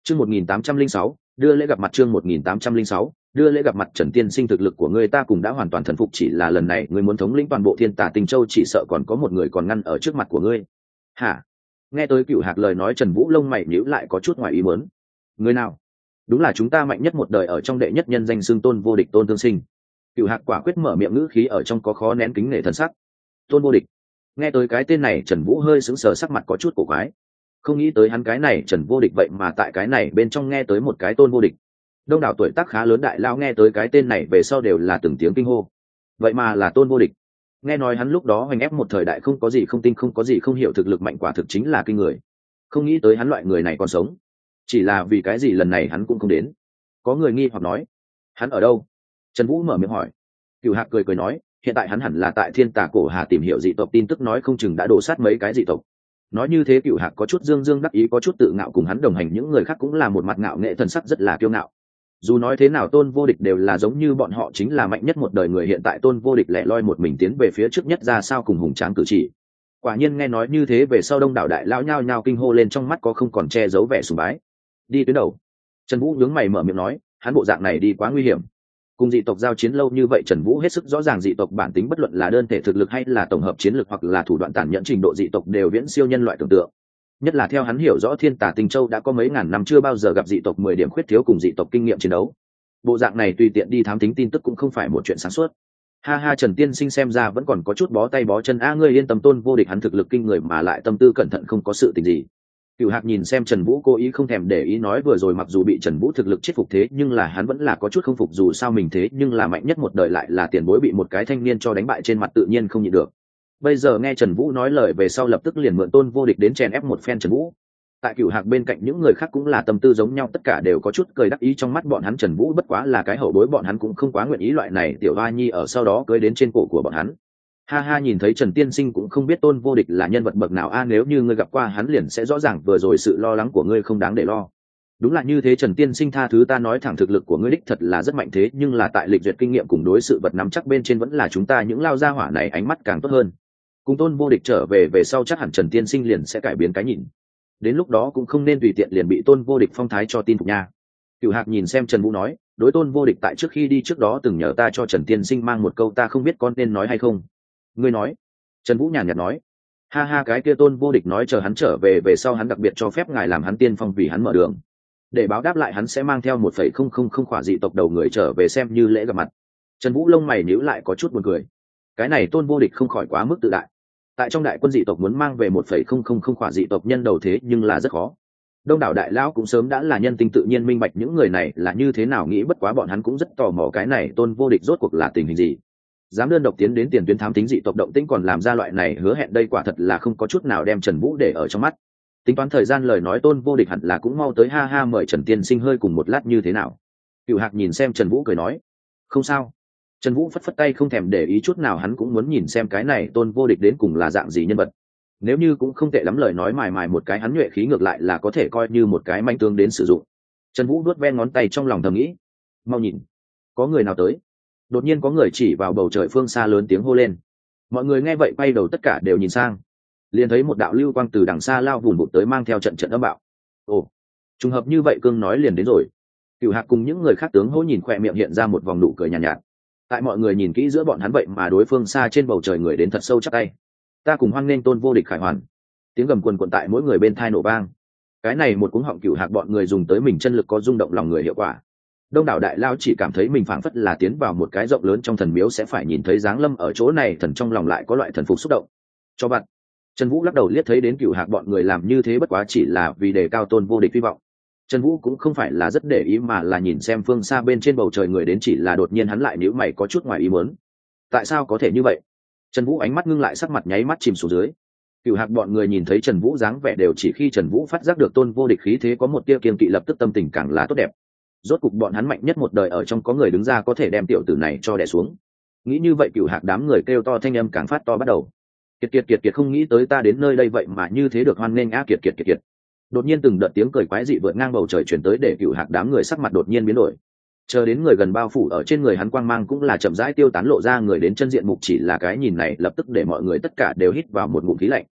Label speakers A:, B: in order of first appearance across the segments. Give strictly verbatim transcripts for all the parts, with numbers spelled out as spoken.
A: Chương một nghìn tám trăm linh sáu, đưa lễ gặp mặt chương một nghìn tám trăm linh sáu, đưa lễ gặp mặt Trần Tiên Sinh thực lực của ngươi ta cùng đã hoàn toàn thần phục chỉ là lần này ngươi muốn thống lĩnh toàn bộ Thiên Tà Tinh Châu chỉ sợ còn có một người còn ngăn ở trước mặt của ngươi. Hả? Nghe tới Cửu Hạc lời nói Trần Vũ lông mày nhíu lại có chút ngoài ý muốn. Người nào? Đúng là chúng ta mạnh nhất một đời ở trong đệ nhất nhân danh xưng Tôn Vô Địch Tôn Tương Sinh. Cửu Hạc quả quyết mở miệng ngữ khí ở trong có khó nén kính nể thần sắc. Tôn Vô Địch. Nghe tới cái tên này Trần Vũ hơi sững sờ sắc mặt có chút cổ quái. Không nghĩ tới hắn cái này Trần Vô Địch vậy mà tại cái này bên trong nghe tới một cái Tôn Vô Địch. Đông đảo tuổi tác khá lớn đại lao nghe tới cái tên này về sau đều là từng tiếng kinh hô. Vậy mà là Tôn Vô Địch. Nghe nói hắn lúc đó hoành ép một thời đại không có gì không tinh không có gì không hiểu thực lực mạnh quả thực chính là kinh người. Không nghĩ tới hắn loại người này còn sống. Chỉ là vì cái gì lần này hắn cũng không đến. Có người nghi hoặc nói, hắn ở đâu? Trần Vũ mở miệng hỏi. Cửu Hạc cười cười nói, hiện tại hắn hẳn là tại Thiên Tà Cổ Hà tìm hiểu dị tộc tin tức nói không chừng đã đổ sát mấy cái dị tộc. Nói như thế Cửu Hạc có chút dương dương đắc ý có chút tự ngạo cùng hắn đồng hành những người khác cũng là một mặt ngạo nghệ thần sắc rất là kiêu ngạo. Dù nói thế nào Tôn Vô Địch đều là giống như bọn họ chính là mạnh nhất một đời người hiện tại Tôn Vô Địch lẻ loi một mình tiến về phía trước nhất ra sao cùng hùng tráng cử chỉ. Quả nhiên nghe nói như thế về sau đông đảo đại lão nhao nhao kinh hô lên trong mắt có không còn che giấu vẻ sùng bái. Đi tuyến đầu. Trần Vũ nhướng mày mở miệng nói, hắn bộ dạng này đi quá nguy hiểm. Cùng dị tộc giao chiến lâu như vậy Trần Vũ hết sức rõ ràng dị tộc bản tính bất luận là đơn thể thực lực hay là tổng hợp chiến lược hoặc là thủ đoạn tàn nhẫn trình độ dị tộc đều viễn siêu nhân loại tưởng tượng. Nhất là theo hắn hiểu rõ Thiên Tà Tinh Châu đã có mấy ngàn năm chưa bao giờ gặp dị tộc mười điểm khuyết thiếu cùng dị tộc kinh nghiệm chiến đấu. Bộ dạng này tùy tiện đi thám thính tin tức cũng không phải một chuyện sáng suốt. Ha ha Trần Tiên Sinh xem ra vẫn còn có chút bó tay bó chân a ngươi yên tâm Tôn Vô Địch hắn thực lực kinh người mà lại tâm tư cẩn thận không có sự tình gì. Cửu Hạc nhìn xem Trần Vũ cố ý không thèm để ý nói vừa rồi mặc dù bị Trần Vũ thực lực chết phục thế nhưng là hắn vẫn là có chút không phục dù sao mình thế nhưng là mạnh nhất một đời lại là tiền bối bị một cái thanh niên cho đánh bại trên mặt tự nhiên không nhịn được. Bây giờ nghe Trần Vũ nói lời về sau lập tức liền mượn Tôn Vô Địch đến chèn ép một phen Trần Vũ. Tại Cửu Hạc bên cạnh những người khác cũng là tâm tư giống nhau tất cả đều có chút cười đắc ý trong mắt bọn hắn Trần Vũ bất quá là cái hậu bối bọn hắn cũng không quá nguyện ý loại này tiểu hoa nhi ở sau đó cưới đến trên cổ của bọn hắn. Ha ha nhìn thấy Trần Tiên Sinh cũng không biết Tôn Vô Địch là nhân vật bậc nào a à, nếu như ngươi gặp qua hắn liền sẽ rõ ràng vừa rồi sự lo lắng của ngươi không đáng để lo. Đúng là như thế Trần Tiên Sinh tha thứ ta nói thẳng thực lực của ngươi đích thật là rất mạnh thế nhưng là tại lịch duyệt kinh nghiệm cùng đối sự vật nắm chắc bên trên vẫn là chúng ta những lao gia hỏa này ánh mắt càng tốt hơn. Cùng Tôn Vô Địch trở về về sau chắc hẳn Trần Tiên Sinh liền sẽ cải biến cái nhìn. Đến lúc đó cũng không nên tùy tiện liền bị Tôn Vô Địch phong thái cho tin phục nha. Cửu Hạc nhìn xem Trần Vũ nói, đối Tôn Vô Địch tại trước khi đi trước đó từng nhờ ta cho Trần Tiên Sinh mang một câu ta không biết con nên nói hay không. Ngươi nói. Trần Vũ nhàn nhạt nói, ha ha cái kia Tôn Vô Địch nói chờ hắn trở về về sau hắn đặc biệt cho phép ngài làm hắn tiên phong vì hắn mở đường. Để báo đáp lại hắn sẽ mang theo một phẩy không không không khỏa dị tộc đầu người trở về xem như lễ gặp mặt. Trần Vũ lông mày nhíu lại có chút buồn cười. Cái này Tôn Vô Địch không khỏi quá mức tự đại. Tại trong đại quân dị tộc muốn mang về một phẩy không không không khỏa dị tộc nhân đầu thế nhưng là rất khó. Đông đảo đại lão cũng sớm đã là nhân tinh tự nhiên minh bạch những người này là như thế nào nghĩ bất quá bọn hắn cũng rất tò mò cái này Tôn Vô Địch rốt cuộc là tình hình gì. Dám đơn độc tiến đến tiền tuyến thám tính dị tộc động tĩnh còn làm ra loại này hứa hẹn đây quả thật là không có chút nào đem Trần Vũ để ở trong mắt. Tính toán thời gian lời nói Tôn Vô Địch hẳn là cũng mau tới ha ha mời Trần Tiên Sinh hơi cùng một lát như thế nào. Cửu Hạc nhìn xem Trần Vũ cười nói, không sao. Trần Vũ phất phất tay không thèm để ý chút nào hắn cũng muốn nhìn xem cái này Tôn Vô Địch đến cùng là dạng gì nhân vật. Nếu như cũng không tệ lắm lời nói mài mài một cái hắn nhuệ khí ngược lại là có thể coi như một cái manh tướng đến sử dụng. Trần Vũ vuốt ven ngón tay trong lòng thầm nghĩ, mau nhìn, có người nào tới. Đột nhiên có người chỉ vào bầu trời phương xa lớn tiếng hô lên. Mọi người nghe vậy quay đầu tất cả đều nhìn sang, liền thấy một đạo lưu quang từ đằng xa lao vùn vụt tới mang theo trận trận âm bạo. Ồ, trùng hợp như vậy cương nói liền đến rồi. Cửu Hạc cùng những người khác tướng hô nhìn khỏe miệng hiện ra một vòng nụ cười nhàn nhạt, nhạt. Tại mọi người nhìn kỹ giữa bọn hắn vậy mà đối phương xa trên bầu trời người đến thật sâu chắc tay. Ta cùng hoan nghênh Tôn Vô Địch khải hoàn. Tiếng gầm quần quần tại mỗi người bên thai nổ vang. Cái này một cuống họng Cửu Hạc bọn người dùng tới mình chân lực có rung động lòng người hiệu quả. Đông đảo đại lao chỉ cảm thấy mình phảng phất là tiến vào một cái rộng lớn trong thần miếu sẽ phải nhìn thấy dáng lâm ở chỗ này thần trong lòng lại có loại thần phục xúc động. Cho bạn. Trần Vũ lắc đầu liếc thấy đến Cửu Hạc bọn người làm như thế bất quá chỉ là vì đề cao Tôn Vô Địch hy vọng. Trần Vũ cũng không phải là rất để ý mà là nhìn xem phương xa bên trên bầu trời người đến chỉ là đột nhiên hắn lại nhíu mày có chút ngoài ý muốn. Tại sao có thể như vậy? Trần Vũ ánh mắt ngưng lại sắc mặt nháy mắt chìm xuống dưới. Cửu Hạc bọn người nhìn thấy Trần Vũ dáng vẻ đều chỉ khi Trần Vũ phát giác được Tôn Vô Địch khí thế có một tia kiên kỵ lập tức tâm tình càng là tốt đẹp. Rốt cục bọn hắn mạnh nhất một đời ở trong có người đứng ra có thể đem tiểu tử này cho đè xuống. Nghĩ như vậy Cửu Hạc đám người kêu to thanh âm càng phát to bắt đầu. Kiệt kiệt kiệt kiệt không nghĩ tới ta đến nơi đây vậy mà như thế được hoan nghênh á kiệt kiệt kiệt kiệt. Đột nhiên từng đợt tiếng cười quái dị vượt ngang bầu trời chuyển tới để Cửu Hạc đám người sắc mặt đột nhiên biến đổi. Chờ đến người gần bao phủ ở trên người hắn quang mang cũng là chậm rãi tiêu tán lộ ra người đến chân diện mục chỉ là cái nhìn này lập tức để mọi người tất cả đều hít vào một ngụm khí lạnh.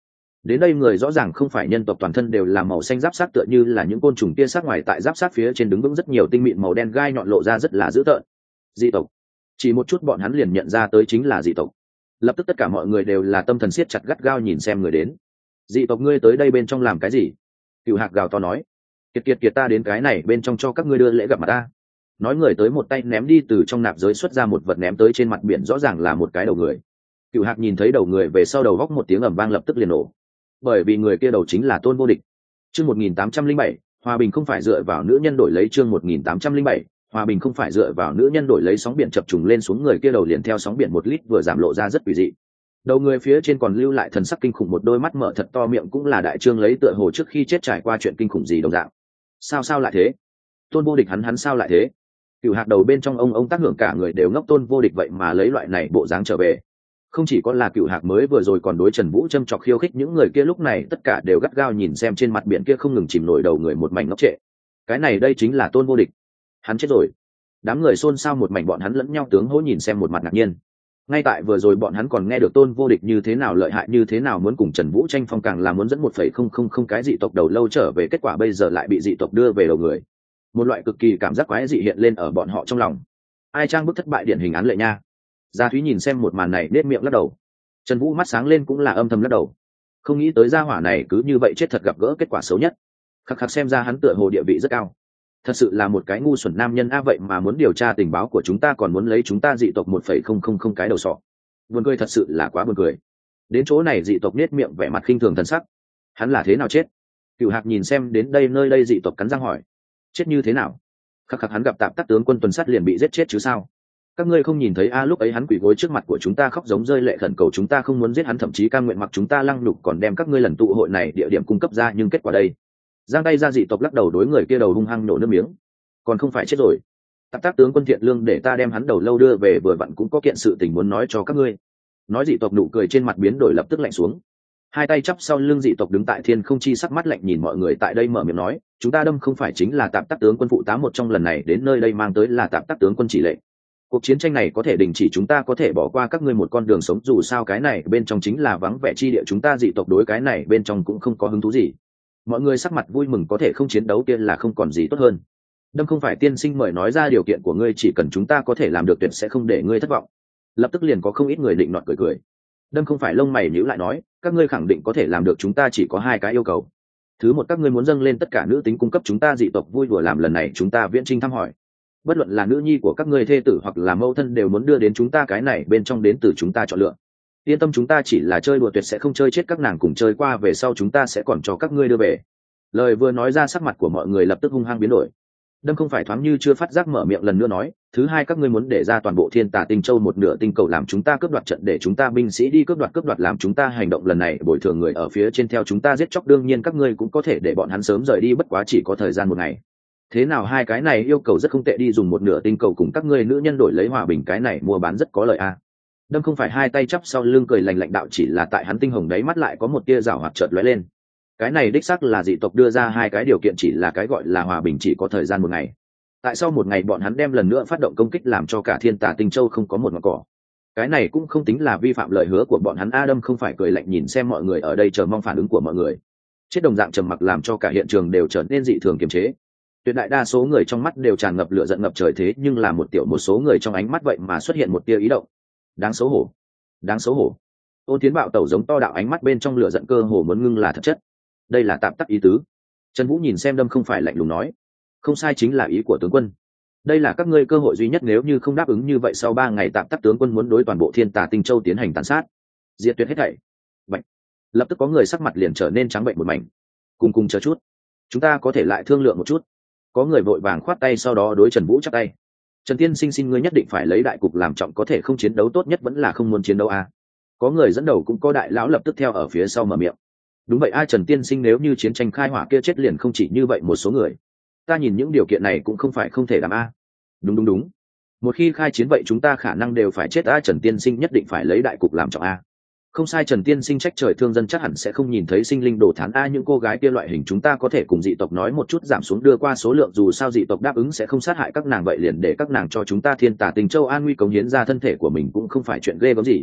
A: Đến đây người rõ ràng không phải nhân tộc, toàn thân đều là màu xanh giáp sát, tựa như là những côn trùng tia sát ngoài tại giáp sát phía trên đứng vững rất nhiều tinh mịn màu đen gai nhọn lộ ra rất là dữ tợn. Dị tộc. Chỉ một chút bọn hắn liền nhận ra tới chính là dị tộc. Lập tức tất cả mọi người đều là tâm thần siết chặt gắt gao nhìn xem người đến. Dị tộc, ngươi tới đây bên trong làm cái gì? Cửu Hạc gào to nói. Kiệt kiệt kiệt, ta đến cái này bên trong cho các ngươi đưa lễ gặp mặt ta. Nói người tới một tay ném đi từ trong nạp giới xuất ra một vật ném tới trên mặt biển, rõ ràng là một cái đầu người. Cửu Hạc nhìn thấy đầu người về sau đầu góc một tiếng ầm vang lập tức liền nổ, bởi vì người kia đầu chính là Tôn Vô Địch. Chương một nghìn tám trăm linh bảy, hòa bình không phải dựa vào nữ nhân đổi lấy. Chương một nghìn tám trăm linh bảy, hòa bình không phải dựa vào nữ nhân đổi lấy. Sóng biển chập trùng lên xuống, người kia đầu liền theo sóng biển một lít vừa giảm lộ ra rất quỷ dị. Đầu người phía trên còn lưu lại thần sắc kinh khủng, một đôi mắt mở thật to, miệng cũng là đại trương lấy, tựa hồ trước khi chết trải qua chuyện kinh khủng gì đồng dạng. Sao sao lại thế? Tôn Vô Địch hắn hắn sao lại thế? Cửu Hạc đầu bên trong ông ông tác hưởng, cả người đều ngốc. Tôn Vô Địch vậy mà lấy loại này bộ dáng trở về. Không chỉ có là Cửu Hạc mới vừa rồi còn đối Trần Vũ châm chọc khiêu khích, những người kia lúc này tất cả đều gắt gao nhìn xem trên mặt biển kia không ngừng chìm nổi đầu người, một mảnh ngốc trệ. Cái này đây chính là Tôn Vô Địch, hắn chết rồi. Đám người xôn xao một mảnh, bọn hắn lẫn nhau tướng hỗ nhìn xem một mặt ngạc nhiên. Ngay tại vừa rồi bọn hắn còn nghe được Tôn Vô Địch như thế nào lợi hại, như thế nào muốn cùng Trần Vũ tranh phong, càng là muốn dẫn một phẩy không không không cái dị tộc đầu lâu trở về, kết quả bây giờ lại bị dị tộc đưa về đầu người. Một loại cực kỳ cảm giác quái dị hiện lên ở bọn họ trong lòng. Ai trang bức thất bại điển hình án lệ nha. Gia Thúy nhìn xem một màn này nết miệng lắc đầu. Trần Vũ mắt sáng lên cũng là âm thầm lắc đầu. Không nghĩ tới gia hỏa này cứ như vậy chết thật, gặp gỡ kết quả xấu nhất. Khắc khắc, xem ra hắn tựa hồ địa vị rất cao. Thật sự là một cái ngu xuẩn nam nhân a, vậy mà muốn điều tra tình báo của chúng ta, còn muốn lấy chúng ta dị tộc một phẩy không không không cái đầu sọ. Buồn cười, thật sự là quá buồn cười. Đến chỗ này dị tộc nết miệng vẻ mặt khinh thường thần sắc. Hắn là thế nào chết? Cửu Hạc nhìn xem đến đây nơi đây dị tộc cắn răng hỏi. Chết như thế nào? Khắc khắc, hắn gặp tạm tác tướng quân tuần sát liền bị giết chết chứ sao? Các ngươi không nhìn thấy a, lúc ấy hắn quỳ gối trước mặt của chúng ta khóc giống rơi lệ khẩn cầu chúng ta không muốn giết hắn, thậm chí cam nguyện mặc chúng ta lăng nhục, còn đem các ngươi lần tụ hội này địa điểm cung cấp ra, nhưng kết quả đây. Giang tay ra, dị tộc lắc đầu đối người kia đầu hung hăng nổ nước miếng. Còn không phải chết rồi. Tạp tác tướng quân thiện lương, để ta đem hắn đầu lâu đưa về, vừa vặn cũng có kiện sự tình muốn nói cho các ngươi. Nói dị tộc nụ cười trên mặt biến đổi lập tức lạnh xuống. Hai tay chắp sau lưng, dị tộc đứng tại thiên không chi, sắc mắt lạnh nhìn mọi người tại đây, mở miệng nói, chúng ta đâm không phải chính là tạp tác tướng quân phụ tá một trong, lần này đến nơi đây mang tới là tạp tác tướng quân chỉ lệnh. Cuộc chiến tranh này có thể đình chỉ, chúng ta có thể bỏ qua các ngươi một con đường sống, dù sao cái này bên trong chính là vắng vẻ chi địa, chúng ta dị tộc đối cái này bên trong cũng không có hứng thú gì. Mọi người sắc mặt vui mừng, có thể không chiến đấu kia là không còn gì tốt hơn. Đâm không phải tiên sinh mời nói ra điều kiện của ngươi, chỉ cần chúng ta có thể làm được tuyệt sẽ không để ngươi thất vọng. Lập tức liền có không ít người định nọt cười cười. Đâm không phải lông mày nhíu lại nói, các ngươi khẳng định có thể làm được, chúng ta chỉ có hai cái yêu cầu. Thứ một, các ngươi muốn dâng lên tất cả nữ tính cung cấp chúng ta dị tộc vui đùa, làm lần này chúng ta viễn trinh thăm hỏi. Bất luận là nữ nhi của các ngươi, thê tử hoặc là mẫu thân đều muốn đưa đến chúng ta cái này bên trong, đến từ chúng ta chọn lựa. Yên tâm, chúng ta chỉ là chơi đùa, tuyệt sẽ không chơi chết các nàng, cùng chơi qua về sau chúng ta sẽ còn cho các ngươi đưa về. Lời vừa nói ra, sắc mặt của mọi người lập tức hung hăng biến đổi. Đâm không phải thoáng như chưa phát giác mở miệng lần nữa nói, thứ hai, các ngươi muốn để ra toàn bộ Thiên Tà Tinh Châu một nửa tinh cầu làm chúng ta cướp đoạt trận, để chúng ta binh sĩ đi cướp đoạt cướp đoạt làm chúng ta hành động lần này bồi thường người ở phía trên theo chúng ta giết chóc, đương nhiên các ngươi cũng có thể để bọn hắn sớm rời đi, bất quá chỉ có thời gian một ngày. Thế nào, hai cái này yêu cầu rất không tệ đi, dùng một nửa tinh cầu cùng các ngươi nữ nhân đổi lấy hòa bình, cái này mua bán rất có lợi a. À. Đâm không phải hai tay chắp sau lưng cười lành lạnh đạo, chỉ là tại hắn tinh hồng đáy mắt lại có một tia rào hoạt chợt lóe lên. Cái này đích xác là dị tộc đưa ra hai cái điều kiện, chỉ là cái gọi là hòa bình chỉ có thời gian một ngày. Tại sau một ngày bọn hắn đem lần nữa phát động công kích, làm cho cả Thiên Tà Tinh Châu không có một ngọn cỏ. Cái này cũng không tính là vi phạm lời hứa của bọn hắn. Adam không phải cười lạnh nhìn xem mọi người ở đây, chờ mong phản ứng của mọi người. Chết đồng dạng trầm mặc làm cho cả hiện trường đều trở nên dị thường kiềm chế. Tuyệt đại đa số người trong mắt đều tràn ngập lửa giận ngập trời, thế nhưng là một tiểu một số người trong ánh mắt vậy mà xuất hiện một tia ý động. Đáng xấu hổ, đáng xấu hổ. Ôn Tiến bạo tẩu giống to đạo, ánh mắt bên trong lửa giận cơ hồ muốn ngưng là thật chất. Đây là tạm tắc ý tứ. Trần Vũ nhìn xem Đâm không phải lạnh lùng nói, không sai, chính là ý của tướng quân. Đây là các ngươi cơ hội duy nhất, nếu như không đáp ứng như vậy, sau ba ngày tạm tắc tướng quân muốn đối toàn bộ Thiên Tà Tinh Châu tiến hành tàn sát, diệt tuyệt hết thảy. Vậy, lập tức có người sắc mặt liền trở nên trắng bệnh một mảnh. Cùng cùng chờ chút, chúng ta có thể lại thương lượng một chút. Có người vội vàng khoát tay, sau đó đối Trần Vũ chắp tay. Trần tiên sinh, xin ngươi nhất định phải lấy đại cục làm trọng, có thể không chiến đấu tốt nhất vẫn là không muốn chiến đấu à. Có người dẫn đầu cũng có đại lão lập tức theo ở phía sau mở miệng. Đúng vậy a, Trần tiên sinh, nếu như chiến tranh khai hỏa kia chết liền không chỉ như vậy một số người. Ta nhìn những điều kiện này cũng không phải không thể làm a. Đúng đúng đúng. Một khi khai chiến vậy chúng ta khả năng đều phải chết a, Trần tiên sinh nhất định phải lấy đại cục làm trọng a. Không sai, Trần tiên sinh, trách trời thương dân chắc hẳn sẽ không nhìn thấy sinh linh đồ thán a, những cô gái kia loại hình chúng ta có thể cùng dị tộc nói một chút giảm xuống đưa qua số lượng, dù sao dị tộc đáp ứng sẽ không sát hại các nàng, vậy liền để các nàng cho chúng ta Thiên Tà Tinh Châu an nguy cống hiến ra thân thể của mình cũng không phải chuyện ghê gớm gì.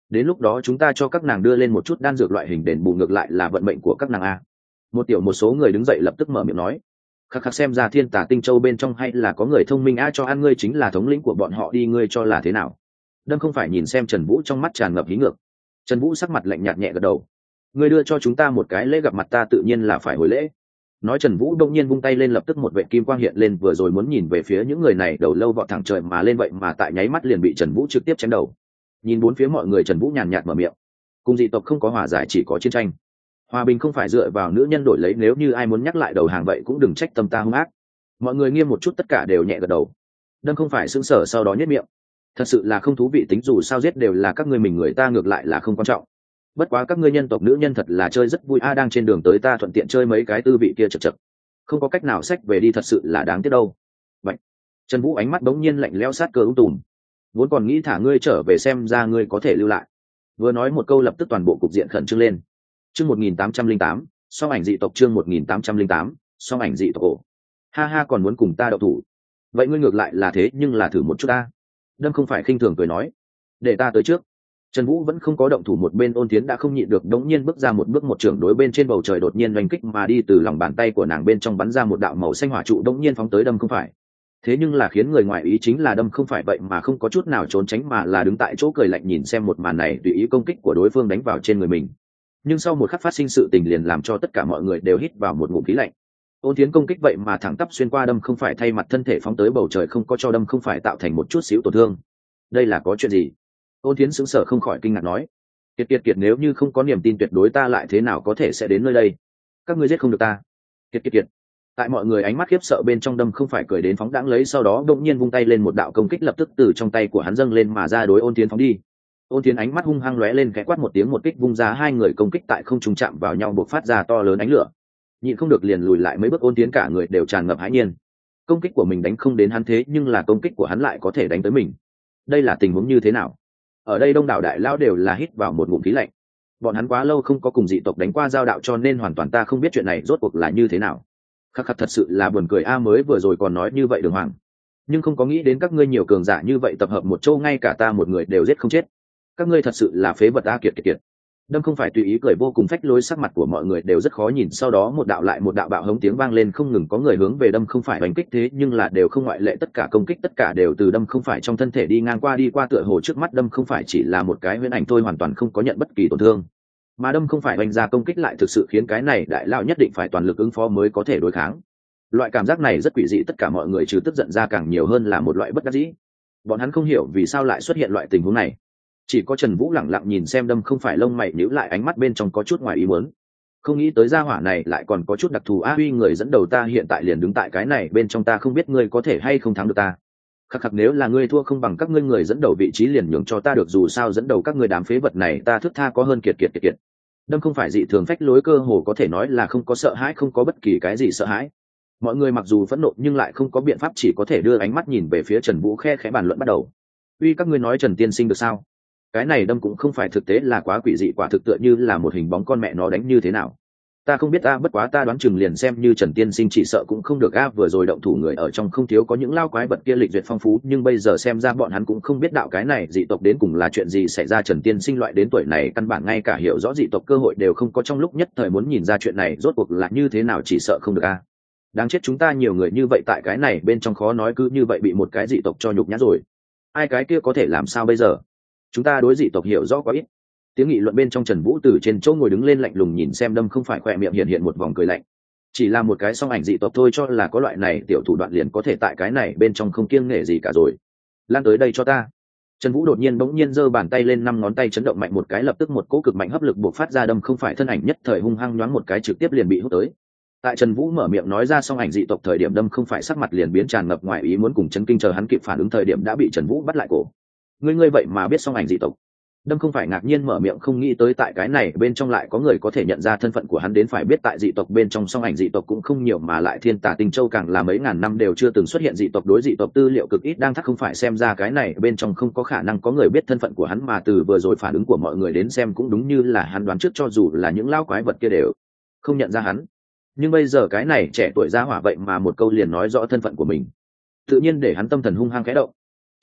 A: đến lúc đó chúng ta cho các nàng đưa lên một chút đan dược loại hình đền bù ngược lại là vận mệnh của các nàng a. Một tiểu một số người đứng dậy lập tức mở miệng nói, khắc khắc xem ra Thiên Tà Tinh Châu bên trong hay là có người thông minh a, cho ăn ngươi chính là thống lĩnh của bọn họ đi, ngươi cho là thế nào? Đâm Không Phải nhìn xem Trần Vũ trong mắt tràn ngập hí ngược. Trần Vũ sắc mặt lạnh nhạt nhẹ gật đầu, ngươi đưa cho chúng ta một cái lễ gặp mặt, ta tự nhiên là phải hồi lễ. Nói Trần Vũ đông nhiên vung tay lên, lập tức một vệt kim quang hiện lên, vừa rồi muốn nhìn về phía những người này đầu lâu vọt thẳng trời mà lên, vậy mà tại nháy mắt liền bị Trần Vũ trực tiếp chém đầu. Nhìn bốn phía mọi người, Trần Vũ nhàn nhạt mở miệng, cùng dị tộc không có hòa giải, chỉ có chiến tranh. Hòa bình không phải dựa vào nữ nhân đổi lấy, nếu như ai muốn nhắc lại đầu hàng vậy cũng đừng trách tâm ta hung ác. Mọi người nghiêm một chút, tất cả đều nhẹ gật đầu. Đâm Không Phải sững sờ, sau đó nhếch miệng, thật sự là không thú vị, tính dù sao giết đều là các ngươi mình, người ta ngược lại là không quan trọng. Bất quá các ngươi nhân tộc nữ nhân thật là chơi rất vui a, đang trên đường tới ta thuận tiện chơi mấy cái tư vị kia chật chật, không có cách nào xách về đi, thật sự là đáng tiếc đâu. Vậy Trần Vũ ánh mắt bỗng nhiên lạnh lẽo, sát cơ ung tùm, vốn còn nghĩ thả ngươi trở về, xem ra ngươi có thể lưu lại. Vừa nói một câu lập tức toàn bộ cục diện khẩn trương lên. Chương một nghìn tám trăm linh tám, song ảnh dị tộc, chương một nghìn tám trăm linh tám, song ảnh dị tộc. Ồ, ha ha, còn muốn cùng ta đậu thủ? Vậy ngươi ngược lại là thế, nhưng là thử một chút ta. Đâm Không Phải khinh thường cười nói, để ta tới trước. Trần Vũ vẫn không có động thủ, một bên Ôn Tiến đã không nhịn được đống nhiên bước ra một bước, một trường đối bên trên bầu trời đột nhiên oanh kích mà đi, từ lòng bàn tay của nàng bên trong bắn ra một đạo màu xanh hỏa trụ đống nhiên phóng tới Đâm Không Phải. Thế nhưng là khiến người ngoài ý chính là Đâm Không Phải vậy mà không có chút nào trốn tránh, mà là đứng tại chỗ cười lạnh nhìn xem một màn này, tùy ý công kích của đối phương đánh vào trên người mình. Nhưng sau một khắc phát sinh sự tình liền làm cho tất cả mọi người đều hít vào một ngụm khí lạnh. Ôn Tiến công kích vậy mà thẳng tắp xuyên qua Đâm Không Phải, thay mặt thân thể phóng tới bầu trời, không có cho Đâm Không Phải tạo thành một chút xíu tổn thương. Đây là có chuyện gì? Ôn Tiến sững sờ không khỏi kinh ngạc nói, kiệt kiệt kiệt, nếu như không có niềm tin tuyệt đối ta lại thế nào có thể sẽ đến nơi đây? Các ngươi giết không được ta. Kiệt kiệt kiệt. Tại mọi người ánh mắt khiếp sợ bên trong, Đâm Không Phải cười đến phóng đãng lấy, sau đó đột nhiên vung tay lên, một đạo công kích lập tức từ trong tay của hắn dâng lên mà ra, đối Ôn Tiến phóng đi. Ôn Tiến ánh mắt hung hăng lóe lên, khẽ quát một tiếng, một kích vung ra, hai người công kích tại không trùng chạm vào nhau, bộc phát ra to lớn ánh lửa. Nhịn không được liền lùi lại mấy bước, Ôn Tiến cả người đều tràn ngập hãi nhiên. Công kích của mình đánh không đến hắn, thế nhưng là công kích của hắn lại có thể đánh tới mình. Đây là tình huống như thế nào? Ở đây đông đảo đại lão đều là hít vào một ngụm khí lạnh. Bọn hắn quá lâu không có cùng dị tộc đánh qua giao đạo, cho nên hoàn toàn ta không biết chuyện này rốt cuộc là như thế nào. Khắc khắc, thật sự là buồn cười a, mới vừa rồi còn nói như vậy Đường Hoàng, nhưng không có nghĩ đến các ngươi nhiều cường giả như vậy tập hợp một chỗ, ngay cả ta một người đều giết không chết. Các ngươi thật sự là phế vật a, kiệt kiệt kiệt. Đâm Không Phải tùy ý cười vô cùng phách lối, sắc mặt của mọi người đều rất khó nhìn, sau đó một đạo lại một đạo bạo hống tiếng vang lên, không ngừng có người hướng về Đâm Không Phải đánh kích, thế nhưng là đều không ngoại lệ, tất cả công kích tất cả đều từ Đâm Không Phải trong thân thể đi ngang qua đi qua, tựa hồ trước mắt Đâm Không Phải chỉ là một cái huyễn ảnh thôi, hoàn toàn không có nhận bất kỳ tổn thương. Mà Đâm Không Phải đánh ra công kích lại thực sự khiến cái này đại lão nhất định phải toàn lực ứng phó mới có thể đối kháng. Loại cảm giác này rất quỷ dị, tất cả mọi người trừ tức giận ra càng nhiều hơn là một loại bất đắc dĩ. Bọn hắn không hiểu vì sao lại xuất hiện loại tình huống này. Chỉ có Trần Vũ lẳng lặng nhìn xem, Đâm Không Phải lông mày nhíu lại, ánh mắt bên trong có chút ngoài ý muốn. Không nghĩ tới gia hỏa này lại còn có chút đặc thù. A Huy, người dẫn đầu ta hiện tại liền đứng tại cái này bên trong, ta không biết ngươi có thể hay không thắng được ta. Khắc khắc, nếu là ngươi thua không bằng các ngươi người dẫn đầu vị trí liền nhường cho ta được, dù sao dẫn đầu các ngươi đám phế vật này ta thước tha có hơn, kiệt kiệt kiệt kiệt. Đâm Không Phải dị thường phách lối, cơ hồ có thể nói là không có sợ hãi, không có bất kỳ cái gì sợ hãi. Mọi người mặc dù phẫn nộ nhưng lại không có biện pháp, chỉ có thể đưa ánh mắt nhìn về phía Trần Vũ, khe khẽ bàn luận bắt đầu. Uy, các ngươi nói Trần tiên sinh được sao? Cái này đâm cũng không phải, thực tế là quá quỷ dị, quả thực tựa như là một hình bóng, con mẹ nó đánh như thế nào ta không biết a, bất quá ta đoán chừng liền xem như Trần tiên sinh chỉ sợ cũng không được a, vừa rồi động thủ người ở trong không thiếu có những lao quái vật kia lịch duyệt phong phú, nhưng bây giờ xem ra bọn hắn cũng không biết đạo cái này dị tộc đến cùng là chuyện gì xảy ra. Trần tiên sinh loại đến tuổi này căn bản ngay cả hiểu rõ dị tộc cơ hội đều không có, trong lúc nhất thời muốn nhìn ra chuyện này rốt cuộc là như thế nào chỉ sợ không được a. Đáng chết, chúng ta nhiều người như vậy tại cái này bên trong, khó nói cứ như vậy bị một cái dị tộc cho nhục nhã rồi. Ai cái kia có thể làm sao bây giờ? Chúng ta đối dị tộc hiểu rõ quá ít. Tiếng nghị luận bên trong, Trần Vũ từ trên chỗ ngồi đứng lên, lạnh lùng nhìn xem Đâm Không Phải, khỏe miệng hiện hiện một vòng cười lạnh. Chỉ là một cái song ảnh dị tộc thôi, cho là có loại này tiểu thủ đoạn liền có thể tại cái này bên trong không kiêng nể gì cả rồi. Lan tới đây cho ta. Trần Vũ đột nhiên bỗng nhiên giơ bàn tay lên, năm ngón tay chấn động mạnh một cái, lập tức một cỗ cực mạnh hấp lực bộc phát ra, Đâm Không Phải thân ảnh nhất thời hung hăng nhoáng một cái, trực tiếp liền bị hút tới. Tại Trần Vũ mở miệng nói ra song ảnh dị tộc thời điểm, Đâm Không Phải sắc mặt liền biến tràn ngập ngoài ý muốn cùng chấn kinh, chờ hắn kịp phản ứng thời điểm đã bị Trần Vũ bắt lại cổ. Ngươi ngươi vậy mà biết song ảnh dị tộc? Đâm Không Phải ngạc nhiên mở miệng, không nghĩ tới tại cái này bên trong lại có người có thể nhận ra thân phận của hắn, đến phải biết tại dị tộc bên trong song ảnh dị tộc cũng không nhiều, mà lại Thiên Tà Tinh Châu càng là mấy ngàn năm đều chưa từng xuất hiện dị tộc, đối dị tộc tư liệu cực ít, đang thắc không phải xem ra cái này bên trong không có khả năng có người biết thân phận của hắn, mà từ vừa rồi phản ứng của mọi người đến xem cũng đúng như là hắn đoán trước, cho dù là những lao quái vật kia đều không nhận ra hắn. Nhưng bây giờ cái này trẻ tuổi ra hỏa vậy mà một câu liền nói rõ thân phận của mình, tự nhiên để hắn tâm thần hung hăng khẽ động.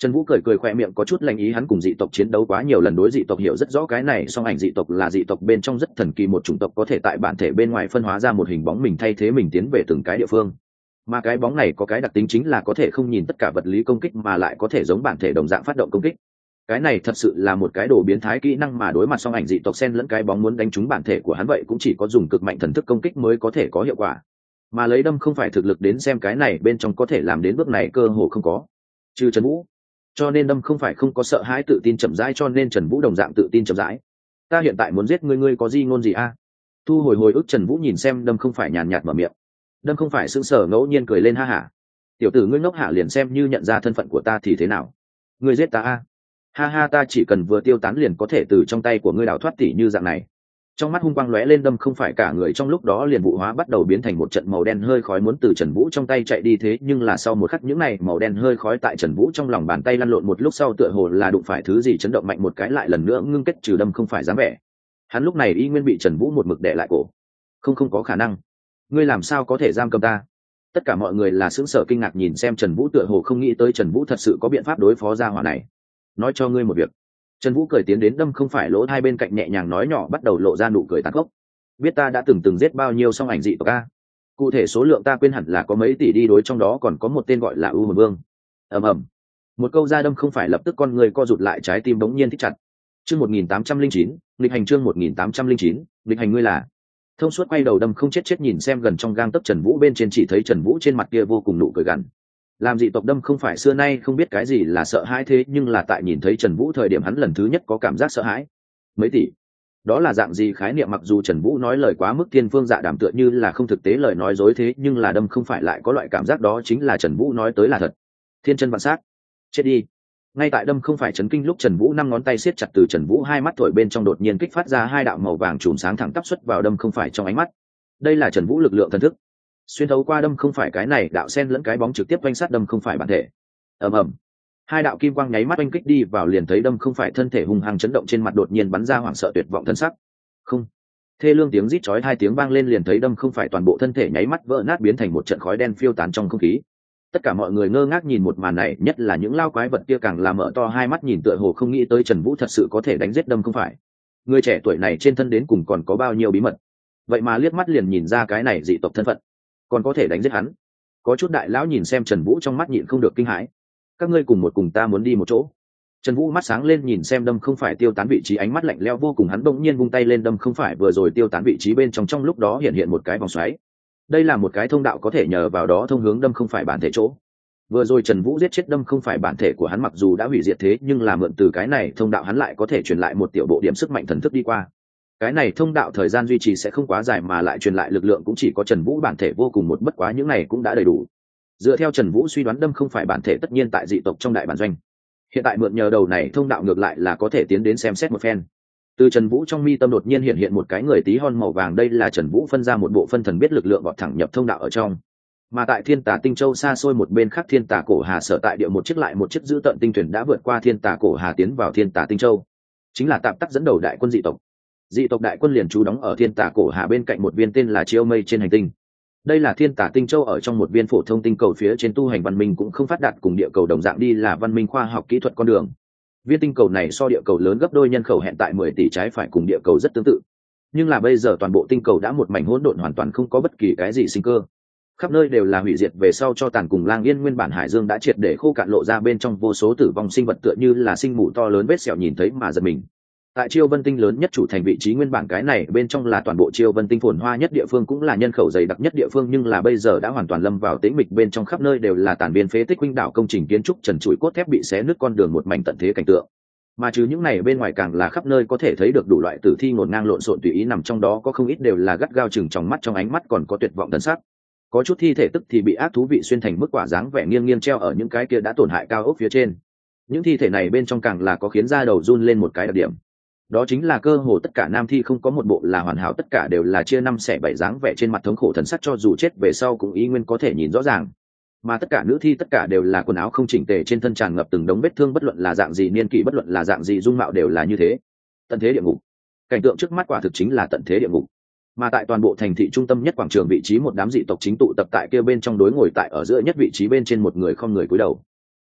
A: Trần Vũ cười cười khoe miệng có chút lành ý, hắn cùng dị tộc chiến đấu quá nhiều lần, đối dị tộc hiểu rất rõ, cái này song ảnh dị tộc là dị tộc bên trong rất thần kỳ một chủng tộc, có thể tại bản thể bên ngoài phân hóa ra một hình bóng mình thay thế mình tiến về từng cái địa phương. Mà cái bóng này có cái đặc tính chính là có thể không nhìn tất cả vật lý công kích mà lại có thể giống bản thể đồng dạng phát động công kích. Cái này thật sự là một cái đồ biến thái kỹ năng, mà đối mặt song ảnh dị tộc xen lẫn cái bóng muốn đánh trúng bản thể của hắn vậy cũng chỉ có dùng cực mạnh thần thức công kích mới có thể có hiệu quả. Mà lấy đâm không phải thực lực đến xem, cái này bên trong có thể làm đến bước này cơ hồ không có, trừ Trần Vũ. Cho nên đâm không phải không có sợ hãi, tự tin chậm rãi, cho nên Trần Vũ đồng dạng tự tin chậm rãi. Ta hiện tại muốn giết ngươi, ngươi có gì ngôn gì a? Thu hồi hồi ức, Trần Vũ nhìn xem đâm không phải nhàn nhạt mở miệng. Đâm không phải sững sờ ngẫu nhiên cười lên, ha hả. Tiểu tử ngươi ngốc hả, liền xem như nhận ra thân phận của ta thì thế nào? Ngươi giết ta a? Ha ha, ta chỉ cần vừa tiêu tán liền có thể từ trong tay của ngươi đào thoát, tỉ như dạng này. Trong mắt hung quang lóe lên, đâm không phải cả người trong lúc đó liền vụ hóa, bắt đầu biến thành một trận màu đen hơi khói muốn từ Trần Vũ trong tay chạy đi, thế nhưng là sau một khắc những này màu đen hơi khói tại Trần Vũ trong lòng bàn tay lăn lộn một lúc sau, tựa hồ là đụng phải thứ gì chấn động mạnh một cái, lại lần nữa ngưng kết trừ đâm không phải dám vẻ. Hắn lúc này y nguyên bị Trần Vũ một mực đè lại cổ. Không không có khả năng, ngươi làm sao có thể giam cầm ta? Tất cả mọi người là sững sờ kinh ngạc nhìn xem Trần Vũ, tựa hồ không nghĩ tới Trần Vũ thật sự có biện pháp đối phó gia hỏa này. Nói cho ngươi một việc. Trần Vũ cười tiến đến đâm không phải lỗ hai bên cạnh nhẹ nhàng nói nhỏ, bắt đầu lộ ra nụ cười tàn khốc. Biết ta đã từng từng giết bao nhiêu song ảnh dị tộc a? Cụ thể số lượng ta quên hẳn là có mấy tỷ đi, đối trong đó còn có một tên gọi là U Hồn Vương. Ầm ầm. Một câu ra đâm không phải lập tức con người co rụt lại, trái tim bỗng nhiên thích chặt. Chương một nghìn tám trăm linh chín, nghịch hành, chương một nghìn tám trăm linh chín, nghịch hành, ngươi là? Thông suốt quay đầu đâm không chết chết nhìn xem gần trong gang tấc Trần Vũ, bên trên chỉ thấy Trần Vũ trên mặt kia vô cùng nụ cười gằn. Làm dị tộc đâm không phải xưa nay không biết cái gì là sợ hãi, thế nhưng là tại nhìn thấy Trần Vũ thời điểm hắn lần thứ nhất có cảm giác sợ hãi. Mấy tỷ, đó là dạng gì khái niệm? Mặc dù Trần Vũ nói lời quá mức thiên phương dạ đàm, tựa như là không thực tế lời nói dối, thế nhưng là đâm không phải lại có loại cảm giác đó chính là Trần Vũ nói tới là thật. Thiên chân vạn sát, chết đi. Ngay tại đâm không phải chấn kinh lúc, Trần Vũ năm ngón tay siết chặt, từ Trần Vũ hai mắt thổi bên trong đột nhiên kích phát ra hai đạo màu vàng chùm sáng thẳng tắp xuất vào đâm không phải trong ánh mắt. Đây là Trần Vũ lực lượng thần thức, xuyên thấu qua đâm không phải cái này đạo sen lẫn cái bóng trực tiếp quanh sát đâm không phải bản thể. Ầm ầm, hai đạo kim quang nháy mắt oanh kích đi vào, liền thấy đâm không phải thân thể hung hăng chấn động, trên mặt đột nhiên bắn ra hoảng sợ tuyệt vọng thân sắc. Không, thê lương tiếng rít chói hai tiếng vang lên, liền thấy đâm không phải toàn bộ thân thể nháy mắt vỡ nát, biến thành một trận khói đen phiêu tán trong không khí. Tất cả mọi người ngơ ngác nhìn một màn này, nhất là những lao quái vật kia càng là mở to hai mắt nhìn, tựa hồ không nghĩ tới Trần Vũ thật sự có thể đánh giết đâm không phải. Người trẻ tuổi này trên thân đến cùng còn có bao nhiêu bí mật, vậy mà liếc mắt liền nhìn ra cái này dị tộc thân phận, còn có thể đánh giết hắn. Có chút đại lão nhìn xem Trần Vũ trong mắt nhịn không được kinh hãi. Các ngươi cùng một cùng ta muốn đi một chỗ. Trần Vũ mắt sáng lên nhìn xem đâm không phải tiêu tán vị trí, ánh mắt lạnh lẽo vô cùng, hắn bỗng nhiên vung tay lên, đâm không phải vừa rồi tiêu tán vị trí bên trong trong lúc đó hiện hiện một cái vòng xoáy. Đây là một cái thông đạo, có thể nhờ vào đó thông hướng đâm không phải bản thể chỗ. Vừa rồi Trần Vũ giết chết đâm không phải bản thể của hắn, mặc dù đã hủy diệt, thế nhưng là mượn từ cái này thông đạo hắn lại có thể truyền lại một tiểu bộ điểm sức mạnh thần thức đi qua. Cái này thông đạo thời gian duy trì sẽ không quá dài, mà lại truyền lại lực lượng cũng chỉ có Trần Vũ bản thể vô cùng một, bất quá những này cũng đã đầy đủ. Dựa theo Trần Vũ suy đoán, đâm không phải bản thể tất nhiên tại dị tộc trong đại bản doanh. Hiện tại mượn nhờ đầu này thông đạo ngược lại là có thể tiến đến xem xét một phen. Từ Trần Vũ trong mi tâm đột nhiên hiện hiện một cái người tí hon màu vàng, đây là Trần Vũ phân ra một bộ phân thần biết lực lượng vọt thẳng nhập thông đạo ở trong. Mà tại Thiên Tà Tinh Châu xa xôi một bên khác, Thiên Tà Cổ Hà sở tại địa, một chiếc lại một chiếc giữ tận tinh thuyền đã vượt qua Thiên Tà Cổ Hà tiến vào Thiên Tà Tinh Châu, chính là tạm tắc dẫn đầu đại quân dị tộc. Dị tộc đại quân liền trú đóng ở Thiên Tà Cổ Hà bên cạnh một viên tên là Chiêu Mây trên hành tinh. Đây là Thiên Tà Tinh Châu ở trong một viên phổ thông tinh cầu phía trên, tu hành văn minh cũng không phát đạt, cùng địa cầu đồng dạng đi là văn minh khoa học kỹ thuật con đường. Viên tinh cầu này so địa cầu lớn gấp đôi, nhân khẩu hẹn tại mười tỷ, trái phải cùng địa cầu rất tương tự. Nhưng là bây giờ toàn bộ tinh cầu đã một mảnh hỗn độn, hoàn toàn không có bất kỳ cái gì sinh cơ. Khắp nơi đều là hủy diệt về sau cho tàn cùng lang yên, nguyên bản hải dương đã triệt để khô cạn, lộ ra bên trong vô số tử vong sinh vật, tựa như là sinh mù to lớn vết sẹo, nhìn thấy mà giật mình. Tại Chiêu Vân Tinh lớn nhất chủ thành vị trí, nguyên bản cái này bên trong là toàn bộ Chiêu Vân Tinh phồn hoa nhất địa phương, cũng là nhân khẩu dày đặc nhất địa phương, nhưng là bây giờ đã hoàn toàn lâm vào tĩnh mịch, bên trong khắp nơi đều là tàn biên phế tích, huynh đảo công trình kiến trúc trần trụi, cốt thép bị xé nứt, con đường một mảnh tận thế cảnh tượng. Mà trừ những này bên ngoài, càng là khắp nơi có thể thấy được đủ loại tử thi ngổn ngang lộn xộn tùy ý nằm, trong đó có không ít đều là gắt gao chừng trong mắt, trong ánh mắt còn có tuyệt vọng thần sắc. Có chút thi thể tức thì bị ác thú vị xuyên thành mức quả dáng vẻ nghiêng nghiêng treo ở những cái kia đã tổn hại cao ốc phía trên. Những thi thể này bên trong càng là có khiến da đầu run lên một cái đặc điểm, đó chính là cơ hồ tất cả nam thi không có một bộ là hoàn hảo, tất cả đều là chia năm xẻ bảy dáng vẻ, trên mặt thống khổ thần sắc, cho dù chết về sau cũng ý nguyên có thể nhìn rõ ràng. Mà tất cả nữ thi tất cả đều là quần áo không chỉnh tề, trên thân tràn ngập từng đống vết thương, bất luận là dạng gì niên kỷ, bất luận là dạng gì dung mạo, đều là như thế. Tận thế địa ngục, cảnh tượng trước mắt quả thực chính là tận thế địa ngục. Mà tại toàn bộ thành thị trung tâm nhất quảng trường vị trí, một đám dị tộc chính tụ tập tại kia bên trong, đối ngồi tại ở giữa nhất vị trí bên trên một người không người cúi đầu.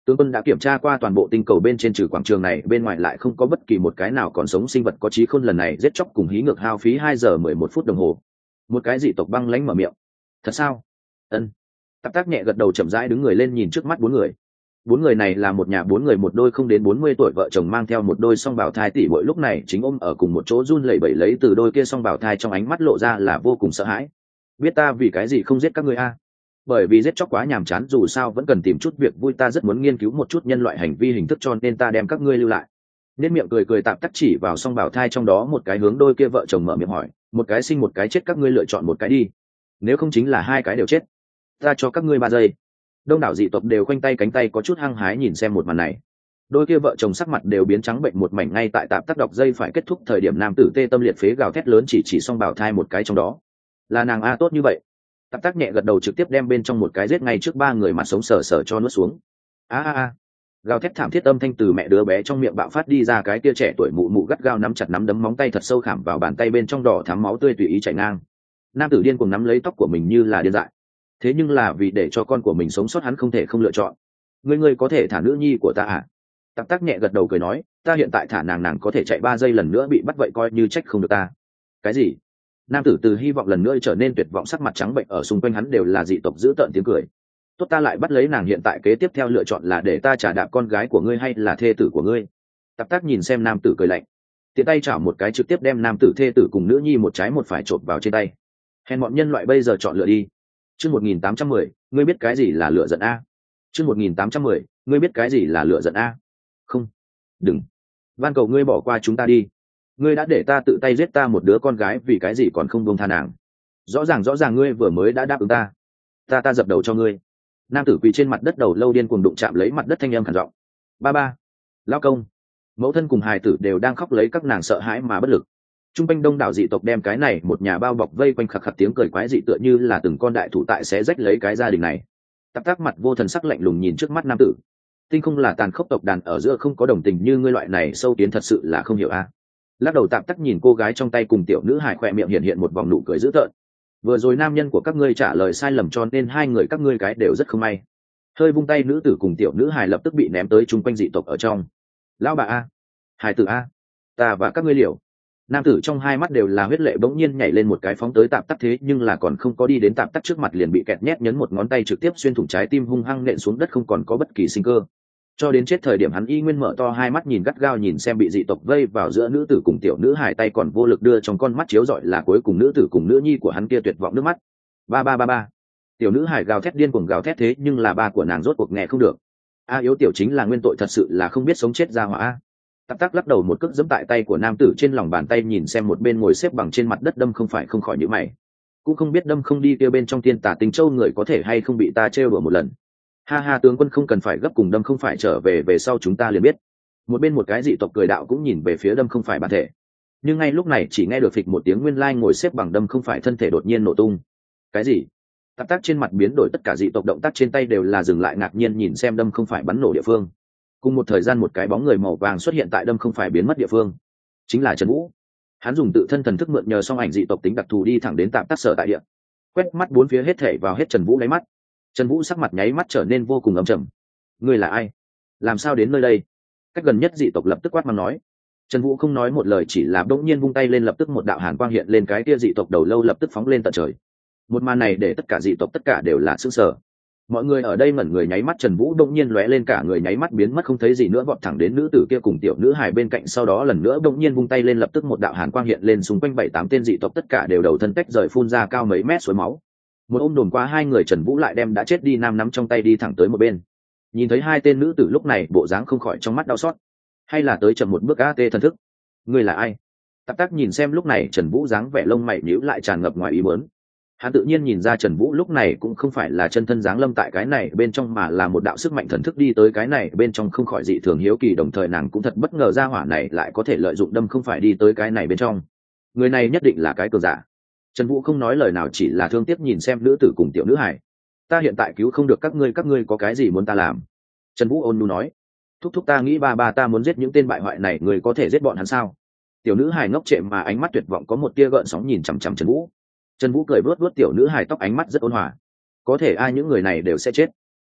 A: Tướng quân đã kiểm tra qua toàn bộ tinh cầu bên trên, trừ quảng trường này bên ngoài lại không có bất kỳ một cái nào còn sống sinh vật có trí khôn. Lần này giết chóc cùng hí ngược hao phí hai giờ mười một phút đồng hồ. Một cái dị tộc băng lãnh mở miệng. Thật sao? Ân. Tạp Tác nhẹ gật đầu, chậm rãi đứng người lên nhìn trước mắt bốn người. Bốn người này là một nhà bốn người một đôi không đến bốn mươi tuổi vợ chồng mang theo một đôi song bào thai tỷ muội, lúc này chính ôm ở cùng một chỗ run lẩy bẩy lấy, từ đôi kia song bào thai trong ánh mắt lộ ra là vô cùng sợ hãi. Biết ta vì cái gì không giết các ngươi a? Bởi vì giết chóc quá nhàm chán, dù sao vẫn cần tìm chút việc vui, ta rất muốn nghiên cứu một chút nhân loại hành vi hình thức, cho nên ta đem các ngươi lưu lại. Nên miệng cười cười, Tạp Tắc chỉ vào song bào thai trong đó một cái hướng đôi kia vợ chồng mở miệng hỏi, một cái sinh một cái chết, các ngươi lựa chọn một cái đi, nếu không chính là hai cái đều chết. Ta cho các ngươi ba giây. Đông đảo dị tộc đều khoanh tay cánh tay, có chút hăng hái nhìn xem một màn này. Đôi kia vợ chồng sắc mặt đều biến trắng bệnh một mảnh. Ngay tại Tạp Tắc đọc dây phải kết thúc thời điểm, nam tử tê tâm liệt phế gào thét lớn, chỉ chỉ song bào thai một cái trong đó. Là nàng a? Tốt như vậy. Tạp Tắc nhẹ gật đầu, trực tiếp đem bên trong một cái giết ngay trước ba người, mặt sống sờ sờ cho nuốt xuống. A a a! Gào thét thảm thiết âm thanh từ mẹ đứa bé trong miệng bạo phát đi ra. Cái kia trẻ tuổi mụ mụ gắt gao nắm chặt nắm đấm, móng tay thật sâu khảm vào bàn tay bên trong, đỏ thắm máu tươi tùy ý chảy ngang. Nam tử điên cuồng nắm lấy tóc của mình như là điên dại. Thế nhưng là vì để cho con của mình sống sót, hắn không thể không lựa chọn. Ngươi ngươi có thể thả nữ nhi của ta à? Tạp Tắc nhẹ gật đầu cười nói, ta hiện tại thả nàng, nàng có thể chạy ba giây lần nữa bị bắt, vậy coi như trách không được ta. Cái gì? Nam tử từ hy vọng lần nữa trở nên tuyệt vọng, sắc mặt trắng bệnh, ở xung quanh hắn đều là dị tộc giữ tợn tiếng cười. Tốt, ta lại bắt lấy nàng, hiện tại kế tiếp theo lựa chọn là để ta trả đạp con gái của ngươi hay là thê tử của ngươi? Tạp Tắc nhìn xem nam tử cười lạnh, tiện tay chảo một cái, trực tiếp đem nam tử thê tử cùng nữ nhi một trái một phải chộp vào trên tay. Hèn bọn nhân loại, bây giờ chọn lựa đi. Chương một nghìn tám trăm mười, ngươi biết cái gì là lựa giận a? Chương một nghìn tám trăm mười, ngươi biết cái gì là lựa giận a? Không, đừng, van cầu ngươi bỏ qua chúng ta đi. Ngươi đã để ta tự tay giết ta một đứa con gái, vì cái gì còn không buông tha nàng? Rõ ràng rõ ràng ngươi vừa mới đã đáp ứng ta. Ta ta dập đầu cho ngươi. Nam tử quỳ trên mặt đất, đầu lâu điên cuồng đụng chạm lấy mặt đất, thanh âm khản giọng. Ba ba, lão công, mẫu thân cùng hài tử đều đang khóc lấy, các nàng sợ hãi mà bất lực. Trung quanh đông đảo dị tộc đem cái này một nhà bao bọc vây quanh, khạc khạc tiếng cười quái dị tựa như là từng con đại thủ tại xé rách lấy cái gia đình này. Tạp Tác mặt vô thần sắc lạnh lùng nhìn trước mắt nam tử. Tinh không là tàn khốc, tộc đàn ở giữa không có đồng tình như ngươi loại này sâu kiến, thật sự là không hiểu a. Lắc đầu, Tạp Tắc nhìn cô gái trong tay cùng tiểu nữ hài, khỏe miệng hiện hiện một vòng nụ cười dữ tợn. Vừa rồi nam nhân của các ngươi trả lời sai lầm, cho nên hai người các ngươi cái đều rất không may. Hơi vung tay, nữ tử cùng tiểu nữ hài lập tức bị ném tới chung quanh dị tộc ở trong. Lão bà a, hài tử a, ta và các ngươi liều. Nam tử trong hai mắt đều là huyết lệ, bỗng nhiên nhảy lên một cái phóng tới Tạp Tắc, thế nhưng là còn không có đi đến Tạp Tắc trước mặt liền bị kẹt nhét nhấn một ngón tay trực tiếp xuyên thủng trái tim, hung hăng nện xuống đất, không còn có bất kỳ sinh cơ. Cho đến chết thời điểm hắn y nguyên mở to hai mắt nhìn gắt gao nhìn xem bị dị tộc vây vào giữa nữ tử cùng tiểu nữ hài, tay còn vô lực đưa trong con mắt chiếu rọi là cuối cùng nữ tử cùng nữ nhi của hắn kia tuyệt vọng nước mắt. Ba ba ba ba. Tiểu nữ hài gào thét điên cuồng gào thét, thế nhưng là ba của nàng rốt cuộc nghe không được. A yếu tiểu chính là nguyên tội, thật sự là không biết sống chết ra hỏa a. Tạp Tắc lắc đầu một cước giẫm tại tay của nam tử trên lòng bàn tay, nhìn xem một bên ngồi xếp bằng trên mặt đất Đâm Không Phải, không khỏi nhíu mày. Cũng không biết Đâm Không đi kia bên trong Thiên Tà Tinh Châu người có thể hay không bị ta trêu đùa một lần. Ha ha, tướng quân không cần phải gấp, cùng Đâm Không Phải trở về về sau chúng ta liền biết. Một bên một cái dị tộc cười đạo cũng nhìn về phía Đâm Không Phải bản thể. Nhưng ngay lúc này chỉ nghe được phịch một tiếng, nguyên lai ngồi xếp bằng Đâm Không Phải thân thể đột nhiên nổ tung. Cái gì? Tạp Tác trên mặt biến đổi, tất cả dị tộc động tác trên tay đều là dừng lại, ngạc nhiên nhìn xem Đâm Không Phải bắn nổ địa phương. Cùng một thời gian, một cái bóng người màu vàng xuất hiện tại Đâm Không Phải biến mất địa phương, chính là Trần Vũ. Hắn dùng tự thân thần thức mượn nhờ song ảnh dị tộc tính đặc thù đi thẳng đến Tạp Tác sở tại địa, quét mắt bốn phía, hết thể vào hết Trần Vũ đáy mắt. Trần Vũ sắc mặt nháy mắt trở nên vô cùng âm trầm. Ngươi là ai? Làm sao đến nơi đây? Cách gần nhất dị tộc lập tức quát mắng nói. Trần Vũ không nói một lời, chỉ là bỗng nhiên vung tay lên, lập tức một đạo hàn quang hiện lên, cái kia dị tộc đầu lâu lập tức phóng lên tận trời. Một màn này để tất cả dị tộc tất cả đều là sửng sở. Mọi người ở đây ngẩn người, nháy mắt Trần Vũ bỗng nhiên lóe lên, cả người nháy mắt biến mất không thấy gì nữa, vọt thẳng đến nữ tử kia cùng tiểu nữ hài bên cạnh, sau đó lần nữa bỗng nhiên vung tay lên, lập tức một đạo hàn quang hiện lên, xung quanh bảy tám tên dị tộc tất cả đều đầu thân tách rời, phun ra cao mấy mét suối máu. Một ôm đồn qua hai người, Trần Vũ lại đem đã chết đi nam nắm trong tay đi thẳng tới một bên. Nhìn thấy hai tên nữ tử lúc này bộ dáng không khỏi trong mắt đau xót. Hay là tới chậm một bước a tê thần thức. Ngươi là ai? Tạp Tác nhìn xem lúc này Trần Vũ dáng vẻ lông mày nhíu lại, tràn ngập ngoài ý muốn. Hắn tự nhiên nhìn ra Trần Vũ lúc này cũng không phải là chân thân giáng lâm tại cái này bên trong, mà là một đạo sức mạnh thần thức đi tới cái này bên trong, không khỏi dị thường hiếu kỳ, đồng thời nàng cũng thật bất ngờ ra hỏa này lại có thể lợi dụng Đâm Không Phải đi tới cái này bên trong. Người này nhất định là cái cường giả. Trần Vũ không nói lời nào, chỉ là thương tiếc nhìn xem nữ tử cùng tiểu nữ hải. Ta hiện tại cứu không được các ngươi, các ngươi có cái gì muốn ta làm? Trần Vũ ôn nhu nói. Thúc thúc, ta nghĩ ba ba ta muốn giết những tên bại hoại này, người có thể giết bọn hắn sao? Tiểu nữ hải ngốc trệ mà ánh mắt tuyệt vọng có một tia gợn sóng nhìn chằm chằm Trần Vũ. Trần Vũ cười vuốt vuốt tiểu nữ hài tóc, ánh mắt rất ôn hòa. Có thể ai những người này đều sẽ chết.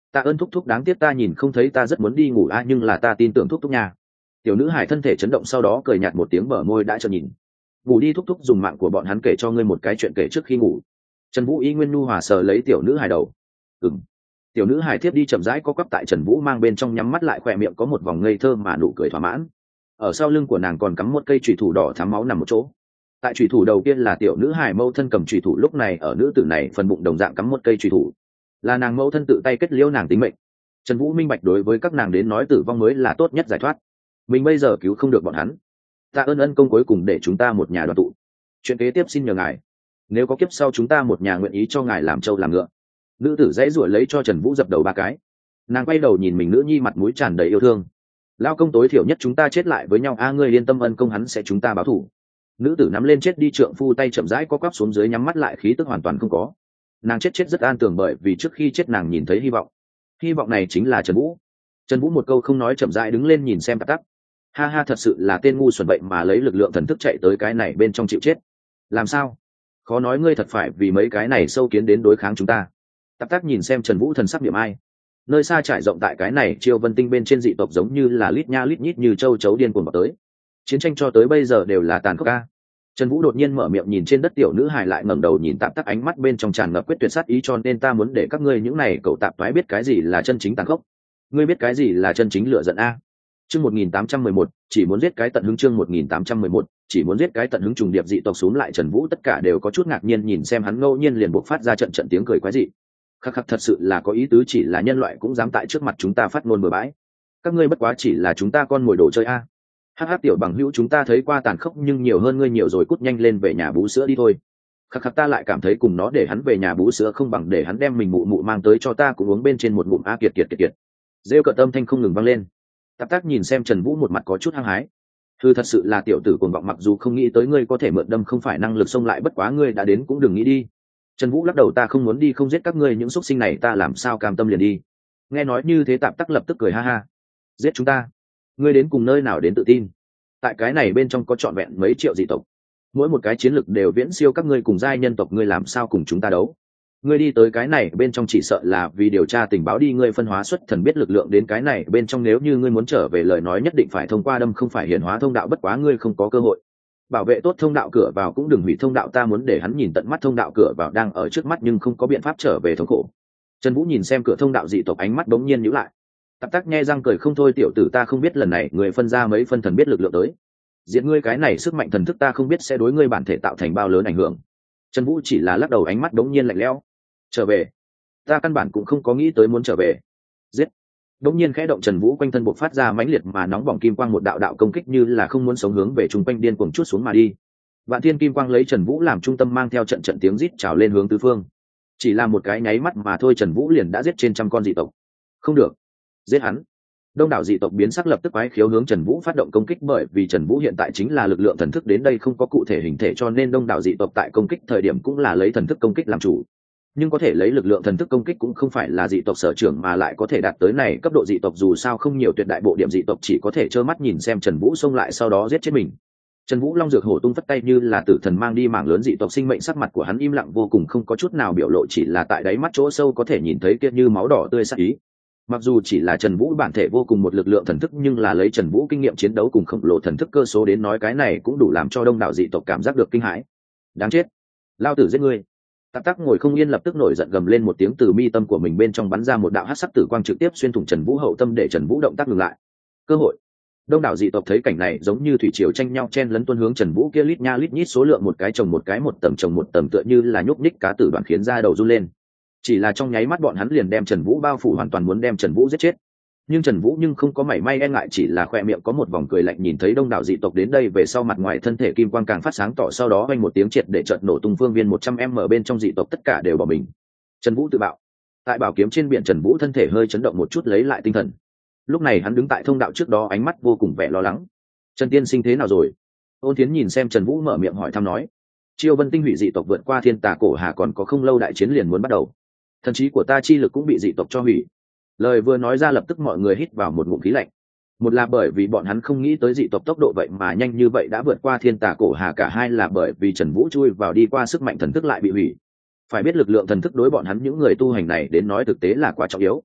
A: Tạ ơn thúc thúc, đáng tiếc ta nhìn không thấy, ta rất muốn đi ngủ a, nhưng là ta tin tưởng thúc thúc nha. Tiểu nữ hải thân thể chấn động, sau đó cười nhạt một tiếng, bờ môi đã trợn nhìn. Ngủ đi thúc thúc, dùng mạng của bọn hắn kể cho ngươi một cái chuyện kể trước khi ngủ. Trần Vũ y nguyên nhu hòa sờ lấy tiểu nữ hải đầu. Ừm. Tiểu nữ hải thiếp đi chậm rãi co quắp tại Trần Vũ mang bên trong, nhắm mắt lại, khỏe miệng có một vòng ngây thơ mà nụ cười thỏa mãn. Ở sau lưng của nàng còn cắm một cây chùy thủ đỏ thắm máu nằm một chỗ. Tại chùy thủ đầu kia là tiểu nữ hải mâu thân cầm chùy thủ, lúc này ở nữ tử này phần bụng đồng dạng cắm một cây chùy thủ, là nàng mâu thân tự tay kết liễu nàng tính mệnh. Trần Vũ minh bạch, đối với các nàng đến nói tử vong mới là tốt nhất giải thoát. Mình bây giờ cứu không được bọn hắn, tạ ơn ân công cuối cùng để chúng ta một nhà đoàn tụ. Chuyện kế tiếp xin nhờ ngài, nếu có kiếp sau chúng ta một nhà nguyện ý cho ngài làm trâu làm ngựa. Nữ tử dãy ruổi lấy cho Trần Vũ dập đầu ba cái. Nàng quay đầu nhìn mình nữ nhi, mặt mũi tràn đầy yêu thương. Lao công, tối thiểu nhất chúng ta chết lại với nhau a, ngươi yên tâm, ân công hắn sẽ chúng ta báo thù. Nữ tử nắm lên chết đi trượng phu tay chậm rãi co quắp xuống dưới, nhắm mắt lại, khí tức hoàn toàn không có. Nàng chết chết rất an tường, bởi vì trước khi chết nàng nhìn thấy hy vọng. Hy vọng này chính là Trần Vũ. Trần Vũ một câu không nói, chậm rãi đứng lên nhìn xem Tạp Tắc. Ha ha, thật sự là tên ngu xuẩn vậy mà lấy lực lượng thần thức chạy tới cái này bên trong chịu chết. Làm sao? Khó nói ngươi thật phải vì mấy cái này sâu kiến đến đối kháng chúng ta. Tạp Tắc nhìn xem Trần Vũ, thần sắc niệm ai. Nơi xa trải rộng tại cái này Chiêu Vân Tinh bên trên dị tộc giống như là lít nha lít nhít như châu chấu điên cuồng vào tới. Chiến tranh cho tới bây giờ đều là tàn khốc ca. Trần Vũ đột nhiên mở miệng, nhìn trên đất tiểu nữ hài, lại ngẩng đầu nhìn Tạp Tắc, ánh mắt bên trong tràn ngập quyết tuyệt sát ý, cho nên ta muốn để các ngươi những này cậu tạp toái biết cái gì là chân chính tàn khốc. Ngươi biết cái gì là chân chính lửa giận a? Chương một nghìn tám trăm mười một, chỉ muốn giết cái tận hứng. Chương một nghìn tám trăm mười một, chỉ muốn giết cái tận hứng. Trùng điệp dị tộc xuống lại Trần Vũ tất cả đều có chút ngạc nhiên nhìn xem hắn, ngẫu nhiên liền buộc phát ra trận trận tiếng cười quái dị. Khắc khắc, thật sự là có ý tứ, chỉ là nhân loại cũng dám tại trước mặt chúng ta phát ngôn bừa bãi. Các ngươi bất quá chỉ là chúng ta con mồi đồ chơi a. Hắc hắc, tiểu bằng hữu, chúng ta thấy qua tàn khốc nhưng nhiều hơn ngươi nhiều rồi, cút nhanh lên về nhà bú sữa đi thôi. Khắc khắc, ta lại cảm thấy cùng nó để hắn về nhà bú sữa không bằng để hắn đem mình mụ mụ mang tới cho ta cũng uống bên trên một ngụm a, kiệt kiệt kiệt kiệt. Rêu cợt âm thanh không ngừng vang lên. Tạp Tác nhìn xem Trần Vũ, một mặt có chút hăng hái. Thư thật sự là tiểu tử cuồng vọng, mặc dù không nghĩ tới ngươi có thể mượn đâm không phải năng lực xông lại, bất quá ngươi đã đến cũng đừng nghĩ đi. Trần Vũ lắc đầu, ta không muốn đi, không giết các ngươi những xúc sinh này ta làm sao cam tâm liền đi. Nghe nói như thế Tạp Tắc lập tức cười ha ha. Giết chúng ta? Ngươi đến cùng nơi nào đến tự tin? Tại cái này bên trong có trọn vẹn mấy triệu dị tộc, mỗi một cái chiến lực đều viễn siêu các ngươi cùng giai nhân tộc, ngươi làm sao cùng chúng ta đấu? Ngươi đi tới cái này bên trong chỉ sợ là vì điều tra tình báo đi, ngươi phân hóa xuất thần biết lực lượng đến cái này bên trong, nếu như ngươi muốn trở về lời nói nhất định phải thông qua đâm không phải hiển hóa thông đạo, bất quá ngươi không có cơ hội. Bảo vệ tốt thông đạo cửa vào, cũng đừng hủy thông đạo, ta muốn để hắn nhìn tận mắt thông đạo cửa vào đang ở trước mắt nhưng không có biện pháp trở về thống khổ. Trần Vũ nhìn xem cửa thông đạo dị tộc, ánh mắt bỗng nhiên nhíu lại. Tạp Tắc nhe răng cười không thôi, tiểu tử, ta không biết lần này người phân ra mấy phân thần biết lực lượng tới diện ngươi, cái này sức mạnh thần thức ta không biết sẽ đối ngươi bản thể tạo thành bao lớn ảnh hưởng. Trần Vũ chỉ là lắc đầu, ánh mắt đống nhiên lạnh lẽo. Trở về? Ta căn bản cũng không có nghĩ tới muốn trở về. Giết! Đống nhiên khẽ động, Trần Vũ quanh thân bộc phát ra mãnh liệt mà nóng bỏng kim quang, một đạo đạo công kích như là không muốn sống hướng về trung quanh điên cuồng chút xuống mà đi. Vạn thiên kim quang lấy Trần Vũ làm trung tâm, mang theo trận trận tiếng rít trào lên hướng tứ phương. Chỉ là một cái nháy mắt mà thôi, Trần Vũ liền đã giết trên trăm con dị tộc. Không được, giết hắn! Đông đảo dị tộc biến sắc, lập tức quái khiếu hướng Trần Vũ phát động công kích, bởi vì Trần Vũ hiện tại chính là lực lượng thần thức đến đây, không có cụ thể hình thể, cho nên đông đảo dị tộc tại công kích thời điểm cũng là lấy thần thức công kích làm chủ. Nhưng có thể lấy lực lượng thần thức công kích cũng không phải là dị tộc sở trường, mà lại có thể đạt tới này cấp độ dị tộc dù sao không nhiều, tuyệt đại bộ điểm dị tộc chỉ có thể trơ mắt nhìn xem Trần Vũ xông lại sau đó giết chết mình. Trần Vũ long dược hổ tung phất tay như là tử thần mang đi mảng lớn dị tộc sinh mệnh, sắc mặt của hắn im lặng vô cùng, không có chút nào biểu lộ, chỉ là tại đáy mắt chỗ sâu có thể nhìn thấy kia như máu đỏ tươi sắc ý. Mặc dù chỉ là Trần Vũ bản thể vô cùng một lực lượng thần thức, nhưng là lấy Trần Vũ kinh nghiệm chiến đấu cùng khổng lồ thần thức cơ số đến nói, cái này cũng đủ làm cho đông đảo dị tộc cảm giác được kinh hãi. Đáng chết, lao tử giết ngươi! Tạp Tắc ngồi không yên, lập tức nổi giận gầm lên một tiếng, từ mi tâm của mình bên trong bắn ra một đạo hắc sắc tử quang trực tiếp xuyên thủng Trần Vũ hậu tâm, để Trần Vũ động tác ngừng lại. Cơ hội! Đông đảo dị tộc thấy cảnh này giống như thủy triều tranh nhau chen lấn tuôn hướng Trần Vũ, kia lít nha lít nhít số lượng một cái chồng một cái, một tầm chồng một tầm, tựa như là nhúc nhích cá tử đoàn, khiến da đầu run lên. Chỉ là trong nháy mắt bọn hắn liền đem Trần Vũ bao phủ, hoàn toàn muốn đem Trần Vũ giết chết. Nhưng Trần Vũ nhưng không có mảy may e ngại, chỉ là khoe miệng có một vòng cười lạnh, nhìn thấy đông đảo dị tộc đến đây về sau, mặt ngoài thân thể kim quang càng phát sáng tỏ, sau đó vang một tiếng triệt để chợt nổ tung, phương viên một trăm mét bên trong dị tộc tất cả đều bỏ mình. Trần Vũ tự bạo. Tại bảo kiếm trên biển, Trần Vũ thân thể hơi chấn động một chút, lấy lại tinh thần. Lúc này hắn đứng tại thông đạo trước đó, ánh mắt vô cùng vẻ lo lắng. Trần tiên sinh thế nào rồi? Ôn Thiến nhìn xem Trần Vũ mở miệng hỏi thăm nói. Chiêu Vân Tinh hủy dị tộc vượt qua thiên tà cổ hà, còn có không lâu đại chiến liền muốn bắt đầu. Thần trí của ta chi lực cũng bị dị tộc cho hủy. Lời vừa nói ra lập tức mọi người hít vào một ngụm khí lạnh. Một là bởi vì bọn hắn không nghĩ tới dị tộc tốc độ vậy mà nhanh như vậy đã vượt qua thiên tà cổ hà, cả hai là bởi vì Trần Vũ chui vào đi qua sức mạnh thần thức lại bị hủy. Phải biết lực lượng thần thức đối bọn hắn những người tu hành này đến nói thực tế là quá trọng yếu.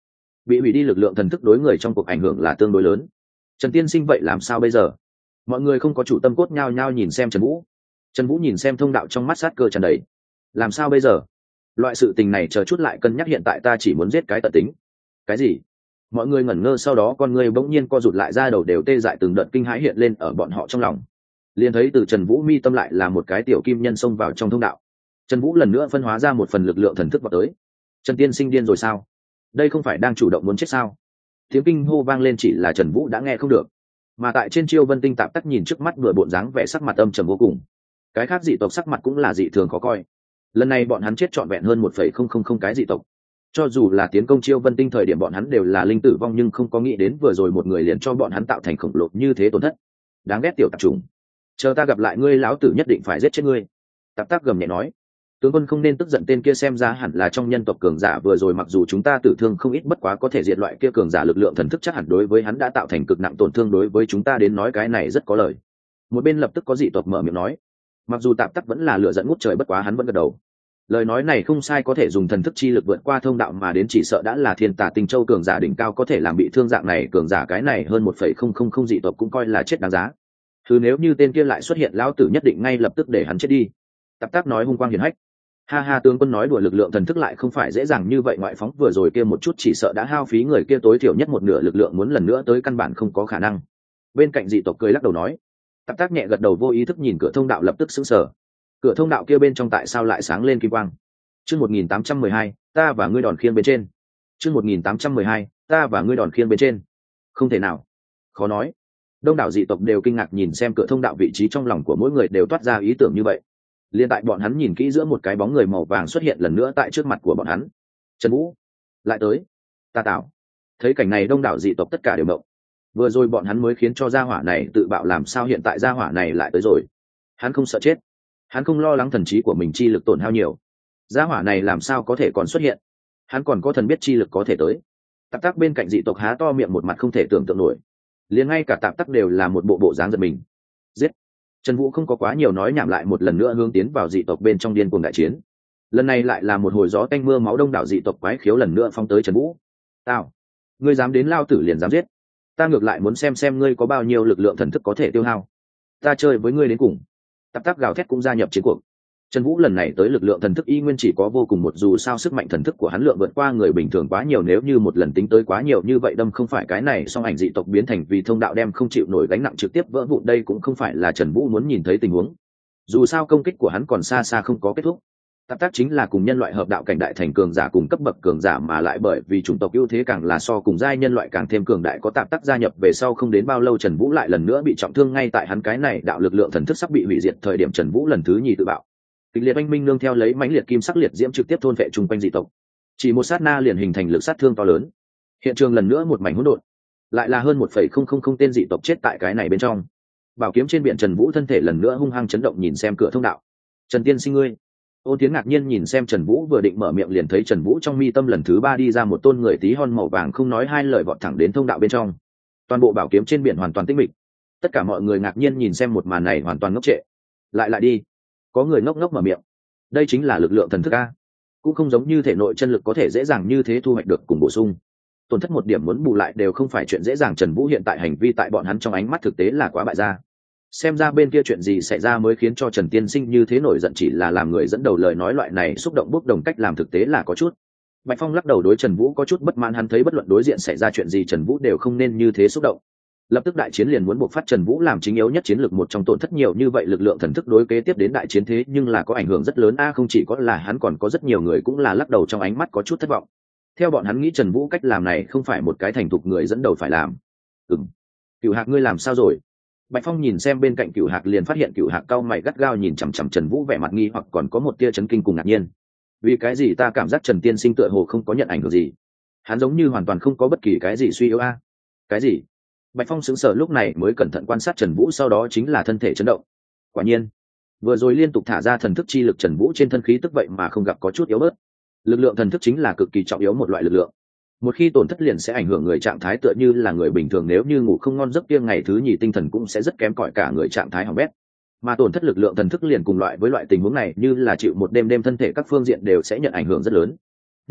A: bị hủy đi lực lượng thần thức đối người trong cuộc ảnh hưởng là tương đối lớn. Trần tiên sinh vậy làm sao bây giờ? Mọi người không có chủ tâm cốt nhao nhao nhìn xem Trần Vũ. Trần Vũ nhìn xem thông đạo trong mắt sát cơ tràn đầy. Làm sao bây giờ? Loại sự tình này chờ chút lại cân nhắc, hiện tại ta chỉ muốn giết cái tận tính. Cái gì? Mọi người ngẩn ngơ, sau đó con người bỗng nhiên co rụt lại, ra đầu đều tê dại, từng đợt kinh hãi hiện lên ở bọn họ trong lòng. Liền thấy từ Trần Vũ mi tâm lại là một cái tiểu kim nhân xông vào trong thông đạo. Trần Vũ lần nữa phân hóa ra một phần lực lượng thần thức vào tới. Trần tiên sinh điên rồi sao? Đây không phải đang chủ động muốn chết sao? Tiếng kinh hô vang lên, chỉ là Trần Vũ đã nghe không được. Mà tại trên Chiêu Vân Tinh tạp tắc nhìn trước mắt vừa bộn dáng vẻ sắc mặt âm trầm vô cùng. Cái khác dị tộc sắc mặt cũng là dị thường khó coi. Lần này bọn hắn chết trọn vẹn hơn một phẩy không không không cái dị tộc. Cho dù là tiến công Chiêu Vân Tinh thời điểm bọn hắn đều là linh tử vong, nhưng không có nghĩ đến vừa rồi một người liền cho bọn hắn tạo thành khổng lồ như thế tổn thất. Đáng ghét tiểu tạp trùng. Chờ ta gặp lại ngươi, lão tử nhất định phải giết chết ngươi. Tạp Tác gầm nhẹ nói. Tướng quân không nên tức giận, tên kia xem ra hẳn là trong nhân tộc cường giả, vừa rồi mặc dù chúng ta tử thương không ít, bất quá có thể diệt loại kia cường giả lực lượng thần thức chắc hẳn đối với hắn đã tạo thành cực nặng tổn thương, đối với chúng ta đến nói cái này rất có lời. Một bên lập tức có dị tộc mở miệng nói. Mặc dù Tạp Tắc vẫn là lửa giận ngút trời, bất quá hắn vẫn gật đầu. Lời nói này không sai, có thể dùng thần thức chi lực vượt qua thông đạo mà đến chỉ sợ đã là Thiên Tà Tinh Châu cường giả đỉnh cao, có thể làm bị thương dạng này cường giả, cái này hơn một phẩy không không không dị tộc cũng coi là chết đáng giá. Thứ nếu như tên kia lại xuất hiện, lão tử nhất định ngay lập tức để hắn chết đi. Tạp Tác nói hung quang hiển hách. Ha ha, tướng quân nói đùa, lực lượng thần thức lại không phải dễ dàng như vậy, ngoại phóng vừa rồi kia một chút chỉ sợ đã hao phí người kia tối thiểu nhất một nửa lực lượng, muốn lần nữa tới căn bản không có khả năng. Bên cạnh dị tộc cười lắc đầu nói. Tạp Tác nhẹ gật đầu, vô ý thức nhìn cửa thông đạo, lập tức sững sờ. Cửa thông đạo kia bên trong tại sao lại sáng lên kim quang? Chương một nghìn tám trăm mười hai, ta và ngươi đòn khiêng bên trên. Chương một nghìn tám trăm mười hai, ta và ngươi đòn khiêng bên trên. Không thể nào. Khó nói. Đông đảo dị tộc đều kinh ngạc nhìn xem cửa thông đạo, vị trí trong lòng của mỗi người đều toát ra ý tưởng như vậy. Liên tại bọn hắn nhìn kỹ, giữa một cái bóng người màu vàng xuất hiện lần nữa tại trước mặt của bọn hắn. Trần Vũ lại tới. Ta tạo. Thấy cảnh này đông đảo dị tộc tất cả đều động. Vừa rồi bọn hắn mới khiến cho gia hỏa này tự bạo, làm sao hiện tại gia hỏa này lại tới rồi? Hắn không sợ chết, hắn không lo lắng thần trí của mình chi lực tổn hao nhiều. Gia hỏa này làm sao có thể còn xuất hiện? Hắn còn có thần biết chi lực có thể tới. Tạp Tắc bên cạnh dị tộc há to miệng, một mặt không thể tưởng tượng nổi. Liền ngay cả Tạp Tắc đều là một bộ bộ dáng giật mình. Giết! Trần Vũ không có quá nhiều nói nhảm, lại một lần nữa hướng tiến vào dị tộc bên trong điên cuồng đại chiến. Lần này lại là một hồi gió tanh mưa máu, đông đảo dị tộc quái khiếu lần nữa phong tới Trần Vũ. Tao, ngươi dám đến, lao tử liền dám giết. Ta ngược lại muốn xem xem ngươi có bao nhiêu lực lượng thần thức có thể tiêu hao. Ta chơi với ngươi đến cùng. Tạp Tác gào thét cũng gia nhập chiến cuộc. Trần Vũ lần này tới lực lượng thần thức y nguyên chỉ có vô cùng một, dù sao sức mạnh thần thức của hắn lượng vượt qua người bình thường quá nhiều, nếu như một lần tính tới quá nhiều như vậy đâm không phải cái này song ảnh dị tộc biến thành vì thông đạo đem không chịu nổi gánh nặng trực tiếp vỡ vụn, đây cũng không phải là Trần Vũ muốn nhìn thấy tình huống. Dù sao công kích của hắn còn xa xa không có kết thúc. Tạp Tác chính là cùng nhân loại hợp đạo cảnh đại thành cường giả, cùng cấp bậc cường giả, mà lại bởi vì chủng tộc ưu thế càng là so cùng giai nhân loại càng thêm cường đại, có Tạp Tác gia nhập về sau không đến bao lâu Trần Vũ lại lần nữa bị trọng thương, ngay tại hắn cái này đạo lực lượng thần thức sắp bị hủy diệt thời điểm Trần Vũ lần thứ nhì tự bạo. Kịch liệt oanh minh nương theo lấy mãnh liệt kim sắc liệt diễm trực tiếp thôn vệ chung quanh dị tộc. Chỉ một sát na liền hình thành lực sát thương to lớn. Hiện trường lần nữa một mảnh hỗn độn, lại là hơn một phẩy không không không tên dị tộc chết tại cái này bên trong. Bảo kiếm trên biển, Trần Vũ thân thể lần nữa hung hăng chấn động nhìn xem cửa thông đạo. Trần tiên sinh ngươi. Ôn Tiến ngạc nhiên nhìn xem Trần Vũ, vừa định mở miệng liền thấy Trần Vũ trong mi tâm lần thứ ba đi ra một tôn người tí hon màu vàng, không nói hai lời vọt thẳng đến thông đạo bên trong. Toàn bộ bảo kiếm trên biển hoàn toàn tĩnh mịch. Tất cả mọi người ngạc nhiên nhìn xem một màn này, hoàn toàn ngốc trệ. Lại lại đi. Có người ngốc ngốc mở miệng. Đây chính là lực lượng thần thức a, cũng không giống như thể nội chân lực có thể dễ dàng như thế thu hoạch được cùng bổ sung. Tổn thất một điểm muốn bù lại đều không phải chuyện dễ dàng. Trần Vũ hiện tại hành vi tại bọn hắn trong ánh mắt thực tế là quá bại gia. Xem ra bên kia chuyện gì xảy ra mới khiến cho Trần tiên sinh như thế nổi giận, chỉ là làm người dẫn đầu lời nói loại này xúc động bốc đồng cách làm thực tế là có chút. Bạch Phong lắc đầu đối Trần Vũ có chút bất mãn, hắn thấy bất luận đối diện xảy ra chuyện gì Trần Vũ đều không nên như thế xúc động. Lập tức đại chiến liền muốn buộc phát, Trần Vũ làm chính yếu nhất chiến lược một trong, tổn thất nhiều như vậy lực lượng thần thức đối kế tiếp đến đại chiến thế nhưng là có ảnh hưởng rất lớn a à, không chỉ có là hắn, còn có rất nhiều người cũng là lắc đầu, trong ánh mắt có chút thất vọng. Theo bọn hắn nghĩ Trần Vũ cách làm này không phải một cái thành thục người dẫn đầu phải làm. Ừm, Cửu Hạc ngươi làm sao rồi? Bạch Phong nhìn xem bên cạnh Cửu Hạc liền phát hiện Cửu Hạc cau mày gắt gao nhìn chằm chằm Trần Vũ, vẻ mặt nghi hoặc còn có một tia chấn kinh cùng ngạc nhiên. Vì cái gì ta cảm giác Trần tiên sinh tựa hồ không có nhận ảnh hưởng gì? Hắn giống như hoàn toàn không có bất kỳ cái gì suy yếu a. À? Cái gì? Bạch Phong sững sờ lúc này mới cẩn thận quan sát Trần Vũ, sau đó chính là thân thể chấn động. Quả nhiên, vừa rồi liên tục thả ra thần thức chi lực, Trần Vũ trên thân khí tức vậy mà không gặp có chút yếu bớt. Lực lượng thần thức chính là cực kỳ trọng yếu một loại lực lượng. Một khi tổn thất liền sẽ ảnh hưởng người trạng thái, tựa như là người bình thường nếu như ngủ không ngon giấc kia ngày thứ nhì tinh thần cũng sẽ rất kém cỏi, cả người trạng thái hỏng bét. Mà tổn thất lực lượng thần thức liền cùng loại với loại tình huống này, như là chịu một đêm đêm thân thể các phương diện đều sẽ nhận ảnh hưởng rất lớn.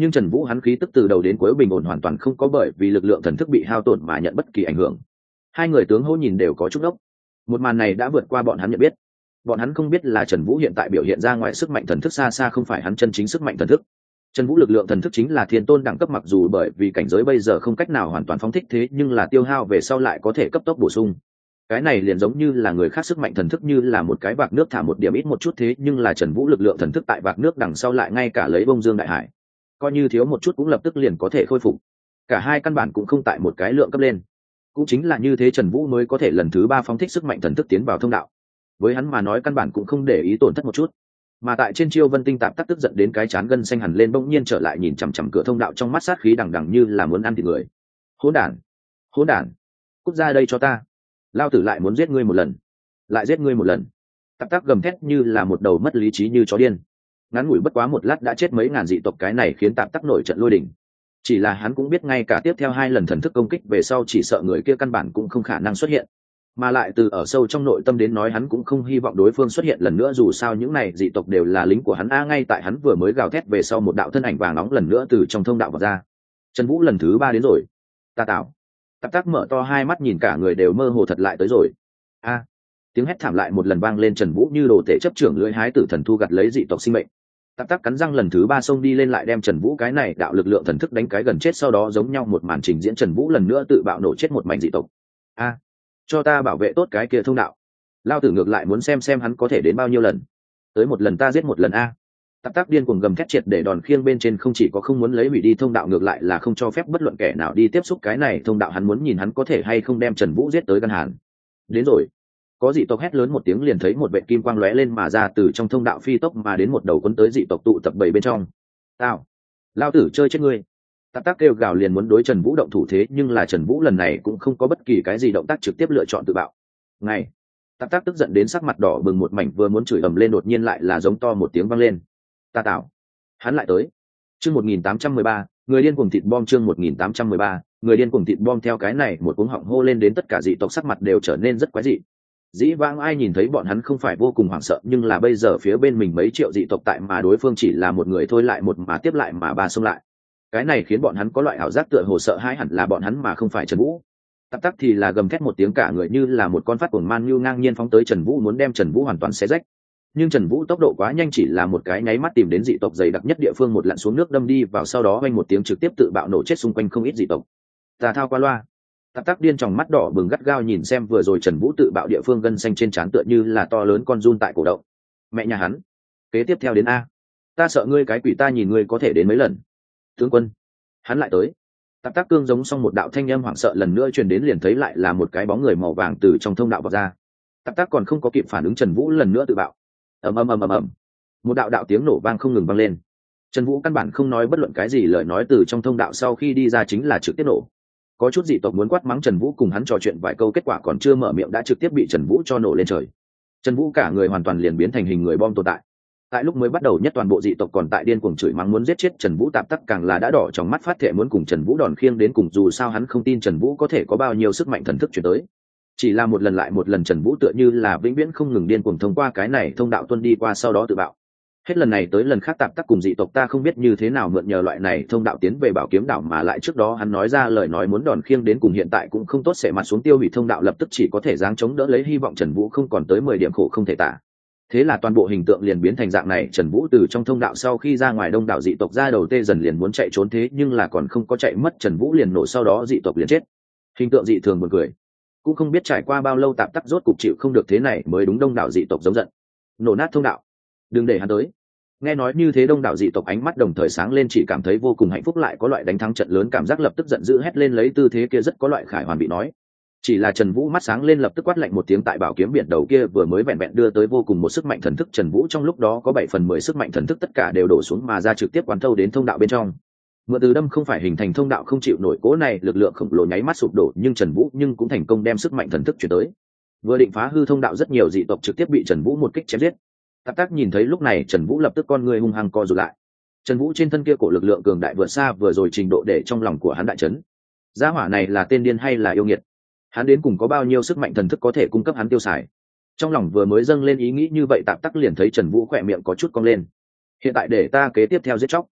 A: nhưng Trần Vũ hắn khí tức từ đầu đến cuối bình ổn, hoàn toàn không có bởi vì lực lượng thần thức bị hao tổn mà nhận bất kỳ ảnh hưởng. Hai người tướng hô nhìn đều có chút ốc. Một màn này đã vượt qua bọn hắn nhận biết. Bọn hắn không biết là Trần Vũ hiện tại biểu hiện ra ngoài sức mạnh thần thức xa xa không phải hắn chân chính sức mạnh thần thức. Trần Vũ lực lượng thần thức chính là thiên tôn đẳng cấp, mặc dù bởi vì cảnh giới bây giờ không cách nào hoàn toàn phóng thích, thế nhưng là tiêu hao về sau lại có thể cấp tốc bổ sung. Cái này liền giống như là người khác sức mạnh thần thức như là một cái vạc nước thả một điểm ít một chút, thế nhưng là Trần Vũ lực lượng thần thức tại vạc nước đằng sau lại ngay cả lấy bông dương đại hải, coi như thiếu một chút cũng lập tức liền có thể khôi phục. Cả hai căn bản cũng không tại một cái lượng cấp lên. Cũng chính là như thế Trần Vũ mới có thể lần thứ ba phóng thích sức mạnh thần thức tiến vào thông đạo. Với hắn mà nói căn bản cũng không để ý tổn thất một chút. Mà tại trên Chiêu Vân Tinh Tạp Tắc tức giận đến cái chán gân xanh hẳn lên, bỗng nhiên trở lại nhìn chằm chằm cửa thông đạo, trong mắt sát khí đằng đằng như là muốn ăn thịt người. Hỗn đản, hỗn đản, cút ra đây cho ta! Lao tử lại muốn giết ngươi một lần, lại giết ngươi một lần. Tạp Tắc gầm thét như là một đầu mất lý trí như chó điên. Ngắn ngủi bất quá một lát đã chết mấy ngàn dị tộc, cái này khiến Tạp Tắc nổi trận lôi đình. Chỉ là hắn cũng biết ngay cả tiếp theo hai lần thần thức công kích về sau chỉ sợ người kia căn bản cũng không khả năng xuất hiện, mà lại từ ở sâu trong nội tâm đến nói hắn cũng không hy vọng đối phương xuất hiện lần nữa, dù sao những này dị tộc đều là lính của hắn. A ngay tại hắn vừa mới gào thét về sau, một đạo thân ảnh vàng nóng lần nữa từ trong thông đạo vào ra. Trần Vũ lần thứ ba đến rồi. Ta tạo. Tạp Tắc mở to hai mắt nhìn cả người đều mơ hồ, thật lại tới rồi. A. Tiếng hét thảm lại một lần vang lên. Trần Vũ như đồ tể chấp trưởng lưỡi hái tử thần thu gặt lấy dị tộc sinh mệnh. Tạp Tắc cắn răng lần thứ ba xông đi lên, lại đem Trần Vũ cái này đạo lực lượng thần thức đánh cái gần chết, sau đó giống nhau một màn trình diễn, Trần Vũ lần nữa tự bạo nổ chết một mảnh dị tộc. A. Cho ta bảo vệ tốt cái kia thông đạo. Lao tử ngược lại muốn xem xem hắn có thể đến bao nhiêu lần. Tới một lần ta giết một lần a. Tạp Tắc điên cuồng gầm thét triệt để đòn khiêng bên trên không chỉ có không muốn lấy hủy đi thông đạo, ngược lại là không cho phép bất luận kẻ nào đi tiếp xúc cái này thông đạo. Hắn muốn nhìn hắn có thể hay không đem Trần Vũ giết tới gan hàn. Đến rồi. Có dị tộc hét lớn một tiếng, liền thấy một vệt kim quang lóe lên mà ra từ trong thông đạo, phi tốc mà đến một đầu cuốn tới dị tộc tụ tập bảy bên trong. Tao, lao tử chơi chết ngươi! Tạp Tắc kêu gào liền muốn đối Trần Vũ động thủ, thế nhưng là Trần Vũ lần này cũng không có bất kỳ cái gì động tác, trực tiếp lựa chọn tự bạo. Ngay, Tạp Tắc tức giận đến sắc mặt đỏ bừng một mảnh, vừa muốn chửi ầm lên, đột nhiên lại là giống to một tiếng vang lên. Ta tạo, hắn lại tới. Chương một nghìn tám trăm mười ba, người điên cuồng thịt bom. Chương một nghìn tám trăm mười ba, người điên cuồng thịt bom. Theo cái này một cuống họng hô lên đến, tất cả dị tộc sắc mặt đều trở nên rất quái dị. Dĩ vãng ai nhìn thấy bọn hắn không phải vô cùng hoảng sợ, nhưng là bây giờ phía bên mình mấy triệu dị tộc tại mà đối phương chỉ là một người thôi, lại một mà tiếp lại mà ba xông lại. Cái này khiến bọn hắn có loại ảo giác tựa hồ sợ hãi hẳn là bọn hắn mà không phải Trần Vũ. Tạp Tắc thì là gầm thét một tiếng, cả người như là một con phát cuồng man như ngang nhiên phóng tới Trần Vũ, muốn đem Trần Vũ hoàn toàn xé rách. Nhưng Trần Vũ tốc độ quá nhanh, chỉ là một cái nháy mắt tìm đến dị tộc dày đặc nhất địa phương, một lặn xuống nước đâm đi vào, sau đó vang một tiếng trực tiếp tự bạo nổ chết xung quanh không ít dị tộc. Tà thao qua loa. Tạp Tắc điên tròng mắt đỏ bừng gắt gao nhìn xem vừa rồi Trần Vũ tự bạo địa phương, gân xanh trên trán tựa như là to lớn con giun tại cổ động. Mẹ nhà hắn, kế tiếp theo đến a. Ta sợ ngươi cái quỷ, ta nhìn ngươi có thể đến mấy lần. Tướng quân, hắn lại tới. Tạp Tắc cương giống xong một đạo thanh âm hoảng sợ lần nữa truyền đến, liền thấy lại là một cái bóng người màu vàng từ trong thông đạo vọt ra. Tạp Tắc còn không có kịp phản ứng, Trần Vũ lần nữa tự bạo. Ầm ầm ầm ầm ầm. Một đạo đạo tiếng nổ vang không ngừng vang lên. Trần Vũ căn bản không nói bất luận cái gì, lời nói từ trong thông đạo sau khi đi ra chính là trực tiếp nổ. Có chút dị tộc muốn quát mắng Trần Vũ, cùng hắn trò chuyện vài câu, kết quả còn chưa mở miệng đã trực tiếp bị Trần Vũ cho nổ lên trời. Trần Vũ cả người hoàn toàn liền biến thành hình người bom tồn tại. Tại lúc mới bắt đầu nhất, toàn bộ dị tộc còn tại điên cuồng chửi mắng muốn giết chết Trần Vũ. Tạp Tắc càng là đã đỏ trong mắt phát thệ muốn cùng Trần Vũ đòn khiêng đến cùng, dù sao hắn không tin Trần Vũ có thể có bao nhiêu sức mạnh thần thức chuyển tới. Chỉ là một lần lại một lần Trần Vũ tựa như là vĩnh viễn không ngừng điên cuồng thông qua cái này thông đạo tuân đi qua, sau đó tự bạo. Hết lần này tới lần khác Tạp Tắc cùng dị tộc ta không biết như thế nào mượn nhờ loại này thông đạo tiến về Bảo Kiếm đảo, mà lại trước đó hắn nói ra lời nói muốn đòn khiêng đến cùng, hiện tại cũng không tốt sẽ mặt xuống tiêu hủy thông đạo, lập tức chỉ có thể giáng chống đỡ lấy hy vọng Trần Vũ không còn tới mười điểm khổ không thể tả. Thế là toàn bộ hình tượng liền biến thành dạng này. Trần Vũ từ trong thông đạo sau khi ra ngoài, đông đảo dị tộc ra đầu tê dần liền muốn chạy trốn, thế nhưng là còn không có chạy mất Trần Vũ liền nổ, sau đó dị tộc liền chết. Hình tượng dị thường buồn cười. Cũng không biết trải qua bao lâu Tạp Tắc rốt cục chịu không được thế này mới đúng, đông đảo dị tộc giống giận. Nổ nát thông đạo, đừng để hắn tới. Nghe nói như thế, đông đảo dị tộc ánh mắt đồng thời sáng lên, chỉ cảm thấy vô cùng hạnh phúc, lại có loại đánh thắng trận lớn cảm giác, lập tức giận dữ hét lên, lấy tư thế kia rất có loại khải hoàn bị nói. Chỉ là Trần Vũ mắt sáng lên, lập tức quát lạnh một tiếng, tại Bảo Kiếm biển đầu kia vừa mới vẹn vẹn đưa tới vô cùng một sức mạnh thần thức, Trần Vũ trong lúc đó có bảy phần mười sức mạnh thần thức tất cả đều đổ xuống mà ra, trực tiếp quán thâu đến thông đạo bên trong. Mượn từ đâm không phải hình thành thông đạo không chịu nổi cố này lực lượng khổng lồ nháy mắt sụp đổ, nhưng Trần Vũ nhưng cũng thành công đem sức mạnh thần thức chuyển tới. Vừa định phá hư thông đạo, rất nhiều dị tộc trực tiếp bị Trần Vũ một kích chém giết. Tạp Tắc nhìn thấy lúc này Trần Vũ lập tức con người hung hăng co rụt lại. Trần Vũ trên thân kia cổ lực lượng cường đại vượt xa vừa rồi trình độ để trong lòng của hắn đại chấn. Gia hỏa này là tên điên hay là yêu nghiệt? Hắn đến cùng có bao nhiêu sức mạnh thần thức có thể cung cấp hắn tiêu xài? Trong lòng vừa mới dâng lên ý nghĩ như vậy, Tạp Tắc liền thấy Trần Vũ khỏe miệng có chút cong lên. Hiện tại để ta kế tiếp theo giết chóc.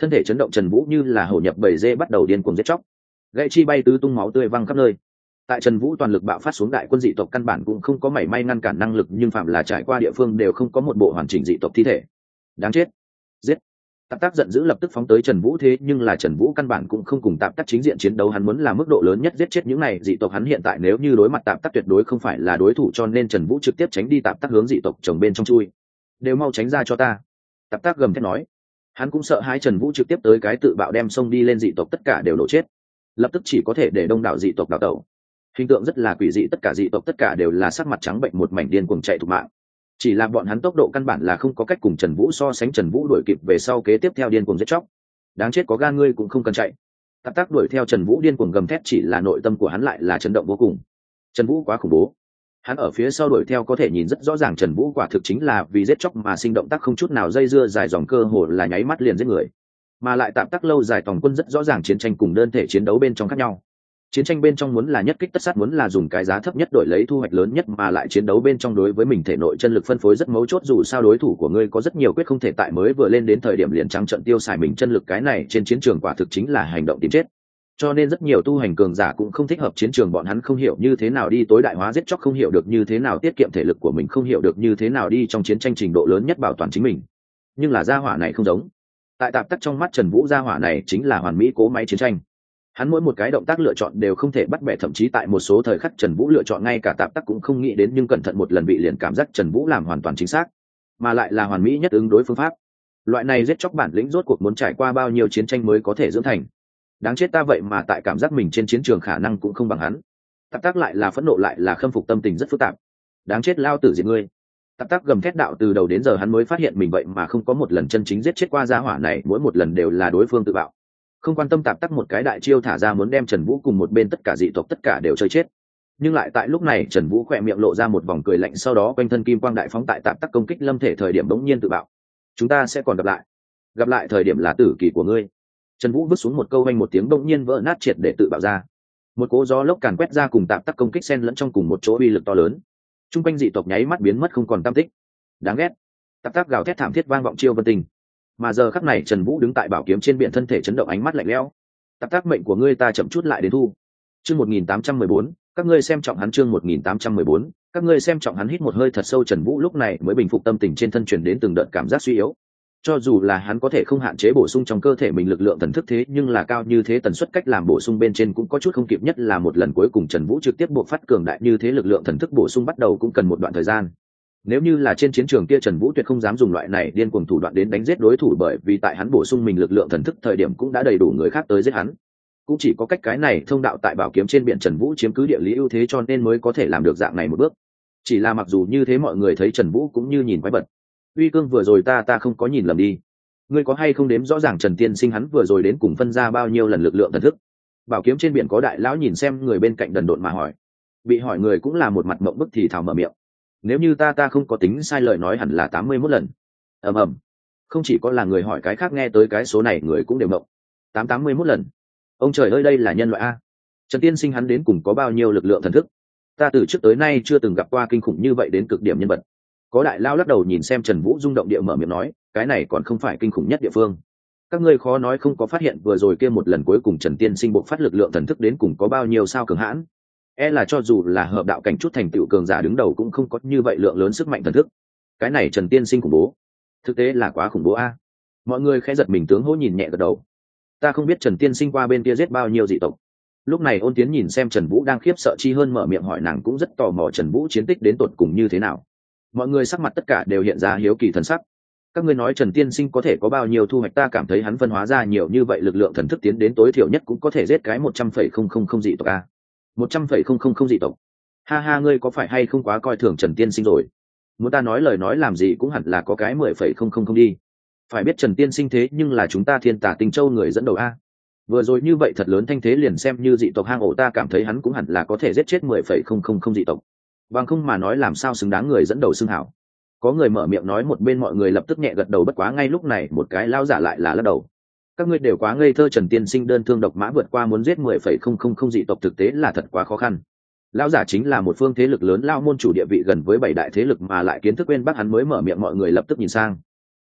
A: Thân thể chấn động, Trần Vũ như là hổ nhập bầy dê bắt đầu điên cuồng giết chóc, gãy chi bay tứ tung, máu tươi văng khắp nơi. Tại Trần Vũ toàn lực bạo phát xuống, đại quân dị tộc căn bản cũng không có mảy may ngăn cản năng lực, nhưng phạm là trải qua địa phương đều không có một bộ hoàn chỉnh dị tộc thi thể. Đáng chết! Giết! Tạp Tác giận dữ lập tức phóng tới Trần Vũ, thế nhưng là Trần Vũ căn bản cũng không cùng Tạp Tác chính diện chiến đấu, hắn muốn là mức độ lớn nhất giết chết những này dị tộc. Hắn hiện tại nếu như đối mặt Tạp Tác tuyệt đối không phải là đối thủ, cho nên Trần Vũ trực tiếp tránh đi Tạp Tác hướng dị tộc chồng bên trong chui. Đều mau tránh ra cho ta! Tạp Tác gầm thét nói. Hắn cũng sợ hai Trần Vũ trực tiếp tới cái tự bạo đem xông đi lên dị tộc tất cả đều nổ chết, lập tức chỉ có thể để đông đảo dị tộc đào tẩu. Hình tượng rất là quỷ dị, tất cả dị tộc tất cả đều là sắc mặt trắng bệnh, một mảnh điên cuồng chạy thục mạng. Chỉ là bọn hắn tốc độ căn bản là không có cách cùng Trần Vũ so sánh, Trần Vũ đuổi kịp về sau kế tiếp theo điên cuồng giết chóc. Đáng chết, có gan ngươi cũng không cần chạy. Tạp Tác đuổi theo Trần Vũ điên cuồng gầm thét, chỉ là nội tâm của hắn lại là chấn động vô cùng. Trần Vũ quá khủng bố. Hắn ở phía sau đuổi theo có thể nhìn rất rõ ràng, Trần Vũ quả thực chính là vì giết chóc mà sinh, động tác không chút nào dây dưa, dài dòng cơ hồ là nháy mắt liền giết người. Mà lại Tạp Tác lâu dài tòng quân rất rõ ràng chiến tranh cùng đơn thể chiến đấu bên trong khác nhau. Chiến tranh bên trong muốn là nhất kích tất sát, muốn là dùng cái giá thấp nhất đổi lấy thu hoạch lớn nhất, mà lại chiến đấu bên trong đối với mình thể nội chân lực phân phối rất mấu chốt, dù sao đối thủ của ngươi có rất nhiều quyết không thể tại mới vừa lên đến thời điểm liền trắng trận tiêu xài mình chân lực, cái này trên chiến trường quả thực chính là hành động tìm chết. Cho nên rất nhiều tu hành cường giả cũng không thích hợp chiến trường, bọn hắn không hiểu như thế nào đi tối đại hóa giết chóc, không hiểu được như thế nào tiết kiệm thể lực của mình, không hiểu được như thế nào đi trong chiến tranh trình độ lớn nhất bảo toàn chính mình. Nhưng là gia hỏa này không giống. Tại Tạp Tác trong mắt Trần Vũ, gia hỏa này chính là hoàn mỹ cố máy chiến tranh. Hắn mỗi một cái động tác lựa chọn đều không thể bắt bẻ, thậm chí tại một số thời khắc Trần Vũ lựa chọn ngay cả Tạp Tác cũng không nghĩ đến, nhưng cẩn thận một lần vị liền cảm giác Trần Vũ làm hoàn toàn chính xác, mà lại là hoàn mỹ nhất ứng đối phương pháp. Loại này giết chóc bản lĩnh rốt cuộc muốn trải qua bao nhiêu chiến tranh mới có thể dưỡng thành. Đáng chết, ta vậy mà tại cảm giác mình trên chiến trường khả năng cũng không bằng hắn. Tạp Tác lại là phẫn nộ lại là khâm phục, tâm tình rất phức tạp. Đáng chết, lao tử diệt ngươi! Tạp Tác gầm thét đạo, từ đầu đến giờ hắn mới phát hiện mình vậy mà không có một lần chân chính giết chết qua gia hỏa này, mỗi một lần đều là đối phương tự bạo. Không quan tâm, Tạp Tác một cái đại chiêu thả ra muốn đem Trần Vũ cùng một bên tất cả dị tộc tất cả đều chơi chết. Nhưng lại tại lúc này Trần Vũ khỏe miệng lộ ra một vòng cười lạnh, sau đó quanh thân kim quang đại phóng, tại Tạp Tác công kích lâm thể thời điểm bỗng nhiên tự bạo. Chúng ta sẽ còn gặp lại. Gặp lại thời điểm là tử kỳ của ngươi. Trần Vũ vứt xuống một câu, vang một tiếng, bỗng nhiên vỡ nát triệt để tự bạo ra. Một cỗ gió lốc càn quét ra cùng Tạp Tác công kích xen lẫn trong cùng một chỗ, uy lực to lớn. Trung quanh dị tộc nháy mắt biến mất không còn tăm tích. Đáng ghét! Tạp Tác gào thét thảm thiết vang vọng chiêu vân tình. Mà giờ khắc này Trần Vũ đứng tại bảo kiếm trên biển, thân thể chấn động, ánh mắt lạnh lẽo. Tạp Tác, mệnh của ngươi ta chậm chút lại đến thu. Chương một nghìn tám trăm mười bốn, các ngươi xem trọng hắn. Chương một nghìn tám trăm mười bốn, các ngươi xem trọng hắn. Hít một hơi thật sâu, Trần Vũ lúc này mới bình phục tâm tình, trên thân truyền đến từng đợt cảm giác suy yếu. Cho dù là hắn có thể không hạn chế bổ sung trong cơ thể mình lực lượng thần thức, thế nhưng là cao như thế tần suất cách làm bổ sung bên trên cũng có chút không kịp, nhất là một lần cuối cùng Trần Vũ trực tiếp buộc phát cường đại như thế, lực lượng thần thức bổ sung bắt đầu cũng cần một đoạn thời gian. Nếu như là trên chiến trường kia, Trần Vũ tuyệt không dám dùng loại này điên cuồng thủ đoạn đến đánh giết đối thủ, bởi vì tại hắn bổ sung mình lực lượng thần thức thời điểm cũng đã đầy đủ người khác tới giết hắn. Cũng chỉ có cách cái này thông đạo tại bảo kiếm trên biển, Trần Vũ chiếm cứ địa lý ưu thế, cho nên mới có thể làm được dạng này một bước. Chỉ là mặc dù như thế, mọi người thấy Trần Vũ cũng như nhìn quái vật. Uy Cương, vừa rồi ta ta không có nhìn lầm đi. Ngươi có hay không đếm rõ ràng Trần tiên sinh hắn vừa rồi đến cùng phân ra bao nhiêu lần lực lượng thần thức? Bảo kiếm trên biển có đại lão nhìn xem người bên cạnh đần độn mà hỏi. Bị hỏi người cũng là một mặt mộng bức thì thào mở miệng. Nếu như ta ta không có tính sai lời nói hẳn là tám mươi mốt lần. Ầm ầm. Không chỉ có là người hỏi, cái khác nghe tới cái số này người cũng đều mộng. Tám tám mươi mốt lần. Ông trời ơi, đây là nhân loại a. Trần tiên sinh hắn đến cùng có bao nhiêu lực lượng thần thức? Ta từ trước tới nay chưa từng gặp qua kinh khủng như vậy đến cực điểm nhân vật. Có đại lao lắc đầu nhìn xem Trần Vũ, rung động địa mở miệng nói, cái này còn không phải kinh khủng nhất địa phương. Các ngươi khó nói không có phát hiện vừa rồi kia một lần cuối cùng Trần tiên sinh bộc phát lực lượng thần thức đến cùng có bao nhiêu sao cường hãn. E là cho dù là hợp đạo cảnh chút thành tựu cường giả đứng đầu cũng không có như vậy lượng lớn sức mạnh thần thức. Cái này Trần tiên sinh khủng bố, thực tế là quá khủng bố a. Mọi người khẽ giật mình, tướng hỗ nhìn nhẹ gật đầu. Ta không biết Trần tiên sinh qua bên kia giết bao nhiêu dị tộc. Lúc này Ôn Tiến nhìn xem Trần Vũ đang khiếp sợ chi hơn mở miệng hỏi, nàng cũng rất tò mò Trần Vũ chiến tích đến tột cùng như thế nào. Mọi người sắc mặt tất cả đều hiện ra hiếu kỳ thần sắc. Các ngươi nói Trần tiên sinh có thể có bao nhiêu thu hoạch? Ta cảm thấy hắn phân hóa ra nhiều như vậy lực lượng thần thức tiến đến tối thiểu nhất cũng có thể giết cái một trăm phẩy không không không dị tộc a. Một trăm phẩy không không không dị tộc. Ha ha, ngươi có phải hay không quá coi thường Trần tiên sinh rồi? Muốn ta nói lời nói làm gì cũng hẳn là có cái mười phẩy không không không đi. Phải biết Trần tiên sinh thế nhưng là chúng ta Thiên Tà Tinh Châu người dẫn đầu a. Vừa rồi như vậy thật lớn thanh thế, liền xem như dị tộc hang ổ ta cảm thấy hắn cũng hẳn là có thể giết chết mười phẩy không không không dị tộc. Bằng không mà nói làm sao xứng đáng người dẫn đầu xưng hảo. Có người mở miệng nói, một bên mọi người lập tức nhẹ gật đầu, bất quá ngay lúc này một cái lao giả lại là lắc đầu. Các ngươi đều quá ngây thơ, Trần tiên sinh đơn thương độc mã vượt qua muốn giết mười phẩy không không không dị tộc thực tế là thật quá khó khăn. Lão giả chính là một phương thế lực lớn, lao môn chủ địa vị gần với bảy đại thế lực mà lại kiến thức bên Bắc, hắn mới mở miệng, mọi người lập tức nhìn sang.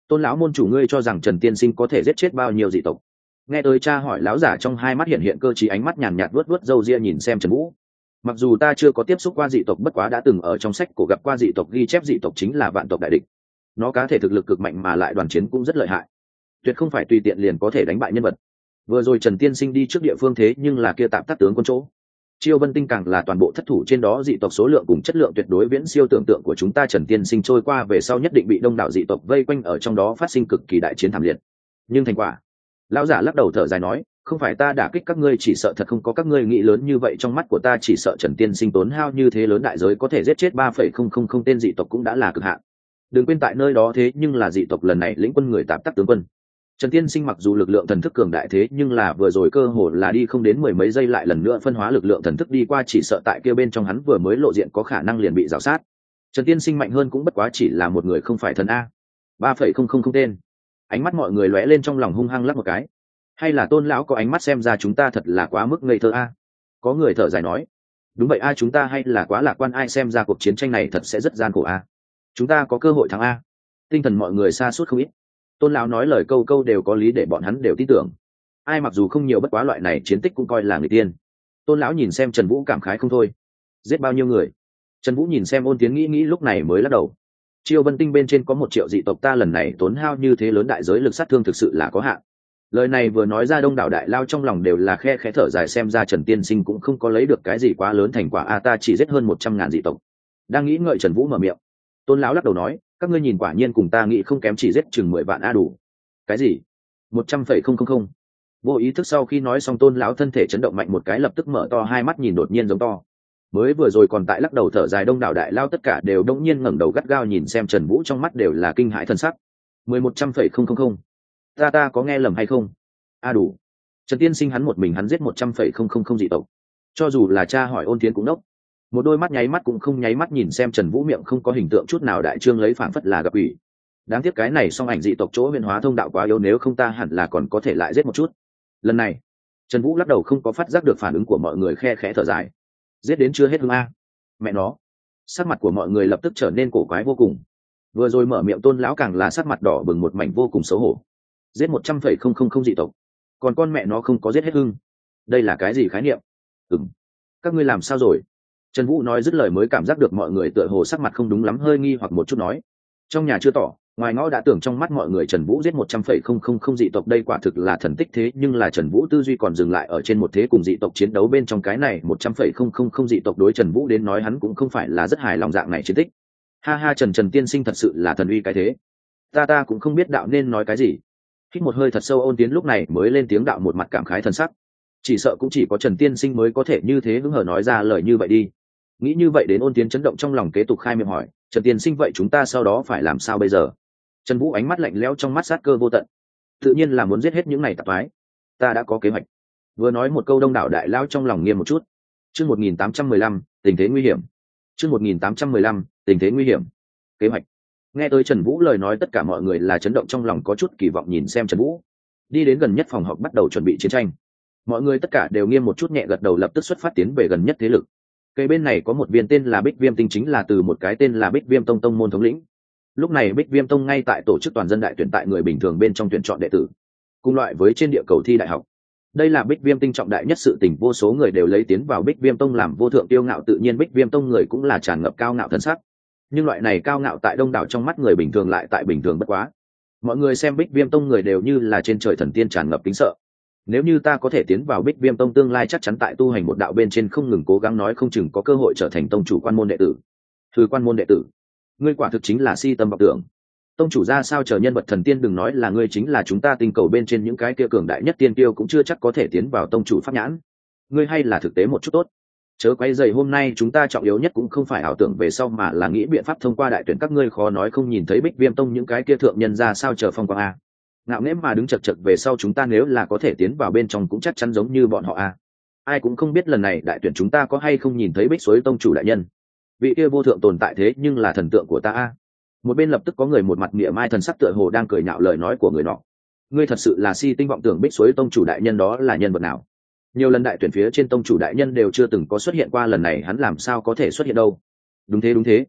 A: Tôn lão môn chủ, ngươi cho rằng Trần tiên sinh có thể giết chết bao nhiêu dị tộc? Nghe tới cha hỏi, lão giả trong hai mắt hiện hiện cơ trí, ánh mắt nhàn nhạt vuốt vuốt râu ria nhìn xem Trần Vũ. Mặc dù ta chưa có tiếp xúc qua dị tộc, bất quá đã từng ở trong sách cổ gặp qua dị tộc, ghi chép dị tộc chính là vạn tộc đại địch. Nó cá thể thực lực cực mạnh mà lại đoàn chiến cũng rất lợi hại, tuyệt không phải tùy tiện liền có thể đánh bại nhân vật. Vừa rồi Trần tiên sinh đi trước địa phương thế nhưng là kia tạm tác tướng quân chỗ. Chiêu Vân Tinh càng là toàn bộ thất thủ, trên đó dị tộc số lượng cùng chất lượng tuyệt đối viễn siêu tưởng tượng của chúng ta. Trần tiên sinh trôi qua về sau nhất định bị đông đảo dị tộc vây quanh ở trong đó, phát sinh cực kỳ đại chiến thảm liệt. Nhưng thành quả, lão giả lắc đầu thở dài nói, không phải ta đả kích các ngươi, chỉ sợ thật không có các ngươi nghĩ lớn như vậy. Trong mắt của ta chỉ sợ Trần tiên sinh tốn hao như thế lớn đại giới có thể giết chết ba phẩy không không không tên dị tộc cũng đã là cực hạn. Đừng quên tại nơi đó thế nhưng là dị tộc lần này lĩnh quân người tạp tắc tướng quân. Trần tiên sinh mặc dù lực lượng thần thức cường đại, thế nhưng là vừa rồi cơ hồ là đi không đến mười mấy giây lại lần nữa phân hóa lực lượng thần thức đi qua, chỉ sợ tại kia bên trong hắn vừa mới lộ diện có khả năng liền bị rào sát. Trần tiên sinh mạnh hơn cũng bất quá chỉ là một người, không phải thần a. ba phẩy không không không tên. Ánh mắt mọi người lóe lên, trong lòng hung hăng lắc một cái. Hay là Tôn lão có ánh mắt, xem ra chúng ta thật là quá mức ngây thơ a. Có người thở dài nói, đúng vậy a, chúng ta hay là quá lạc quan, ai xem ra cuộc chiến tranh này thật sẽ rất gian khổ a. Chúng ta có cơ hội thắng a. Tinh thần mọi người sa sút không ít. Tôn lão nói lời câu câu đều có lý, để bọn hắn đều tin tưởng. Ai mặc dù không nhiều, bất quá loại này chiến tích cũng coi là người tiên. Tôn lão nhìn xem Trần Vũ cảm khái không thôi. Giết bao nhiêu người? Trần Vũ nhìn xem Ôn Tiến nghĩ nghĩ, lúc này mới lắc đầu. Chiêu Vân Tinh bên trên có một triệu dị tộc, ta lần này tốn hao như thế lớn đại giới, lực sát thương thực sự là có hạn. Lời này vừa nói ra, đông đảo đại lao trong lòng đều là khe khẽ thở dài, xem ra Trần tiên sinh cũng không có lấy được cái gì quá lớn thành quả a, ta chỉ giết hơn một trăm ngàn dị tộc. Đang nghĩ ngợi, Trần Vũ mở miệng. Tôn lão lắc đầu nói, các ngươi nhìn quả nhiên cùng ta nghĩ không kém, chỉ giết chừng mười vạn a đủ. Cái gì? một trăm phẩy không không không. Vô ý thức sau khi nói xong, Tôn lão thân thể chấn động mạnh một cái, lập tức mở to hai mắt nhìn đột nhiên giống to. Mới vừa rồi còn tại lắc đầu thở dài đông đảo đại lao tất cả đều đông nhiên ngẩng đầu gắt gao nhìn xem Trần Vũ, trong mắt đều là kinh hãi thân sắc. Mười một trăm phẩy không không không. Ta ta có nghe lầm hay không? A đủ. Trần tiên sinh hắn một mình hắn giết một trăm phẩy không không không dị tộc. Cho dù là cha hỏi Ôn Tiến cũng đốc. Một đôi mắt nháy mắt cũng không nháy mắt nhìn xem Trần Vũ, miệng không có hình tượng chút nào đại trương lấy, phảng phất là gặp ủy. Đáng tiếc cái này song ảnh dị tộc chỗ huyền hóa thông đạo quá yếu, nếu không ta hẳn là còn có thể lại giết một chút. Lần này Trần Vũ lắc đầu, không có phát giác được phản ứng của mọi người, khe khẽ thở dài. Giết đến chưa hết hương a. Mẹ nó. Sắc mặt của mọi người lập tức trở nên cổ quái vô cùng. Vừa rồi mở miệng Tôn lão càng là sắc mặt đỏ bừng một mảnh, vô cùng xấu hổ. Giết một trăm phẩy không không không dị tộc, còn con mẹ nó không có giết hết hưng. Đây là cái gì khái niệm? Ừm, các ngươi làm sao rồi? Trần Vũ nói dứt lời mới cảm giác được mọi người tựa hồ sắc mặt không đúng lắm, hơi nghi hoặc một chút nói. Trong nhà chưa tỏ, ngoài ngõ đã tưởng, trong mắt mọi người Trần Vũ giết một trăm phẩy không không không dị tộc, đây quả thực là thần tích, thế nhưng là Trần Vũ tư duy còn dừng lại ở trên một thế cùng dị tộc chiến đấu bên trong, cái này một trăm phẩy không không không dị tộc đối Trần Vũ đến nói hắn cũng không phải là rất hài lòng dạng này chiến tích. Ha ha, Trần Trần tiên sinh thật sự là thần uy cái thế. Ta ta cũng không biết đạo nên nói cái gì. Hít một hơi thật sâu, Ôn Tiến lúc này mới lên tiếng đạo, một mặt cảm khái thần sắc. Chỉ sợ cũng chỉ có Trần tiên sinh mới có thể như thế hứng hở nói ra lời như vậy đi. Nghĩ như vậy đến, Ôn Tiến chấn động trong lòng, kế tục khai miệng hỏi, Trần tiên sinh vậy chúng ta sau đó phải làm sao bây giờ? Trần Vũ ánh mắt lạnh lẽo, trong mắt sát cơ vô tận. Tự nhiên là muốn giết hết những này tạp thoái. Ta đã có kế hoạch. Vừa nói một câu, đông đảo đại lao trong lòng nghiêm một chút. Chương một nghìn tám trăm mười lăm, tình thế nguy hiểm. Chương một nghìn tám trăm mười lăm, tình thế nguy hiểm. Kế hoạch. Nghe tới Trần Vũ lời nói, tất cả mọi người là chấn động trong lòng, có chút kỳ vọng nhìn xem Trần Vũ. Đi đến gần nhất phòng họp bắt đầu chuẩn bị chiến tranh. Mọi người tất cả đều nghiêm một chút nhẹ gật đầu, lập tức xuất phát tiến về gần nhất thế lực. Cây bên này có một viên tên là Bích Viêm Tinh, chính là từ một cái tên là Bích Viêm Tông tông môn thống lĩnh. Lúc này Bích Viêm Tông ngay tại tổ chức toàn dân đại tuyển, tại người bình thường bên trong tuyển chọn đệ tử, cùng loại với trên địa cầu thi đại học. Đây là Bích Viêm Tinh trọng đại nhất sự tình, vô số người đều lấy tiến vào Bích Viêm Tông làm vô thượng tiêu ngạo, tự nhiên Bích Viêm Tông người cũng là tràn ngập cao ngạo thân sắc. Nhưng loại này cao ngạo tại đông đảo trong mắt người bình thường lại tại bình thường bất quá. Mọi người xem Bích Viêm Tông người đều như là trên trời thần tiên, tràn ngập kính sợ. Nếu như ta có thể tiến vào Bích Viêm Tông, tương lai chắc chắn tại tu hành một đạo bên trên không ngừng cố gắng, nói không chừng có cơ hội trở thành tông chủ quan môn đệ tử. Thư quan môn đệ tử, ngươi quả thực chính là si tâm vọng tưởng. Tông chủ ra sao chờ nhân vật thần tiên, đừng nói là ngươi, chính là chúng ta tinh cầu bên trên những cái kia cường đại nhất tiên tiêu cũng chưa chắc có thể tiến vào tông chủ pháp nhãn. Ngươi hay là thực tế một chút tốt. Chớ quay dày, hôm nay chúng ta trọng yếu nhất cũng không phải ảo tưởng về sau, mà là nghĩ biện pháp thông qua đại tuyển, các ngươi khó nói không nhìn thấy Bích Viêm Tông những cái kia thượng nhân ra sao chờ phong quang a. Ngạo nghễ mà đứng chật chật về sau, chúng ta nếu là có thể tiến vào bên trong cũng chắc chắn giống như bọn họ a. Ai cũng không biết lần này đại tuyển chúng ta có hay không nhìn thấy Bích Suối tông chủ đại nhân. Vị kia vô thượng tồn tại thế nhưng là thần tượng của ta a. Một bên lập tức có người một mặt mỉa mai thần sắc, tựa hồ đang cười nhạo lời nói của người nọ. Ngươi thật sự là si tinh vọng tưởng, Bích Suối tông chủ đại nhân đó là nhân vật nào? Nhiều lần đại tuyển phía trên tông chủ đại nhân đều chưa từng có xuất hiện qua, lần này hắn làm sao có thể xuất hiện đâu? Đúng thế đúng thế.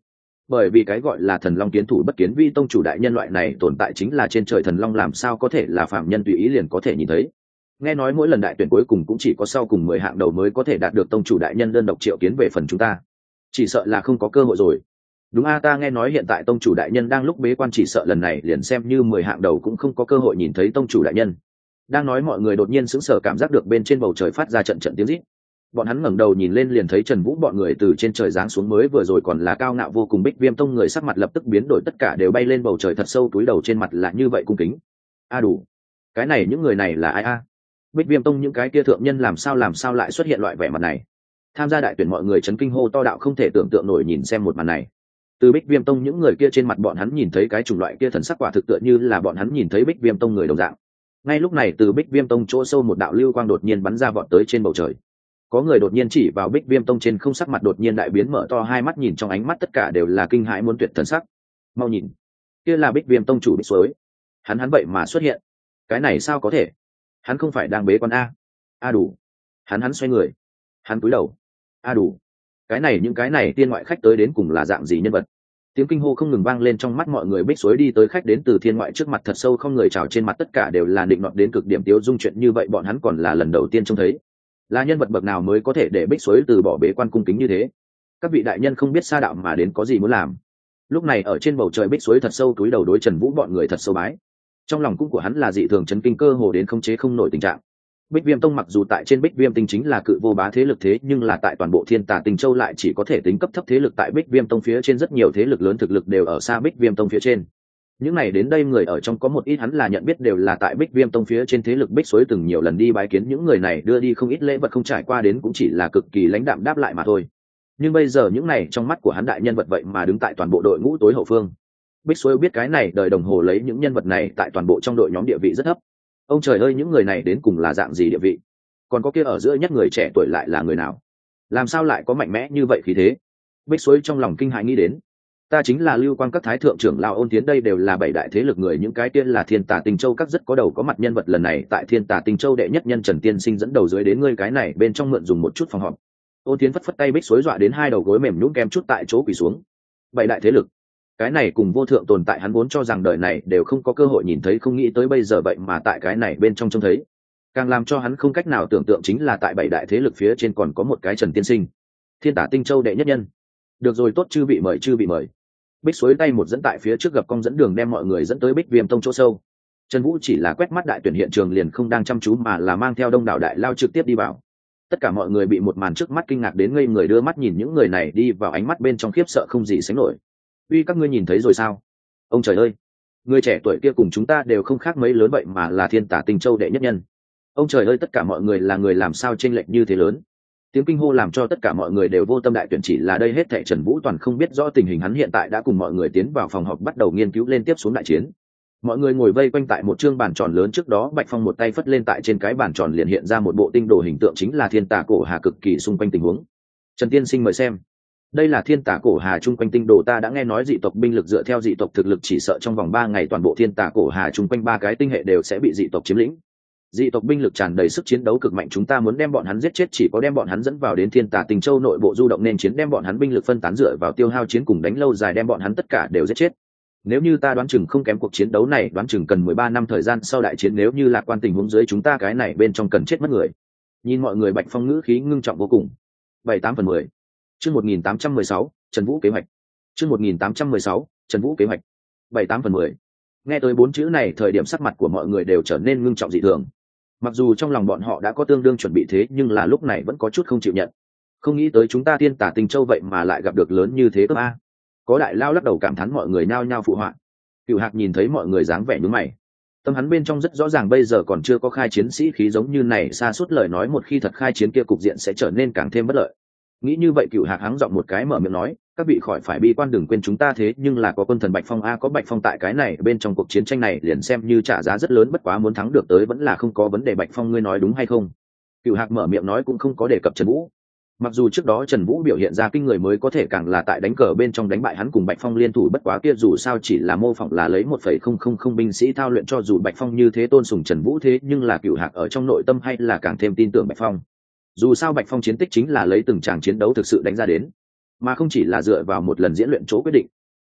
A: bởi vì cái gọi là thần long kiến thủ bất kiến vi, tông chủ đại nhân loại này tồn tại chính là trên trời thần long, làm sao có thể là phạm nhân tùy ý liền có thể nhìn thấy. Nghe nói mỗi lần đại tuyển cuối cùng cũng chỉ có sau cùng mười hạng đầu mới có thể đạt được tông chủ đại nhân đơn độc triệu kiến, về phần chúng ta chỉ sợ là không có cơ hội rồi. Đúng a, ta nghe nói hiện tại tông chủ đại nhân đang lúc bế quan, chỉ sợ lần này liền xem như mười hạng đầu cũng không có cơ hội nhìn thấy tông chủ đại nhân. Đang nói mọi người đột nhiên sững sờ, cảm giác được bên trên bầu trời phát ra trận trận tiếng rít. Bọn hắn ngẩng đầu nhìn lên liền thấy Trần Vũ bọn người từ trên trời giáng xuống, mới vừa rồi còn là cao ngạo vô cùng Bích Viêm tông người sắc mặt lập tức biến đổi, tất cả đều bay lên bầu trời thật sâu, túi đầu trên mặt là như vậy cung kính. A đủ, cái này những người này là ai a? Bích Viêm tông những cái kia thượng nhân làm sao làm sao lại xuất hiện loại vẻ mặt này? Tham gia đại tuyển mọi người chấn kinh hô to đạo, không thể tưởng tượng nổi nhìn xem một màn này. Từ Bích Viêm tông những người kia trên mặt bọn hắn nhìn thấy cái chủng loại kia thần sắc quả thực tựa như là bọn hắn nhìn thấy Bích Viêm tông người đồng dạng. Ngay lúc này từ Bích Viêm tông chỗ sâu một đạo lưu quang đột nhiên bắn ra vọt tới trên bầu trời. Có người đột nhiên chỉ vào Bích Viêm tông trên không, sắc mặt đột nhiên đại biến, mở to hai mắt nhìn, trong ánh mắt tất cả đều là kinh hãi muốn tuyệt thần sắc. Mau nhìn, kia là Bích Viêm tông chủ Bích Suối. Hắn hắn vậy mà xuất hiện. Cái này sao có thể? Hắn không phải đang bế quan a? A đủ. Hắn hắn xoay người. Hắn cúi đầu. A đủ. Cái này những cái này tiên ngoại khách tới đến cùng là dạng gì nhân vật? Tiếng kinh hô không ngừng vang lên trong mắt mọi người. Bích Suối đi tới khách đến từ thiên ngoại trước mặt thật sâu không người chào, trên mặt tất cả đều là định nọt đến cực điểm tiêu dung, chuyện như vậy bọn hắn còn là lần đầu tiên trông thấy. Là nhân vật bậc nào mới có thể để Bích Suối từ bỏ bế quan cung kính như thế? Các vị đại nhân không biết sa đạo mà đến có gì muốn làm? Lúc này ở trên bầu trời Bích Suối thật sâu cúi đầu đối Trần Vũ bọn người thật sâu bái. Trong lòng cũng của hắn là dị thường chấn kinh, cơ hồ đến không chế không nổi tình trạng. Bích Viêm tông mặc dù tại trên Bích Viêm tinh chính là cự vô bá thế lực, thế nhưng là tại toàn bộ Thiên Tà Tinh Châu lại chỉ có thể tính cấp thấp thế lực, tại Bích Viêm tông phía trên rất nhiều thế lực lớn thực lực đều ở xa Bích Viêm tông phía trên. Những này đến đây người ở trong có một ít hắn là nhận biết, đều là tại Bích Viêm tông phía trên thế lực. Bích Suối từng nhiều lần đi bái kiến những người này, đưa đi không ít lễ vật, không trải qua đến cũng chỉ là cực kỳ lãnh đạm đáp lại mà thôi. Nhưng bây giờ những này trong mắt của hắn đại nhân vật vậy mà đứng tại toàn bộ đội ngũ tối hậu phương. Bích Suối biết cái này đời đồng hồ lấy những nhân vật này tại toàn bộ trong đội nhóm địa vị rất thấp. Ông trời ơi, những người này đến cùng là dạng gì địa vị? Còn có kia ở giữa nhất người trẻ tuổi lại là người nào? Làm sao lại có mạnh mẽ như vậy khí thế? Bích Suối trong lòng kinh hãi nghĩ đến. Ta chính là Lưu Quang các thái thượng trưởng lão Ôn Tiến, đây đều là bảy đại thế lực người, những cái tiên là Thiên Tà Tinh Châu các rất có đầu có mặt nhân vật, lần này tại Thiên Tà Tinh Châu đệ nhất nhân Trần Tiên Sinh dẫn đầu dưới đến ngươi cái này bên trong mượn dùng một chút phòng họp. Ôn Tiến phất phất tay, Bích Suối dọa đến hai đầu gối mềm nhũn kem chút tại chỗ quỳ xuống. Bảy đại thế lực, cái này cùng vô thượng tồn tại hắn vốn cho rằng đời này đều không có cơ hội nhìn thấy, không nghĩ tới bây giờ vậy mà tại cái này bên trong trông thấy. Càng làm cho hắn không cách nào tưởng tượng chính là tại bảy đại thế lực phía trên còn có một cái Trần Tiên Sinh, Thiên Tà Tinh Châu đệ nhất nhân. Được rồi, tốt, chư vị mời, chư vị mời. Bích Suối tay một dẫn tại phía trước gặp cong dẫn đường, đem mọi người dẫn tới Bích Viêm tông chỗ sâu. Trần Vũ chỉ là quét mắt đại tuyển hiện trường liền không đang chăm chú, mà là mang theo đông đảo đại lao trực tiếp đi vào. Tất cả mọi người bị một màn trước mắt kinh ngạc đến ngây người, đưa mắt nhìn những người này đi vào, ánh mắt bên trong khiếp sợ không gì sánh nổi. Uy, các ngươi nhìn thấy rồi sao? Ông trời ơi, người trẻ tuổi kia cùng chúng ta đều không khác mấy lớn, vậy mà là Thiên Tà Tinh Châu đệ nhất nhân. Ông trời ơi, tất cả mọi người là người làm sao chênh lệch như thế lớn? Tiếng kinh hô làm cho tất cả mọi người đều vô tâm đại tuyển, chỉ là đây hết thảy Trần Vũ toàn không biết rõ tình hình, hắn hiện tại đã cùng mọi người tiến vào phòng họp bắt đầu nghiên cứu lên tiếp xuống đại chiến. Mọi người ngồi vây quanh tại một chương bàn tròn lớn, trước đó Bạch Phong một tay phất lên, tại trên cái bàn tròn liền hiện ra một bộ tinh đồ hình tượng, chính là Thiên Tà Cổ Hà cực kỳ xung quanh tình huống. Trần Tiên Sinh mời xem. Đây là Thiên Tà Cổ Hà chung quanh tinh đồ, ta đã nghe nói dị tộc binh lực dựa theo dị tộc thực lực chỉ sợ trong vòng ba ngày toàn bộ Thiên Tà Cổ Hà chung quanh ba cái tinh hệ đều sẽ bị dị tộc chiếm lĩnh. Dị tộc binh lực tràn đầy sức chiến đấu cực mạnh, chúng ta muốn đem bọn hắn giết chết chỉ có đem bọn hắn dẫn vào đến Thiên Tà Tinh Châu nội bộ du động nên chiến, đem bọn hắn binh lực phân tán dựa vào tiêu hao chiến cùng đánh lâu dài đem bọn hắn tất cả đều giết chết. Nếu như ta đoán chừng không kém, cuộc chiến đấu này đoán chừng cần mười ba năm thời gian sau đại chiến, nếu như lạc quan tình huống dưới chúng ta cái này bên trong cần chết mất người. Nhìn mọi người, Bạch Phong ngữ khí ngưng trọng vô cùng. bảy tám phần mười. Chương một nghìn tám trăm mười sáu, Trần Vũ kế hoạch. Chương một nghìn tám trăm mười sáu, Trần Vũ kế hoạch. bảy tám phần mười. Nghe tới bốn chữ này, thời điểm sắc mặt của mọi người đều trở nên ngưng trọng dị thường. Mặc dù trong lòng bọn họ đã có tương đương chuẩn bị, thế nhưng là lúc này vẫn có chút không chịu nhận. Không nghĩ tới chúng ta Thiên Tà Tinh Châu vậy mà lại gặp được lớn như thế cơ a. Có đại lao lắc đầu cảm thán, mọi người nao nhao phụ họa. Cửu Hạc nhìn thấy mọi người dáng vẻ nhướng mày, tâm hắn bên trong rất rõ ràng bây giờ còn chưa có khai chiến sĩ khí giống như này, xa suốt lời nói một khi thật khai chiến kia cục diện sẽ trở nên càng thêm bất lợi. Nghĩ như vậy, Cửu Hạc hắng giọng một cái mở miệng nói, các vị khỏi phải bi quan, đừng quên chúng ta thế nhưng là có quân thần Bạch Phong a, có Bạch Phong tại cái này bên trong cuộc chiến tranh này liền xem như trả giá rất lớn, bất quá muốn thắng được tới vẫn là không có vấn đề. Bạch Phong ngươi nói đúng hay không? Cửu Hạc mở miệng nói cũng không có đề cập Trần Vũ. Mặc dù trước đó Trần Vũ biểu hiện ra kinh người mới có thể càng là tại đánh cờ bên trong đánh bại hắn cùng Bạch Phong liên thủ, bất quá kia dù sao chỉ là mô phỏng, là lấy một phẩy không không không binh sĩ thao luyện, cho dù Bạch Phong như thế tôn sùng Trần Vũ thế nhưng là Cửu Hạc ở trong nội tâm hay là càng thêm tin tưởng Bạch Phong. Dù sao Bạch Phong chiến tích chính là lấy từng tràng chiến đấu thực sự đánh ra đến, mà không chỉ là dựa vào một lần diễn luyện chỗ quyết định.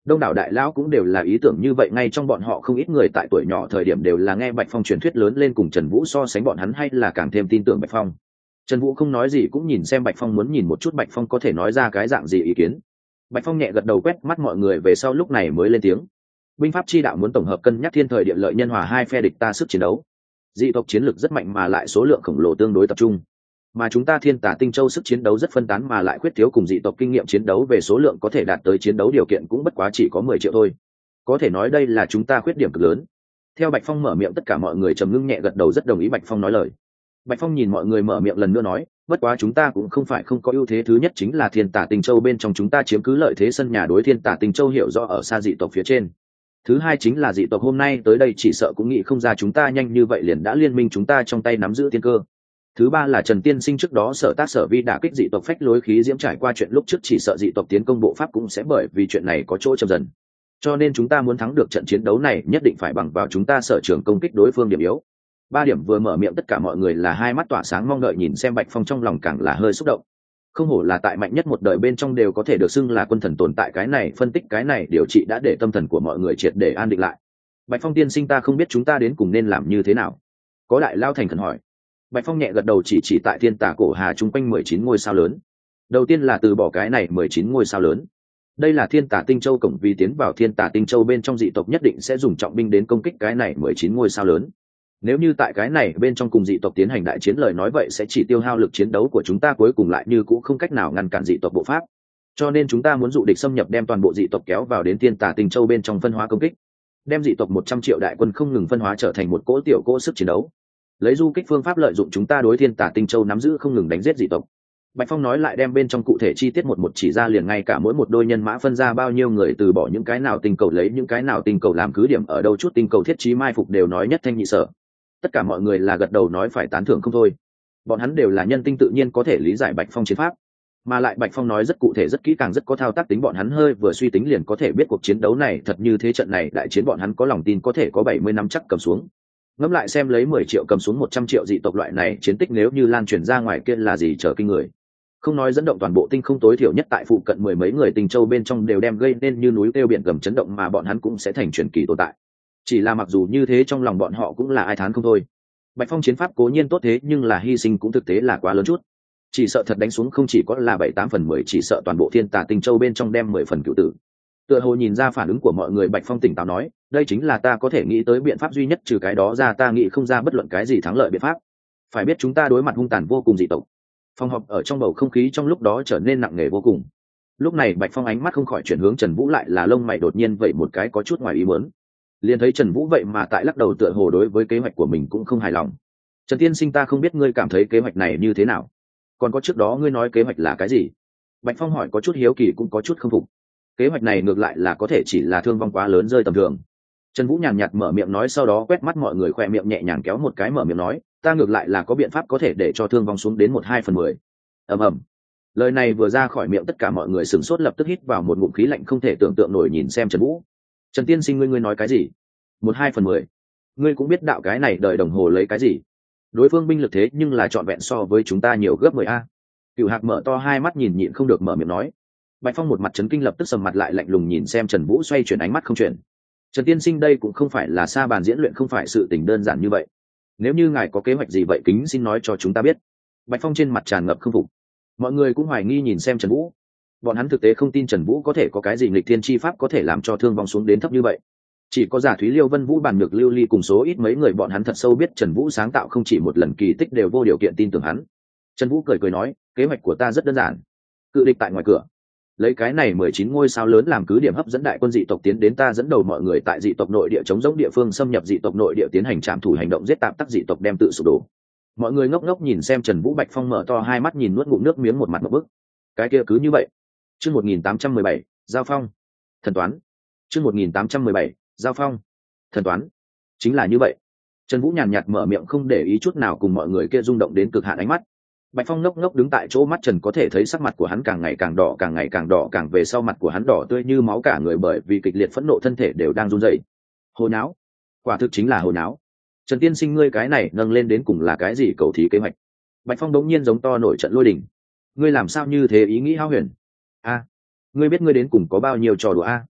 A: Đông đảo đại lão cũng đều là ý tưởng như vậy, ngay trong bọn họ không ít người tại tuổi nhỏ thời điểm đều là nghe Bạch Phong truyền thuyết lớn lên, cùng Trần Vũ so sánh bọn hắn hay là càng thêm tin tưởng Bạch Phong. Trần Vũ không nói gì, cũng nhìn xem Bạch Phong, muốn nhìn một chút Bạch Phong có thể nói ra cái dạng gì ý kiến. Bạch Phong nhẹ gật đầu quét mắt mọi người về sau, lúc này mới lên tiếng. Binh pháp chi đạo muốn tổng hợp cân nhắc thiên thời địa lợi nhân hòa hai phe địch ta sức chiến đấu. Dị tộc chiến lược rất mạnh mà lại số lượng khổng lồ tương đối tập trung, mà chúng ta Thiên Tà Tinh Châu sức chiến đấu rất phân tán mà lại khuyết thiếu cùng dị tộc kinh nghiệm chiến đấu, về số lượng có thể đạt tới chiến đấu điều kiện cũng bất quá chỉ có mười triệu thôi. Có thể nói đây là chúng ta khuyết điểm cực lớn. Theo Bạch Phong mở miệng, tất cả mọi người trầm ngưng nhẹ gật đầu, rất đồng ý Bạch Phong nói lời. Bạch Phong nhìn mọi người mở miệng lần nữa nói, bất quá chúng ta cũng không phải không có ưu thế, thứ nhất chính là Thiên Tà Tinh Châu bên trong chúng ta chiếm cứ lợi thế sân nhà đối Thiên Tà Tinh Châu hiểu rõ ở xa dị tộc phía trên. Thứ hai chính là dị tộc hôm nay tới đây chỉ sợ cũng nghĩ không ra chúng ta nhanh như vậy liền đã liên minh chúng ta trong tay nắm giữ tiên cơ. Thứ ba là Trần Tiên Sinh trước đó sở tác sở vi đả kích dị tộc phách lối khí diễm, trải qua chuyện lúc trước chỉ sợ dị tộc tiến công bộ pháp cũng sẽ bởi vì chuyện này có chỗ chậm dần. Cho nên chúng ta muốn thắng được trận chiến đấu này nhất định phải bằng vào chúng ta sở trường công kích đối phương điểm yếu. Ba điểm vừa mở miệng tất cả mọi người là hai mắt tỏa sáng mong đợi nhìn xem Bạch Phong, trong lòng càng là hơi xúc động. Không hổ là tại mạnh nhất một đời bên trong đều có thể được xưng là quân thần tồn tại, cái này phân tích cái này điều trị đã để tâm thần của mọi người triệt để an định lại. Bạch Phong tiên sinh, ta không biết chúng ta đến cùng nên làm như thế nào, có đại lao thành khẩn hỏi. Bạch Phong nhẹ gật đầu, chỉ chỉ tại Thiên Tà cổ hà chung quanh mười chín ngôi sao lớn. Đầu tiên là từ bỏ cái này mười chín ngôi sao lớn. Đây là Thiên Tà Tinh Châu cổng, vì tiến vào Thiên Tà Tinh Châu bên trong dị tộc nhất định sẽ dùng trọng binh đến công kích cái này mười chín ngôi sao lớn. Nếu như tại cái này bên trong cùng dị tộc tiến hành đại chiến, lời nói vậy sẽ chỉ tiêu hao lực chiến đấu của chúng ta, cuối cùng lại như cũ không cách nào ngăn cản dị tộc bộ pháp. Cho nên chúng ta muốn dụ địch xâm nhập, đem toàn bộ dị tộc kéo vào đến Thiên Tà Tinh Châu bên trong phân hóa công kích, đem dị tộc một trăm triệu đại quân không ngừng phân hóa trở thành một cỗ tiểu cỗ sức chiến đấu, lấy du kích phương pháp lợi dụng chúng ta đối Thiên Tà Tinh Châu nắm giữ không ngừng đánh giết dị tộc. Bạch Phong nói lại đem bên trong cụ thể chi tiết một một chỉ ra, liền ngay cả mỗi một đôi nhân mã phân ra bao nhiêu người, từ bỏ những cái nào tinh cầu lấy những cái nào tinh cầu làm cứ điểm, ở đâu chút tinh cầu thiết trí mai phục, đều nói nhất thanh nhị sở. Tất cả mọi người là gật đầu nói phải tán thưởng không thôi. Bọn hắn đều là nhân tinh, tự nhiên có thể lý giải Bạch Phong chiến pháp, mà lại Bạch Phong nói rất cụ thể rất kỹ càng rất có thao tác tính, bọn hắn hơi vừa suy tính liền có thể biết cuộc chiến đấu này thật như thế, trận này đại chiến bọn hắn có lòng tin có thể có bảy mươi năm chắc cầm xuống. Ngẫm lại xem, lấy mười triệu cầm xuống một trăm triệu dị tộc, loại này chiến tích nếu như lan truyền ra ngoài kia là gì chờ kinh người. Không nói dẫn động toàn bộ tinh không, tối thiểu nhất tại phụ cận mười mấy người Tinh Châu bên trong đều đem gây nên như núi kêu biển gầm chấn động, mà bọn hắn cũng sẽ thành truyền kỳ tồn tại. Chỉ là mặc dù như thế, trong lòng bọn họ cũng là ai thán không thôi. Bạch Phong chiến pháp cố nhiên tốt thế, nhưng là hy sinh cũng thực tế là quá lớn chút. Chỉ sợ thật đánh xuống không chỉ có là bảy tám phần mười, chỉ sợ toàn bộ Thiên Tà Tinh Châu bên trong đem mười phần cựu tử. Tựa hồ nhìn ra phản ứng của mọi người, Bạch Phong tỉnh táo nói, đây chính là ta có thể nghĩ tới biện pháp duy nhất, trừ cái đó ra ta nghĩ không ra bất luận cái gì thắng lợi biện pháp. Phải biết chúng ta đối mặt hung tàn vô cùng dị tộc. Phòng họp ở trong bầu không khí trong lúc đó trở nên nặng nề vô cùng. Lúc này Bạch Phong ánh mắt không khỏi chuyển hướng Trần Vũ, lại là lông mày đột nhiên vậy một cái có chút ngoài ý muốn. Liền thấy Trần Vũ vậy mà tại lắc đầu, tựa hồ đối với kế hoạch của mình cũng không hài lòng. Trần tiên sinh, ta không biết ngươi cảm thấy kế hoạch này như thế nào, còn có trước đó ngươi nói kế hoạch là cái gì? Bạch Phong hỏi, có chút hiếu kỳ cũng có chút không phục. Kế hoạch này ngược lại là có thể chỉ là thương vong quá lớn rơi tầm thường. Trần Vũ nhàn nhạt mở miệng nói, sau đó quét mắt mọi người, khoe miệng nhẹ nhàng kéo một cái mở miệng nói, ta ngược lại là có biện pháp có thể để cho thương vong xuống đến một hai phần mười. ầm ầm. Lời này vừa ra khỏi miệng, tất cả mọi người sửng sốt, lập tức hít vào một ngụm khí lạnh, không thể tưởng tượng nổi nhìn xem Trần Vũ. Trần tiên sinh, ngươi ngươi nói cái gì? Một hai phần mười? Ngươi cũng biết đạo cái này đợi đồng hồ lấy cái gì? Đối phương binh lực thế nhưng là trọn vẹn so với chúng ta nhiều gấp mười a. Cửu Hạc mở to hai mắt nhìn nhịn không được mở miệng nói. Bạch Phong một mặt chấn kinh, lập tức sầm mặt lại lạnh lùng nhìn xem Trần Vũ, xoay chuyển ánh mắt không chuyển. Trần tiên sinh, đây cũng không phải là sa bàn diễn luyện, không phải sự tình đơn giản như vậy. Nếu như ngài có kế hoạch gì vậy kính xin nói cho chúng ta biết. Bạch Phong trên mặt tràn ngập không phục. Mọi người cũng hoài nghi nhìn xem Trần Vũ. Bọn hắn thực tế không tin Trần Vũ có thể có cái gì nghịch thiên chi pháp có thể làm cho thương vong xuống đến thấp như vậy. Chỉ có Giả Thúy, Liêu Vân Vũ, Bàn Nhược, Lưu Ly cùng số ít mấy người bọn hắn thật sâu biết Trần Vũ sáng tạo không chỉ một lần kỳ tích, đều vô điều kiện tin tưởng hắn. Trần Vũ cười cười nói, kế hoạch của ta rất đơn giản. Cự địch tại ngoài cửa, lấy cái này mười chín ngôi sao lớn làm cứ điểm, hấp dẫn đại quân dị tộc tiến đến, ta dẫn đầu mọi người tại dị tộc nội địa chống giống địa phương xâm nhập dị tộc nội địa, tiến hành trảm thủ hành động, giết tạm tắc dị tộc, đem tự sụp đổ. Mọi người ngốc ngốc nhìn xem Trần Vũ. Bạch Phong mở to hai mắt nhìn, nuốt ngụm nước miếng, một mặt một bức. Cái kia cứ như vậy. Chương một nghìn tám trăm mười bảy, giao phong. Thần toán. Chương một nghìn tám trăm mười bảy, giao phong. Thần toán. Chính là như vậy. Trần Vũ nhàn nhạt mở miệng, không để ý chút nào cùng mọi người kia rung động đến cực hạn ánh mắt. Bạch Phong ngốc ngốc đứng tại chỗ, mắt Trần có thể thấy sắc mặt của hắn càng ngày càng đỏ, càng ngày càng đỏ, càng về sau mặt của hắn đỏ tươi như máu, cả người bởi vì kịch liệt phẫn nộ thân thể đều đang run rẩy. Hồ nháo, quả thực chính là hồ nháo. Trần tiên sinh, ngươi cái này nâng lên đến cùng là cái gì cầu thí kế hoạch? Bạch Phong đống nhiên giống to nổi trận lôi đình. Ngươi làm sao như thế, ý nghĩ hao huyền? A, ngươi biết ngươi đến cùng có bao nhiêu trò đùa a?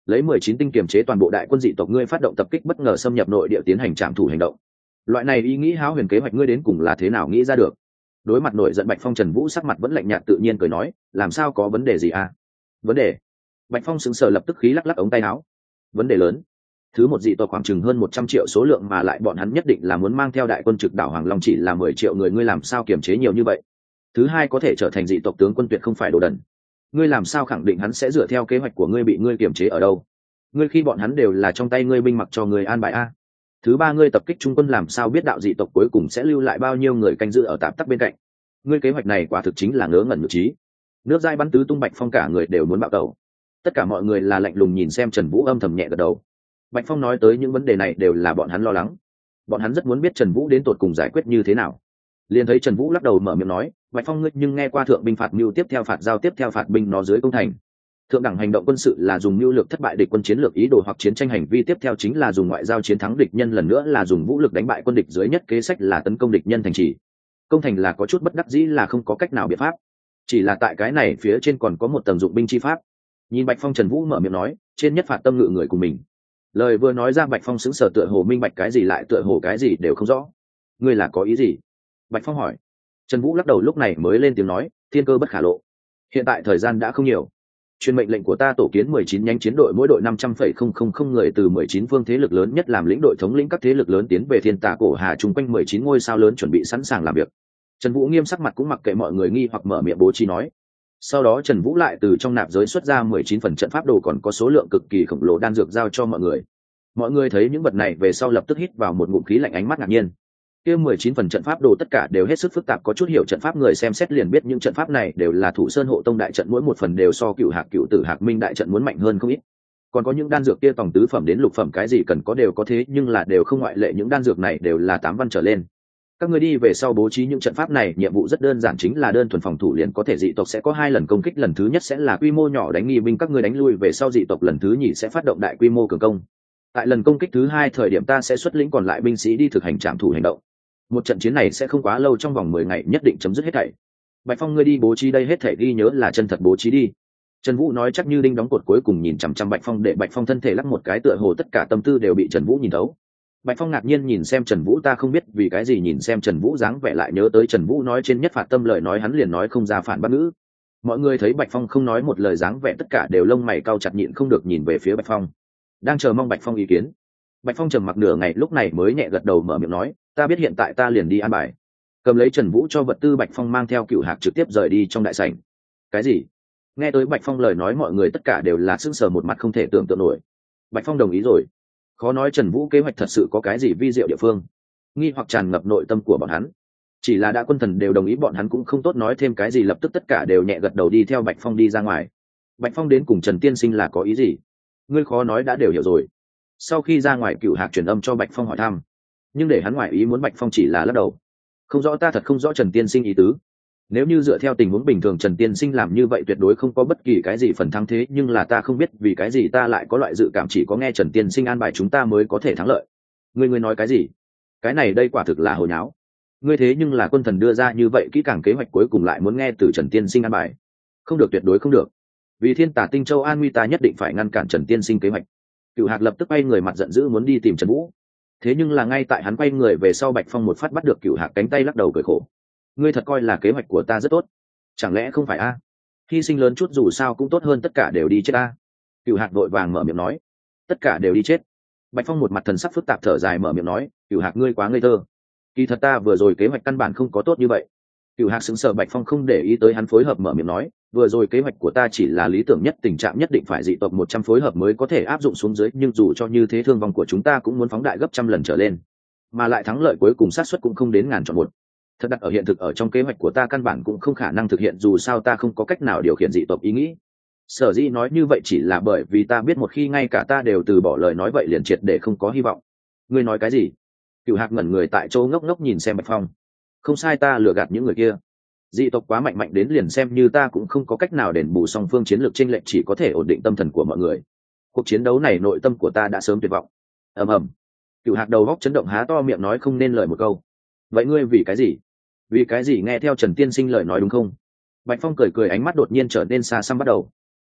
A: lấy mười chín tinh kiềm chế toàn bộ đại quân dị tộc ngươi phát động tập kích bất ngờ xâm nhập nội địa tiến hành trạm thủ hành động. Loại này ý nghĩ háo huyền kế hoạch ngươi đến cùng là thế nào nghĩ ra được? Đối mặt nổi giận Bạch Phong, Trần Vũ sắc mặt vẫn lạnh nhạt tự nhiên cười nói, làm sao có vấn đề gì à? Vấn đề? Bạch Phong sững sờ lập tức khí lắc lắc ống tay áo. Vấn đề lớn. Thứ một, dị tộc khoảng chừng hơn một trăm triệu số lượng mà lại bọn hắn nhất định là muốn mang theo đại quân trực đảo Hoàng Long, chỉ là mười triệu người, ngươi làm sao kiềm chế nhiều như vậy? Thứ hai, có thể trở thành dị tộc tướng quân tuyệt không phải đồ đần. Ngươi làm sao khẳng định hắn sẽ dựa theo kế hoạch của ngươi bị ngươi kiềm chế ở đâu? Ngươi khi bọn hắn đều là trong tay ngươi binh mặc cho ngươi an bài a. Thứ ba, ngươi tập kích trung quân làm sao biết đạo dị tộc cuối cùng sẽ lưu lại bao nhiêu người canh giữ ở tạm tắc bên cạnh? Ngươi kế hoạch này quả thực chính là ngớ ngẩn nhược trí. Nước dai bắn tứ tung, Bạch Phong cả người đều muốn bạo tẩu. Tất cả mọi người là lạnh lùng nhìn xem Trần Vũ, âm thầm nhẹ gật đầu. Bạch Phong nói tới những vấn đề này đều là bọn hắn lo lắng. Bọn hắn rất muốn biết Trần Vũ đến tột cùng giải quyết như thế nào. Liền thấy Trần Vũ lắc đầu mở miệng nói, Bạch Phong ngươi nhưng nghe qua thượng binh phạt mưu tiếp theo phạt giao tiếp theo phạt binh nó dưới công thành. Thượng đẳng hành động quân sự là dùng mưu lược thất bại địch quân chiến lược ý đồ hoặc chiến tranh hành vi tiếp theo chính là dùng ngoại giao chiến thắng địch nhân, lần nữa là dùng vũ lực đánh bại quân địch dưới nhất kế sách là tấn công địch nhân thành trì. Công thành là có chút bất đắc dĩ là không có cách nào biện pháp. Chỉ là tại cái này phía trên còn có một tầng dụng binh chi pháp. Nhìn Bạch Phong, Trần Vũ mở miệng nói, trên nhất phạt tâm ngự người của mình. Lời vừa nói ra Bạch Phong sững sờ tựa hồ minh bạch cái gì lại tựa hồ cái gì đều không rõ. Ngươi là có ý gì? Bạch Phong hỏi. Trần Vũ lắc đầu lúc này mới lên tiếng nói, thiên cơ bất khả lộ. Hiện tại thời gian đã không nhiều. Truyền mệnh lệnh của ta tổ kiến mười chín nhánh chiến đội, mỗi đội năm trăm phẩy không không không người, từ mười chín phương thế lực lớn nhất làm lĩnh đội thống lĩnh các thế lực lớn tiến về Thiên Tà Cổ Hà chung quanh mười chín ngôi sao lớn chuẩn bị sẵn sàng làm việc. Trần Vũ nghiêm sắc mặt cũng mặc kệ mọi người nghi hoặc mở miệng bố trí nói. Sau đó Trần Vũ lại từ trong nạp giới xuất ra mười chín phần trận pháp đồ còn có số lượng cực kỳ khổng lồ đan dược giao cho mọi người. Mọi người thấy những vật này về sau lập tức hít vào một ngụm khí lạnh, ánh mắt ngạc nhiên. Kia mười chín phần trận pháp đồ tất cả đều hết sức phức tạp, có chút hiểu trận pháp người xem xét liền biết những trận pháp này đều là Thủ Sơn Hộ Tông đại trận, mỗi một phần đều so Cửu Hạc Cửu Tử Hạc Minh đại trận muốn mạnh hơn không ít. Còn có những đan dược kia tòng tứ phẩm đến lục phẩm cái gì cần có đều có, thế nhưng là đều không ngoại lệ, những đan dược này đều là tám văn trở lên. Các ngươi đi về sau bố trí những trận pháp này, nhiệm vụ rất đơn giản, chính là đơn thuần phòng thủ liền có thể. Dị tộc sẽ có hai lần công kích, lần thứ nhất sẽ là quy mô nhỏ đánh nghi binh, các ngươi đánh lui về sau dị tộc lần thứ nhì sẽ phát động đại quy mô cường công. Tại lần công kích thứ hai thời điểm ta sẽ xuất lĩnh còn lại binh sĩ đi thực hành trạm thủ hành động. Một trận chiến này sẽ không quá lâu, trong vòng mười ngày nhất định chấm dứt hết thảy. Bạch Phong ngươi đi bố trí đây hết thảy ghi nhớ là chân thật bố trí đi. Trần Vũ nói chắc như đinh đóng cột, cuối cùng nhìn chằm chằm Bạch Phong để Bạch Phong thân thể lắc một cái, tựa hồ tất cả tâm tư đều bị Trần Vũ nhìn thấu. Bạch Phong ngạc nhiên nhìn xem Trần Vũ, ta không biết vì cái gì nhìn xem Trần Vũ dáng vẻ lại nhớ tới Trần Vũ nói trên nhất phạt tâm lời nói, hắn liền nói không ra phản bác ngữ. Mọi người thấy Bạch Phong không nói một lời dáng vẻ, tất cả đều lông mày cau chặt nhịn không được nhìn về phía Bạch Phong, đang chờ mong Bạch Phong ý kiến. Bạch Phong trầm mặc nửa ngày lúc này mới nhẹ gật đầu mở miệng nói, ta biết, hiện tại ta liền đi an bài. Cầm lấy Trần Vũ cho vật tư, Bạch Phong mang theo Cửu Hạc trực tiếp rời đi trong đại sảnh. Cái gì? Nghe tới Bạch Phong lời nói mọi người tất cả đều là sững sờ một mặt không thể tưởng tượng nổi. Bạch Phong đồng ý rồi? Khó nói Trần Vũ kế hoạch thật sự có cái gì vi diệu địa phương. Nghi hoặc tràn ngập nội tâm của bọn hắn. Chỉ là đã quân thần đều đồng ý, bọn hắn cũng không tốt nói thêm cái gì, lập tức tất cả đều nhẹ gật đầu đi theo Bạch Phong đi ra ngoài. Bạch Phong đến cùng Trần tiên sinh là có ý gì? Ngươi khó nói đã đều hiểu rồi. Sau khi ra ngoài, Cửu Hạc truyền âm cho Bạch Phong hỏi thăm, nhưng để hắn ngoài ý muốn, Bạch Phong chỉ là lắc đầu. Không rõ, ta thật không rõ Trần tiên sinh ý tứ. Nếu như dựa theo tình huống bình thường Trần tiên sinh làm như vậy tuyệt đối không có bất kỳ cái gì phần thắng, thế nhưng là ta không biết vì cái gì ta lại có loại dự cảm chỉ có nghe Trần tiên sinh an bài chúng ta mới có thể thắng lợi. Ngươi ngươi nói cái gì? Cái này đây quả thực là hồi nháo. Ngươi thế nhưng là quân thần đưa ra như vậy kỹ càng kế hoạch, cuối cùng lại muốn nghe từ Trần tiên sinh an bài. Không được, tuyệt đối không được. Vì Thiên Tà Tinh Châu an nguy ta nhất định phải ngăn cản Trần tiên sinh kế hoạch. Cửu Hạc lập tức quay người mặt giận dữ muốn đi tìm Trần Vũ. Thế nhưng là ngay tại hắn quay người về sau, Bạch Phong một phát bắt được Cửu Hạc cánh tay, lắc đầu cười khổ. Ngươi thật coi là kế hoạch của ta rất tốt? Chẳng lẽ không phải a? Hy sinh lớn chút dù sao cũng tốt hơn tất cả đều đi chết a. Cửu Hạc vội vàng mở miệng nói. Tất cả đều đi chết? Bạch Phong một mặt thần sắc phức tạp thở dài mở miệng nói, Cửu Hạc ngươi quá ngây thơ. Kỳ thật ta vừa rồi kế hoạch căn bản không có tốt như vậy. Cửu Hạc sững sờ, Bạch Phong không để ý tới hắn, phối hợp mở miệng nói, vừa rồi kế hoạch của ta chỉ là lý tưởng nhất, tình trạng nhất định phải dị tộc một trăm phối hợp mới có thể áp dụng xuống dưới, nhưng dù cho như thế thương vong của chúng ta cũng muốn phóng đại gấp trăm lần trở lên, mà lại thắng lợi cuối cùng xác suất cũng không đến ngàn chọn một. Thật đặt ở hiện thực, ở trong kế hoạch của ta căn bản cũng không khả năng thực hiện, dù sao ta không có cách nào điều khiển dị tộc ý nghĩ. Sở dĩ nói như vậy chỉ là bởi vì ta biết một khi ngay cả ta đều từ bỏ lời nói vậy liền triệt để không có hy vọng. Ngươi nói cái gì? Cửu Hạc ngẩn người tại chỗ ngốc ngốc nhìn xem Bạch Phong. Không sai, ta lừa gạt những người kia. Dị tộc quá mạnh mạnh đến liền xem như ta cũng không có cách nào đền bù, song phương chiến lược chênh lệch chỉ có thể ổn định tâm thần của mọi người. Cuộc chiến đấu này nội tâm của ta đã sớm tuyệt vọng. Ầm ầm. Cửu Hạc đầu góc chấn động, há to miệng nói không nên lời một câu. Vậy ngươi vì cái gì? Vì cái gì nghe theo Trần tiên sinh lời nói đúng không? Bạch Phong cười cười, ánh mắt đột nhiên trở nên xa xăm bắt đầu.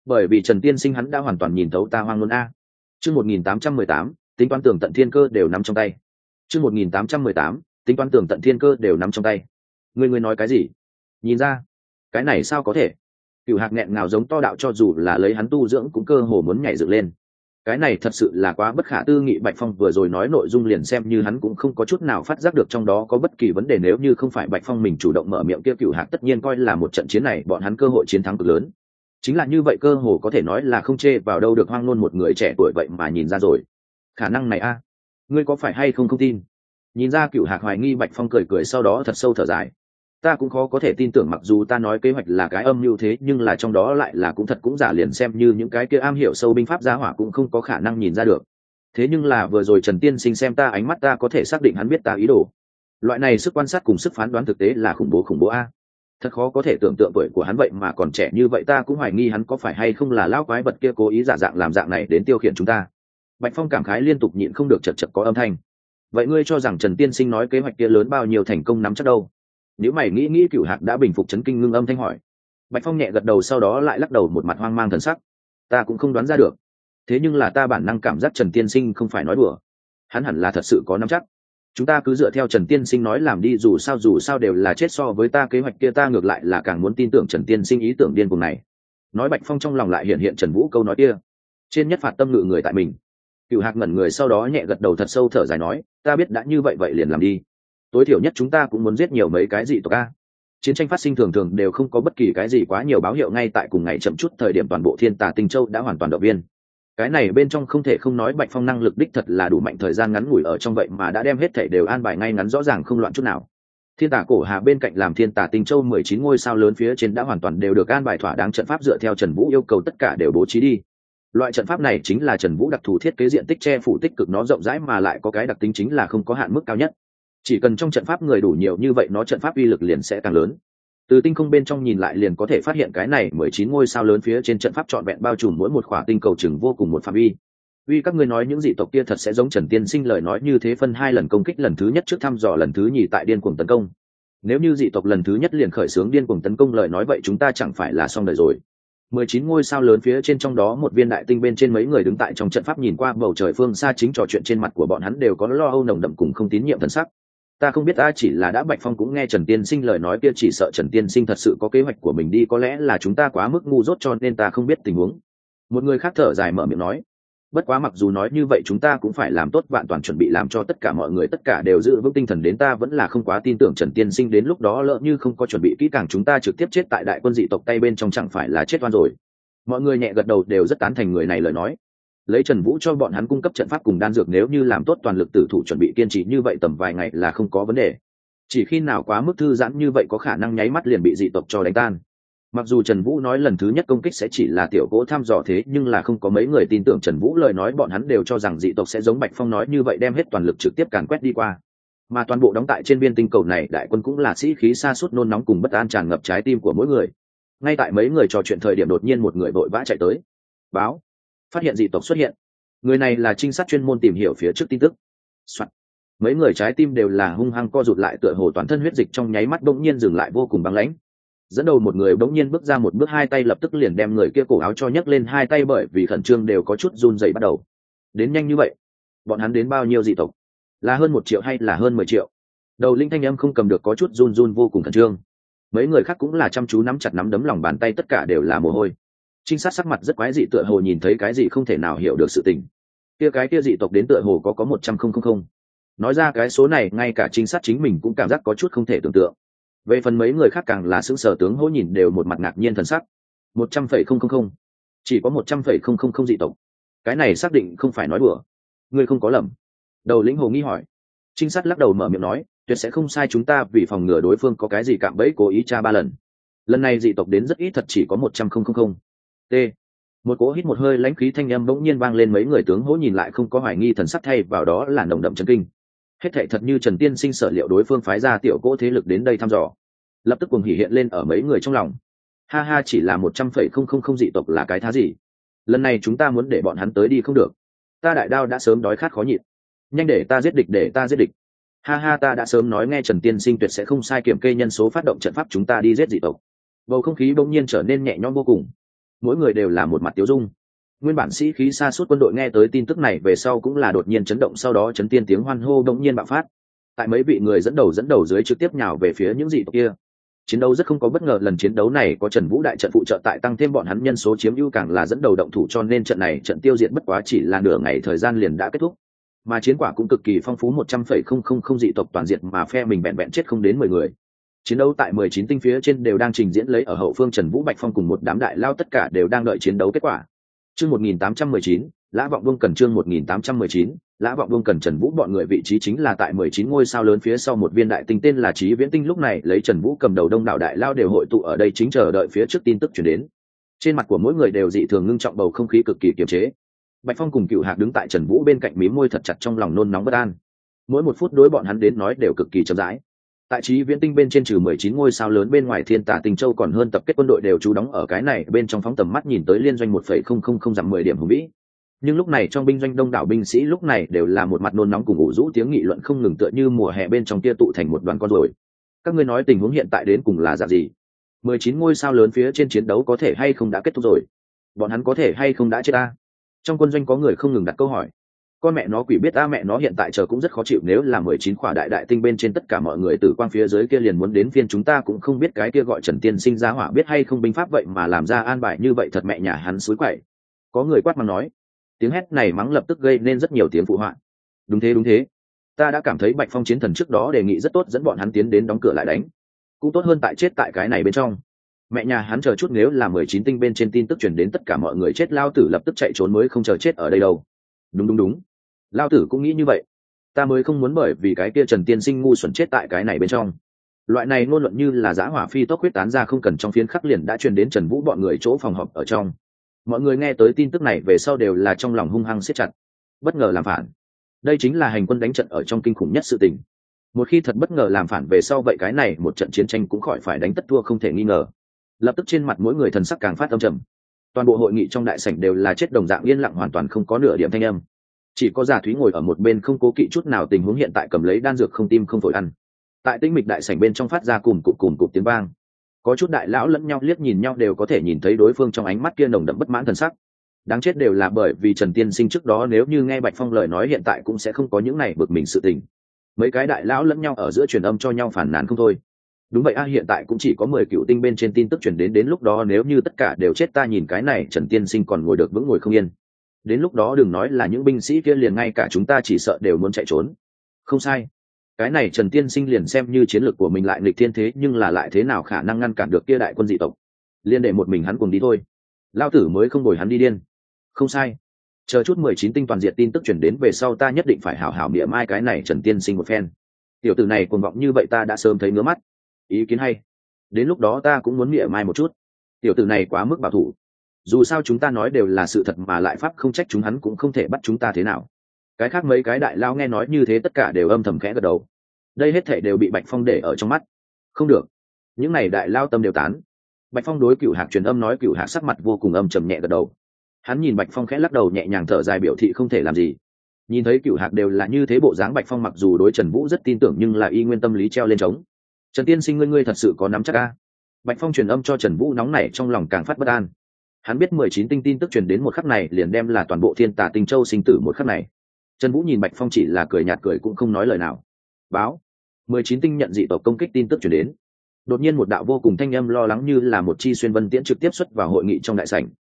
A: bởi vì Trần Tiên Sinh hắn đã hoàn toàn nhìn thấu ta hoang luôn a. Chương một nghìn tám trăm mười tám, tính toán tường tận thiên cơ đều nắm trong tay. Chương một nghìn tám trăm mười tám, tính toán tường tận thiên cơ đều nắm trong tay. Ngươi ngươi nói cái gì? Nhìn ra, cái này sao có thể? Cửu Hạc nghẹn ngào giống to đạo, cho dù là lấy hắn tu dưỡng cũng cơ hồ muốn nhảy dựng lên. Cái này thật sự là quá bất khả tư nghị. Bạch Phong vừa rồi nói nội dung liền xem như hắn cũng không có chút nào phát giác được trong đó có bất kỳ vấn đề, nếu như không phải Bạch Phong mình chủ động mở miệng kia, Cửu Hạc tất nhiên coi là một trận chiến này bọn hắn cơ hội chiến thắng cực lớn. Chính là như vậy, cơ hồ có thể nói là không chê vào đâu được. Hoang luôn một người trẻ tuổi vậy mà nhìn ra rồi khả năng này a. Ngươi có phải hay không không tin? Nhìn ra Cửu Hạc hoài nghi, Bạch Phong cười cười sau đó thật sâu thở dài. Ta cũng khó có thể tin tưởng, mặc dù ta nói kế hoạch là cái âm mưu thế nhưng là trong đó lại là cũng thật cũng giả, liền xem như những cái kia am hiểu sâu binh pháp gia hỏa cũng không có khả năng nhìn ra được. Thế nhưng là vừa rồi Trần Tiên Sinh xem ta ánh mắt, ta có thể xác định hắn biết ta ý đồ. Loại này sức quan sát cùng sức phán đoán thực tế là khủng bố khủng bố a. Thật khó có thể tưởng tượng tuổi của hắn vậy mà còn trẻ như vậy, ta cũng hoài nghi hắn có phải hay không là lão quái vật kia cố ý giả dạng làm dạng này đến tiêu khiển chúng ta. Bạch Phong cảm khái liên tục nhịn không được chật chật có âm thanh. Vậy ngươi cho rằng Trần Tiên Sinh nói kế hoạch kia lớn bao nhiêu thành công nắm chắc đâu? Nếu mày nghĩ nghĩ, Cửu Hạc đã bình phục chấn kinh, ngưng âm thanh hỏi. Bạch Phong nhẹ gật đầu sau đó lại lắc đầu, một mặt hoang mang thần sắc. Ta cũng không đoán ra được, thế nhưng là ta bản năng cảm giác Trần Tiên Sinh không phải nói đùa, hắn hẳn là thật sự có nắm chắc. Chúng ta cứ dựa theo Trần Tiên Sinh nói làm đi, dù sao dù sao đều là chết, so với ta kế hoạch kia ta ngược lại là càng muốn tin tưởng Trần Tiên Sinh ý tưởng điên cuồng này. Nói Bạch Phong trong lòng lại hiện hiện Trần Vũ câu nói kia, trên nhất phạt tâm ngự người tại mình. Cửu Hạc ngẩn người sau đó nhẹ gật đầu thật sâu thở dài nói, ta biết đã như vậy vậy liền làm đi. Tối thiểu nhất chúng ta cũng muốn giết nhiều mấy cái dị tộc a. Chiến tranh phát sinh thường thường đều không có bất kỳ cái gì quá nhiều báo hiệu, ngay tại cùng ngày chậm chút thời điểm toàn bộ Thiên Tà Tinh Châu đã hoàn toàn động viên. Cái này bên trong không thể không nói Bạch Phong năng lực đích thật là đủ mạnh, thời gian ngắn ngủi ở trong vậy mà đã đem hết thảy đều an bài ngay ngắn rõ ràng không loạn chút nào. Thiên Tà Cổ Hà bên cạnh làm Thiên Tà Tinh Châu mười chín ngôi sao lớn phía trên đã hoàn toàn đều được an bài thỏa đáng, trận pháp dựa theo Trần Vũ yêu cầu tất cả đều bố trí đi. Loại trận pháp này chính là Trần Vũ đặc thù thiết kế, diện tích che phủ tích cực, nó rộng rãi mà lại có cái đặc tính chính là không có hạn mức cao nhất. Chỉ cần trong trận pháp người đủ nhiều như vậy, nó trận pháp uy lực liền sẽ càng lớn. Từ tinh không bên trong nhìn lại liền có thể phát hiện cái này mười chín ngôi sao lớn phía trên trận pháp trọn vẹn bao trùm mỗi một khỏa tinh cầu chừng vô cùng một phạm vi. Uy, các ngươi nói những dị tộc kia thật sẽ giống Trần Tiên Sinh lời nói như thế phân hai lần công kích, lần thứ nhất trước thăm dò, lần thứ nhì tại điên cuồng tấn công. Nếu như dị tộc lần thứ nhất liền khởi xướng điên cuồng tấn công lời nói, vậy chúng ta chẳng phải là xong đời rồi. mười chín ngôi sao lớn phía trên, trong đó một viên đại tinh bên trên, mấy người đứng tại trong trận pháp nhìn qua bầu trời phương xa, chính trò chuyện, trên mặt của bọn hắn đều có lo âu nồng đậm cùng không tín nhiệm thần sắc. Ta không biết, ta chỉ là đã Bạch Phong cũng nghe Trần Tiên Sinh lời nói kia, chỉ sợ Trần Tiên Sinh thật sự có kế hoạch của mình đi, có lẽ là chúng ta quá mức ngu dốt cho nên ta không biết tình huống. Một người khác thở dài mở miệng nói, bất quá mặc dù nói như vậy chúng ta cũng phải làm tốt vạn toàn chuẩn bị, làm cho tất cả mọi người tất cả đều giữ vững tinh thần đến, ta vẫn là không quá tin tưởng Trần Tiên Sinh đến lúc đó lỡ như không có chuẩn bị kỹ càng chúng ta trực tiếp chết tại đại quân dị tộc tay bên trong chẳng phải là chết oan rồi. Mọi người nhẹ gật đầu đều rất tán thành người này lời nói. Lấy Trần Vũ cho bọn hắn cung cấp trận pháp cùng đan dược, nếu như làm tốt toàn lực tử thủ chuẩn bị kiên trì như vậy tầm vài ngày là không có vấn đề. Chỉ khi nào quá mức thư giãn như vậy có khả năng nháy mắt liền bị dị tộc cho đánh tan. Mặc dù Trần Vũ nói lần thứ nhất công kích sẽ chỉ là tiểu cỗ thăm dò, thế nhưng là không có mấy người tin tưởng Trần Vũ lời nói, bọn hắn đều cho rằng dị tộc sẽ giống Bạch Phong nói như vậy đem hết toàn lực trực tiếp càn quét đi qua. Mà toàn bộ đóng tại trên viên tinh cầu này đại quân cũng là sĩ khí sa sút nôn nóng cùng bất an tràn ngập trái tim của mỗi người. Ngay tại mấy người trò chuyện thời điểm, đột nhiên một người vội vã chạy tới báo phát hiện dị tộc xuất hiện. Người này là trinh sát chuyên môn tìm hiểu phía trước tin tức. Mấy người trái tim đều là hung hăng co rụt lại, tựa hồ toàn thân huyết dịch trong nháy mắt bỗng nhiên dừng lại vô cùng băng lãnh. Dẫn đầu một người bỗng nhiên bước ra một bước, hai tay lập tức liền đem người kia cổ áo cho nhấc lên, hai tay bởi vì khẩn trương đều có chút run rẩy bắt đầu. Đến nhanh như vậy, bọn hắn đến bao nhiêu dị tộc? Là hơn một triệu hay là hơn mười triệu? Đầu linh thanh âm không cầm được có chút run run vô cùng khẩn trương. Mấy người khác cũng là chăm chú nắm chặt nắm đấm, lòng bàn tay tất cả đều là mồ hôi. Trinh sát sắc mặt rất quái dị, tựa hồ nhìn thấy cái gì không thể nào hiểu được sự tình. Kia cái kia dị tộc đến tựa hồ có có một trăm không không không. Nói ra cái số này ngay cả trinh sát chính mình cũng cảm giác có chút không thể tưởng tượng. Về phần mấy người khác càng là sững sờ, tướng hỗ nhìn đều một mặt ngạc nhiên thần sắc. Một trăm phẩy không không không, chỉ có một trăm phẩy không không không dị tộc, cái này xác định không phải nói đùa. Ngươi không có lầm? Đầu lĩnh hồ nghi hỏi. Trinh sát lắc đầu mở miệng nói, tuyệt sẽ không sai, chúng ta vì phòng ngừa đối phương có cái gì cạm bẫy cố ý tra ba lần. Lần này dị tộc đến rất ít, thật chỉ có một trăm không không không. T. Một cỗ hít một hơi lãnh khí thanh âm bỗng nhiên vang lên, mấy người tướng hỗ nhìn lại không có hoài nghi thần sắc, thay vào đó là nồng đậm chấn kinh. Hết thảy thật như Trần Tiên Sinh sở liệu, đối phương phái ra tiểu cỗ thế lực đến đây thăm dò. Lập tức cuồng hỉ hiện lên ở mấy người trong lòng. Ha ha, chỉ là một trăm phẩy không không không dị tộc là cái thá gì? Lần này chúng ta muốn để bọn hắn tới đi không được. Ta đại đao đã sớm đói khát khó nhịn. Nhanh để ta giết địch, để ta giết địch. Ha ha, ta đã sớm nói nghe Trần Tiên Sinh tuyệt sẽ không sai, kiểm kê nhân số phát động trận pháp chúng ta đi giết dị tộc. Bầu không khí bỗng nhiên trở nên nhẹ nhõm vô cùng. mỗi người đều là một mặt tiêu dung. Nguyên bản sĩ khí xa suốt quân đội nghe tới tin tức này về sau cũng là đột nhiên chấn động, sau đó chấn tiên tiếng hoan hô đột nhiên bạo phát. Tại mấy vị người dẫn đầu dẫn đầu dưới trực tiếp nhào về phía những dị tộc kia. Chiến đấu rất không có bất ngờ, lần chiến đấu này có Trần Vũ đại trận phụ trợ, tại tăng thêm bọn hắn nhân số chiếm ưu càng là dẫn đầu động thủ, cho nên trận này trận tiêu diệt bất quá chỉ là nửa ngày thời gian liền đã kết thúc. Mà chiến quả cũng cực kỳ phong phú, một trăm phẩy không không không dị tộc toàn diệt, mà phe mình vẹn vẹn chết không đến mười người. Chiến đấu tại mười chín tinh phía trên đều đang trình diễn lấy, ở hậu phương Trần Vũ, Bạch Phong cùng một đám đại lao tất cả đều đang đợi chiến đấu kết quả. Chương một nghìn tám trăm mười chín, Lã Vọng Vương Cần chương một nghìn tám trăm mười chín, Lã Vọng Vương Cần. Trần Vũ bọn người vị trí chính là tại mười chín ngôi sao lớn phía sau một viên đại tinh tên là Chí Viễn Tinh, lúc này lấy Trần Vũ cầm đầu đông đảo đại lao đều hội tụ ở đây, chính chờ đợi phía trước tin tức truyền đến. Trên mặt của mỗi người đều dị thường ngưng trọng, bầu không khí cực kỳ kiềm chế. Bạch Phong cùng Cửu Hạc đứng tại Trần Vũ bên cạnh mím môi thật chặt, trong lòng nôn nóng bất an. Mỗi một phút đối bọn hắn đến nói đều cực kỳ chậm rãi. Tại Chí Viễn Tinh bên trên trừ mười chín ngôi sao lớn bên ngoài, Thiên Tà Tinh Châu còn hơn tập kết quân đội đều trú đóng ở cái này bên trong, phóng tầm mắt nhìn tới liên doanh một phẩy không không không dặm mười điểm hùng vĩ. Nhưng lúc này trong binh doanh đông đảo binh sĩ lúc này đều là một mặt nôn nóng cùng ủ rũ, tiếng nghị luận không ngừng, tựa như mùa hè bên trong kia tụ thành một đoàn con rồi. Các ngươi nói tình huống hiện tại đến cùng là dạng gì? mười chín ngôi sao lớn phía trên chiến đấu có thể hay không đã kết thúc rồi? Bọn hắn có thể hay không đã chết ta? Trong quân doanh có người không ngừng đặt câu hỏi. Con mẹ nó quỷ biết ta, mẹ nó hiện tại chờ cũng rất khó chịu, nếu là mười chín khỏa đại đại tinh bên trên tất cả mọi người tử quang phía dưới kia liền muốn đến phiên chúng ta, cũng không biết cái kia gọi Trần Tiên Sinh ra hỏa biết hay không binh pháp vậy mà làm ra an bài như vậy, thật mẹ nhà hắn suối quậy. Có người quát mắng nói. Tiếng hét này mắng lập tức gây nên rất nhiều tiếng phụ họa. Đúng thế đúng thế, ta đã cảm thấy Bạch Phong chiến thần trước đó đề nghị rất tốt, dẫn bọn hắn tiến đến đóng cửa lại đánh, cũng tốt hơn tại chết tại cái này bên trong. Mẹ nhà hắn chờ chút, nếu là mười chín tinh bên trên tin tức truyền đến tất cả mọi người chết, lao tử lập tức chạy trốn mới không chờ chết ở đây đâu. Đúng đúng đúng, lao tử cũng nghĩ như vậy, ta mới không muốn bởi vì cái kia Trần Tiên Sinh ngu xuẩn chết tại cái này bên trong. Loại này ngôn luận như là giã hỏa phi tốc huyết tán ra, không cần trong phiến khắc liền đã truyền đến Trần Vũ bọn người chỗ phòng họp ở trong. Mọi người nghe tới tin tức này về sau đều là trong lòng hung hăng siết chặt. Bất ngờ làm phản, đây chính là hành quân đánh trận ở trong kinh khủng nhất sự tình. Một khi thật bất ngờ làm phản về sau, vậy cái này một trận chiến tranh cũng khỏi phải đánh tất thua không thể nghi ngờ. Lập tức trên mặt mỗi người thần sắc càng phát âm trầm. Toàn bộ hội nghị trong đại sảnh đều là chết đồng dạng yên lặng, hoàn toàn không có nửa điểm thanh âm. Chỉ có Già Thúy ngồi ở một bên không cố kỵ chút nào tình huống hiện tại, cầm lấy đan dược không tim không phổi ăn. Tại tĩnh mịch đại sảnh bên trong phát ra cùm cụm cùm cụm tiếng vang. Có chút đại lão lẫn nhau liếc nhìn nhau, đều có thể nhìn thấy đối phương trong ánh mắt kia nồng đậm bất mãn thần sắc. Đáng chết đều là bởi vì Trần Tiên Sinh trước đó nếu như nghe Bạch Phong lời nói, hiện tại cũng sẽ không có những này bực mình sự tình. Mấy cái đại lão lẫn nhau ở giữa truyền âm cho nhau phản nàn không thôi. Đúng vậy a, hiện tại cũng chỉ có mười cựu tinh bên trên tin tức truyền đến, đến lúc đó nếu như tất cả đều chết, ta nhìn cái này Trần Tiên Sinh còn ngồi được vững ngồi không yên. Đến lúc đó đừng nói là những binh sĩ kia, liền ngay cả chúng ta chỉ sợ đều muốn chạy trốn. Không sai, cái này Trần Tiên Sinh liền xem như chiến lược của mình lại nghịch thiên thế, nhưng là lại thế nào khả năng ngăn cản được kia đại quân dị tộc? Liên để một mình hắn cùng đi thôi, lao tử mới không bồi hắn đi điên. Không sai, chờ chút mười chín tinh toàn diệt tin tức chuyển đến về sau, ta nhất định phải hảo hảo mỉa mai cái này Trần Tiên Sinh một phen. Tiểu tử này cuồng vọng như vậy ta đã sớm thấy ngứa mắt. Ý kiến hay, đến lúc đó ta cũng muốn mỉa mai một chút. Tiểu tử này quá mức bảo thủ, dù sao chúng ta nói đều là sự thật, mà lại pháp không trách chúng hắn cũng không thể bắt chúng ta thế nào. Cái khác mấy cái đại lao nghe nói như thế tất cả đều âm thầm khẽ gật đầu. Đây hết thể đều bị Bạch Phong để ở trong mắt. Không được, những này đại lao tâm đều tán. Bạch Phong đối Cửu Hạc truyền âm nói, Cửu Hạc sắc mặt vô cùng âm trầm nhẹ gật đầu. Hắn nhìn Bạch Phong khẽ lắc đầu nhẹ nhàng thở dài, biểu thị không thể làm gì. Nhìn thấy Cửu Hạc đều là như thế bộ dáng, Bạch Phong mặc dù đối Trần Vũ rất tin tưởng nhưng là y nguyên tâm lý treo lên trống. Trần Tiên Sinh ngươi ngươi thật sự có nắm chắc a? Bạch Phong truyền âm cho Trần Vũ, nóng nảy trong lòng càng phát bất an. Hắn biết mười chín tinh tin tức truyền đến một khắc này liền đem là toàn bộ Thiên Tà Tinh Châu sinh tử một khắc này. Trần Vũ nhìn Bạch Phong chỉ là cười nhạt cười, cũng không nói lời nào. Báo, mười chín tinh nhận dị tộc công kích tin tức truyền đến. Đột nhiên một đạo vô cùng thanh âm lo lắng như là một chi xuyên vân tiễn trực tiếp xuất vào hội nghị trong đại sảnh.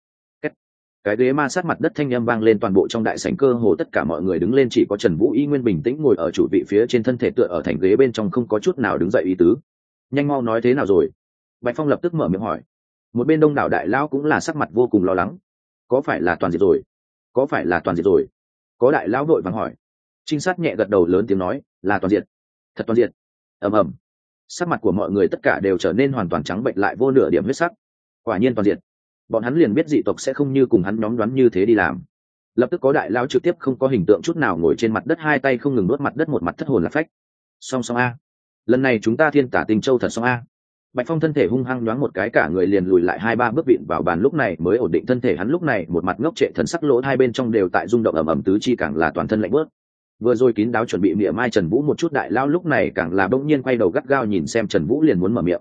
A: Cái ghế ma sát mặt đất thanh âm vang lên, toàn bộ trong đại sảnh cơ hồ tất cả mọi người đứng lên, chỉ có Trần Vũ y nguyên bình tĩnh ngồi ở chủ vị phía trên, thân thể tựa ở thành ghế bên trong, không có chút nào đứng dậy ý tứ. Nhanh mau nói thế nào rồi? Bạch Phong lập tức mở miệng hỏi. Một bên đông đảo đại lão cũng là sắc mặt vô cùng lo lắng. Có phải là toàn diệt rồi? Có phải là toàn diệt rồi? Có đại lão vội vàng hỏi. Trinh sát nhẹ gật đầu lớn tiếng nói, là toàn diệt. Thật toàn diệt. Ầm ầm. Sắc mặt của mọi người tất cả đều trở nên hoàn toàn trắng bệch, lại vô nửa điểm huyết sắc. Quả nhiên toàn diệt. Bọn hắn liền biết dị tộc sẽ không như cùng hắn nhóm đoán như thế đi làm. Lập tức có đại lão trực tiếp không có hình tượng chút nào ngồi trên mặt đất, hai tay không ngừng nuốt mặt đất, một mặt thất hồn lạc phách. Song song a, lần này chúng ta Thiên Tả Tinh Châu thật song a. Bạch Phong thân thể hung hăng nhoáng một cái, cả người liền lùi lại hai ba bước vịn vào bàn, lúc này mới ổn định thân thể. Hắn lúc này một mặt ngốc trệ, thần sắc lỗ hai bên trong đều tại rung động ầm ầm, tứ chi càng là toàn thân lạnh bớt. Vừa rồi kín đáo chuẩn bị mỉa mai Trần Vũ một chút đại lão lúc này càng là bỗng nhiên quay đầu gắt gao nhìn xem Trần Vũ, liền muốn mở miệng.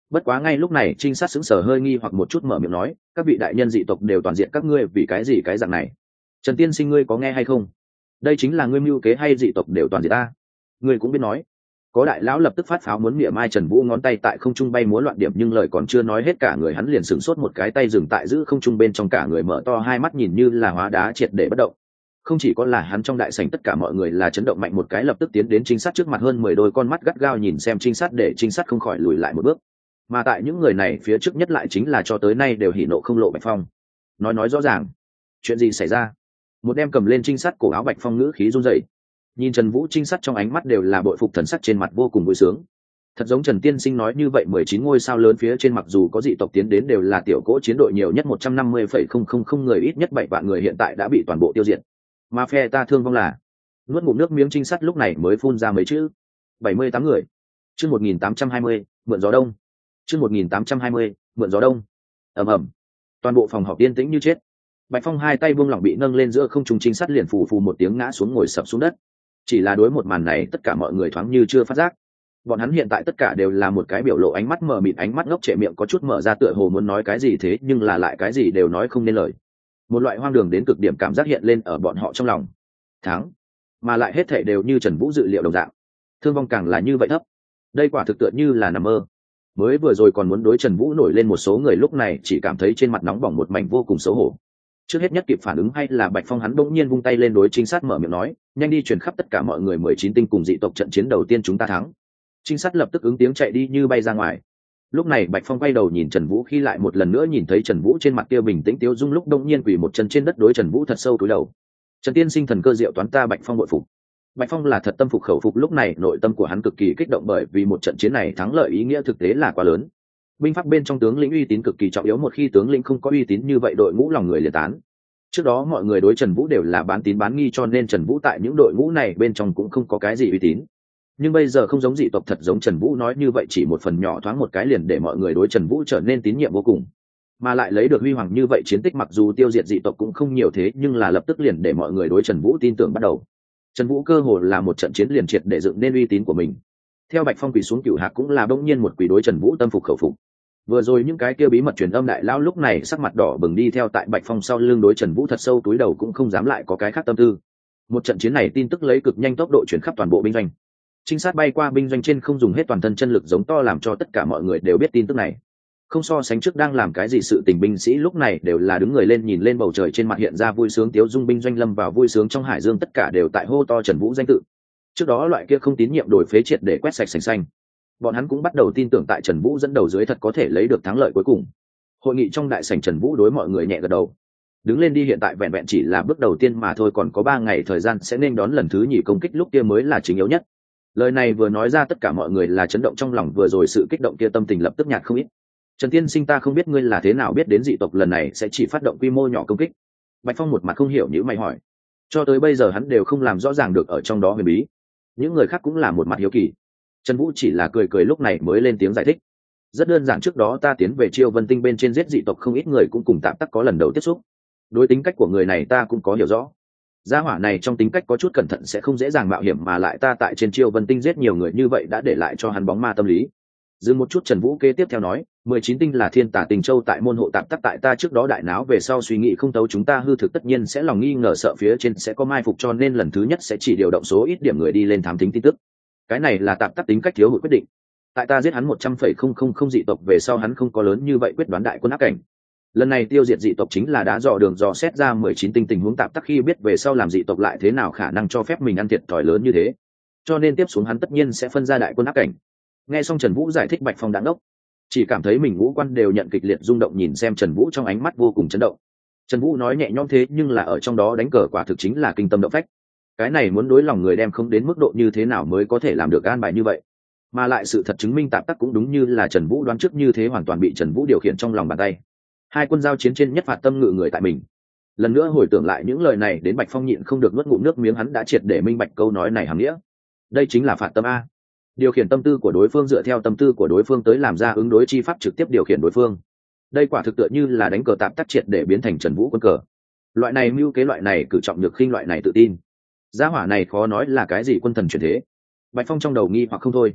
A: Bất quá ngay lúc này trinh sát sững sờ hơi nghi hoặc một chút mở miệng nói, các vị đại nhân dị tộc đều toàn diện các ngươi vì cái gì cái dạng này? Trần tiên sinh ngươi có nghe hay không? Đây chính là ngươi mưu kế hay dị tộc đều toàn diện ta? Ngươi cũng biết nói. Có đại lão lập tức phát pháo muốn mỉa mai Trần Vũ, ngón tay tại không trung bay múa loạn điểm, nhưng lời còn chưa nói hết cả người hắn liền sửng sốt, một cái tay dừng tại giữ không trung bên trong, cả người mở to hai mắt nhìn như là hóa đá triệt để bất động. Không chỉ có là hắn, trong đại sảnh tất cả mọi người là chấn động mạnh, một cái lập tức tiến đến trinh sát trước mặt, hơn mười đôi con mắt gắt gao nhìn xem trinh sát, để trinh sát không khỏi lùi lại một bước. Mà tại những người này phía trước nhất lại chính là cho tới nay đều hỉ nộ không lộ Bạch Phong. Nói nói rõ ràng, chuyện gì xảy ra? Một đem cầm lên trinh sát cổ áo Bạch Phong ngữ khí run rẩy. Nhìn Trần Vũ, trinh sát trong ánh mắt đều là bội phục, thần sắc trên mặt vô cùng vui sướng. Thật giống Trần tiên sinh nói như vậy, mười chín ngôi sao lớn phía trên mặc dù có dị tộc tiến đến, đều là tiểu cỗ chiến đội, nhiều nhất một trăm năm mươi phẩy không không không người, ít nhất bảy vạn người hiện tại đã bị toàn bộ tiêu diệt. Mà phe ta thương vong là, nuốt ngụm nước miếng trinh sát lúc này mới phun ra mấy chữ, bảy mươi tám người. Chương một nghìn tám trăm hai mươi, mượn gió đông. Chương một nghìn tám trăm hai mươi, mượn gió đông. Ầm ầm. Toàn bộ phòng họp yên tĩnh như chết. Bạch Phong hai tay buông lỏng bị nâng lên giữa không trung, trinh sát liền phù phù một tiếng ngã xuống, ngồi sập xuống đất. Chỉ là đối một màn này tất cả mọi người thoáng như chưa phát giác. Bọn hắn hiện tại tất cả đều là một cái biểu lộ, ánh mắt mờ mịt, ánh mắt ngốc trệ, miệng có chút mở ra tựa hồ muốn nói cái gì, thế nhưng là lại cái gì đều nói không nên lời. Một loại hoang đường đến cực điểm cảm giác hiện lên ở bọn họ trong lòng. Thắng, mà lại hết thảy đều như Trần Vũ dự liệu đồng dạng. Thương vong càng là như vậy thấp. Đây quả thực tựa như là nằm mơ. Mới vừa rồi còn muốn đối Trần Vũ nổi lên một số người, lúc này chỉ cảm thấy trên mặt nóng bỏng một mảnh, vô cùng xấu hổ. Trước hết nhất kịp phản ứng hay là Bạch Phong, hắn bỗng nhiên vung tay lên đối trinh sát mở miệng nói, nhanh đi truyền khắp tất cả mọi người, mười chín tinh cùng dị tộc trận chiến đầu tiên chúng ta thắng. Trinh sát lập tức ứng tiếng chạy đi như bay ra ngoài. Lúc này Bạch Phong quay đầu nhìn Trần Vũ, khi lại một lần nữa nhìn thấy Trần Vũ trên mặt kia bình tĩnh tiêu dung, lúc đông nhiên quỳ một chân trên đất đối Trần Vũ thật sâu cúi đầu. Trần tiên sinh thần cơ diệu toán, ta Bạch Phong bội phục. Bạch Phong là thật tâm phục khẩu phục, lúc này nội tâm của hắn cực kỳ kích động, bởi vì một trận chiến này thắng lợi ý nghĩa thực tế là quá lớn. Binh pháp bên trong tướng lĩnh uy tín cực kỳ trọng yếu, một khi tướng lĩnh không có uy tín như vậy đội ngũ lòng người liền tán. Trước đó mọi người đối Trần Vũ đều là bán tín bán nghi, cho nên Trần Vũ tại những đội ngũ này bên trong cũng không có cái gì uy tín. Nhưng bây giờ không giống dị tộc, thật giống Trần Vũ nói như vậy, chỉ một phần nhỏ thoáng một cái liền để mọi người đối Trần Vũ trở nên tín nhiệm vô cùng. Mà lại lấy được huy hoàng như vậy chiến tích, mặc dù tiêu diệt dị tộc cũng không nhiều thế, nhưng là lập tức liền để mọi người đối Trần Vũ tin tưởng bắt đầu. Trần Vũ cơ hồ là một trận chiến liền triệt để dựng nên uy tín của mình. Theo Bạch Phong quỳ xuống, Cửu Hạc cũng là bỗng nhiên một quỳ đối Trần Vũ tâm phục khẩu phục. Vừa rồi những cái kia bí mật truyền âm đại lão lúc này sắc mặt đỏ bừng đi theo tại Bạch Phong sau lưng đối Trần Vũ thật sâu túi đầu, cũng không dám lại có cái khác tâm tư. Một trận chiến này tin tức lấy cực nhanh tốc độ chuyển khắp toàn bộ binh doanh. Trinh sát bay qua binh doanh trên không dùng hết toàn thân chân lực giống to, làm cho tất cả mọi người đều biết tin tức này. Không so sánh trước đang làm cái gì sự tình, binh sĩ lúc này đều là đứng người lên nhìn lên bầu trời, trên mặt hiện ra vui sướng tiếu dung, binh doanh lâm vào vui sướng trong hải dương, tất cả đều tại hô to Trần Vũ danh tự. Trước đó loại kia không tín nhiệm đổi phế triệt để quét sạch sành xanh. Bọn hắn cũng bắt đầu tin tưởng tại Trần Vũ dẫn đầu dưới thật có thể lấy được thắng lợi cuối cùng. Hội nghị trong đại sảnh, Trần Vũ đối mọi người nhẹ gật đầu. Đứng lên đi, hiện tại vẹn vẹn chỉ là bước đầu tiên mà thôi, còn có ba ngày thời gian sẽ nên đón lần thứ nhì công kích, lúc kia mới là chính yếu nhất. Lời này vừa nói ra, tất cả mọi người là chấn động trong lòng, vừa rồi sự kích động kia tâm tình lập tức nhạt không ít. Trần tiên sinh, ta không biết ngươi là thế nào biết đến dị tộc lần này sẽ chỉ phát động quy mô nhỏ công kích. Bạch Phong một mặt không hiểu như mày hỏi. Cho tới bây giờ hắn đều không làm rõ ràng được ở trong đó huyền bí. Những người khác cũng là một mặt hiếu kỳ. Trần Vũ chỉ là cười cười, lúc này mới lên tiếng giải thích. Rất đơn giản, trước đó ta tiến về Chiêu Vân Tinh bên trên giết dị tộc không ít người, cũng cùng tạm tắc có lần đầu tiếp xúc. Đối tính cách của người này ta cũng có hiểu rõ. Gia hỏa này trong tính cách có chút cẩn thận, sẽ không dễ dàng mạo hiểm, mà lại ta tại trên Chiêu Vân Tinh giết nhiều người như vậy đã để lại cho hắn bóng ma tâm lý. Dừng một chút, Trần Vũ kế tiếp theo nói, mười chín tinh là thiên tả tình châu, tại môn hộ tạm tắc tại ta trước đó đại náo về sau suy nghĩ không tấu, chúng ta hư thực tất nhiên sẽ lòng nghi ngờ, sợ phía trên sẽ có mai phục, cho nên lần thứ nhất sẽ chỉ điều động số ít điểm người đi lên thám thính tin tức. Cái này là tạm tắc tính cách thiếu hụt quyết định. Tại ta giết hắn một trăm phẩy không không không dị tộc về sau, hắn không có lớn như vậy quyết đoán đại quân áp cảnh. Lần này tiêu diệt dị tộc chính là đá dò đường dò xét ra mười chín tinh tình huống tạm tắc, khi biết về sau làm dị tộc lại thế nào khả năng cho phép mình ăn thiệt thòi lớn như thế, cho nên tiếp xuống hắn tất nhiên sẽ phân ra đại quân áp cảnh. Nghe xong Trần Vũ giải thích, Bạch Phong đã ngốc, chỉ cảm thấy mình ngũ quan đều nhận kịch liệt rung động, nhìn xem Trần Vũ trong ánh mắt vô cùng chấn động. Trần Vũ nói nhẹ nhõm thế nhưng là ở trong đó đánh cờ quả thực chính là kinh tâm động phách. Cái này muốn đối lòng người đem không đến mức độ như thế nào mới có thể làm được an bài như vậy. Mà lại sự thật chứng minh tạm tắc cũng đúng như là Trần Vũ đoán trước như thế, hoàn toàn bị Trần Vũ điều khiển trong lòng bàn tay. Hai quân giao chiến trên nhất phạt tâm ngự người tại mình. Lần nữa hồi tưởng lại những lời này, đến Bạch Phong nhịn không được nuốt ngụm nước miếng, hắn đã triệt để minh bạch câu nói này hàm nghĩa. Đây chính là phạt tâm a. Điều khiển tâm tư của đối phương, dựa theo tâm tư của đối phương tới làm ra ứng đối chi pháp, trực tiếp điều khiển đối phương. Đây quả thực tựa như là đánh cờ tạm tắc triệt để biến thành Trần Vũ quân cờ. Loại này mưu kế, loại này cử trọng nhược khinh, loại này tự tin, gia hỏa này khó nói là cái gì quân thần chuyển thế. Bạch Phong trong đầu nghi hoặc không thôi.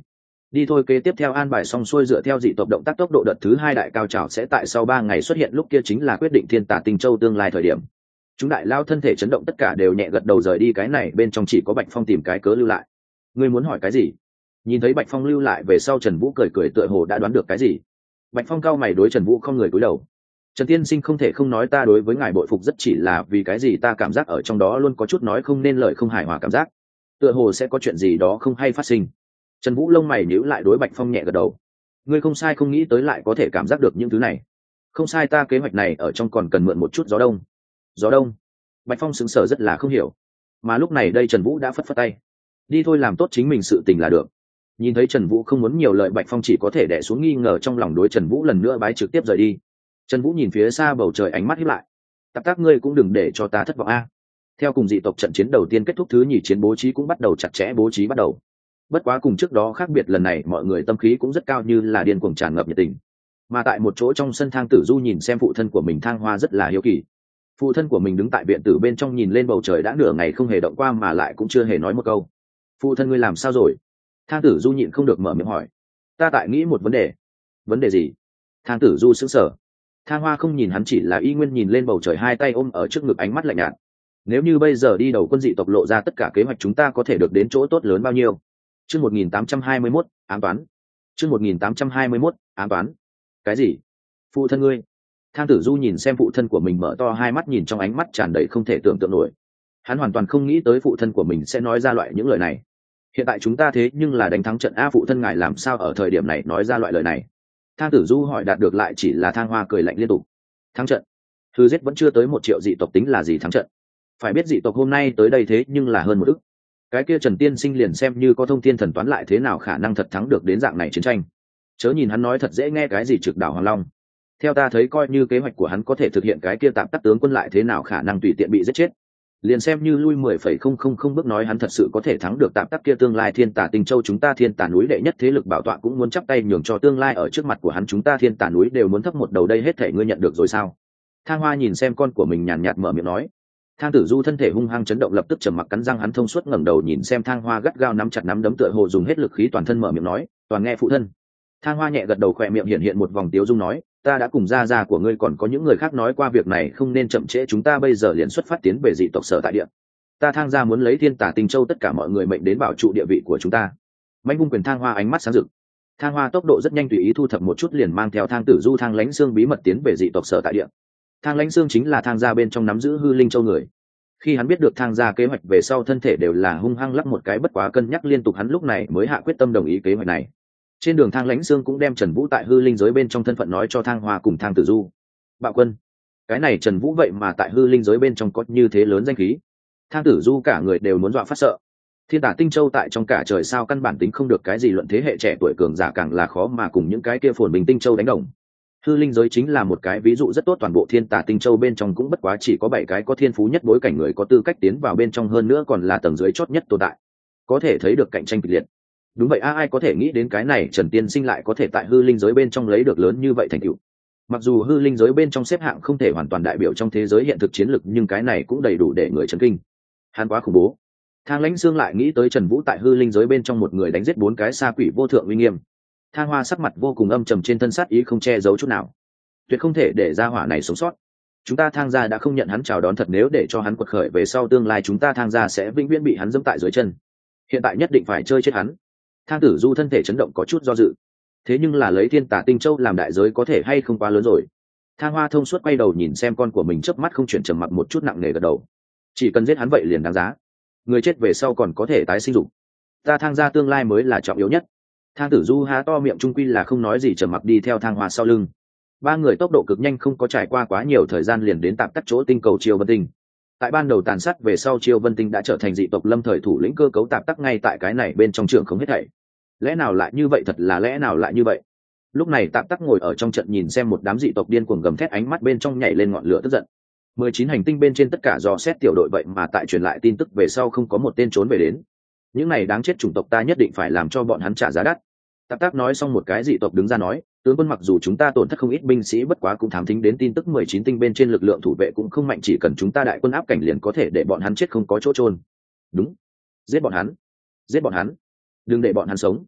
A: Đi thôi, kế tiếp theo an bài xong xuôi, dựa theo dị tộc động tác tốc độ đợt thứ hai đại cao trào sẽ tại sau ba ngày xuất hiện, lúc kia chính là quyết định thiên tả tinh châu tương lai thời điểm. Chúng đại lao thân thể chấn động, tất cả đều nhẹ gật đầu rời đi. Cái này bên trong chỉ có Bạch Phong tìm cái cớ lưu lại. Ngươi muốn hỏi cái gì? Nhìn thấy Bạch Phong lưu lại về sau, Trần Vũ cười cười tựa hồ đã đoán được cái gì. Bạch Phong cao mày đối Trần Vũ không người cúi đầu. Trần tiên sinh không thể không nói, ta đối với ngài bội phục rất, chỉ là vì cái gì ta cảm giác ở trong đó luôn có chút nói không nên lời, không hài hòa cảm giác, tựa hồ sẽ có chuyện gì đó không hay phát sinh. Trần Vũ lông mày nhíu lại đối Bạch Phong nhẹ gật đầu. Ngươi không sai, không nghĩ tới lại có thể cảm giác được những thứ này. Không sai, ta kế hoạch này ở trong còn cần mượn một chút gió đông. Gió đông? Bạch Phong sững sờ rất là không hiểu. Mà lúc này đây Trần Vũ đã phất phất tay. Đi thôi, làm tốt chính mình sự tình là được. Nhìn thấy Trần Vũ không muốn nhiều lời, Bạch Phong chỉ có thể đè xuống nghi ngờ trong lòng, đối Trần Vũ lần nữa bái trực tiếp rời đi. Trần Vũ nhìn phía xa bầu trời, ánh mắt híp lại. Tạp tác, ngươi cũng đừng để cho ta thất vọng a. Theo cùng dị tộc trận chiến đầu tiên kết thúc, thứ nhì chiến bố trí cũng bắt đầu chặt chẽ bố trí bắt đầu. Bất quá cùng trước đó khác biệt, lần này mọi người tâm khí cũng rất cao, như là điên cuồng tràn ngập nhiệt tình. Mà tại một chỗ trong sân, Thang Tử Du nhìn xem phụ thân của mình Thang Hoa rất là hiếu kỳ. Phụ thân của mình đứng tại viện tử bên trong nhìn lên bầu trời đã nửa ngày không hề động qua, mà lại cũng chưa hề nói một câu. Phụ thân ngươi làm sao rồi? Thang Tử Du nhịn không được mở miệng hỏi. Ta tại nghĩ một vấn đề. Vấn đề gì? Thang Tử Du sững sờ. Thang Hoa không nhìn hắn, chỉ là y nguyên nhìn lên bầu trời, hai tay ôm ở trước ngực, ánh mắt lạnh nhạt. Nếu như bây giờ đi đầu quân dị tộc lộ ra tất cả kế hoạch, chúng ta có thể được đến chỗ tốt lớn bao nhiêu? Chương một nghìn tám trăm hai mươi mốt, ám toán. Chương một nghìn tám trăm hai mươi mốt, ám toán. Cái gì? Phụ thân ngươi? Thang Tử Du nhìn xem phụ thân của mình, mở to hai mắt nhìn, trong ánh mắt tràn đầy không thể tưởng tượng nổi. Hắn hoàn toàn không nghĩ tới phụ thân của mình sẽ nói ra loại những lời này. Hiện tại chúng ta thế nhưng là đánh thắng trận a, phụ thân ngài làm sao ở thời điểm này nói ra loại lời này? Thang Tử Du hỏi, đạt được lại chỉ là Thang Hoa cười lạnh liên tục. Thắng trận? Thư giết vẫn chưa tới một triệu dị tộc tính là gì thắng trận? Phải biết dị tộc hôm nay tới đây thế nhưng là hơn một ức. Cái kia Trần tiên sinh liền xem như có thông thiên thần toán, lại thế nào khả năng thật thắng được đến dạng này chiến tranh? Chớ nhìn hắn nói thật dễ nghe cái gì trực đảo Hoàng Long. Theo ta thấy, coi như kế hoạch của hắn có thể thực hiện, cái kia tạm tắc tướng quân lại thế nào khả năng tùy tiện bị giết chết? Liền xem như lui mười phẩy không không không bước nói hắn thật sự có thể thắng được tạm tắc kia, tương lai thiên tả tinh châu chúng ta thiên tả núi đệ nhất thế lực bảo tọa cũng muốn chắp tay nhường cho tương lai ở trước mặt của hắn chúng ta thiên tả núi đều muốn thấp một đầu, đây hết thể ngươi nhận được rồi sao? Thang Hoa nhìn xem con của mình nhàn nhạt mở miệng nói. Thang Tử Du thân thể hung hăng chấn động, lập tức trầm mặc cắn răng, hắn thông suốt ngẩng đầu nhìn xem Thang Hoa, gắt gao nắm chặt nắm đấm, tựa hồ dùng hết lực khí toàn thân mở miệng nói, toàn nghe phụ thân. Thang Hoa nhẹ gật đầu, khỏe miệng hiện hiện một vòng tiếu dung nói, ta đã cùng gia gia của ngươi còn có những người khác nói qua, việc này không nên chậm trễ, chúng ta bây giờ liền xuất phát tiến về dị tộc sở tại địa. Ta Thang gia muốn lấy thiên tả tinh châu tất cả mọi người mệnh đến bảo trụ địa vị của chúng ta. Mạnh vung quyền, Thang Hoa ánh mắt sáng rực. Thang Hoa tốc độ rất nhanh, tùy ý thu thập một chút liền mang theo Thang Tử Du, Thang Lãnh Xương bí mật tiến về dị tộc sở tại địa. Thang Lãnh Xương chính là Thang gia bên trong nắm giữ hư linh châu người. Khi hắn biết được Thang gia kế hoạch về sau, thân thể đều là hung hăng lắp một cái, bất quá cân nhắc liên tục, hắn lúc này mới hạ quyết tâm đồng ý kế hoạch này. Trên đường, Thang Lãnh Xương cũng đem Trần Vũ tại hư linh giới bên trong thân phận nói cho Thang Hoa cùng Thang Tử Du. Bạo quân, cái này Trần Vũ vậy mà tại hư linh giới bên trong có như thế lớn danh khí. Thang Tử Du cả người đều muốn dọa phát sợ. Thiên tả tinh châu tại trong cả trời sao căn bản tính không được cái gì luận, thế hệ trẻ tuổi cường giả càng là khó mà cùng những cái kia phồn bình tinh châu đánh đồng. Hư linh giới chính là một cái ví dụ rất tốt, toàn bộ thiên tả tinh châu bên trong cũng bất quá chỉ có bảy cái có thiên phú nhất bối cảnh người có tư cách tiến vào bên trong, hơn nữa còn là tầng dưới chót nhất tồn tại, có thể thấy được cạnh tranh kịch liệt. Đúng vậy a, ai có thể nghĩ đến cái này Trần tiên sinh lại có thể tại hư linh giới bên trong lấy được lớn như vậy thành tựu. Mặc dù hư linh giới bên trong xếp hạng không thể hoàn toàn đại biểu trong thế giới hiện thực chiến lực, nhưng cái này cũng đầy đủ để người chấn kinh. Hắn quá khủng bố. Thang Lãnh Xương lại nghĩ tới Trần Vũ tại hư linh giới bên trong một người đánh giết bốn cái sa quỷ vô thượng uy nghiêm. Thang Hoa sắc mặt vô cùng âm trầm, trên thân sát ý không che giấu chút nào. Tuyệt không thể để gia hỏa này sống sót. Chúng ta Thang gia đã không nhận hắn chào đón thật, nếu để cho hắn quật khởi về sau, tương lai chúng ta Thang gia sẽ vĩnh viễn bị hắn dẫm tại dưới chân. Hiện tại nhất định phải chơi chết hắn. Thang Tử Du thân thể chấn động, có chút do dự. Thế nhưng là lấy thiên tả tinh châu làm đại giới có thể hay không quá lớn rồi. Thang Hoa thông suốt quay đầu nhìn xem con của mình, chớp mắt không chuyển, trầm mặc một chút, nặng nề gật đầu. Chỉ cần giết hắn vậy liền đáng giá. Người chết về sau còn có thể tái sinh dục. Ta Thang gia tương lai mới là trọng yếu nhất. Thang Tử Du há to miệng, trung quy là không nói gì, trầm mặc đi theo Thang Hoa sau lưng. Ba người tốc độ cực nhanh, không có trải qua quá nhiều thời gian liền đến tạm tắc chỗ tinh cầu Triều Vân Tinh. Tại ban đầu tàn sát về sau, Triều Vân Tinh đã trở thành dị tộc lâm thời thủ lĩnh cơ cấu tạm tắc ngay tại cái này bên trong trường không hết thảy. Lẽ nào lại như vậy, thật là lẽ nào lại như vậy? Lúc này tạm tắc ngồi ở trong trận nhìn xem một đám dị tộc điên cuồng gầm thét, ánh mắt bên trong nhảy lên ngọn lửa tức giận. Mười chín hành tinh bên trên tất cả dò xét tiểu đội vậy mà tại truyền lại tin tức về sau không có một tên trốn về đến. Những này đáng chết chủng tộc, ta nhất định phải làm cho bọn hắn trả giá đắt. Tạp tác nói xong, một cái dị tộc đứng ra nói, tướng quân, mặc dù chúng ta tổn thất không ít binh sĩ, bất quá cũng thám thính đến tin tức mười chín tinh bên trên lực lượng thủ vệ cũng không mạnh, chỉ cần chúng ta đại quân áp cảnh liền có thể để bọn hắn chết không có chỗ chôn. Đúng, giết bọn hắn, giết bọn hắn, đừng để bọn hắn sống.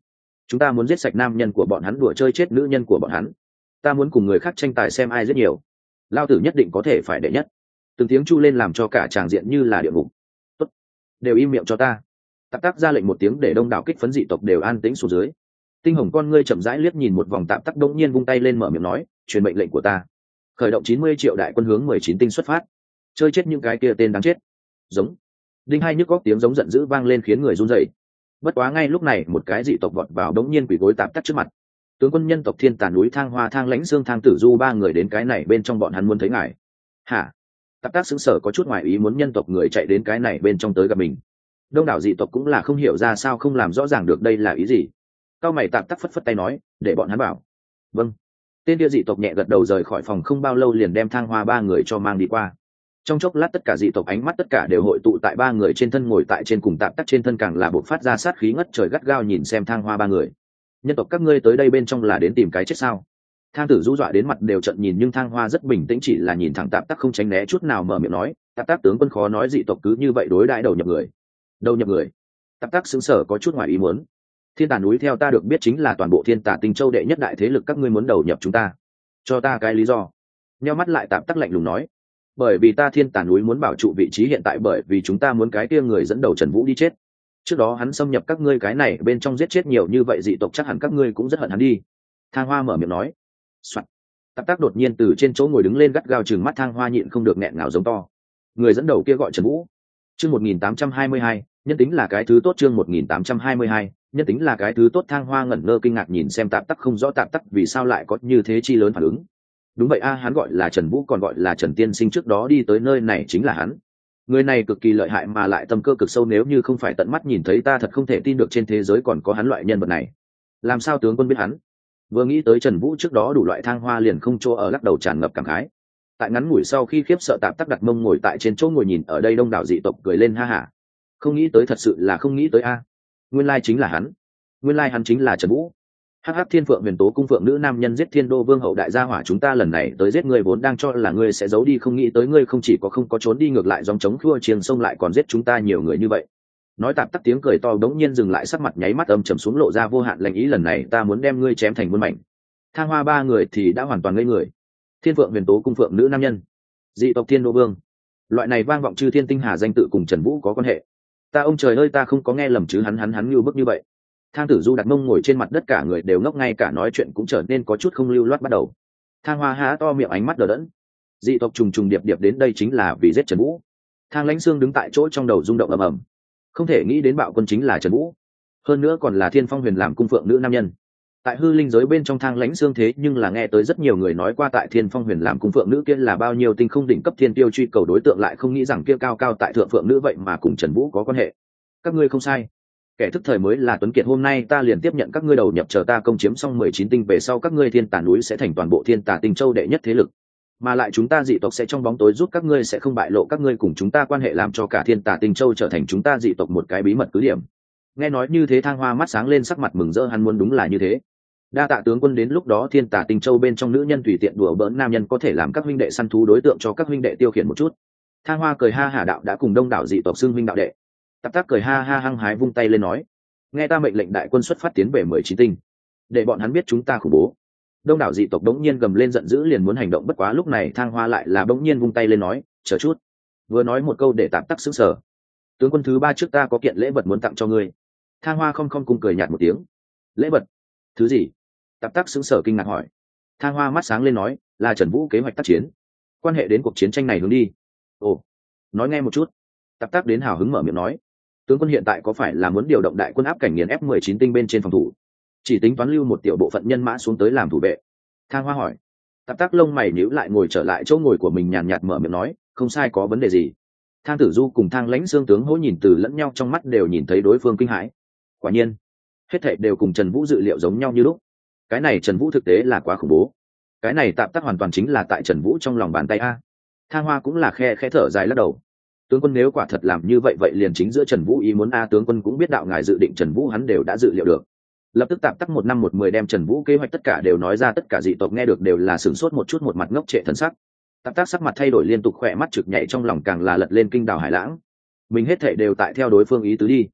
A: chúng ta muốn giết sạch nam nhân của bọn hắn, đùa chơi chết nữ nhân của bọn hắn. Ta muốn cùng người khác tranh tài xem ai giết nhiều. Lao tử nhất định có thể phải đệ nhất. Từng tiếng chu lên làm cho cả tràng diện như là địa ngục. Tốt, đều im miệng cho ta. Tạp Tắc ra lệnh một tiếng để đông đảo kích phấn dị tộc đều an tĩnh xuống dưới. Tinh hồng con ngươi chậm rãi liếc nhìn một vòng, Tạp Tắc đống nhiên vung tay lên mở miệng nói, truyền mệnh lệnh của ta, khởi động chín mươi triệu đại quân hướng mười chín tinh xuất phát, chơi chết những cái kia tên đáng chết. Giống. Đinh hai nhức góc tiếng giống giận dữ vang lên khiến người run rẩy. Bất quá ngay lúc này một cái dị tộc vọt vào đống nhiên quỳ gối Tạp Tắc trước mặt. Tướng quân nhân tộc Thiên Tà núi Thang Hoa, Thang Lãnh Xương, Thang Tử Du ba người đến cái này bên trong, bọn hắn muốn thấy ngài. Hả? Tạp Tắc sững sờ có chút ngoài ý muốn nhân tộc người chạy đến cái này bên trong tới gặp mình. Đông đảo dị tộc cũng là không hiểu ra sao, không làm rõ ràng được đây là ý gì. Cao mày Tạp Tắc phất phất tay nói, để bọn hắn bảo. Vâng. Tên kia dị tộc nhẹ gật đầu, rời khỏi phòng không bao lâu liền đem Thang Hoa ba người cho mang đi qua. Trong chốc lát tất cả dị tộc ánh mắt tất cả đều hội tụ tại ba người trên thân, ngồi tại trên cùng Tạp Tắc trên thân càng là bộc phát ra sát khí ngất trời, gắt gao nhìn xem Thang Hoa ba người. Nhân tộc các ngươi tới đây bên trong là đến tìm cái chết sao? Thang Tử Du dọa đến mặt đều trận nhìn, nhưng Thang Hoa rất bình tĩnh, chỉ là nhìn thẳng Tạp Tắc không tránh né chút nào, mở miệng nói, Tạp Tắc tướng quân khó nói dị tộc cứ như vậy đối đãi đầu nhập người. Đầu nhập người? Tạp Tắc sững sờ có chút ngoài ý muốn. Thiên Tà núi theo ta được biết chính là toàn bộ Thiên Tà Tinh Châu đệ nhất đại thế lực, các ngươi muốn đầu nhập chúng ta, cho ta cái lý do. Nheo mắt lại Tạp Tắc lạnh lùng nói, bởi vì ta Thiên Tà núi muốn bảo trụ vị trí hiện tại, bởi vì chúng ta muốn cái kia người dẫn đầu Trần Vũ đi chết. Trước đó hắn xâm nhập các ngươi cái này bên trong giết chết nhiều như vậy dị tộc, chắc hẳn các ngươi cũng rất hận hắn đi. Thang Hoa mở miệng nói. Soạn. Tạp Tắc đột nhiên từ trên chỗ ngồi đứng lên, gắt gao trừng mắt Thang Hoa, nhịn không được nghẹn ngào giống to. Người dẫn đầu kia gọi Trần Vũ. Chương một nghìn tám trăm hai mươi hai, nhân tính là cái thứ tốt. Chương một nghìn tám trăm hai mươi hai, nhân tính là cái thứ tốt. Thang Hoa ngẩn ngơ kinh ngạc nhìn xem Tạp Tắc, không rõ Tạp Tắc vì sao lại có như thế chi lớn phản ứng. Đúng vậy a, hắn gọi là Trần Vũ, còn gọi là Trần Tiên Sinh, trước đó đi tới nơi này chính là hắn. Người này cực kỳ lợi hại mà lại tâm cơ cực sâu, nếu như không phải tận mắt nhìn thấy, ta thật không thể tin được trên thế giới còn có hắn loại nhân vật này. Làm sao tướng quân biết hắn? Vừa nghĩ tới Trần Vũ trước đó đủ loại, Thang Hoa liền không chỗ ở, lắc đầu tràn ngập cảm khái. Tại ngắn ngủi sau khi khiếp sợ, Tạp Tắc đặt mông ngồi tại trên chỗ ngồi nhìn ở đây đông đảo dị tộc cười lên ha hả. Không nghĩ tới, thật sự là không nghĩ tới a. Nguyên lai chính là hắn. Nguyên lai hắn chính là Trần Vũ. Hắc Hắc Thiên Phượng Huyền Tố cung phượng nữ nam nhân giết Thiên Đô Vương hậu đại gia hỏa, chúng ta lần này tới giết ngươi vốn đang cho là ngươi sẽ giấu đi, không nghĩ tới ngươi không chỉ có không có trốn đi, ngược lại dòng chống khua chiêng sông lại còn giết chúng ta nhiều người như vậy. Nói Tạp Tắc tiếng cười to đống nhiên dừng lại, sắc mặt nháy mắt âm trầm xuống, lộ ra vô hạn lạnh ý, lần này ta muốn đem ngươi chém thành muôn mảnh. Thang Hoa ba người thì đã hoàn toàn ngây người. Thiên Phượng Huyền Tố cung phượng nữ nam nhân, dị tộc Thiên Đô Vương, loại này vang vọng chư thiên tinh hà danh tự cùng Trần Vũ có quan hệ. Ta ông trời ơi, ta không có nghe lầm chứ, hắn hắn hắn như bức như vậy. Thang Tử Du đặt mông ngồi trên mặt đất, cả người đều ngốc, ngay cả nói chuyện cũng trở nên có chút không lưu loát bắt đầu. Thang Hoa há to miệng, ánh mắt đờ đẫn. Dị tộc trùng trùng điệp điệp đến đây chính là vì giết Trần Vũ. Thang Lãnh Xương đứng tại chỗ trong đầu rung động ầm ầm. Không thể nghĩ đến bạo quân chính là Trần Vũ, hơn nữa còn là Thiên Phong Huyền làm cung phượng nữ nam nhân. Tại hư linh giới bên trong, Thang Lãnh Xương thế nhưng là nghe tới rất nhiều người nói qua, tại Thiên Phong Huyền làm cung phượng nữ kia là bao nhiêu tinh không đỉnh cấp thiên tiêu truy cầu đối tượng, lại không nghĩ rằng kia cao cao tại thượng phượng nữ vậy mà cùng Trần Vũ có quan hệ. Các ngươi không sai, kẻ thức thời mới là tuấn kiệt, hôm nay ta liền tiếp nhận các ngươi đầu nhập, chờ ta công chiếm xong mười chín tinh về sau, các ngươi Thiên Tà núi sẽ thành toàn bộ Thiên Tà Tinh Châu đệ nhất thế lực, mà lại chúng ta dị tộc sẽ trong bóng tối giúp các ngươi, sẽ không bại lộ các ngươi cùng chúng ta quan hệ, làm cho cả Thiên Tà Tinh Châu trở thành chúng ta dị tộc một cái bí mật cứ điểm. Nghe nói như thế, Thang Hoa mắt sáng lên, sắc mặt mừng rỡ, hắn muốn đúng là như thế. Đa tạ tướng quân, đến lúc đó Thiên Tà Tinh Châu bên trong nữ nhân tùy tiện đùa bỡn nam nhân có thể làm các huynh đệ săn thú đối tượng cho các huynh đệ tiêu khiển một chút. Thang Hoa cười ha hả đạo, đã cùng đông đảo dị tộc xưng huynh đạo đệ. Tạp Tắc cười ha ha hăng hái vung tay lên nói, nghe ta mệnh lệnh, đại quân xuất phát tiến về mười chín tinh, để bọn hắn biết chúng ta khủng bố. Đông đảo dị tộc đống nhiên gầm lên giận dữ, liền muốn hành động, bất quá lúc này Thang Hoa lại là đống nhiên vung tay lên nói, chờ chút. Vừa nói một câu để Tạp Tắc sững sờ. Tướng quân thứ ba, trước ta có kiện lễ vật muốn tặng cho ngươi. Thang Hoa không không cung cười nhạt một tiếng. Lễ vật? Thứ gì? Tạp Tắc sững sờ kinh ngạc hỏi. Thang Hoa mắt sáng lên nói, là Trần Vũ kế hoạch tác chiến, quan hệ đến cuộc chiến tranh này hướng đi. Ồ, nói nghe một chút. Tạp Tắc đến hào hứng mở miệng nói, tướng quân hiện tại có phải là muốn điều động đại quân áp cảnh nghiền ép mười chín tinh bên trên phòng thủ, chỉ tính toán lưu một tiểu bộ phận nhân mã xuống tới làm thủ vệ? Thang Hoa hỏi. Tạp Tắc lông mày nhíu lại, ngồi trở lại chỗ ngồi của mình, nhàn nhạt mở miệng nói, không sai, có vấn đề gì? Thang Tử Du cùng Thang Lãnh Xương tướng hỗ nhìn từ lẫn nhau, trong mắt đều nhìn thấy đối phương kinh hãi. Quả nhiên, hết thảy đều cùng Trần Vũ dự liệu giống nhau như lúc. Cái này Trần Vũ thực tế là quá khủng bố. Cái này Tạp Tắc hoàn toàn chính là tại Trần Vũ trong lòng bàn tay a. Thang Hoa cũng là khe khẽ thở dài lắc đầu. Tướng quân nếu quả thật làm như vậy, vậy liền chính giữa Trần Vũ ý muốn a, tướng quân cũng biết đạo ngài dự định Trần Vũ hắn đều đã dự liệu được. Lập tức Tạp Tắc một năm một mười đem Trần Vũ kế hoạch tất cả đều nói ra, tất cả dị tộc nghe được đều là sửng sốt một chút, một mặt ngốc trệ thần sắc. Tạp Tắc sắc mặt thay đổi liên tục, khỏe mắt trực nhảy, trong lòng càng là lật lên kinh đào hải lãng. Mình hết thảy đều tại theo đối phương ý tứ đi.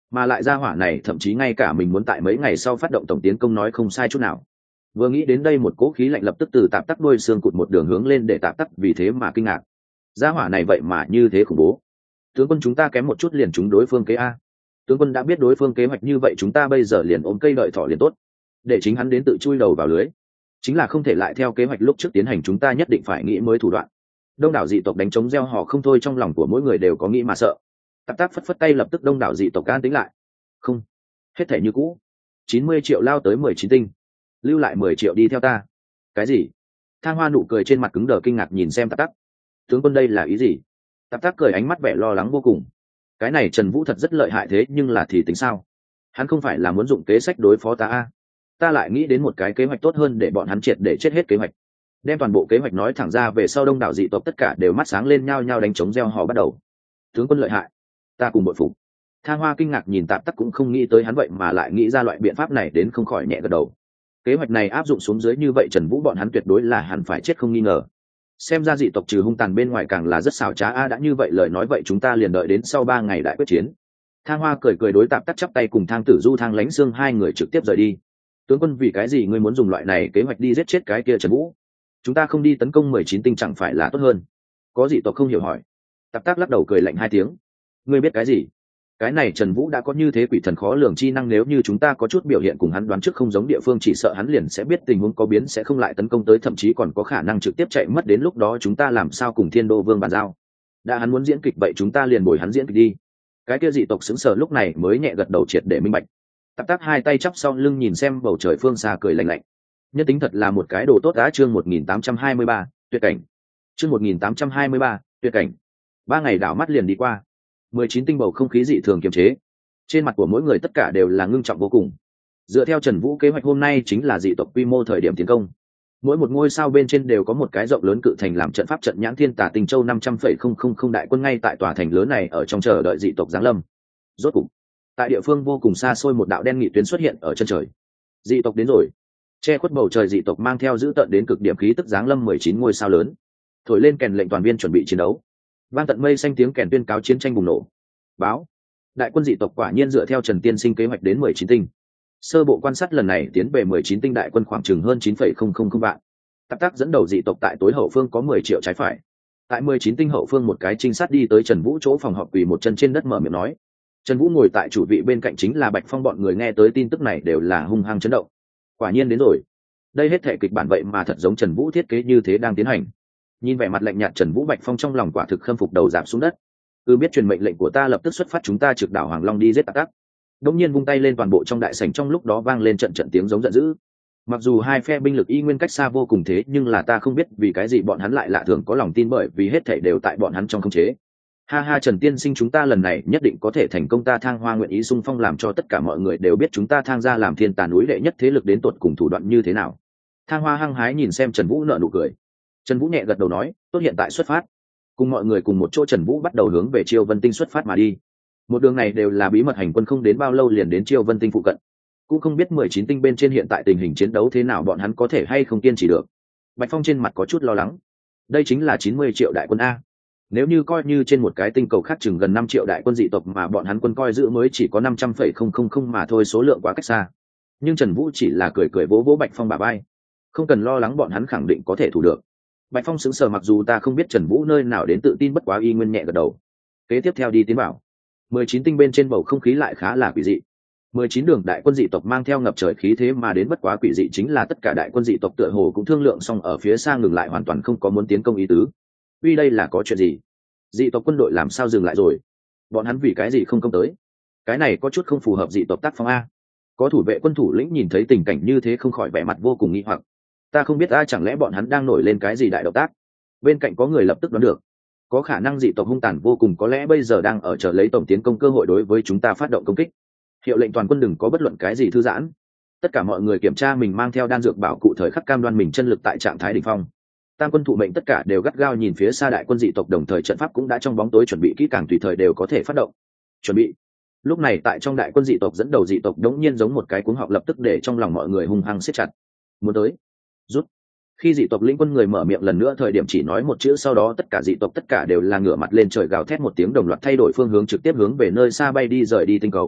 A: mà lại ra hỏa này thậm chí ngay cả mình muốn tại mấy ngày sau phát động tổng tiến công nói không sai chút nào. Vừa nghĩ đến đây một cỗ khí lạnh lập tức từ tạp tắc đuôi xương cụt một đường hướng lên để tạp tắc vì thế mà kinh ngạc. Gia hỏa này vậy mà như thế khủng bố. Tướng quân chúng ta kém một chút liền trúng đối phương kế a. Tướng quân đã biết đối phương kế hoạch như vậy chúng ta bây giờ liền ôm cây đợi thỏ liền tốt, để chính hắn đến tự chui đầu vào lưới. Chính là không thể lại theo kế hoạch lúc trước tiến hành, chúng ta nhất định phải nghĩ mới thủ đoạn. Đông đảo dị tộc đánh trống gieo họ không thôi, trong lòng của mỗi người đều có nghĩ mà sợ. Tạp tác phất phất tay, lập tức đông đảo dị tộc can tính lại. Không, hết thể như cũ. chín mươi triệu lao tới mười chín tinh, lưu lại mười triệu đi theo ta. Cái gì? Thang Hoa nụ cười trên mặt cứng đờ kinh ngạc nhìn xem Tạp Tắc. Tướng quân đây là ý gì? Tạp Tắc cười ánh mắt vẻ lo lắng vô cùng. Cái này Trần Vũ thật rất lợi hại, thế nhưng là thì tính sao? Hắn không phải là muốn dụng kế sách đối phó ta a? Ta lại nghĩ đến một cái kế hoạch tốt hơn để bọn hắn triệt để chết hết kế hoạch. Đem toàn bộ kế hoạch nói thẳng ra về sau, đông đảo dị tộc tất cả đều mắt sáng lên, nhao nhao đánh trống gieo họ bắt đầu. Tướng quân lợi hại, ta cùng bội phục. Thang Hoa kinh ngạc nhìn Tạp Tắc, cũng không nghĩ tới hắn vậy mà lại nghĩ ra loại biện pháp này, đến không khỏi nhẹ gật đầu. Kế hoạch này áp dụng xuống dưới như vậy, Trần Vũ bọn hắn tuyệt đối là hẳn phải chết không nghi ngờ. Xem ra dị tộc trừ hung tàn bên ngoài càng là rất xảo trá a. Đã như vậy lời nói vậy chúng ta liền đợi đến sau ba ngày đại quyết chiến. Thang Hoa cười cười đối Tạp Tắc chắp tay, cùng Thang Tử Du, Thang Lãnh Xương hai người trực tiếp rời đi. Tướng quân, vì cái gì ngươi muốn dùng loại này kế hoạch đi giết chết cái kia Trần Vũ? Chúng ta không đi tấn công mười chín tinh chẳng phải là tốt hơn? Có dị tộc không hiểu hỏi. Tạp Tắc lắc đầu cười lạnh hai tiếng. Ngươi biết cái gì? Cái này Trần Vũ đã có như thế quỷ thần khó lường chi năng, nếu như chúng ta có chút biểu hiện cùng hắn đoán trước không giống địa phương, chỉ sợ hắn liền sẽ biết tình huống có biến sẽ không lại tấn công tới, thậm chí còn có khả năng trực tiếp chạy mất, đến lúc đó chúng ta làm sao cùng Thiên Đô Vương bàn giao? Đã hắn muốn diễn kịch vậy chúng ta liền bồi hắn diễn kịch đi. Cái kia dị tộc sững sờ lúc này mới nhẹ gật đầu triệt để minh bạch. Tạp Tác hai tay chắp sau lưng nhìn xem bầu trời phương xa cười lạnh lạnh. Nhân tính thật là một cái đồ tốt đã. Chương một nghìn tám trăm hai mươi ba, tuyệt cảnh. Chương một nghìn tám trăm hai mươi ba, tuyệt cảnh. Ba ngày đảo mắt liền đi qua. Mười chín tinh bầu không khí dị thường kiềm chế, trên mặt của mỗi người tất cả đều là ngưng trọng vô cùng. Dựa theo Trần Vũ kế hoạch, hôm nay chính là dị tộc quy mô thời điểm tiến công. Mỗi một ngôi sao bên trên đều có một cái rộng lớn cự thành làm trận pháp trận nhãn thiên tà tinh châu năm trăm phẩy không không không đại quân ngay tại tòa thành lớn này ở trong chờ đợi dị tộc giáng lâm. Rốt cục, tại địa phương vô cùng xa xôi, một đạo đen nghị tuyến xuất hiện ở chân trời. Dị tộc đến rồi. Che khuất bầu trời dị tộc mang theo dữ tợn đến cực điểm khí tức giáng lâm mười chín ngôi sao lớn. Thổi lên kèn lệnh toàn viên chuẩn bị chiến đấu. Vang tận mây xanh tiếng kèn tuyên cáo chiến tranh bùng nổ. Báo, đại quân dị tộc quả nhiên dựa theo Trần Tiên Sinh kế hoạch đến mười chín tinh. Sơ bộ quan sát lần này tiến về mười chín tinh đại quân khoảng chừng hơn chín phẩy không không không vạn. Tạp Tác dẫn đầu dị tộc tại tối hậu phương có mười triệu trái phải. Tại mười chín tinh hậu phương, một cái trinh sát đi tới Trần Vũ chỗ phòng họp, quỳ một chân trên đất mở miệng nói. Trần Vũ ngồi tại chủ vị, bên cạnh chính là Bạch Phong, bọn người nghe tới tin tức này đều là hung hăng chấn động. Quả nhiên đến rồi. Đây hết thể kịch bản vậy mà thật giống Trần Vũ thiết kế như thế đang tiến hành. Nhìn vẻ mặt lạnh nhạt Trần Vũ, Bạch Phong trong lòng quả thực khâm phục, đầu giảm xuống đất. Cứ biết truyền mệnh lệnh của ta, lập tức xuất phát, chúng ta trực đảo Hoàng Long đi giết Tạp Tác. Đông nhiên vung tay lên, toàn bộ trong đại sảnh trong lúc đó vang lên trận trận tiếng giống giận dữ. Mặc dù hai phe binh lực y nguyên cách xa vô cùng, thế nhưng là ta không biết vì cái gì bọn hắn lại lạ thường có lòng tin, bởi vì hết thảy đều tại bọn hắn trong khống chế. Ha ha, Trần Tiên Sinh, chúng ta lần này nhất định có thể thành công, ta Thang Hoa nguyện ý xung phong, làm cho tất cả mọi người đều biết chúng ta Thang gia làm thiên tà núi đệ nhất thế lực đến tột cùng thủ đoạn như thế nào. Thang Hoa hăng hái nhìn xem Trần Vũ nở nụ cười. Trần Vũ nhẹ gật đầu nói, tốt, hiện tại xuất phát. Cùng mọi người cùng một chỗ, Trần Vũ bắt đầu hướng về Chiêu Vân Tinh xuất phát mà đi. Một đường này đều là bí mật hành quân, không đến bao lâu liền đến Chiêu Vân Tinh phụ cận. Cũng không biết mười chín tinh bên trên hiện tại tình hình chiến đấu thế nào, bọn hắn có thể hay không kiên trì được. Bạch Phong trên mặt có chút lo lắng. Đây chính là chín mươi triệu đại quân a. Nếu như coi như trên một cái tinh cầu khác chừng gần năm triệu đại quân dị tộc, mà bọn hắn quân coi giữ mới chỉ có năm trăm phẩy không không không mà thôi, số lượng quá cách xa. Nhưng Trần Vũ chỉ là cười cười vỗ vỗ Bạch Phong bả vai. Không cần lo lắng, bọn hắn khẳng định có thể thủ được. Bạch Phong sững sờ, mặc dù ta không biết Trần Vũ nơi nào đến tự tin, bất quá y nguyên nhẹ gật đầu. Kế tiếp theo đi tiến bảo. mười chín tinh bên trên bầu không khí lại khá là quỷ dị. mười chín đường đại quân dị tộc mang theo ngập trời khí thế mà đến, bất quá quỷ dị chính là tất cả đại quân dị tộc tựa hồ cũng thương lượng xong ở phía xa ngừng lại, hoàn toàn không có muốn tiến công ý tứ. Uy, đây là có chuyện gì? Dị tộc quân đội làm sao dừng lại rồi? Bọn hắn vì cái gì không công tới? Cái này có chút không phù hợp dị tộc tác phong a. Có thủ vệ quân thủ lĩnh nhìn thấy tình cảnh như thế không khỏi vẻ mặt vô cùng nghi hoặc. Ta không biết a, chẳng lẽ bọn hắn đang nổi lên cái gì đại động tác? Bên cạnh có người lập tức đoán được. Có khả năng dị tộc hung tàn vô cùng, có lẽ bây giờ đang ở chờ lấy tổng tiến công cơ hội đối với chúng ta phát động công kích. Hiệu lệnh toàn quân đừng có bất luận cái gì thư giãn. Tất cả mọi người kiểm tra mình mang theo đan dược bảo cụ, thời khắc cam đoan mình chân lực tại trạng thái đỉnh phong. Tam quân thụ mệnh tất cả đều gắt gao nhìn phía xa đại quân dị tộc, đồng thời trận pháp cũng đã trong bóng tối chuẩn bị kỹ càng, tùy thời đều có thể phát động. Chuẩn bị. Lúc này tại trong đại quân dị tộc dẫn đầu dị tộc đống nhiên giống một cái cuống họng, lập tức để trong lòng mọi người hung hăng siết chặt. Muốn tới. Rút. Khi dị tộc lĩnh quân người mở miệng lần nữa thời điểm chỉ nói một chữ, sau đó tất cả dị tộc tất cả đều là ngửa mặt lên trời gào thét một tiếng, đồng loạt thay đổi phương hướng, trực tiếp hướng về nơi xa bay đi, rời đi tinh cầu.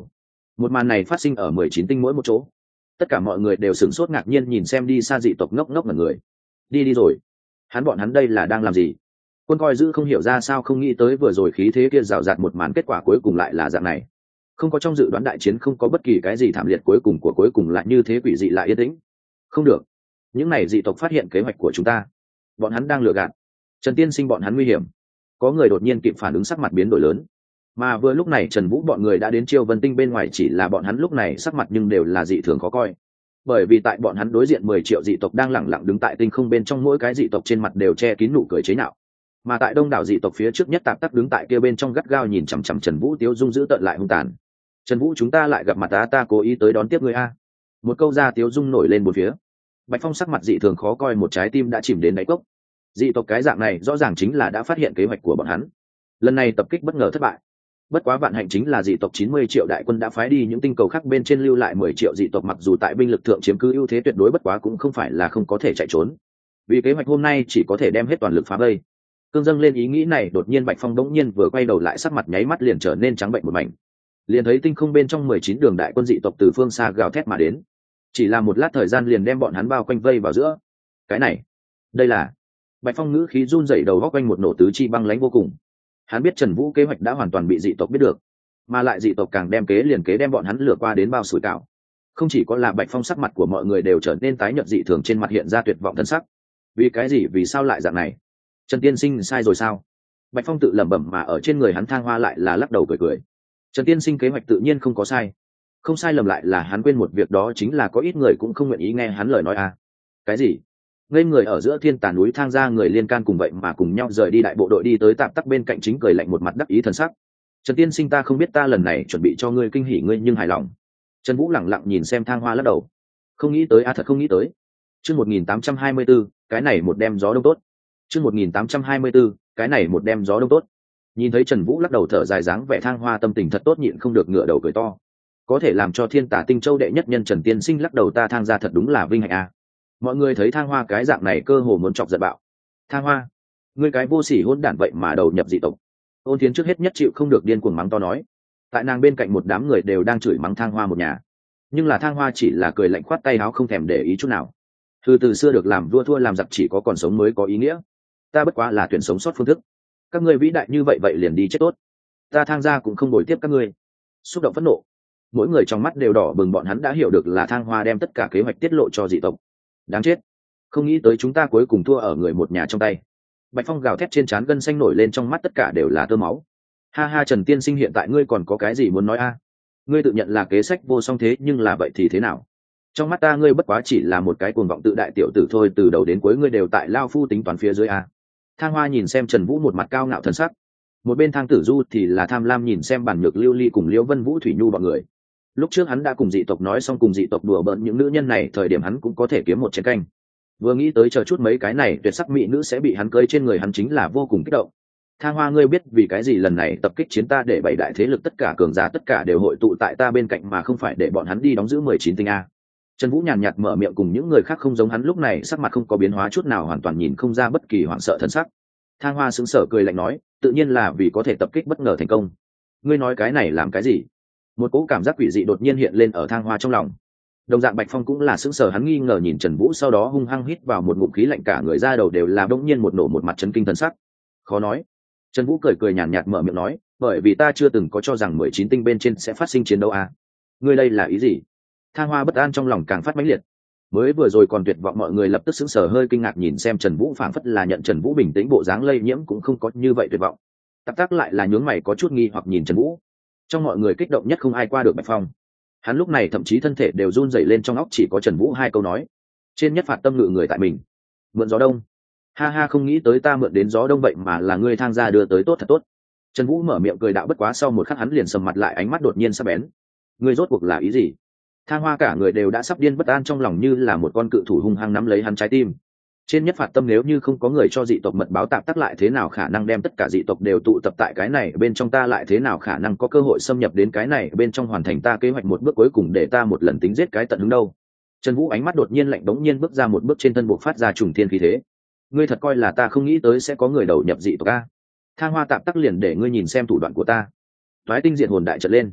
A: Một màn này phát sinh ở mười chín tinh mỗi một chỗ, tất cả mọi người đều sửng sốt ngạc nhiên nhìn xem đi xa dị tộc ngốc ngốc ngẩn người. Đi đi rồi, hắn bọn hắn đây là đang làm gì? Quân coi giữ không hiểu ra sao không nghĩ tới vừa rồi khí thế kia rào rạt một màn, kết quả cuối cùng lại là dạng này. Không có trong dự đoán đại chiến, không có bất kỳ cái gì thảm liệt, cuối cùng của cuối cùng lại như thế, quỷ dị lại yên tĩnh. Không được, những này dị tộc phát hiện kế hoạch của chúng ta, bọn hắn đang lừa gạt Trần Tiên Sinh, bọn hắn nguy hiểm. Có người đột nhiên kịp phản ứng, sắc mặt biến đổi lớn. Mà vừa lúc này Trần Vũ bọn người đã đến Chiêu Vân Tinh bên ngoài, chỉ là bọn hắn lúc này sắc mặt nhưng đều là dị thường khó coi, bởi vì tại bọn hắn đối diện mười triệu dị tộc đang lẳng lặng đứng tại tinh không bên trong, mỗi cái dị tộc trên mặt đều che kín nụ cười chế nhạo. Mà tại đông đảo dị tộc phía trước nhất, tạp tắc đứng tại kia bên trong gắt gao nhìn chằm chằm Trần Vũ, tiếu dung dữ tợn lại hung tàn. Trần Vũ, chúng ta lại gặp mặt, ta ta cố ý tới đón tiếp ngươi a. Một câu ra tiếu dung nổi lên bốn phía. Bạch Phong sắc mặt dị thường khó coi, một trái tim đã chìm đến đáy cốc. Dị tộc cái dạng này rõ ràng chính là đã phát hiện kế hoạch của bọn hắn. Lần này tập kích bất ngờ thất bại. Bất quá vạn hạnh chính là dị tộc chín mươi triệu đại quân đã phái đi những tinh cầu khác bên trên, lưu lại mười triệu dị tộc, mặc dù tại binh lực thượng chiếm cứ ưu thế tuyệt đối, bất quá cũng không phải là không có thể chạy trốn. Vì kế hoạch hôm nay chỉ có thể đem hết toàn lực phá vây. Cương dâng lên ý nghĩ này, đột nhiên Bạch Phong đống nhiên vừa quay đầu lại, sắc mặt nháy mắt liền trở nên trắng bệnh một mảnh. Liền thấy tinh không bên trong mười chín đường đại quân dị tộc từ phương xa gào thét mà đến. Chỉ là một lát thời gian liền đem bọn hắn bao quanh vây vào giữa. Cái này, đây là... Bạch Phong ngữ khí run rẩy, đầu góc quanh một nổ tứ chi băng lãnh vô cùng. Hắn biết Trần Vũ kế hoạch đã hoàn toàn bị dị tộc biết được, mà lại dị tộc càng đem kế liền kế đem bọn hắn lừa qua đến bao sủi cảo. Không chỉ có là Bạch Phong, sắc mặt của mọi người đều trở nên tái nhợt dị thường, trên mặt hiện ra tuyệt vọng thân sắc. Vì cái gì, vì sao lại dạng này? Trần Tiên Sinh sai rồi sao? Bạch Phong tự lẩm bẩm, mà ở trên người hắn Thang Hoa lại là lắc đầu cười cười. Trần Tiên Sinh kế hoạch tự nhiên không có sai, không sai lầm lại là hắn quên một việc, đó chính là có ít người cũng không nguyện ý nghe hắn lời nói à. Cái gì? Ngây người ở giữa thiên tà núi Thang gia người liên can cùng vậy mà cùng nhau rời đi đại bộ đội, đi tới tạp tắc bên cạnh chính cười lạnh, một mặt đắc ý thần sắc. Trần Tiên Sinh, ta không biết ta lần này chuẩn bị cho ngươi kinh hỉ ngươi nhưng hài lòng. Trần Vũ lẳng lặng nhìn xem Thang Hoa lắc đầu. Không nghĩ tới a, à, thật không nghĩ tới. Chương một nghìn tám trăm hai mươi 1 cái này một đem gió đông tốt. Chương một nghìn tám trăm hai mươi 1 cái này một đem gió đông tốt. Nhìn thấy Trần Vũ lắc đầu thở dài dáng vẻ, Thang Hoa tâm tình thật tốt, nhịn không được ngửa đầu cười to. Có thể làm cho Thiên Tà Tinh Châu đệ nhất nhân Trần Tiên Sinh lắc đầu, ta Thang gia thật đúng là vinh hạnh a. À. Mọi người thấy Thang Hoa cái dạng này cơ hồ muốn chọc giận bạo. Thang Hoa, ngươi cái vô sỉ hỗn đản, vậy mà đầu nhập dị tộc. Ôn Thiến trước hết nhất chịu không được, điên cuồng mắng to nói. Tại nàng bên cạnh một đám người đều đang chửi mắng Thang Hoa một nhà, nhưng là Thang Hoa chỉ là cười lạnh khoát tay áo, không thèm để ý chút nào. Thư từ xưa được làm vua thua làm giặc, chỉ có còn sống mới có ý nghĩa. Ta bất quá là tuyển sống sót phương thức. Các ngươi vĩ đại như vậy vậy liền đi chết tốt. Ta Thang gia cũng không bồi tiếp các ngươi. Xúc động phẫn nộ, mỗi người trong mắt đều đỏ bừng, bọn hắn đã hiểu được là Thang Hoa đem tất cả kế hoạch tiết lộ cho dị tộc. Đáng chết, không nghĩ tới chúng ta cuối cùng thua ở người một nhà trong tay. Bạch Phong gào thét, trên trán gân xanh nổi lên, trong mắt tất cả đều là tơ máu. Ha ha, Trần Tiên Sinh, hiện tại ngươi còn có cái gì muốn nói a? À? Ngươi tự nhận là kế sách vô song thế, nhưng là vậy thì thế nào? Trong mắt ta ngươi bất quá chỉ là một cái cuồng vọng tự đại tiểu tử thôi, từ đầu đến cuối ngươi đều tại lao phu tính toán phía dưới a. Thang Hoa nhìn xem Trần Vũ, một mặt cao ngạo thần sắc. Một bên Thang Tử Du thì là tham lam nhìn xem Bản Nhược Lưu Ly cùng Liễu Vân Vũ, Thủy Nhu bọn người. Lúc trước hắn đã cùng dị tộc nói xong, cùng dị tộc đùa bỡn những nữ nhân này thời điểm hắn cũng có thể kiếm một chén canh. Vừa nghĩ tới chờ chút mấy cái này tuyệt sắc mỹ nữ sẽ bị hắn cưỡi trên người, hắn chính là vô cùng kích động. Thang Hoa, ngươi biết vì cái gì lần này tập kích chiến ta để bảy đại thế lực tất cả cường giả tất cả đều hội tụ tại ta bên cạnh, mà không phải để bọn hắn đi đóng giữ mười chín tinh a? Trần Vũ nhàn nhạt mở miệng, cùng những người khác không giống, hắn lúc này sắc mặt không có biến hóa chút nào, hoàn toàn nhìn không ra bất kỳ hoảng sợ thân sắc. Thang Hoa sững sờ cười lạnh nói, tự nhiên là vì có thể tập kích bất ngờ thành công. Ngươi nói cái này làm cái gì? Một cỗ cảm giác quỷ dị đột nhiên hiện lên ở Thang Hoa trong lòng. Đồng dạng Bạch Phong cũng là sững sờ, hắn nghi ngờ nhìn Trần Vũ, sau đó hung hăng hít vào một ngụm khí lạnh, cả người ra đầu đều là đống nhiên một nổ, một mặt chấn kinh thần sắc. Khó nói. Trần Vũ cười cười nhàn nhạt mở miệng nói, bởi vì ta chưa từng có cho rằng mười chín tinh bên trên sẽ phát sinh chiến đấu à? Ngươi đây là ý gì? Thang Hoa bất an trong lòng càng phát mãnh liệt. Mới vừa rồi còn tuyệt vọng mọi người lập tức sững sờ, hơi kinh ngạc nhìn xem Trần Vũ, phảng phất là nhận Trần Vũ bình tĩnh bộ dáng lây nhiễm, cũng không có như vậy tuyệt vọng. Tắc Tắc lại là nhướng mày có chút nghi hoặc nhìn Trần Vũ. Trong mọi người kích động nhất không ai qua được Bạch Phong. Hắn lúc này thậm chí thân thể đều run rẩy lên, trong óc chỉ có Trần Vũ hai câu nói: trên nhất phạt tâm ngự người tại mình. Mượn gió đông. Ha ha, không nghĩ tới ta mượn đến gió đông vậy mà là ngươi Thang gia đưa tới, tốt thật tốt. Trần Vũ mở miệng cười đạo, bất quá sau một khắc hắn liền sầm mặt lại, ánh mắt đột nhiên sắc bén. Ngươi rốt cuộc là ý gì? Thang Hoa cả người đều đã sắp điên, bất an trong lòng như là một con cự thủ hung hăng nắm lấy hắn trái tim. Trên nhất phạt tâm nếu như không có người cho dị tộc mật báo, Tạp Tắc lại thế nào khả năng đem tất cả dị tộc đều tụ tập tại cái này bên trong, ta lại thế nào khả năng có cơ hội xâm nhập đến cái này bên trong, hoàn thành ta kế hoạch một bước cuối cùng để ta một lần tính giết cái tận hứng đâu. Trần Vũ ánh mắt đột nhiên lạnh, đống nhiên bước ra một bước, trên thân buộc phát ra trùng thiên khí thế. Ngươi thật coi là ta không nghĩ tới sẽ có người đầu nhập dị tộc a? Thang Hoa, Tạp Tắc liền để ngươi nhìn xem thủ đoạn của ta. Toái tinh diện hồn đại trận lên.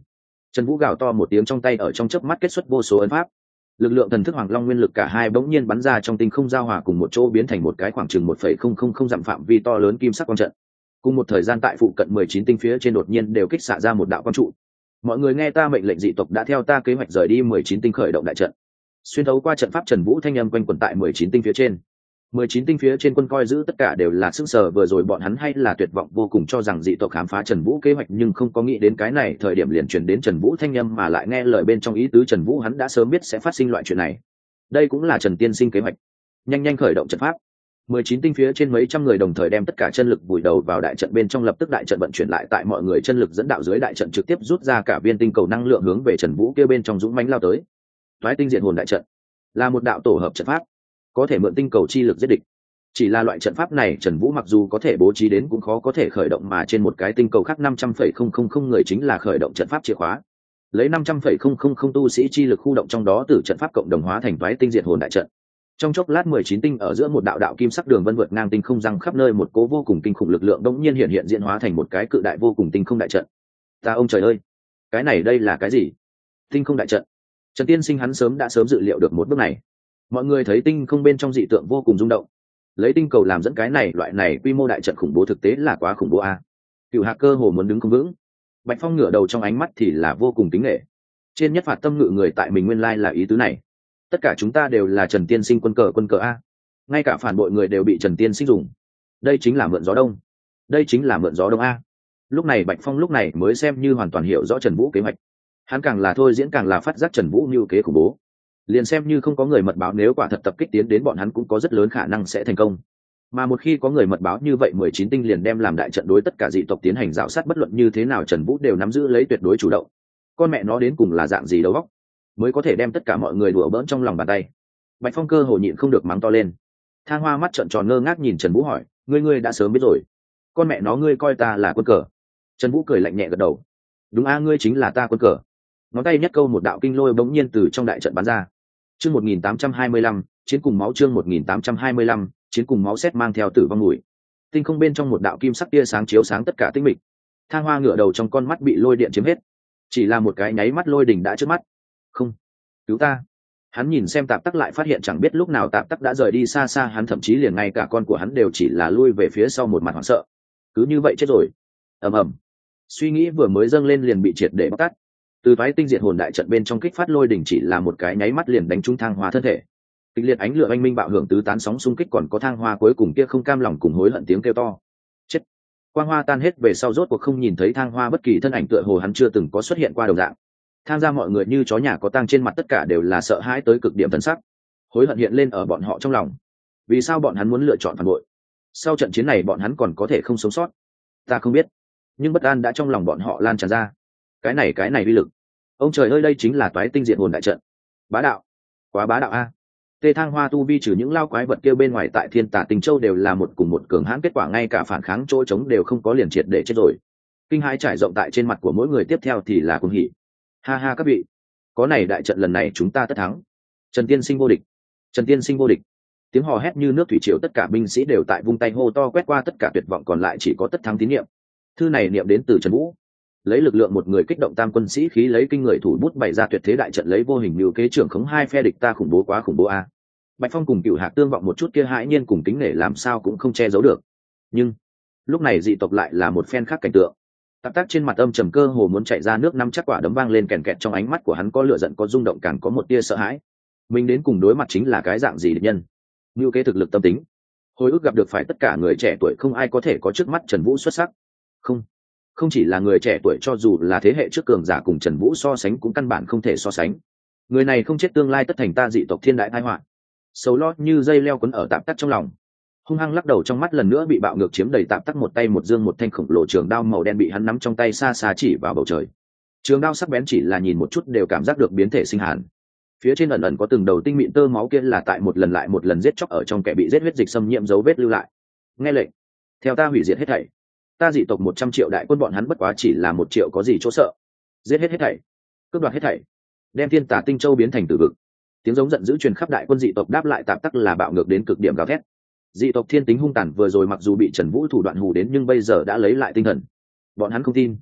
A: Trần Vũ gào to một tiếng, trong tay ở trong chớp mắt kết xuất vô số ấn pháp, lực lượng thần thức Hoàng Long nguyên lực cả hai bỗng nhiên bắn ra trong tinh không giao hòa cùng một chỗ, biến thành một cái khoảng chừng một phẩy không không không dặm phạm vi to lớn kim sắc quang trận. Cùng một thời gian tại phụ cận mười chín tinh phía trên đột nhiên đều kích xạ ra một đạo quang trụ. Mọi người nghe ta mệnh lệnh, dị tộc đã theo ta kế hoạch rời đi mười chín tinh, khởi động đại trận. Xuyên thấu qua trận pháp, Trần Vũ thanh âm quanh quẩn tại mười chín tinh phía trên. mười chín tinh phía trên quân coi giữ tất cả đều là sức sở, vừa rồi bọn hắn hay là tuyệt vọng vô cùng cho rằng dị tộc khám phá Trần Vũ kế hoạch, nhưng không có nghĩ đến cái này thời điểm liền truyền đến Trần Vũ thanh âm, mà lại nghe lời bên trong ý tứ Trần Vũ hắn đã sớm biết sẽ phát sinh loại chuyện này. Đây cũng là Trần tiên sinh kế hoạch. Nhanh nhanh khởi động trận pháp. mười chín tinh phía trên mấy trăm người đồng thời đem tất cả chân lực vùi đầu vào đại trận bên trong, lập tức đại trận vận chuyển lại, tại mọi người chân lực dẫn đạo dưới, đại trận trực tiếp rút ra cả viên tinh cầu năng lượng hướng về Trần Vũ kia bên trong dũng mãnh lao tới. Toái tinh diện hồn đại trận là một đạo tổ hợp trận pháp, có thể mượn tinh cầu chi lực giết địch. Chỉ là loại trận pháp này Trần Vũ mặc dù có thể bố trí đến cũng khó có thể khởi động, mà trên một cái tinh cầu khác năm trăm phẩy không không không người chính là khởi động trận pháp chìa khóa. Lấy năm trăm phẩy không không không tu sĩ chi lực khu động trong đó, từ trận pháp cộng đồng hóa thành toái tinh diệt hồn đại trận. Trong chốc lát mười chín tinh ở giữa một đạo đạo kim sắc đường vân vượt ngang tinh không, răng khắp nơi một cố vô cùng kinh khủng lực lượng đống nhiên hiện hiện diễn hóa thành một cái cự đại vô cùng tinh không đại trận. Ta ông trời ơi, cái này đây là cái gì? Tinh không đại trận. Trần tiên sinh hắn sớm đã sớm dự liệu được một bước này. Mọi người thấy tinh không bên trong dị tượng vô cùng rung động. Lấy tinh cầu làm dẫn, cái này loại này quy mô đại trận khủng bố thực tế là quá khủng bố a. Cửu Hạc cơ hồ muốn đứng không vững. Bạch Phong ngửa đầu, trong ánh mắt thì là vô cùng kính nể. Trên nhất phạt tâm ngự người tại mình, nguyên lai là ý tứ này. Tất cả chúng ta đều là Trần tiên sinh quân cờ quân cờ a. Ngay cả phản bội người đều bị Trần tiên sinh dùng. Đây chính là mượn gió đông. Đây chính là mượn gió đông a. Lúc này Bạch Phong lúc này mới xem như hoàn toàn hiểu rõ Trần Vũ kế hoạch. Hắn càng là thôi diễn càng là phát giác Trần Vũ mưu kế khủng bố. Liền xem như không có người mật báo, nếu quả thật tập kích tiến đến bọn hắn cũng có rất lớn khả năng sẽ thành công. Mà một khi có người mật báo như vậy, mười chín tinh liền đem làm đại trận đối tất cả dị tộc tiến hành rào sát, bất luận như thế nào Trần Vũ đều nắm giữ lấy tuyệt đối chủ động. Con mẹ nó đến cùng là dạng gì đầu óc mới có thể đem tất cả mọi người đùa bỡn trong lòng bàn tay. Bạch Phong cơ hồ nhịn không được mắng to lên. Thang Hoa mắt trợn tròn ngơ ngác nhìn Trần Vũ hỏi, ngươi ngươi đã sớm biết rồi? Con mẹ nó ngươi coi ta là quân cờ? Trần Vũ cười lạnh nhẹ gật đầu. Đúng a, ngươi chính là ta quân cờ. Ngón tay nhất câu, một đạo kinh lôi bỗng nhiên từ trong đại trận bắn ra. Chương một nghìn tám trăm hai mươi lăm, chiến cùng máu. Chương một nghìn tám trăm hai mươi lăm, chiến cùng máu. Xét mang theo tử vong mùi. Tinh không bên trong một đạo kim sắc tia sáng chiếu sáng tất cả tinh mịch. Thang Hoa ngửa đầu, trong con mắt bị lôi điện chiếm hết. Chỉ là một cái nháy mắt lôi đỉnh đã trước mắt. Không, cứu ta! Hắn nhìn xem Tạp Tắc, lại phát hiện chẳng biết lúc nào Tạp Tắc đã rời đi xa xa, hắn thậm chí liền ngay cả con của hắn đều chỉ là lui về phía sau một mặt hoảng sợ. Cứ như vậy chết rồi. Ầm ầm. Suy nghĩ vừa mới dâng lên liền bị triệt để bóc tát. Từ Toái tinh diệt hồn đại trận bên trong kích phát lôi đỉnh chỉ là một cái nháy mắt liền đánh trúng Thang Hoa thân thể. Kịch liệt ánh lửa oanh minh bạo hưởng tứ tán, sóng xung kích, còn có Thang Hoa cuối cùng kia không cam lòng cùng hối hận tiếng kêu to. Chết! Quang hoa tan hết về sau, rốt cuộc không nhìn thấy Thang Hoa bất kỳ thân ảnh, tựa hồ hắn chưa từng có xuất hiện qua đồng dạng. Tham gia mọi người như chó nhà có tang, trên mặt tất cả đều là sợ hãi tới cực điểm thần sắc. Hối hận hiện lên ở bọn họ trong lòng. Vì sao bọn hắn muốn lựa chọn phản bội? Sau trận chiến này bọn hắn còn có thể không sống sót? Ta không biết, nhưng bất an đã trong lòng bọn họ lan tràn ra. Cái này cái này uy lực, ông trời ơi, đây chính là Toái tinh diệt hồn đại trận. Bá đạo, quá bá đạo a. Tê Thang Hoa tu vi trừ những lao quái vật kia bên ngoài, tại Thiên Tả Tinh Châu đều là một cùng một cường hãn, kết quả ngay cả phản kháng chỗ trống đều không có, liền triệt để chết rồi. Kinh hãi trải rộng tại trên mặt của mỗi người, tiếp theo thì là cuồng hỉ. Ha ha các vị, có này đại trận lần này chúng ta tất thắng. Trần tiên sinh vô địch, Trần tiên sinh vô địch. Tiếng hò hét như nước thủy triều, tất cả binh sĩ đều tại vung tay hô to, quét qua tất cả tuyệt vọng, còn lại chỉ có tất thắng tín niệm. Thư này niệm đến từ Trần Vũ, lấy lực lượng một người kích động tam quân sĩ khí, lấy kinh người thủ bút bày ra tuyệt thế đại trận, lấy vô hình lưu kế trưởng khống hai phe địch ta, khủng bố quá khủng bố a. Bạch Phong cùng Cửu Hạc tương vọng một chút kia hãi nhiên cùng kính nể làm sao cũng không che giấu được. Nhưng lúc này dị tộc lại là một phen khác cảnh tượng. Tạp Tác trên mặt âm trầm, cơ hồ muốn chạy ra nước, năm chắc quả đấm vang lên kèn kẹt, trong ánh mắt của hắn có lửa giận, có rung động, càng có một tia sợ hãi. Mình đến cùng đối mặt chính là cái dạng gì địch nhân? Lưu kế thực lực, tâm tính, hồi ức gặp được phải tất cả người trẻ tuổi, không ai có thể có trước mắt Trần Vũ xuất sắc. Không, không chỉ là người trẻ tuổi, cho dù là thế hệ trước cường giả cùng Trần Vũ so sánh cũng căn bản không thể so sánh. Người này không chết, tương lai tất thành ta dị tộc thiên đại tai họa. Sầu lo như dây leo quấn ở Tạp Tắc trong lòng. Hung hăng lắc đầu, trong mắt lần nữa bị bạo ngược chiếm đầy. Tạp Tắc một tay một dương một thanh khổng lồ trường đao màu đen bị hắn nắm trong tay, xa xa chỉ vào bầu trời. Trường đao sắc bén, chỉ là nhìn một chút đều cảm giác được biến thể sinh hàn. Phía trên ẩn ẩn có từng đầu tinh mịn tơ máu, kia là tại một lần lại một lần giết chóc ở trong kẻ bị giết, huyết dịch xâm nhiễm dấu vết lưu lại. Nghe lệnh, theo ta hủy diệt hết thảy. Ta dị tộc một trăm triệu đại quân, bọn hắn bất quá chỉ là một triệu, có gì chỗ sợ? Giết hết hết thảy, cướp đoạt hết thảy, đem Thiên Tả Tinh Châu biến thành tử vực. Tiếng giống giận dữ truyền khắp đại quân dị tộc, đáp lại Tạp Tắc là bạo ngược đến cực điểm gào thét. Dị tộc thiên tính hung tàn, vừa rồi mặc dù bị Trần Vũ thủ đoạn hù đến, nhưng bây giờ đã lấy lại tinh thần. Bọn hắn không tin,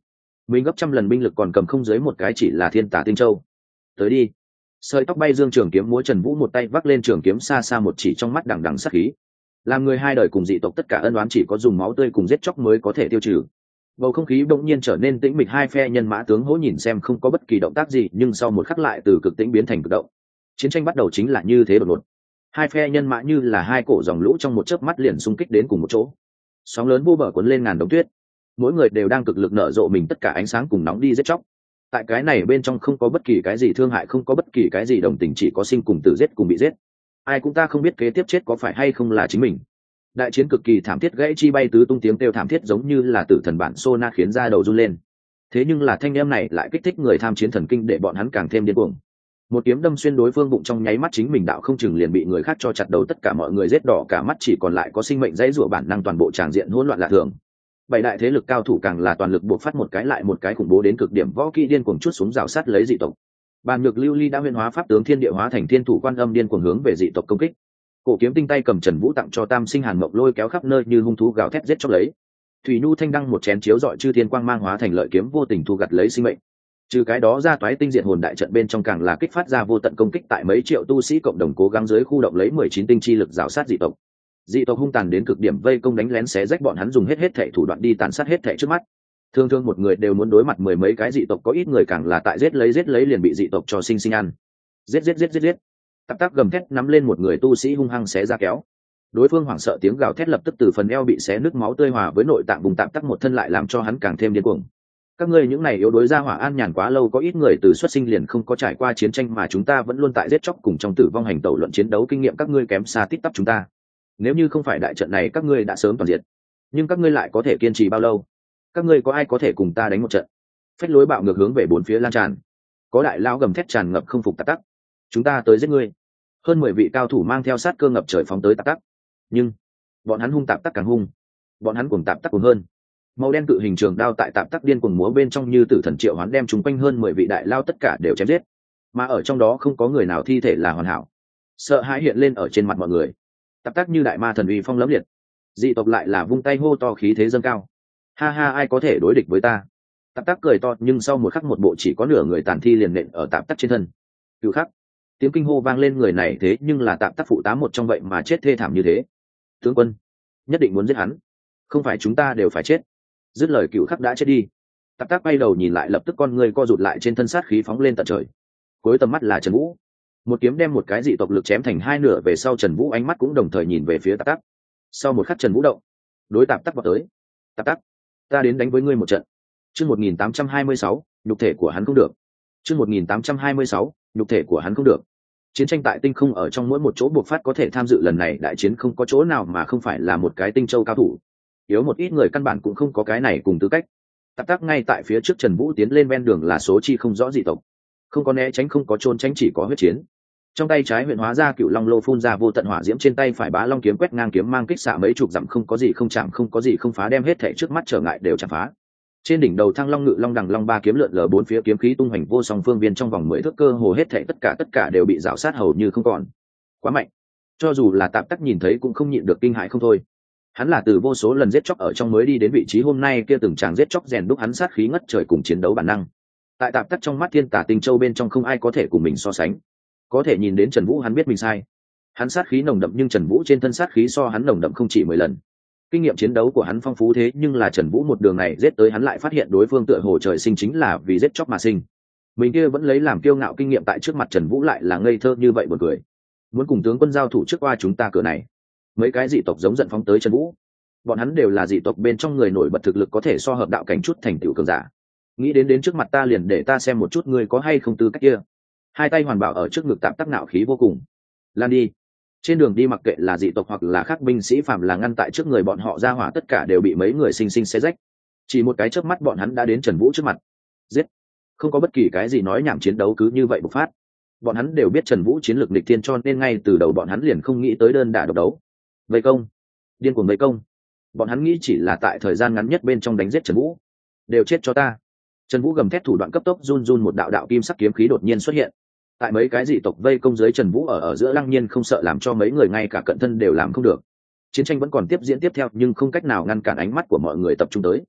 A: mình gấp trăm lần binh lực còn cầm không dưới một cái chỉ là thiên tả tinh châu. Tới đi. Sợi tóc bay dương trường kiếm múa, Trần Vũ một tay vác lên trường kiếm, xa xa một chỉ, trong mắt đằng đằng sát khí. Làm người hai đời cùng dị tộc, tất cả ân oán chỉ có dùng máu tươi cùng giết chóc mới có thể tiêu trừ. Bầu không khí bỗng nhiên trở nên tĩnh mịch, hai phe nhân mã tướng hỗ nhìn xem không có bất kỳ động tác gì, nhưng sau một khắc lại từ cực tĩnh biến thành cực động. Chiến tranh bắt đầu chính là như thế đột ngột. Hai phe nhân mã như là hai cổ dòng lũ trong một chớp mắt liền xung kích đến cùng một chỗ. Sóng lớn vô bờ cuốn lên ngàn đống tuyết. Mỗi người đều đang cực lực nở rộ mình tất cả ánh sáng cùng nóng đi giết chóc. Tại cái này bên trong không có bất kỳ cái gì thương hại, không có bất kỳ cái gì đồng tình, chỉ có sinh cùng tử, giết cùng bị giết. Ai cũng ta không biết kế tiếp chết có phải hay không là chính mình. Đại chiến cực kỳ thảm thiết, gãy chi bay tứ tung, tiếng kêu thảm thiết giống như là tử thần bản Sona khiến da đầu run lên. Thế nhưng là thanh em này lại kích thích người tham chiến thần kinh, để bọn hắn càng thêm điên cuồng. Một kiếm đâm xuyên đối phương bụng, trong nháy mắt chính mình đạo không chừng liền bị người khác cho chặt đầu, tất cả mọi người rết đỏ cả mắt, chỉ còn lại có sinh mệnh dãy rủa, bản năng toàn bộ tràng diện hỗn loạn lạ thường. Bảy đại thế lực cao thủ càng là toàn lực buộc phát một cái lại một cái khủng bố đến cực điểm võ kỹ điên cuồng chút xuống rào sát lấy dị tộc. Bàn Nhược Lưu Ly đã huyễn hóa pháp tướng thiên địa hóa thành thiên thủ quan âm, điên cuồng hướng về dị tộc công kích. Cổ kiếm tinh tay cầm Trần Vũ tặng cho Tam Sinh Hàn Mộng lôi kéo khắp nơi như hung thú gào thét giết chóc lấy. Thủy Nhu thanh đăng một chén chiếu dọi chư thiên quang mang hóa thành lợi kiếm vô tình thu gặt lấy sinh mệnh. Trừ cái đó ra, toái tinh diện hồn đại trận bên trong càng là kích phát ra vô tận công kích, tại mấy triệu tu sĩ cộng đồng cố gắng dưới khu động lấy mười chín tinh chi lực rào sát dị tộc. Dị tộc hung tàn đến cực điểm, vây công đánh lén xé rách, bọn hắn dùng hết hết thảy thủ đoạn đi tàn sát hết thảy trước mắt. Thương thương một người đều muốn đối mặt mười mấy cái dị tộc, có ít người càng là tại giết lấy giết lấy liền bị dị tộc cho sinh sinh ăn. Giết giết giết giết giết. Tạp Tắc gầm thét nắm lên một người tu sĩ hung hăng xé ra kéo. Đối phương hoảng sợ tiếng gào thét lập tức từ phần eo bị xé nứt, máu tươi hòa với nội tạng vùng Tạp Tắc một thân lại làm cho hắn càng thêm điên cuồng. Các ngươi những này yếu đuối ra hỏa an nhàn quá lâu, có ít người từ xuất sinh liền không có trải qua chiến tranh, mà chúng ta vẫn luôn tại giết chóc cùng trong tử vong hành tẩu luận chiến đấu, kinh nghiệm các ngươi kém xa tít tắp chúng ta. Nếu như không phải đại trận này, các ngươi đã sớm toàn diệt. Nhưng các ngươi lại có thể kiên trì bao lâu? Các ngươi có ai có thể cùng ta đánh một trận? Phách lối bạo ngược hướng về bốn phía lan tràn. Có đại lao gầm thét tràn ngập không phục Tạp Tắc. Chúng ta tới giết ngươi. Hơn mười vị cao thủ mang theo sát cơ ngập trời phóng tới Tạp Tắc. Nhưng bọn hắn hung Tạp Tắc càng hung, bọn hắn cuồng Tạp Tắc cuồng hơn. Màu đen cự hình trường đao tại Tạp Tắc điên cuồng múa bên trong như tử thần triệu hoán, đem chúng quanh hơn mười vị đại lao tất cả đều chém giết. Mà ở trong đó không có người nào thi thể là hoàn hảo. Sợ hãi hiện lên ở trên mặt mọi người. Tạp Tắc như đại ma thần uy phong lẫm liệt, dị tộc lại là vung tay hô to khí thế dâng cao. Ha ha, ai có thể đối địch với ta? Tạp Tắc cười to, nhưng sau một khắc một bộ chỉ có nửa người tàn thi liền nện ở Tạp Tắc trên thân. Cửu khắc, tiếng kinh hô vang lên, người này thế nhưng là Tạp Tắc phụ tá một trong, vậy mà chết thê thảm như thế. Tướng quân nhất định muốn giết hắn, không phải chúng ta đều phải chết. Dứt lời, Cửu khắc đã chết đi. Tạp Tắc quay đầu nhìn lại, lập tức con người co rụt lại, trên thân sát khí phóng lên tận trời. Cuối tầm mắt là Trần Vũ, một kiếm đem một cái dị tộc lực chém thành hai nửa, về sau Trần Vũ ánh mắt cũng đồng thời nhìn về phía Tạp Tắc. Sau một khắc Trần Vũ động, đối Tạp Tắc vào tới. Tạp Tắc, ta đến đánh với ngươi một trận. Chương một nghìn tám trăm hai mươi sáu, nhục thể của hắn không được. Chương một nghìn tám trăm hai mươi sáu, nhục thể của hắn không được. Chiến tranh tại tinh không ở trong mỗi một chỗ buộc phát, có thể tham dự lần này đại chiến không có chỗ nào mà không phải là một cái tinh châu cao thủ. Yếu một ít người căn bản cũng không có cái này cùng tư cách. Tạp Tắc ngay tại phía trước Trần Vũ tiến lên, ven đường là số chi không rõ dị tộc. Không có né tránh, không có trốn tránh, chỉ có huyết chiến. Trong tay trái huyện hóa ra Cựu Long lô, phun ra vô tận hỏa diễm, trên tay phải Bá Long kiếm quét ngang, kiếm mang kích xạ mấy chục dặm, không có gì không chạm, không có gì không phá, đem hết thảy trước mắt trở ngại đều chạm phá. Trên đỉnh đầu Thăng Long Ngự Long Đằng Long ba kiếm lượn lờ bốn phía, kiếm khí tung hoành vô song, phương viên trong vòng mười thước cơ hồ hết thảy tất cả tất cả đều bị rào sát hầu như không còn. Quá mạnh, cho dù là Tạp Tắc nhìn thấy cũng không nhịn được kinh hãi không thôi. Hắn là từ vô số lần giết chóc ở trong mới đi đến vị trí hôm nay kia, từng tràng giết chóc rèn đúc hắn sát khí ngất trời cùng chiến đấu bản năng. Tại Tạp Tắc trong mắt thiên tả tinh châu bên trong không ai có thể cùng mình so sánh. Có thể nhìn đến Trần Vũ, hắn biết mình sai. Hắn sát khí nồng đậm, nhưng Trần Vũ trên thân sát khí so hắn nồng đậm không chỉ mười lần. Kinh nghiệm chiến đấu của hắn phong phú, thế nhưng là Trần Vũ một đường này giết tới, hắn lại phát hiện đối phương tựa hồ trời sinh chính là vì giết chóc mà sinh. Mình kia vẫn lấy làm kiêu ngạo kinh nghiệm tại trước mặt Trần Vũ lại là ngây thơ như vậy buồn cười. Muốn cùng tướng quân giao thủ trước qua chúng ta cửa này. Mấy cái dị tộc giống giận phóng tới Trần Vũ. Bọn hắn đều là dị tộc bên trong người nổi bật, thực lực có thể so hợp đạo cảnh chút thành tựu cường giả. Nghĩ đến đến trước mặt ta liền để ta xem một chút ngươi có hay không tư cách kia. Hai tay hoàn bảo ở trước ngực, Tạp Tắc nạo khí vô cùng. Lan đi. Trên đường đi mặc kệ là dị tộc hoặc là khác binh sĩ phạm là ngăn tại trước người bọn họ ra hỏa, tất cả đều bị mấy người sinh sinh xé rách. Chỉ một cái chớp mắt bọn hắn đã đến Trần Vũ trước mặt. Giết. Không có bất kỳ cái gì nói nhảm, chiến đấu cứ như vậy bộc phát. Bọn hắn đều biết Trần Vũ chiến lược nghịch thiên, cho nên ngay từ đầu bọn hắn liền không nghĩ tới đơn đả độc đấu. Vây công, điên cuồng vây công. Bọn hắn nghĩ chỉ là tại thời gian ngắn nhất bên trong đánh giết Trần Vũ. Đều chết cho ta. Trần Vũ gầm thét, thủ đoạn cấp tốc run run, một đạo đạo kim sắc kiếm khí đột nhiên xuất hiện. Tại mấy cái dị tộc vây công dưới, Trần Vũ ở ở giữa lăng nhiên không sợ, làm cho mấy người ngay cả cận thân đều làm không được. Chiến tranh vẫn còn tiếp diễn tiếp theo, nhưng không cách nào ngăn cản ánh mắt của mọi người tập trung tới.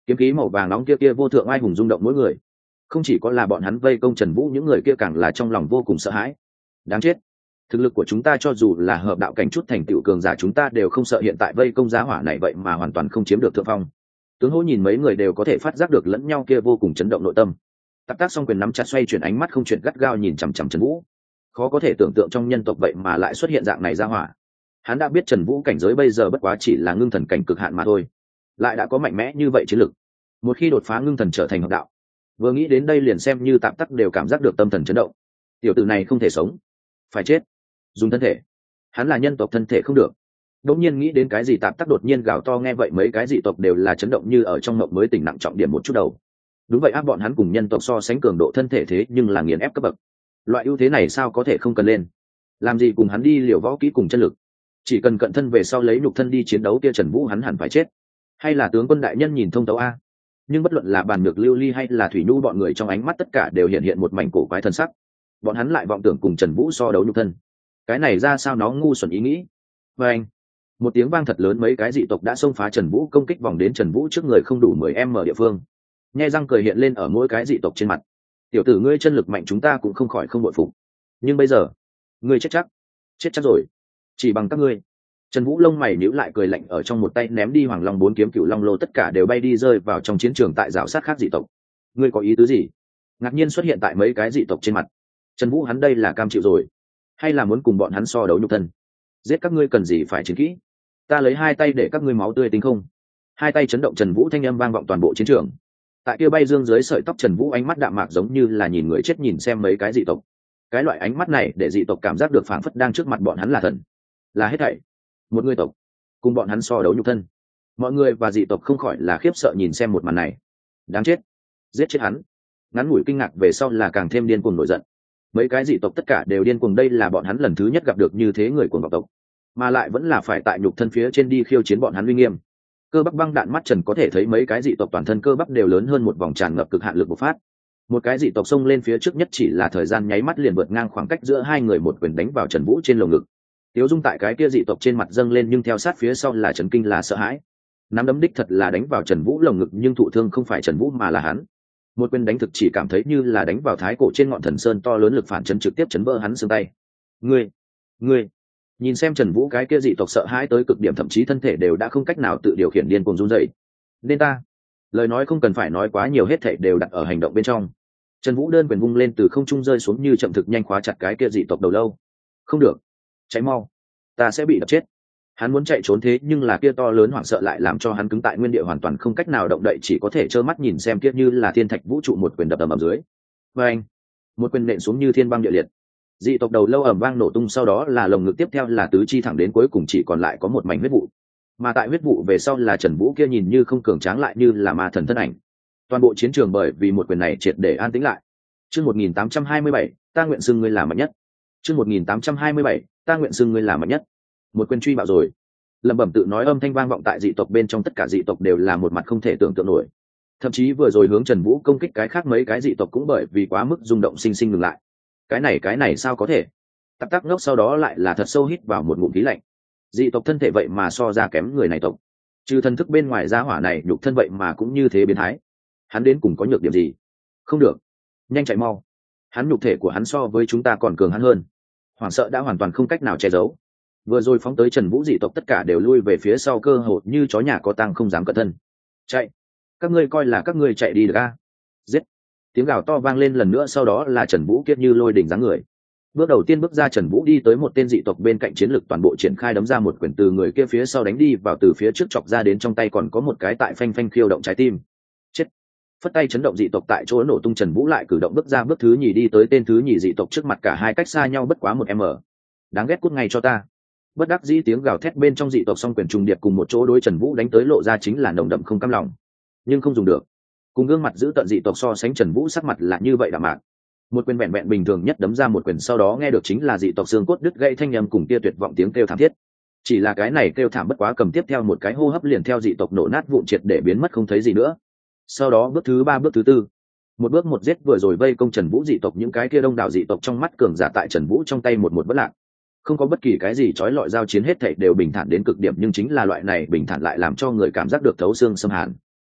A: Kiếm khí màu vàng nóng kia kia vô thượng ai hùng rung động mỗi người, không chỉ có là bọn hắn vây công Trần Vũ, những người kia càng là trong lòng vô cùng sợ hãi. Đáng chết, thực lực của chúng ta cho dù là hợp đạo cảnh chút thành tựu cường giả chúng ta đều không sợ, hiện tại vây công giá hỏa này vậy mà hoàn toàn không chiếm được thượng phong. Tướng Hỗ nhìn mấy người đều có thể phát giác được lẫn nhau kia vô cùng chấn động nội tâm. Tạp Tác song quyền nắm chặt xoay chuyển, ánh mắt không chuyển, gắt gao nhìn chằm chằm Trần Vũ. Khó có thể tưởng tượng trong nhân tộc vậy mà lại xuất hiện dạng này ra hỏa. Hắn đã biết Trần Vũ cảnh giới bây giờ bất quá chỉ là ngưng thần cảnh cực hạn mà thôi, lại đã có mạnh mẽ như vậy chiến lực. Một khi đột phá ngưng thần trở thành hợp đạo, vừa nghĩ đến đây liền xem như Tạp Tắc đều cảm giác được tâm thần chấn động. Tiểu tử này không thể sống, phải chết. Dùng thân thể, hắn là nhân tộc thân thể không được. Đột nhiên nghĩ đến cái gì, Tạp Tắc đột nhiên gào to, nghe vậy mấy cái dị tộc đều là chấn động như ở trong mộng mới tỉnh, nặng trọng điểm một chút đầu. Đúng vậy, áp bọn hắn cùng nhân tộc so sánh cường độ thân thể thế nhưng là nghiền ép cấp bậc. Loại ưu thế này sao có thể không cần lên? Làm gì cùng hắn đi liều võ kỹ cùng chân lực? Chỉ cần cận thân về sau lấy nhục thân đi chiến đấu kia Trần Vũ hắn hẳn phải chết. Hay là tướng quân đại nhân nhìn thông tấu a? Nhưng bất luận là Bàn Nhược, Lưu Ly hay là Thủy Nhu, bọn người trong ánh mắt tất cả đều hiện hiện một mảnh cổ quái thân sắc. Bọn hắn lại vọng tưởng cùng Trần Vũ so đấu nhục thân. Cái này ra sao nó ngu xuẩn ý nghĩ. Và anh, một tiếng vang thật lớn, mấy cái dị tộc đã xông phá Trần Vũ, công kích vòng đến Trần Vũ trước người không đủ mười m địa phương. Nhe răng cười hiện lên ở mỗi cái dị tộc trên mặt. Tiểu tử ngươi chân lực mạnh chúng ta cũng không khỏi không bội phục, nhưng bây giờ ngươi chết chắc, chết chắc rồi, chỉ bằng các ngươi. Trần Vũ lông mày nhíu lại, cười lạnh, ở trong một tay ném đi Hoàng Long bốn kiếm, Cửu Long lô tất cả đều bay đi rơi vào trong chiến trường tại rào sát khác dị tộc. Ngươi có ý tứ gì? Ngạc nhiên xuất hiện tại mấy cái dị tộc trên mặt. Trần Vũ hắn đây là cam chịu rồi, hay là muốn cùng bọn hắn so đấu nhục thân? Giết các ngươi cần gì phải chiến kỹ, ta lấy hai tay để các ngươi máu tươi tính không? Hai tay chấn động, Trần Vũ thanh âm vang vọng toàn bộ chiến trường. Tại kia bay dương dưới sợi tóc Trần Vũ ánh mắt đạm mạc giống như là nhìn người chết nhìn xem mấy cái dị tộc. Cái loại ánh mắt này để dị tộc cảm giác được phảng phất đang trước mặt bọn hắn là thần, là hết thảy. Một người tộc cùng bọn hắn so đấu nhục thân. Mọi người và dị tộc không khỏi là khiếp sợ nhìn xem một màn này. Đáng chết, giết chết hắn. Ngắn ngủi kinh ngạc về sau là càng thêm điên cuồng nổi giận. Mấy cái dị tộc tất cả đều điên cuồng, đây là bọn hắn lần thứ nhất gặp được như thế người cuồng vọng tộc, mà lại vẫn là phải tại nhục thân phía trên đi khiêu chiến bọn hắn uy nghiêm. Cơ bắp băng đạn, mắt Trần có thể thấy mấy cái dị tộc toàn thân cơ bắp đều lớn hơn một vòng, tràn ngập cực hạn lực bộc phát. Một cái dị tộc xông lên phía trước nhất, chỉ là thời gian nháy mắt liền vượt ngang khoảng cách giữa hai người, một quyền đánh vào Trần Vũ trên lồng ngực. Tiếu dung tại cái kia dị tộc trên mặt dâng lên, nhưng theo sát phía sau là chấn kinh, là sợ hãi. Nắm đấm đích thật là đánh vào Trần Vũ lồng ngực, nhưng thụ thương không phải Trần Vũ mà là hắn. Một quyền đánh thực chỉ cảm thấy như là đánh vào thái cổ trên ngọn thần sơn to lớn, lực phản chấn trực tiếp chấn vỡ hắn xương tay. Ngươi, ngươi! Nhìn xem Trần Vũ cái kia dị tộc sợ hãi tới cực điểm, thậm chí thân thể đều đã không cách nào tự điều khiển, điên cuồng run rẩy. Nên ta, lời nói không cần phải nói quá nhiều, hết thảy đều đặt ở hành động bên trong. Trần Vũ đơn quyền vung lên, từ không trung rơi xuống như chậm thực nhanh, khóa chặt cái kia dị tộc đầu lâu. Không được, cháy mau, ta sẽ bị đập chết. Hắn muốn chạy trốn, thế nhưng là kia to lớn hoảng sợ lại làm cho hắn cứng tại nguyên địa, hoàn toàn không cách nào động đậy, chỉ có thể trơ mắt nhìn xem kia như là thiên thạch vũ trụ một quyền đập ầm ầm dưới. Và anh, một quyền nện xuống như thiên băng địa liệt. Dị tộc đầu lâu ầm vang nổ tung, sau đó là lồng ngực, tiếp theo là tứ chi, thẳng đến cuối cùng chỉ còn lại có một mảnh huyết vụ. Mà tại huyết vụ về sau là Trần Vũ kia nhìn như không cường tráng, lại như là ma thần thân ảnh. Toàn bộ chiến trường bởi vì một quyền này triệt để an tĩnh lại. Chương một nghìn tám trăm hai mươi bảy, ta nguyện xưng ngươi là mạnh nhất. Chương một nghìn tám trăm hai mươi bảy, ta nguyện xưng ngươi là mạnh nhất. Một quyền truy bạo rồi. Lẩm bẩm tự nói âm thanh vang vọng tại dị tộc bên trong, tất cả dị tộc đều là một mặt không thể tưởng tượng nổi. Thậm chí vừa rồi hướng Trần Vũ công kích cái khác mấy cái dị tộc cũng bởi vì quá mức rung động sinh sinh ngừng lại. Cái này cái này sao có thể? Tạp Tắc ngốc sau đó lại là thật sâu hít vào một ngụm khí lạnh. Dị tộc thân thể vậy mà so ra kém người này tộc. Trừ thần thức bên ngoài, gia hỏa này nhục thân vậy mà cũng như thế biến thái. Hắn đến cùng có nhược điểm gì? Không được, nhanh chạy mau. Hắn nhục thể của hắn so với chúng ta còn cường hắn hơn. Hoảng sợ đã hoàn toàn không cách nào che giấu. Vừa rồi phóng tới Trần Vũ, dị tộc tất cả đều lui về phía sau, cơ hồ như chó nhà có tang không dám cận thân. Chạy, các ngươi coi là các ngươi chạy đi được a? Giết! Tiếng gào to vang lên lần nữa, sau đó là Trần Vũ kiết như lôi đỉnh dáng người. Bước đầu tiên bước ra, Trần Vũ đi tới một tên dị tộc bên cạnh, chiến lực toàn bộ triển khai, đấm ra một quyền từ người kia phía sau đánh đi vào, từ phía trước chọc ra đến, trong tay còn có một cái tại phanh phanh khiêu động trái tim. Chết! Phất tay chấn động, dị tộc tại chỗ nổ tung. Trần Vũ lại cử động bước ra bước thứ nhì, đi tới tên thứ nhì dị tộc trước mặt, cả hai cách xa nhau bất quá một m. Đáng ghét, cút ngay cho ta! Bất đắc dĩ tiếng gào thét bên trong, dị tộc song quyền trùng điệp cùng một chỗ đối Trần Vũ đánh tới, lộ ra chính là nồng đậm không cam lòng, nhưng không dùng được. Cùng gương mặt giữ tận dị tộc so sánh, Trần Vũ sắc mặt là như vậy đạm mạc. Một quyền vẹn vẹn bình thường nhất đấm ra một quyền, sau đó nghe được chính là dị tộc xương cốt đứt gãy thanh âm cùng kia tuyệt vọng tiếng kêu thảm thiết. Chỉ là cái này kêu thảm bất quá cầm tiếp theo một cái hô hấp liền theo dị tộc nổ nát vụn, triệt để biến mất không thấy gì nữa. Sau đó bước thứ ba, bước thứ tư, một bước một giết, vừa rồi vây công Trần Vũ dị tộc những cái kia đông đảo dị tộc trong mắt cường giả tại Trần Vũ trong tay một một bất lạc. Không có bất kỳ cái gì trói lọi, giao chiến hết thảy đều bình thản đến cực điểm, nhưng chính là loại này bình thản lại làm cho người cảm giác được thấu xương xâm hàn.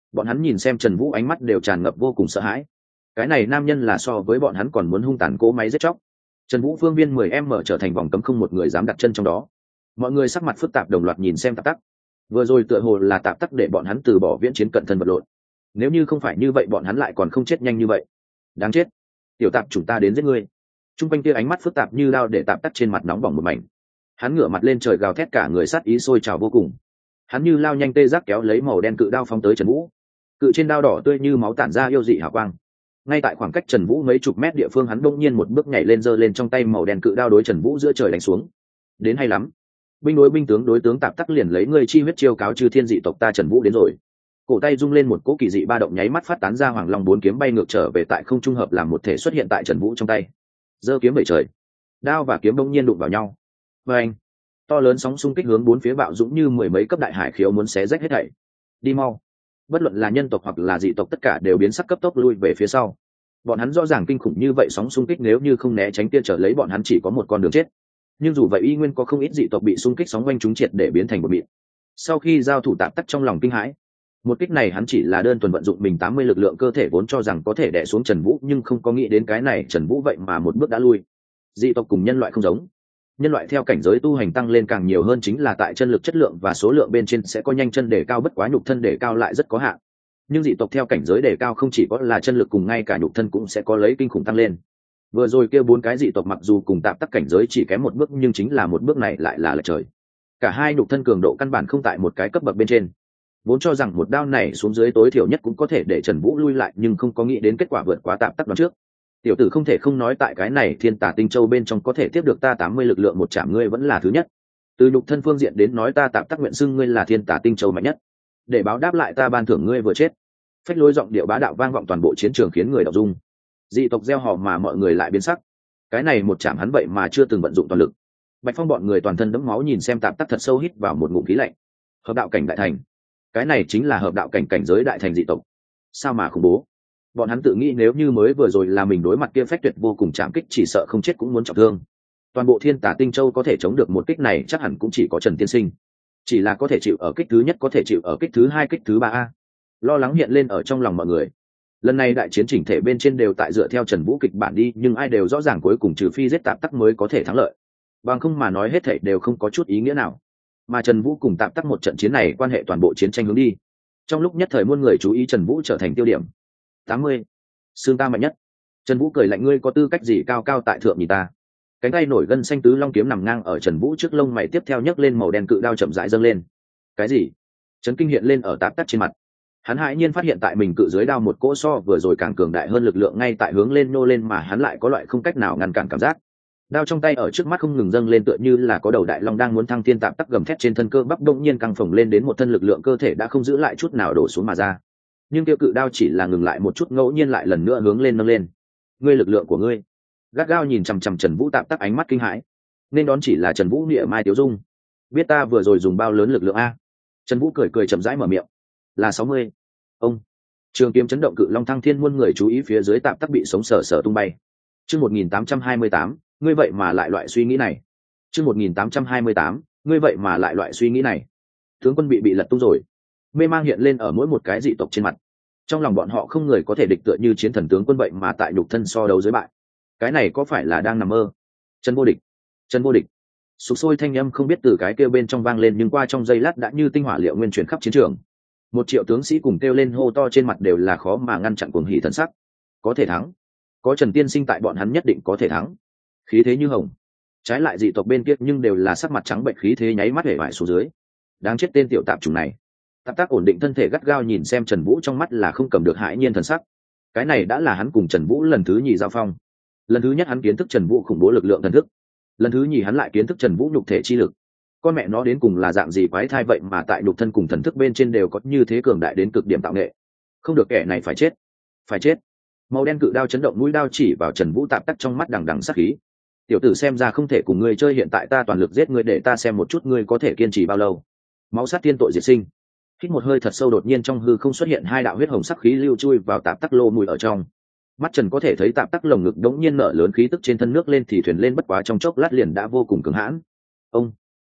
A: Bọn hắn nhìn xem Trần Vũ ánh mắt đều tràn ngập vô cùng sợ hãi. Cái này nam nhân là so với bọn hắn còn muốn hung tàn cỗ máy giết chóc. Trần Vũ phương viên mười em trở thành vòng cấm, không một người dám đặt chân trong đó. Mọi người sắc mặt phức tạp đồng loạt nhìn xem Tạp Tắc. Vừa rồi tựa hồ là Tạp Tắc để bọn hắn từ bỏ viễn chiến cận thân vật lộn. Nếu như không phải như vậy bọn hắn lại còn không chết nhanh như vậy. Đáng chết. Tiểu Tạp chúng ta đến giết ngươi. Trung quanh kia ánh mắt phức tạp như đao để Tạp Tắc trên mặt nóng bỏng một mảnh. Hắn ngửa mặt lên trời gào thét, cả người sát ý sôi trào vô cùng. Hắn như lao nhanh tê giác kéo lấy màu đen cự đao phóng tới Trần Vũ. Cự trên đao đỏ tươi như máu tản ra yêu dị hào quang. Ngay tại khoảng cách Trần Vũ mấy chục mét địa phương, hắn đột nhiên một bước nhảy lên, giơ lên trong tay màu đen cự đao đối Trần Vũ giữa trời đánh xuống. Đến hay lắm. Binh đối binh, tướng đối tướng, Tạp Tắc liền lấy ngươi chi huyết chiêu cáo trừ thiên dị tộc ta. Trần Vũ đến rồi. Cổ tay rung lên, một cỗ kỳ dị ba động nháy mắt phát tán ra, Hoàng Long bốn kiếm bay ngược trở về tại không trung hợp làm một thể xuất hiện tại Trần Vũ trong tay. Giơ kiếm bảy trời, đao và kiếm bỗng nhiên đụng vào nhau. Và anh, to lớn sóng xung kích hướng bốn phía bạo dũng như mười mấy cấp đại hải khiếu muốn xé rách hết thảy. Đi mau. Bất luận là nhân tộc hoặc là dị tộc tất cả đều biến sắc cấp tốc lui về phía sau. Bọn hắn rõ ràng kinh khủng như vậy sóng xung kích, nếu như không né tránh kia trở lấy bọn hắn chỉ có một con đường chết. Nhưng dù vậy y nguyên có không ít dị tộc bị xung kích sóng quanh chúng triệt để biến thành một mịn. Sau khi giao thủ, Tạp Tắc trong lòng kinh hãi. Một kích này hắn chỉ là đơn thuần vận dụng mình tám mươi lực lượng cơ thể, vốn cho rằng có thể đè xuống Trần Vũ, nhưng không có nghĩ đến cái này Trần Vũ vậy mà một bước đã lui. Dị tộc cùng nhân loại không giống. Nhân loại theo cảnh giới tu hành tăng lên càng nhiều hơn chính là tại chân lực chất lượng và số lượng bên trên sẽ có nhanh chân đề cao, bất quá nhục thân đề cao lại rất có hạn. Nhưng dị tộc theo cảnh giới đề cao không chỉ có là chân lực, cùng ngay cả nhục thân cũng sẽ có lấy kinh khủng tăng lên. Vừa rồi kia bốn cái dị tộc mặc dù cùng Tạp Tắc cảnh giới chỉ kém một bước, nhưng chính là một bước này lại là lệch trời. Cả hai nhục thân cường độ căn bản không tại một cái cấp bậc bên trên. Vốn cho rằng một đao này xuống dưới tối thiểu nhất cũng có thể để Trần Vũ lui lại, nhưng không có nghĩ đến kết quả vượt quá Tạp Tắc đoán trước. Tiểu tử không thể không nói, tại cái này Thiên Tà Tinh Châu bên trong có thể tiếp được ta tám mươi lực lượng một chạm ngươi vẫn là thứ nhất. Từ nhục thân phương diện đến nói, ta Tạp Tắc nguyện xưng ngươi là Thiên Tà Tinh Châu mạnh nhất. Để báo đáp lại ta ban thưởng ngươi vừa chết. Phách lối giọng điệu bá đạo vang vọng toàn bộ chiến trường, khiến người đọc dung. Dị tộc gieo họ mà mọi người lại biến sắc. Cái này một chạm hắn vậy mà chưa từng vận dụng toàn lực. Bạch Phong bọn người toàn thân đẫm máu nhìn xem Tạp Tắc, thật sâu hít vào một ngụm khí lạnh. Hợp đạo cảnh đại thành. Cái này chính là hợp đạo cảnh cảnh giới đại thành dị tộc. Sao mà khủng bố. Bọn hắn tự nghĩ nếu như mới vừa rồi là mình đối mặt kia phách tuyệt vô cùng chạm kích, chỉ sợ không chết cũng muốn trọng thương. Toàn bộ Thiên Tà Tinh Châu có thể chống được một kích này chắc hẳn cũng chỉ có Trần Tiên Sinh. Chỉ là có thể chịu ở kích thứ nhất, có thể chịu ở kích thứ hai, kích thứ ba a. Lo lắng hiện lên ở trong lòng mọi người. Lần này đại chiến chỉnh thể bên trên đều tại dựa theo Trần Vũ kịch bản đi, nhưng ai đều rõ ràng cuối cùng trừ phi giết Tạp Tắc mới có thể thắng lợi. Bằng không mà nói hết thảy đều không có chút ý nghĩa nào. Mà Trần Vũ cùng Tạp Tắc một trận chiến này quan hệ toàn bộ chiến tranh hướng đi. Trong lúc nhất thời muôn người chú ý, Trần Vũ trở thành tiêu điểm. tám mươi. Xương ta mạnh nhất. Trần Vũ cười lạnh, ngươi có tư cách gì cao cao tại thượng nhìn ta? Cánh tay nổi gân xanh tứ long kiếm nằm ngang ở Trần Vũ trước lông mày, tiếp theo nhấc lên màu đen cự đao chậm rãi dâng lên. Cái gì? Trấn kinh hiện lên ở Tạp Tắc trên mặt. Hắn hãi nhiên phát hiện tại mình cự dưới đao một cỗ so vừa rồi càng cường đại hơn lực lượng ngay tại hướng lên nô lên, mà hắn lại có loại không cách nào ngăn cản cảm giác. Đao trong tay ở trước mắt không ngừng dâng lên, tựa như là có đầu đại long đang muốn thăng thiên. Tạp Tắc gầm thét, trên thân cơ bắp đông nhiên căng phồng lên đến một thân lực lượng cơ thể đã không giữ lại chút nào đổ xuống mà ra. Nhưng tiêu cự đao chỉ là ngừng lại một chút, ngẫu nhiên lại lần nữa hướng lên nâng lên. Ngươi lực lượng của ngươi. Gắt gao nhìn chằm chằm Trần Vũ, Tạp Tắc ánh mắt kinh hãi. Nên đón chỉ là Trần Vũ nghĩa mai tiếu dung. Biết ta vừa rồi dùng bao lớn lực lượng a? Trần Vũ cười cười chậm rãi mở miệng. Là sáu mươi. Ông. Trường kiếm chấn động, cự long thăng thiên, muôn người chú ý phía dưới Tạp Tắc bị sống sờ sờ tung bay. Chương một nghìn tám trăm hai mươi tám, ngươi vậy mà lại loại suy nghĩ này. Chương một nghìn tám trăm hai mươi tám, ngươi vậy mà lại loại suy nghĩ này. Tướng quân bị bị lật tung rồi. Mê mang hiện lên ở mỗi một cái dị tộc trên mặt. Trong lòng bọn họ không người có thể địch, tựa như chiến thần tướng quân vậy mà tại nhục thân so đấu dưới bại. Cái này có phải là đang nằm mơ? Trần vô địch, Trần vô địch. Sục sôi thanh âm không biết từ cái kêu bên trong vang lên, nhưng qua trong giây lát đã như tinh hỏa liệu nguyên chuyển khắp chiến trường. Một triệu tướng sĩ cùng kêu lên hô to, trên mặt đều là khó mà ngăn chặn cuồng hỉ thần sắc. Có thể thắng, có Trần Tiên Sinh tại, bọn hắn nhất định có thể thắng. Khí thế như hồng. Trái lại dị tộc bên kia nhưng đều là sắc mặt trắng bệnh, khí thế nháy mắt hể vải xuống dưới. Đáng chết tên tiểu tạp chủng này. Tạp Tắc ổn định thân thể gắt gao nhìn xem Trần Vũ, trong mắt là không cầm được hãi nhiên thần sắc. Cái này đã là hắn cùng Trần Vũ lần thứ nhì giao phong. Lần thứ nhất hắn kiến thức Trần Vũ khủng bố lực lượng thần thức, lần thứ nhì hắn lại kiến thức Trần Vũ nhục thể chi lực. Con mẹ nó đến cùng là dạng gì quái thai vậy mà tại nhục thân cùng thần thức bên trên đều có như thế cường đại đến cực điểm tạo nghệ. Không được, kẻ này phải chết, phải chết. Màu đen cự đao chấn động, mũi đao chỉ vào Trần Vũ, Tạp Tắc trong mắt đằng đằng sát khí. Tiểu tử, xem ra không thể cùng ngươi chơi, hiện tại ta toàn lực giết ngươi, để ta xem một chút ngươi có thể kiên trì bao lâu. Máu sát tiên tội diệt sinh. Hít một hơi thật sâu, đột nhiên trong hư không xuất hiện hai đạo huyết hồng sắc khí lưu chui vào Tạp Tắc lô mùi ở trong. Mắt Trần có thể thấy Tạp Tắc lồng ngực đống nhiên nở lớn, khí tức trên thân nước lên thì thuyền lên, bất quá trong chốc lát liền đã vô cùng cứng hãn. Ông.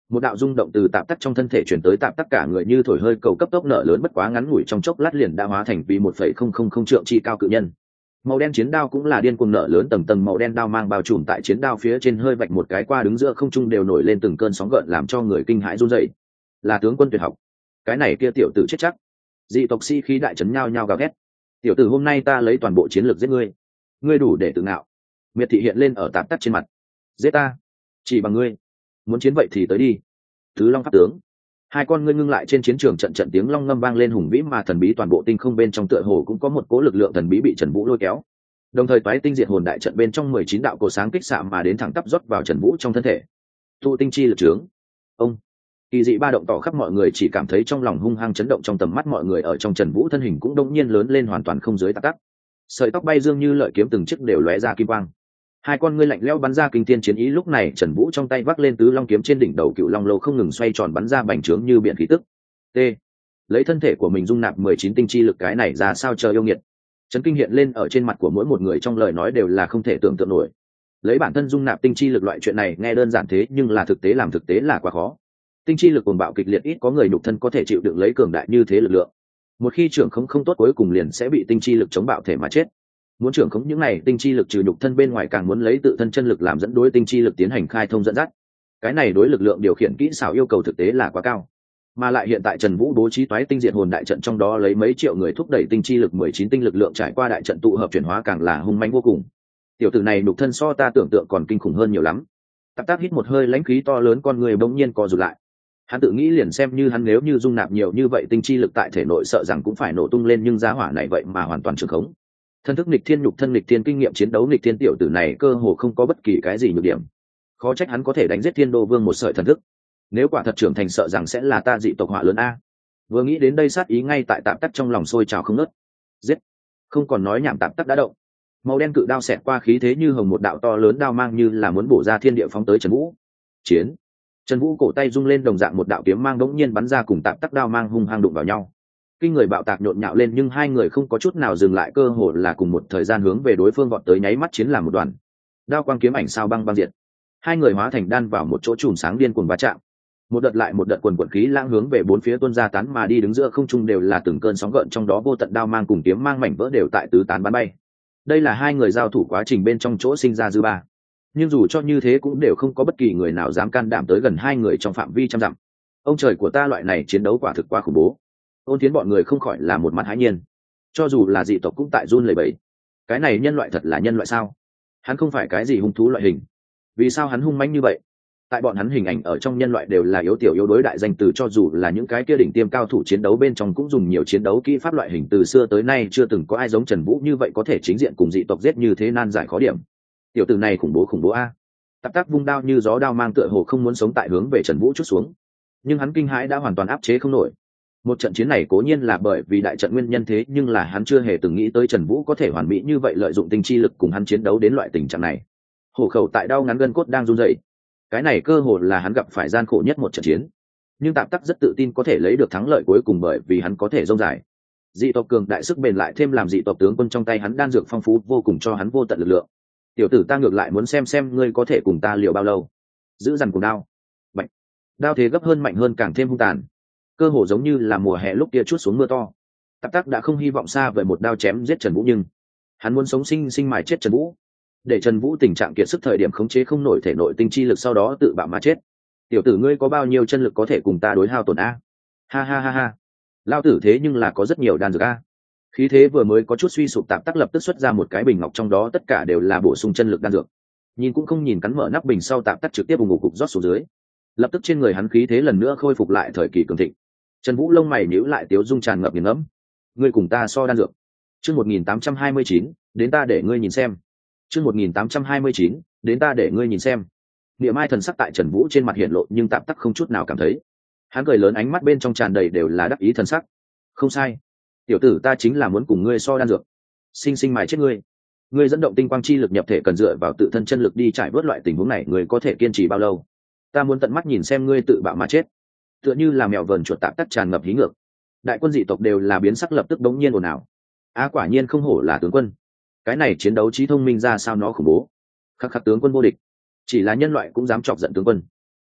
A: Một đạo rung động từ tạp tắc trong thân thể chuyển tới tạp tắc, cả người như thổi hơi cầu cấp tốc nở lớn, bất quá ngắn ngủi trong chốc lát liền đã hóa thành vì một phẩy không không không trượng chi cao cự nhân. Màu đen chiến đao cũng là điên cuồng nở lớn, tầng tầng màu đen đao mang bao trùm tại chiến đao phía trên, hơi vạch một cái qua đứng giữa không trung đều nổi lên từng cơn sóng gợn làm cho người kinh hãi run rẩy. Là tướng quân tuyệt học. Cái này kia tiểu tử chết chắc. Dị tộc sĩ khí đại trấn nhao nhao gào thét. Tiểu tử, hôm nay ta lấy toàn bộ chiến lược giết ngươi. Ngươi đủ để tự ngạo. Miệt thị hiện lên ở tạp tắc trên mặt. Giết ta, chỉ bằng ngươi. Muốn chiến vậy thì tới đi. Tứ Long pháp tướng. Hai con ngươi ngưng lại trên chiến trường, trận trận tiếng long ngâm vang lên hùng vĩ mà thần bí, toàn bộ tinh không bên trong tựa hồ cũng có một cố lực lượng thần bí bị Trần Vũ lôi kéo. Đồng thời toái tinh diệt hồn đại trận bên trong mười chín đạo cổ sáng kích xạ mà đến, thẳng tắp rót vào Trần Vũ trong thân thể. Tụ tinh chi lực trướng. Ông. Kỳ dị ba động tỏ khắp, mọi người chỉ cảm thấy trong lòng hung hăng chấn động, trong tầm mắt mọi người ở trong Trần Vũ thân hình cũng đông nhiên lớn lên, hoàn toàn không dưới tắc tắc. Sợi tóc bay dương như lợi kiếm, từng chiếc đều lóe ra kim quang. Hai con ngươi lạnh lẽo bắn ra kinh thiên chiến ý, lúc này Trần Vũ trong tay vác lên tứ long kiếm, trên đỉnh đầu cựu long lô không ngừng xoay tròn bắn ra bành trướng như biển khí tức. T. Lấy thân thể của mình dung nạp mười chín tinh chi lực, cái này ra sao chờ yêu nghiệt. Chấn kinh hiện lên ở trên mặt của mỗi một người, trong lời nói đều là không thể tưởng tượng nổi. Lấy bản thân dung nạp tinh chi lực, loại chuyện này nghe đơn giản thế nhưng là thực tế làm thực tế là quá khó. Tinh chi lực cuồng bạo kịch liệt, ít có người nhục thân có thể chịu đựng lấy cường đại như thế lực lượng. Một khi trưởng không không tốt, cuối cùng liền sẽ bị tinh chi lực chống bạo thể mà chết. Muốn trưởng khống những này tinh chi lực, trừ nhục thân bên ngoài càng muốn lấy tự thân chân lực làm dẫn, đối tinh chi lực tiến hành khai thông dẫn dắt. Cái này đối lực lượng điều khiển kỹ xảo yêu cầu thực tế là quá cao. Mà lại hiện tại Trần Vũ bố trí toái tinh diệt hồn đại trận, trong đó lấy mấy triệu người thúc đẩy tinh chi lực, mười chín tinh lực lượng trải qua đại trận tụ hợp chuyển hóa, càng là hung mãnh vô cùng. Tiểu tử này nhục thân so ta tưởng tượng còn kinh khủng hơn nhiều lắm. Tạp Tác hít một hơi lãnh khí to lớn, con người bỗng nhiên co rụt lại. Hắn tự nghĩ liền xem như hắn nếu như dung nạp nhiều như vậy tinh chi lực tại thể nội, sợ rằng cũng phải nổ tung lên, nhưng giá hỏa này vậy mà hoàn toàn trường khống. Thân thức nghịch thiên, nhục thân nghịch thiên, kinh nghiệm chiến đấu nghịch thiên, tiểu tử này cơ hồ không có bất kỳ cái gì nhược điểm. Khó trách hắn có thể đánh giết Thiên Đô Vương một sợi thần thức. Nếu quả thật trưởng thành, sợ rằng sẽ là ta dị tộc họa lớn a. Vừa nghĩ đến đây, sát ý ngay tại Tạp Tắc trong lòng sôi trào không ngớt. Giết! Không còn nói nhảm, Tạp Tắc đã động. Màu đen cự đao xẹt qua khí thế như hồng, một đạo to lớn đao mang như là muốn bổ ra thiên địa phóng tới Trần Vũ. Chiến! Trần Vũ cổ tay rung lên, đồng dạng một đạo kiếm mang đống nhiên bắn ra, cùng Tạp Tắc đao mang hung hăng đụng vào nhau. Kinh người bạo tạc nhộn nhạo lên, nhưng hai người không có chút nào dừng lại, cơ hồ là cùng một thời gian hướng về đối phương vọt tới, nháy mắt chiến làm một đoàn. Đao quang kiếm ảnh sao băng băng diệt. Hai người hóa thành đan vào một chỗ, chùm sáng điên cuồng va chạm. Một đợt lại một đợt quần quần khí lãng hướng về bốn phía tuôn ra, tán mà đi, đứng giữa không trung đều là từng cơn sóng gợn, trong đó vô tận đao mang cùng kiếm mang mảnh vỡ đều tại tứ tán bắn bay. Đây là hai người giao thủ quá trình bên trong chỗ sinh ra dư ba. Nhưng dù cho như thế cũng đều không có bất kỳ người nào dám can đảm tới gần hai người trong phạm vi trăm dặm. Ông trời của ta, loại này chiến đấu quả thực quá khủng bố. Ôn Tiến bọn người không khỏi là một mặt hãi nhiên. Cho dù là dị tộc cũng tại run lẩy bẩy. Cái này nhân loại thật là nhân loại sao? Hắn không phải cái gì hung thú loại hình. Vì sao hắn hung mãnh như vậy? Tại bọn hắn hình ảnh ở trong nhân loại đều là yếu tiểu yếu đối đại danh từ, cho dù là những cái kia đỉnh tiêm cao thủ chiến đấu bên trong cũng dùng nhiều chiến đấu kỹ pháp loại hình, từ xưa tới nay chưa từng có ai giống Trần Vũ như vậy có thể chính diện cùng dị tộc giết như thế, nan giải khó điểm. Tiểu tử này khủng bố khủng bố a. Tạp Tác vung đao như gió, đao mang tựa hồ không muốn sống, tại hướng về Trần Vũ chút xuống. Nhưng hắn kinh hãi đã hoàn toàn áp chế không nổi. Một trận chiến này cố nhiên là bởi vì đại trận nguyên nhân thế, nhưng là hắn chưa hề từng nghĩ tới Trần Vũ có thể hoàn mỹ như vậy lợi dụng tinh chi lực cùng hắn chiến đấu đến loại tình trạng này. Hổ khẩu tại đau ngắn, gân cốt đang run rẩy. Cái này cơ hồ là hắn gặp phải gian khổ nhất một trận chiến. Nhưng Tạp Tắc rất tự tin có thể lấy được thắng lợi cuối cùng, bởi vì hắn có thể rông dài. Dị tộc cường đại sức bền lại thêm làm dị tộc tướng quân trong tay hắn đan dược phong phú vô cùng, cho hắn vô tận lực lượng. Tiểu tử, ta ngược lại muốn xem xem ngươi có thể cùng ta liều bao lâu. Giữ dằn cùng đao. Bạch. Đao thế gấp hơn, mạnh hơn, càng thêm hung tàn. Cơ hồ giống như là mùa hè lúc kia chút xuống mưa to. Tạp Tắc đã không hy vọng xa vời một đao chém giết Trần Vũ, nhưng hắn muốn sống sinh sinh mài chết Trần Vũ, để Trần Vũ tình trạng kiệt sức, thời điểm khống chế không nổi thể nội tinh chi lực, sau đó tự bạo mà chết. Tiểu tử, ngươi có bao nhiêu chân lực có thể cùng ta đối hao tổn a? Ha ha ha ha. Lao tử thế nhưng là có rất nhiều đan dược a. Khí thế vừa mới có chút suy sụp, Tạp Tắc lập tức xuất ra một cái bình ngọc, trong đó tất cả đều là bổ sung chân lực đan dược. Nhìn cũng không nhìn, cắn mở nắp bình sau, Tạp Tắc trực tiếp vùng ngục cục rót xuống dưới. Lập tức trên người hắn khí thế lần nữa khôi phục lại thời kỳ cường thịnh. Trần Vũ lông mày nhíu lại, tiếu dung tràn ngập nghiền ngẫm. Ngươi cùng ta so đan dược. Chương một nghìn tám trăm hai mươi chín, đến ta để ngươi nhìn xem. Chương một nghìn tám trăm hai mươi chín, đến ta để ngươi nhìn xem. Niệm Mai thần sắc tại Trần Vũ trên mặt hiện lộ, nhưng Tạp Tắc không chút nào cảm thấy. Hắn cười lớn, ánh mắt bên trong tràn đầy đều là đắc ý thần sắc. Không sai, tiểu tử, ta chính là muốn cùng ngươi so đan dược, sinh sinh mài chết ngươi. Ngươi dẫn động tinh quang chi lực nhập thể cần dựa vào tự thân chân lực đi trải bớt loại tình huống này, ngươi có thể kiên trì bao lâu? Ta muốn tận mắt nhìn xem ngươi tự bạo mà chết. Tựa như là mèo vờn chuột, Tạp Tắc tràn ngập hí ngược. Đại quân dị tộc đều là biến sắc, lập tức đống nhiên ồn ào. A, quả nhiên không hổ là tướng quân. Cái này chiến đấu trí thông minh ra sao nó khủng bố. Khắc khắc, tướng quân vô địch. Chỉ là nhân loại cũng dám chọc giận tướng quân.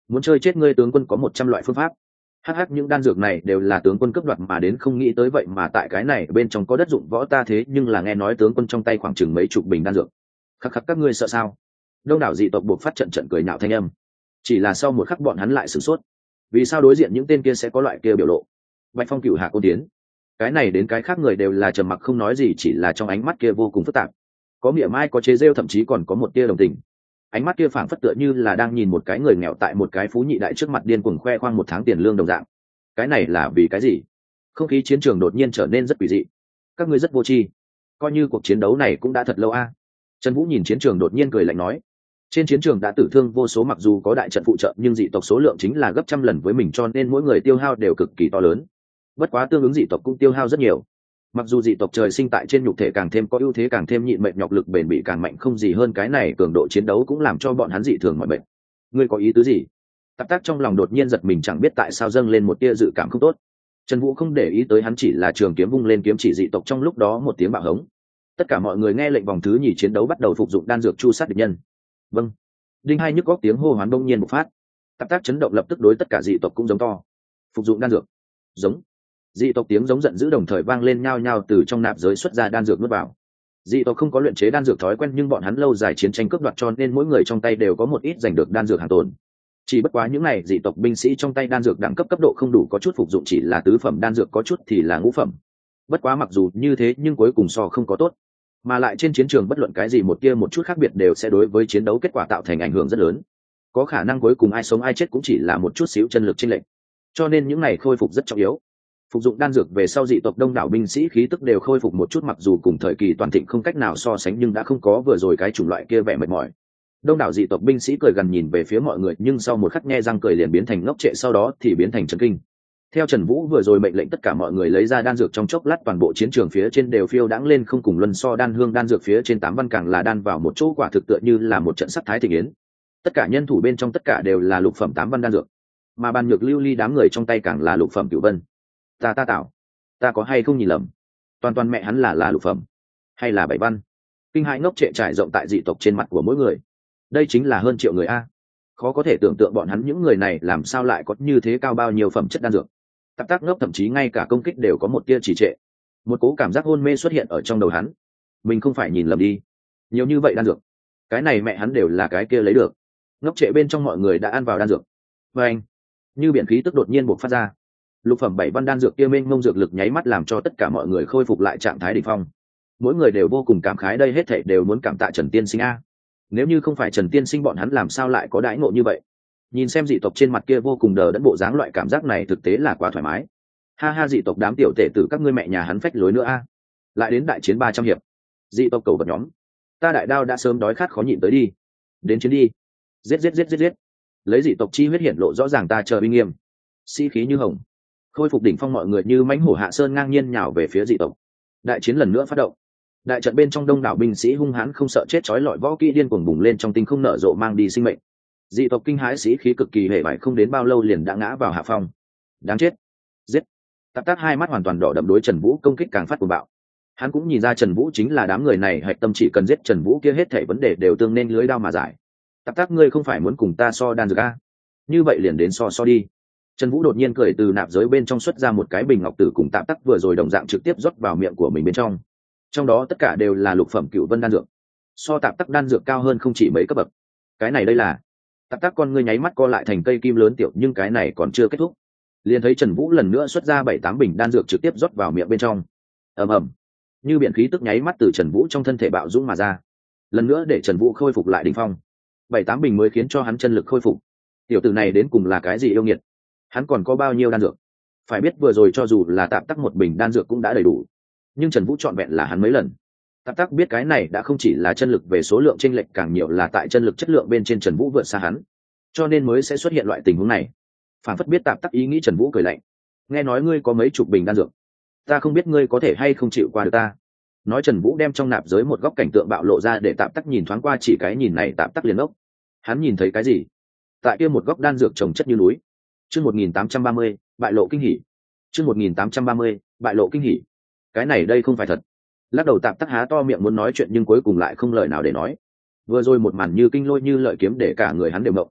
A: muốn chơi chết ngươi tướng quân có một trăm loại phương pháp. Hắc hắc, những đan dược này đều là tướng quân cướp đoạt mà đến, không nghĩ tới vậy mà tại cái này bên trong có đất dụng võ, ta thế nhưng là nghe nói tướng quân trong tay khoảng chừng mấy chục bình đan dược. Khắc khắc, các ngươi sợ sao? Đông đảo dị tộc buộc phát trận trận cười nhạo thanh âm. Chỉ là sau một khắc bọn hắn lại sửng sốt. Vì sao đối diện những tên kia sẽ có loại kia biểu lộ? Bạch Phong cửu hạ côn tiến, cái này đến cái khác người đều là trầm mặc không nói gì, chỉ là trong ánh mắt kia vô cùng phức tạp, có mỉa mai, có chế rêu, thậm chí còn có một tia đồng tình. Ánh mắt kia phảng phất tựa như là đang nhìn một cái người nghèo tại một cái phú nhị đại trước mặt điên cuồng khoe khoang một tháng tiền lương đồng dạng. Cái này là vì cái gì? Không khí chiến trường đột nhiên trở nên rất quỷ dị. Các ngươi rất vô tri, coi như cuộc chiến đấu này cũng đã thật lâu a. Trần Vũ nhìn chiến trường đột nhiên cười lạnh nói, trên chiến trường đã tử thương vô số, mặc dù có đại trận phụ trợ nhưng dị tộc số lượng chính là gấp trăm lần với mình, cho nên mỗi người tiêu hao đều cực kỳ to lớn. Bất quá tương ứng dị tộc cũng tiêu hao rất nhiều. Mặc dù dị tộc trời sinh tại trên nhục thể càng thêm có ưu thế, càng thêm nhịn mệnh, nhọc lực bền bỉ càng mạnh, không gì hơn cái này, cường độ chiến đấu cũng làm cho bọn hắn dị thường mọi bệnh. Ngươi có ý tứ gì? Tạp Tác trong lòng đột nhiên giật mình, chẳng biết tại sao dâng lên một tia dự cảm không tốt. Trần Vũ không để ý tới hắn, chỉ là trường kiếm vung lên, kiếm chỉ dị tộc. Trong lúc đó một tiếng bạo hống, tất cả mọi người nghe lệnh vòng thứ nhì chiến đấu bắt đầu phục dụng đan dược chu sát địch nhân. Vâng. Đinh hai nhức góc tiếng hô hoán đông nhiên bộc phát. Tạp Tác chấn động, lập tức đối tất cả dị tộc cũng giống to. Phục dụng đan dược. Giống. Dị tộc tiếng giống giận dữ đồng thời vang lên, nhao nhao từ trong nạp giới xuất ra đan dược nuốt vào. Dị tộc không có luyện chế đan dược thói quen, nhưng bọn hắn lâu dài chiến tranh cướp đoạt, cho nên mỗi người trong tay đều có một ít giành được đan dược hàng tồn. Chỉ bất quá những này dị tộc binh sĩ trong tay đan dược đẳng cấp cấp độ không đủ, có chút phục dụng chỉ là tứ phẩm đan dược, có chút thì là ngũ phẩm. Bất quá mặc dù như thế nhưng cuối cùng so không có tốt, mà lại trên chiến trường bất luận cái gì một kia một chút khác biệt đều sẽ đối với chiến đấu kết quả tạo thành ảnh hưởng rất lớn. Có khả năng cuối cùng ai sống ai chết cũng chỉ là một chút xíu chân lực chênh lệch, cho nên những này khôi phục rất trọng yếu. Phục dụng đan dược về sau, dị tộc đông đảo binh sĩ khí tức đều khôi phục một chút, mặc dù cùng thời kỳ toàn thịnh không cách nào so sánh nhưng đã không có vừa rồi cái chủng loại kia vẻ mệt mỏi. Đông đảo dị tộc binh sĩ cười gần nhìn về phía mọi người, nhưng sau một khắc nhe răng cười liền biến thành ngốc trệ, sau đó thì biến thành chấn kinh. Theo Trần Vũ vừa rồi mệnh lệnh tất cả mọi người lấy ra đan dược, trong chốc lát toàn bộ chiến trường phía trên đều phiêu đãng lên không cùng luân so đan hương, đan dược phía trên tám văn càng là đan vào một chỗ, quả thực tựa như là một trận sắc thái thịnh yến. Tất cả nhân thủ bên trong tất cả đều là lục phẩm tám văn đan dược, mà Ban Nhược Lưu Ly đám người trong tay càng là lục phẩm cửu vân. Ta ta tạo, ta có hay không nhìn lầm? Toàn toàn mẹ hắn là là lục phẩm hay là bảy văn? Kinh hãi ngốc trệ trải rộng tại dị tộc trên mặt của mỗi người. Đây chính là hơn triệu người a, khó có thể tưởng tượng bọn hắn những người này làm sao lại có như thế cao bao nhiêu phẩm chất đan dược. Tạp Tác ngốc thậm chí ngay cả công kích đều có một tia trì trệ, một cố cảm giác hôn mê xuất hiện ở trong đầu hắn. Mình không phải nhìn lầm đi, nhiều như vậy đan dược, cái này mẹ hắn đều là cái kia lấy được. Ngốc trệ bên trong mọi người đã ăn vào đan dược, và anh như biển khí tức đột nhiên bộc phát ra. Lục phẩm bảy văn đan dược kia mênh mông dược lực nháy mắt làm cho tất cả mọi người khôi phục lại trạng thái đỉnh phong. Mỗi người đều vô cùng cảm khái, đây hết thảy đều muốn cảm tạ Trần Tiên Sinh a. Nếu như không phải Trần Tiên Sinh, bọn hắn làm sao lại có đãi ngộ như vậy? Nhìn xem dị tộc trên mặt kia vô cùng đờ đẫn bộ dáng, loại cảm giác này thực tế là quá thoải mái. Ha ha, dị tộc đám tiểu tể tử các ngươi mẹ nhà hắn phách lối nữa a. Lại đến đại chiến ba trăm hiệp. Dị tộc cầu vật nhóm, ta đại đao đã sớm đói khát khó nhịn tới đi. Đến chiến đi. Giết giết giết giết giết. Lấy dị tộc chi huyết hiển lộ rõ ràng, ta chờ uy nghiêm. Sĩ khí như hồng. Khôi phục đỉnh phong, mọi người như mãnh hổ hạ sơn ngang nhiên nhào về phía dị tộc. Đại chiến lần nữa phát động. Đại trận bên trong đông đảo binh sĩ hung hãn không sợ chết, chói lọi võ kỹ điên cuồng bùng lên trong tinh không nở rộ, mang đi sinh mệnh. Dị tộc kinh hãi, sĩ khí cực kỳ hề bại, không đến bao lâu liền đã ngã vào hạ phong. Đáng chết. Giết. Tạp Tác hai mắt hoàn toàn đỏ đậm, đối Trần Vũ công kích càng phát cuồng bạo. Hắn cũng nhìn ra Trần Vũ chính là đám người này hạch tâm, chỉ cần giết Trần Vũ kia hết thảy vấn đề đều tương nên lưới đao mà giải. Tạp Tác, ngươi không phải muốn cùng ta so đan dược a? Như vậy liền đến so so đi. Trần Vũ đột nhiên cười từ nạp giới bên trong xuất ra một cái bình ngọc tử, cùng Tạp Tác vừa rồi đồng dạng trực tiếp rót vào miệng của mình bên trong. Trong đó tất cả đều là lục phẩm cửu vân đan dược, so Tạp Tác đan dược cao hơn không chỉ mấy cấp bậc. Cái này đây là? Tạp Tác con ngươi nháy mắt co lại thành cây kim lớn tiểu, nhưng cái này còn chưa kết thúc. Liền thấy Trần Vũ lần nữa xuất ra bảy tám bình đan dược trực tiếp rót vào miệng bên trong. Ầm ầm, như biển khí tức nháy mắt từ Trần Vũ trong thân thể bạo dũng mà ra, lần nữa để Trần Vũ khôi phục lại đỉnh phong. Bảy tám bình mới khiến cho hắn chân lực khôi phục. Tiểu tử này đến cùng là cái gì yêu nghiệt? Hắn còn có bao nhiêu đan dược? Phải biết vừa rồi cho dù là Tạp Tác một bình đan dược cũng đã đầy đủ, nhưng Trần Vũ trọn vẹn là hắn mấy lần. Tạp Tác biết cái này đã không chỉ là chân lực về số lượng chênh lệch, càng nhiều là tại chân lực chất lượng bên trên Trần Vũ vượt xa hắn, cho nên mới sẽ xuất hiện loại tình huống này. Phản phất biết Tạp Tác ý nghĩ, Trần Vũ cười lạnh. Nghe nói ngươi có mấy chục bình đan dược, ta không biết ngươi có thể hay không chịu qua được ta. Nói Trần Vũ đem trong nạp giới một góc cảnh tượng bạo lộ ra để Tạp Tác nhìn thoáng qua, chỉ cái nhìn này Tạp Tác liền ốc. Hắn nhìn thấy cái gì? Tại kia một góc đan dược chồng chất như núi. Chương một nghìn tám trăm ba mươi, bại lộ kinh hỉ. Chương một nghìn tám trăm ba mươi, bại lộ kinh hỉ. Cái này đây không phải thật. Lắc đầu Tạp Tác há to miệng muốn nói chuyện, nhưng cuối cùng lại không lời nào để nói. Vừa rồi một màn như kinh lôi như lợi kiếm để cả người hắn đều ngộng.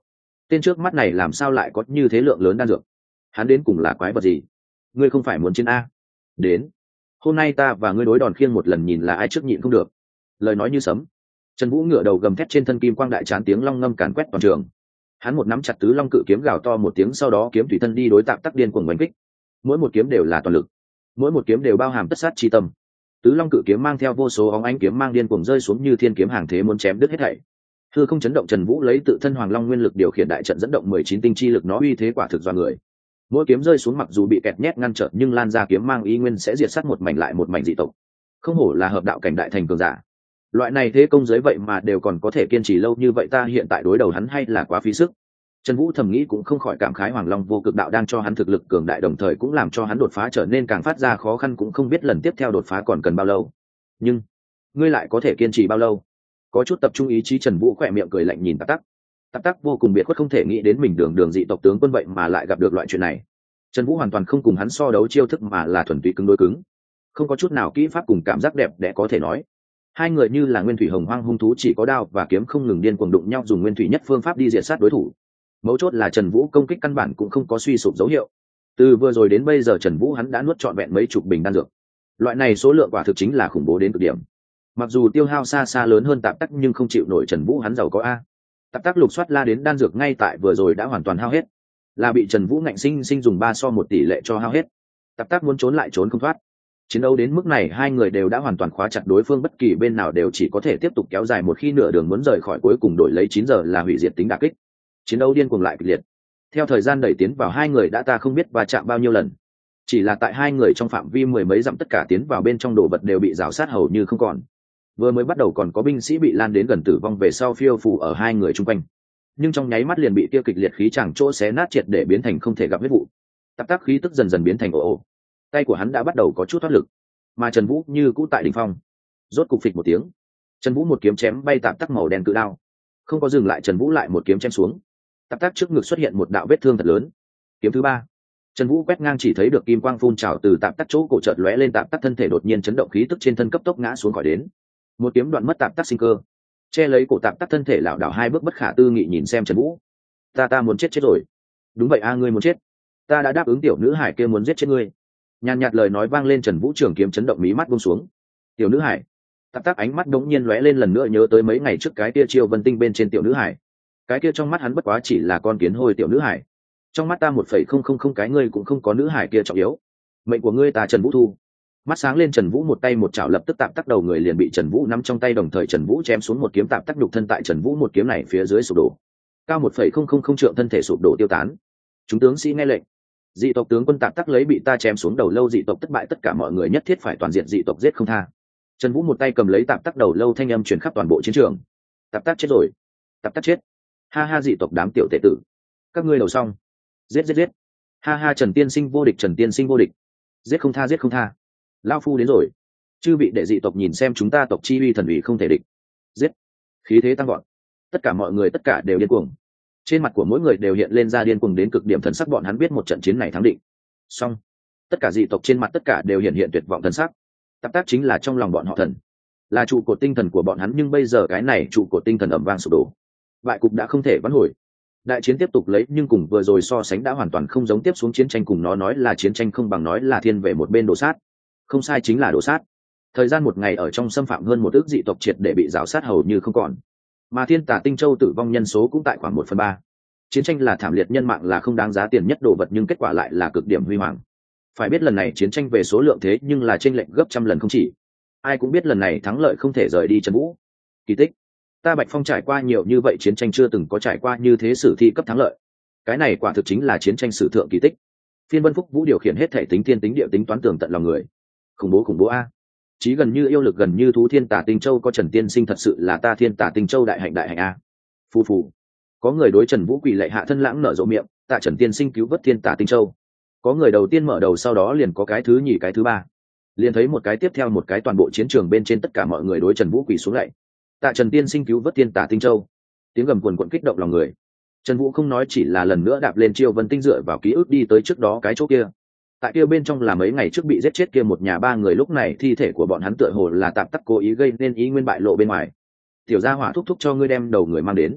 A: tên trước mắt này làm sao lại có như thế lượng lớn đan dược? Hắn đến cùng là quái vật gì? Ngươi không phải muốn chiến a? Đến, hôm nay ta và ngươi đối đòn khiêng một lần, nhìn là ai trước nhịn không được. Lời nói như sấm, Trần Vũ ngửa đầu gầm thét, trên thân kim quang đại chán tiếng long ngâm càn quét toàn trường. Hắn một nắm chặt tứ long cự kiếm, gào to một tiếng, sau đó kiếm tùy thân đi đối tạm tắc điên cuồng đánh kích. Mỗi một kiếm đều là toàn lực, mỗi một kiếm đều bao hàm tất sát chi tâm. Tứ long cự kiếm mang theo vô số óng ánh kiếm mang điên cuồng rơi xuống như thiên kiếm hàng thế, muốn chém đứt hết thảy. Hư không chấn động, Trần Vũ lấy tự thân hoàng long nguyên lực điều khiển đại trận, dẫn động mười chín tinh chi lực, nó uy thế quả thực do người. Mỗi kiếm rơi xuống mặc dù bị kẹt nhét ngăn trở, nhưng lan ra kiếm mang ý nguyên sẽ diệt sát một mảnh lại một mảnh dị tộc. Không hổ là hợp đạo cảnh đại thành cường giả. Loại này thế công giới vậy mà đều còn có thể kiên trì lâu như vậy, ta hiện tại đối đầu hắn hay là quá phí sức. Trần Vũ thầm nghĩ, cũng không khỏi cảm khái Hoàng Long vô cực đạo đang cho hắn thực lực cường đại, đồng thời cũng làm cho hắn đột phá trở nên càng phát ra khó khăn, cũng không biết lần tiếp theo đột phá còn cần bao lâu. Nhưng ngươi lại có thể kiên trì bao lâu? Có chút tập trung ý chí, Trần Vũ khỏe miệng cười lạnh nhìn Tạp Tắc. Tạp Tắc vô cùng biệt khuất, không thể nghĩ đến mình đường đường dị tộc tướng quân vậy mà lại gặp được loại chuyện này. Trần Vũ hoàn toàn không cùng hắn so đấu chiêu thức, mà là thuần túy cứng đối cứng, không có chút nào kỹ pháp cùng cảm giác đẹp đẽ có thể nói. Hai người như là nguyên thủy hồng hoang hung thú, chỉ có đao và kiếm không ngừng điên cuồng đụng nhau, dùng nguyên thủy nhất phương pháp đi diệt sát đối thủ. Mấu chốt là Trần Vũ công kích căn bản cũng không có suy sụp dấu hiệu. Từ vừa rồi đến bây giờ Trần Vũ hắn đã nuốt trọn vẹn mấy chục bình đan dược. Loại này số lượng quả thực chính là khủng bố đến cực điểm. Mặc dù tiêu hao xa xa lớn hơn Tạp Tắc, nhưng không chịu nổi Trần Vũ hắn giàu có a. Tạp Tắc lục soát la đến đan dược ngay tại vừa rồi đã hoàn toàn hao hết, là bị Trần Vũ ngạnh sinh sinh dùng ba so một tỷ lệ cho hao hết. Tạp Tắc muốn trốn lại trốn không thoát. Chiến đấu đến mức này, hai người đều đã hoàn toàn khóa chặt đối phương, bất kỳ bên nào đều chỉ có thể tiếp tục kéo dài, một khi nửa đường muốn rời khỏi cuối cùng đổi lấy chín giờ là hủy diệt tính đả kích. Chiến đấu điên cuồng lại kịch liệt. Theo thời gian đẩy tiến vào, hai người đã ta không biết va chạm bao nhiêu lần. Chỉ là tại hai người trong phạm vi mười mấy dặm, tất cả tiến vào bên trong đồ vật đều bị rào sát hầu như không còn. Vừa mới bắt đầu còn có binh sĩ bị lan đến gần tử vong, về sau phiêu phù ở hai người chung quanh, nhưng trong nháy mắt liền bị tiêu kịch liệt khí chẳng chỗ xé nát triệt để biến thành không thể gặp huyết vụ. Tạp Tắc khí tức dần dần biến thành ồ ồ, tay của hắn đã bắt đầu có chút thoát lực, mà Trần Vũ như cũ tại đỉnh phong. Rốt cục phịch một tiếng, Trần Vũ một kiếm chém bay Tạp Tắc màu đen cự đao, không có dừng lại, Trần Vũ lại một kiếm chém xuống. Tạp Tắc trước ngực xuất hiện một đạo vết thương thật lớn. Kiếm thứ ba, Trần Vũ quét ngang, chỉ thấy được kim quang phun trào từ Tạp Tắc chỗ cổ chợt lóe lên, Tạp Tắc thân thể đột nhiên chấn động, khí tức trên thân cấp tốc ngã xuống khỏi đến. Một kiếm đoạn mất Tạp Tắc sinh cơ, che lấy cổ Tạp Tắc thân thể lảo đảo hai bước bất khả tư nghị nhìn xem Trần Vũ. Ta ta muốn chết chết rồi. Đúng vậy a, ngươi muốn chết. Ta đã đáp ứng tiểu nữ hải kia muốn giết chết ngươi. Nhàn nhạt lời nói vang lên, Trần Vũ trường kiếm chấn động, mí mắt buông xuống. Tiểu nữ hải. Tạp Tắc ánh mắt đống nhiên lóe lên lần nữa, nhớ tới mấy ngày trước cái kia Chiêu Vân Tinh bên trên tiểu nữ hải. Cái kia trong mắt hắn bất quá chỉ là con kiến hôi tiểu nữ hải. Trong mắt ta một phẩy không không không cái ngươi cũng không có nữ hải kia trọng yếu. Mệnh của ngươi ta Trần Vũ thu. Mắt sáng lên, Trần Vũ một tay một chảo lập tức Tạp Tắc đầu người liền bị Trần Vũ nắm trong tay, đồng thời Trần Vũ chém xuống một kiếm, Tạp Tắc nhục thân tại Trần Vũ một kiếm này phía dưới sụp đổ, cao một phẩy không không không trượng thân thể sụp đổ tiêu tán. Chúng tướng sĩ nghe lệnh. Dị tộc tướng quân Tạp Tắc lấy bị ta chém xuống đầu lâu, dị tộc thất bại, tất cả mọi người nhất thiết phải toàn diện dị tộc giết không tha. Trần Vũ một tay cầm lấy Tạp Tắc đầu lâu, thanh âm truyền khắp toàn bộ chiến trường. Tạp Tắc chết rồi, Tạp Tắc chết. Ha ha, dị tộc đám tiểu tệ tử, các ngươi đầu xong. Giết giết giết. Ha ha, Trần tiên sinh vô địch, Trần tiên sinh vô địch. Giết không tha, giết không tha. Lao phu đến rồi. Chư vị đệ dị tộc nhìn xem chúng ta tộc chi uy thần uy không thể địch. Giết. Khí thế tăng vọt. Tất cả mọi người tất cả đều điên cuồng. Trên mặt của mỗi người đều hiện lên ra điên cuồng đến cực điểm thần sắc, bọn hắn biết một trận chiến này thắng định. Xong. Tất cả dị tộc trên mặt tất cả đều hiện hiện tuyệt vọng thần sắc. Tạp Tắc chính là trong lòng bọn họ thần, là trụ cột tinh thần của bọn hắn, nhưng bây giờ cái này trụ cột tinh thần ầm vang sụp đổ. Bại cục đã không thể vãn hồi. Đại chiến tiếp tục lấy, nhưng cùng vừa rồi so sánh đã hoàn toàn không giống, tiếp xuống chiến tranh cùng nó nói là chiến tranh không bằng nói là thiên về một bên đổ sát. Không sai, chính là đổ sát. Thời gian một ngày ở trong xâm phạm hơn một ước dị tộc triệt để bị rào sát hầu như không còn, mà Thiên Tà Tinh Châu tử vong nhân số cũng tại khoảng một phần ba. Chiến tranh là thảm liệt, nhân mạng là không đáng giá tiền nhất đồ vật, nhưng kết quả lại là cực điểm huy hoàng. Phải biết lần này chiến tranh về số lượng thế nhưng là chênh lệch gấp trăm lần không chỉ. Ai cũng biết lần này thắng lợi không thể rời đi Trần Vũ. Kỳ tích. Ta Bạch Phong trải qua nhiều như vậy chiến tranh chưa từng có trải qua như thế sử thi cấp thắng lợi. Cái này quả thực chính là chiến tranh sử thượng kỳ tích. Phiên Vân Phúc Vũ điều khiển hết thể tính thiên tính địa tính toán tường tận lòng người. Khủng bố khủng bố a. Chí gần như yêu lực gần như thú, Thiên Tà Tinh Châu có Trần tiên sinh thật sự là ta Thiên Tà Tinh Châu đại hạnh đại hạnh a. Phù phù. Có người đối Trần Vũ quỳ lạy hạ thân lãng nở rộ miệng, tạ Trần tiên sinh cứu vớt Thiên Tà Tinh Châu. Có người đầu tiên mở đầu, sau đó liền có cái thứ nhì cái thứ ba, liền thấy một cái tiếp theo một cái, toàn bộ chiến trường bên trên tất cả mọi người đối Trần Vũ quỳ xuống lạy. Tạ Trần tiên sinh cứu vớt Thiên Tà Tinh Châu. Tiếng gầm cuồn cuộn kích động lòng người. Trần Vũ không nói, chỉ là lần nữa đạp lên Chiêu Vân Tinh, dựa vào ký ức đi tới trước đó cái chỗ kia. Tại kia bên trong là mấy ngày trước bị giết chết kia một nhà ba người, lúc này thi thể của bọn hắn tựa hồ là Tạp Tắc cố ý gây nên ý nguyên bại lộ bên ngoài. Tiểu gia hỏa thúc thúc cho ngươi đem đầu người mang đến.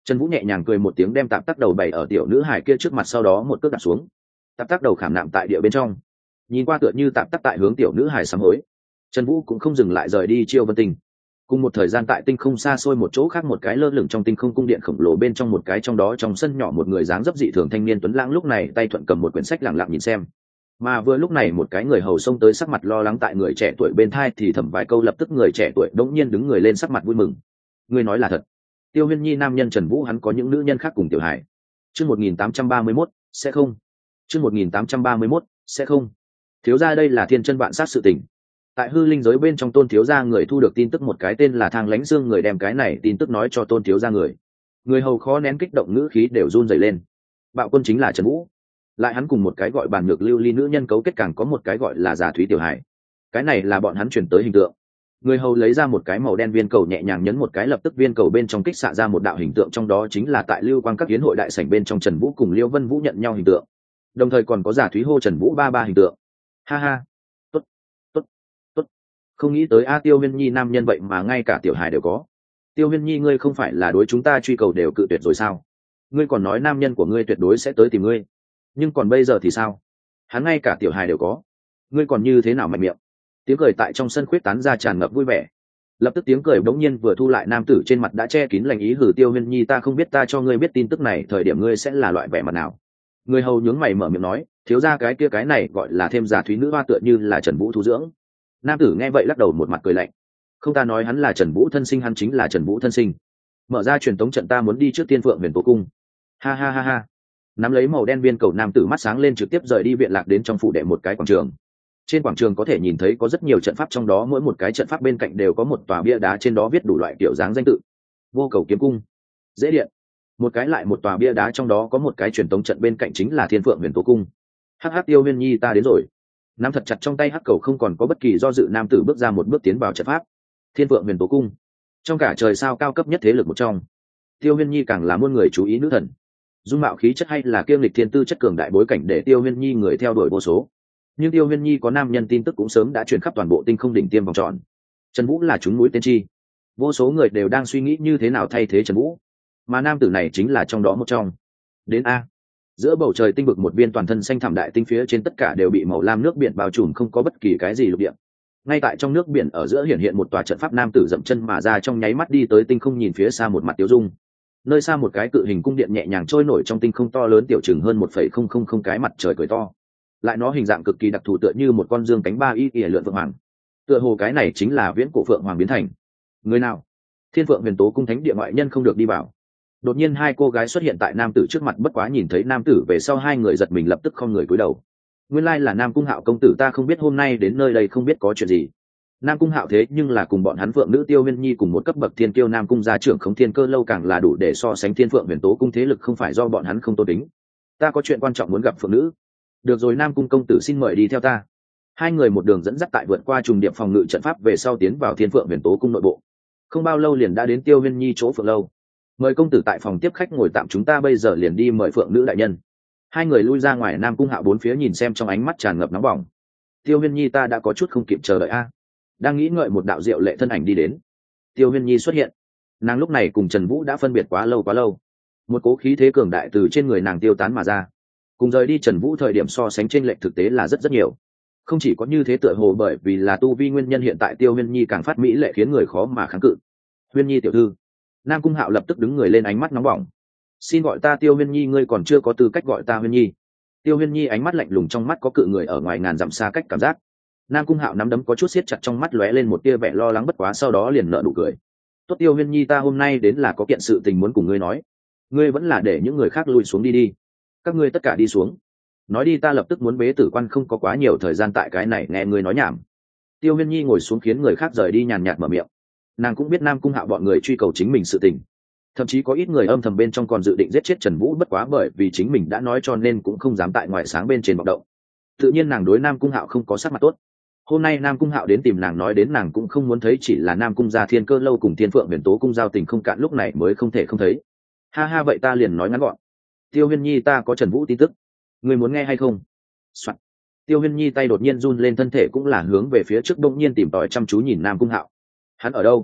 A: Trần Vũ nhẹ nhàng cười một tiếng, đem tạp tắc đầu bày ở tiểu nữ hải kia trước mặt, sau đó một cước đặt xuống. Tạp tắc đầu khảm nạm tại địa bên trong, nhìn qua tựa như tạp tắc tại hướng tiểu nữ hải sám hối. Trần Vũ cũng không dừng lại rời đi Chiêu Vân Tinh. Cùng một thời gian tại tinh không xa xôi một chỗ khác, một cái lơ lửng trong tinh không cung điện khổng lồ bên trong một cái trong đó trong sân nhỏ, một người dáng dấp dị thường thanh niên tuấn lãng lúc này tay thuận cầm một quyển sách lặng lặng nhìn xem. Mà vừa lúc này một cái người hầu xông tới, sắc mặt lo lắng tại người trẻ tuổi bên thai thì thầm vài câu, lập tức người trẻ tuổi đống nhiên đứng người lên, sắc mặt vui mừng. Ngươi nói là thật? Tiêu Huyên Nhi nam nhân Trần Vũ hắn có những nữ nhân khác cùng tiểu hải. Chương một nghìn tám trăm ba mươi mốt, sẽ không. Chương một nghìn tám trăm ba mươi mốt, sẽ không. Thiếu gia, đây là thiên chân vạn sát sự tình. Tại hư linh giới bên trong, Tôn thiếu gia người thu được tin tức, một cái tên là Thang Lãnh Dương người đem cái này tin tức nói cho Tôn thiếu gia người. Người hầu khó nén kích động, ngữ khí đều run rẩy lên. Bạo quân chính là Trần Vũ, lại hắn cùng một cái gọi Bàn Nhược Lưu Ly nữ nhân cấu kết, càng có một cái gọi là Giả Thúy tiểu hải. Cái này là bọn hắn truyền tới hình tượng. Người hầu lấy ra một cái màu đen viên cầu, nhẹ nhàng nhấn một cái, lập tức viên cầu bên trong kích xạ ra một đạo hình tượng, trong đó chính là tại Lưu Quang các yến hội đại sảnh bên trong Trần Vũ cùng Liêu Vân Vũ nhận nhau hình tượng, đồng thời còn có Giả Thúy hô Trần Vũ ba ba hình tượng. Ha ha, tốt tốt tốt, không nghĩ tới a Tiêu Huyên Nhi nam nhân vậy mà ngay cả tiểu hài đều có. Tiêu Huyên Nhi, ngươi không phải là đối chúng ta truy cầu đều cự tuyệt rồi sao? Ngươi còn nói nam nhân của ngươi tuyệt đối sẽ tới tìm ngươi, nhưng còn bây giờ thì sao? Hắn ngay cả tiểu hài đều có, ngươi còn như thế nào mạnh miệng? Tiếng cười tại trong sân khuyết tán ra, tràn ngập vui vẻ. Lập tức tiếng cười bỗng nhiên vừa thu lại, nam tử trên mặt đã che kín lành ý, hử Tiêu Huyên Nhi, ta không biết ta cho ngươi biết tin tức này thời điểm ngươi sẽ là loại vẻ mặt nào. Người hầu nhướng mày mở miệng nói, thiếu gia cái kia cái này gọi là thêm Giả Thúy nữ hoa tựa như là Trần Vũ thu dưỡng. Nam tử nghe vậy lắc đầu, một mặt cười lạnh, không, ta nói hắn là Trần Vũ thân sinh, hắn chính là Trần Vũ thân sinh. Mở ra truyền tống trận, ta muốn đi trước Tiên Phượng Huyền Tố cung. Ha ha ha ha. Nắm lấy màu đen viên cầu, nam tử mắt sáng lên, trực tiếp rời đi viện lạc đến trong phủ đệ một cái quảng trường. Trên quảng trường có thể nhìn thấy có rất nhiều trận pháp, trong đó mỗi một cái trận pháp bên cạnh đều có một tòa bia đá, trên đó viết đủ loại kiểu dáng danh tự. Vô Cầu Kiếm Cung, Dễ Điện, một cái lại một tòa bia đá, trong đó có một cái truyền tống trận, bên cạnh chính là Thiên Phượng Huyền Tố cung. Hắc hắc, Tiêu Huyên Nhi ta đến rồi. Nắm thật chặt trong tay hắc cầu, không còn có bất kỳ do dự, nam tử bước ra một bước tiến vào trận pháp. Thiên Phượng Huyền Tố cung, trong cả trời sao cao cấp nhất thế lực một trong. Tiêu Huyên Nhi càng là muôn người chú ý nữ thần, dung mạo khí chất hay là kiêm lịch thiên tư chất cường đại bối cảnh để Tiêu Huyên Nhi người theo đuổi vô số. Nhưng Tiêu Huyên Nhi có nam nhân tin tức cũng sớm đã truyền khắp toàn bộ tinh không đỉnh tiêm vòng tròn. Trần Vũ là chúng mũi tên chi, vô số người đều đang suy nghĩ như thế nào thay thế Trần Vũ, mà nam tử này chính là trong đó một trong. Đến a, giữa bầu trời tinh vực, một viên toàn thân xanh thẳm đại tinh, phía trên tất cả đều bị màu lam nước biển bao trùm, không có bất kỳ cái gì lục địa. Ngay tại trong nước biển ở giữa hiện hiện một tòa trận pháp, nam tử dậm chân mà ra, trong nháy mắt đi tới tinh không, nhìn phía xa một mặt tiêu dung. Nơi xa một cái cự hình cung điện nhẹ nhàng trôi nổi trong tinh không, to lớn tiểu chừng hơn một phẩy không không không cái mặt trời cười to, lại nó hình dạng cực kỳ đặc thù, tựa như một con dương cánh ba y ỉa lượn phượng hoàng, tựa hồ cái này chính là viễn cổ phượng hoàng biến thành. Người nào? Thiên Phượng Huyền Tố cung thánh địa ngoại nhân không được đi vào. Đột nhiên hai cô gái xuất hiện tại nam tử trước mặt, bất quá nhìn thấy nam tử về sau, hai người giật mình, lập tức không người cúi đầu. Nguyên lai là Nam Cung Hạo công tử, ta không biết hôm nay đến nơi đây không biết có chuyện gì. Nam Cung Hạo thế nhưng là cùng bọn hắn Phượng nữ Tiêu Huyên Nhi cùng một cấp bậc thiên kiêu, Nam Cung gia trưởng Khống Thiên Cơ lâu càng là đủ để so sánh Thiên Phượng Huyền Tố cung, thế lực không phải do bọn hắn không tôn kính. Ta có chuyện quan trọng muốn gặp Phượng nữ. Được rồi, Nam Cung công tử xin mời đi theo ta. Hai người một đường dẫn dắt tại vượt qua trùng điệp phòng ngự trận pháp về sau, tiến vào Thiên Phượng Huyền Tố cung nội bộ. Không bao lâu liền đã đến Tiêu Huyên Nhi chỗ Phượng lâu. Mời công tử tại phòng tiếp khách ngồi tạm, chúng ta bây giờ liền đi mời Phượng nữ đại nhân. Hai người lui ra ngoài, Nam Cung Hạo bốn phía nhìn xem, trong ánh mắt tràn ngập nóng bỏng. Tiêu Huyên Nhi, ta đã có chút không kịp chờ đợi a. Đang nghĩ ngợi, một đạo diệu lệ thân ảnh đi đến. Tiêu Huyên Nhi xuất hiện. Nàng lúc này cùng Trần Vũ đã phân biệt quá lâu quá lâu, một cố khí thế cường đại từ trên người nàng tiêu tán mà ra, cùng rời đi Trần Vũ thời điểm so sánh trên lệch thực tế là rất rất nhiều. Không chỉ có như thế, tựa hồ bởi vì là tu vi nguyên nhân, hiện tại Tiêu Huyên Nhi càng phát mỹ lệ, khiến người khó mà kháng cự. Huyên Nhi tiểu thư. Nam Cung Hạo lập tức đứng người lên, ánh mắt nóng bỏng. Xin gọi ta Tiêu Huyên Nhi, ngươi còn chưa có tư cách gọi ta Huyên Nhi. Tiêu Huyên Nhi ánh mắt lạnh lùng, trong mắt có cự người ở ngoài ngàn dặm xa cách cảm giác. Nam Cung Hạo nắm đấm có chút siết chặt, trong mắt lóe lên một tia vẻ lo lắng, bất quá sau đó liền nở nụ cười. Tốt Tiêu Huyên Nhi, ta hôm nay đến là có kiện sự tình muốn cùng ngươi nói. Ngươi vẫn là để những người khác lùi xuống đi đi. Các ngươi tất cả đi xuống. Nói đi, ta lập tức muốn bế tử quan, không có quá nhiều thời gian tại cái này nghe ngươi nói nhảm. Tiêu Huyên Nhi ngồi xuống, khiến người khác rời đi, nhàn nhạt mở miệng. Nàng cũng biết Nam Cung Hạo bọn người truy cầu chính mình sự tình, thậm chí có ít người âm thầm bên trong còn dự định giết chết Trần Vũ, bất quá bởi vì chính mình đã nói cho nên cũng không dám tại ngoài sáng bên trên vọng động. Tự nhiên nàng đối Nam Cung Hạo không có sắc mặt tốt. Hôm nay Nam Cung Hạo đến tìm nàng, nói đến nàng cũng không muốn thấy, chỉ là Nam Cung gia Thiên Cơ lâu cùng Thiên Phượng Huyền Tố cung giao tình không cạn, lúc này mới không thể không thấy. Ha ha, vậy ta liền nói ngắn gọn. Tiêu Huyên Nhi, ta có Trần Vũ tin tức, người muốn nghe hay không? Soạn. Tiêu Huyên Nhi tay đột nhiên run lên, thân thể cũng là hướng về phía trước, đông nhiên tìm tòi chăm chú nhìn Nam Cung Hạo. Hắn ở đâu?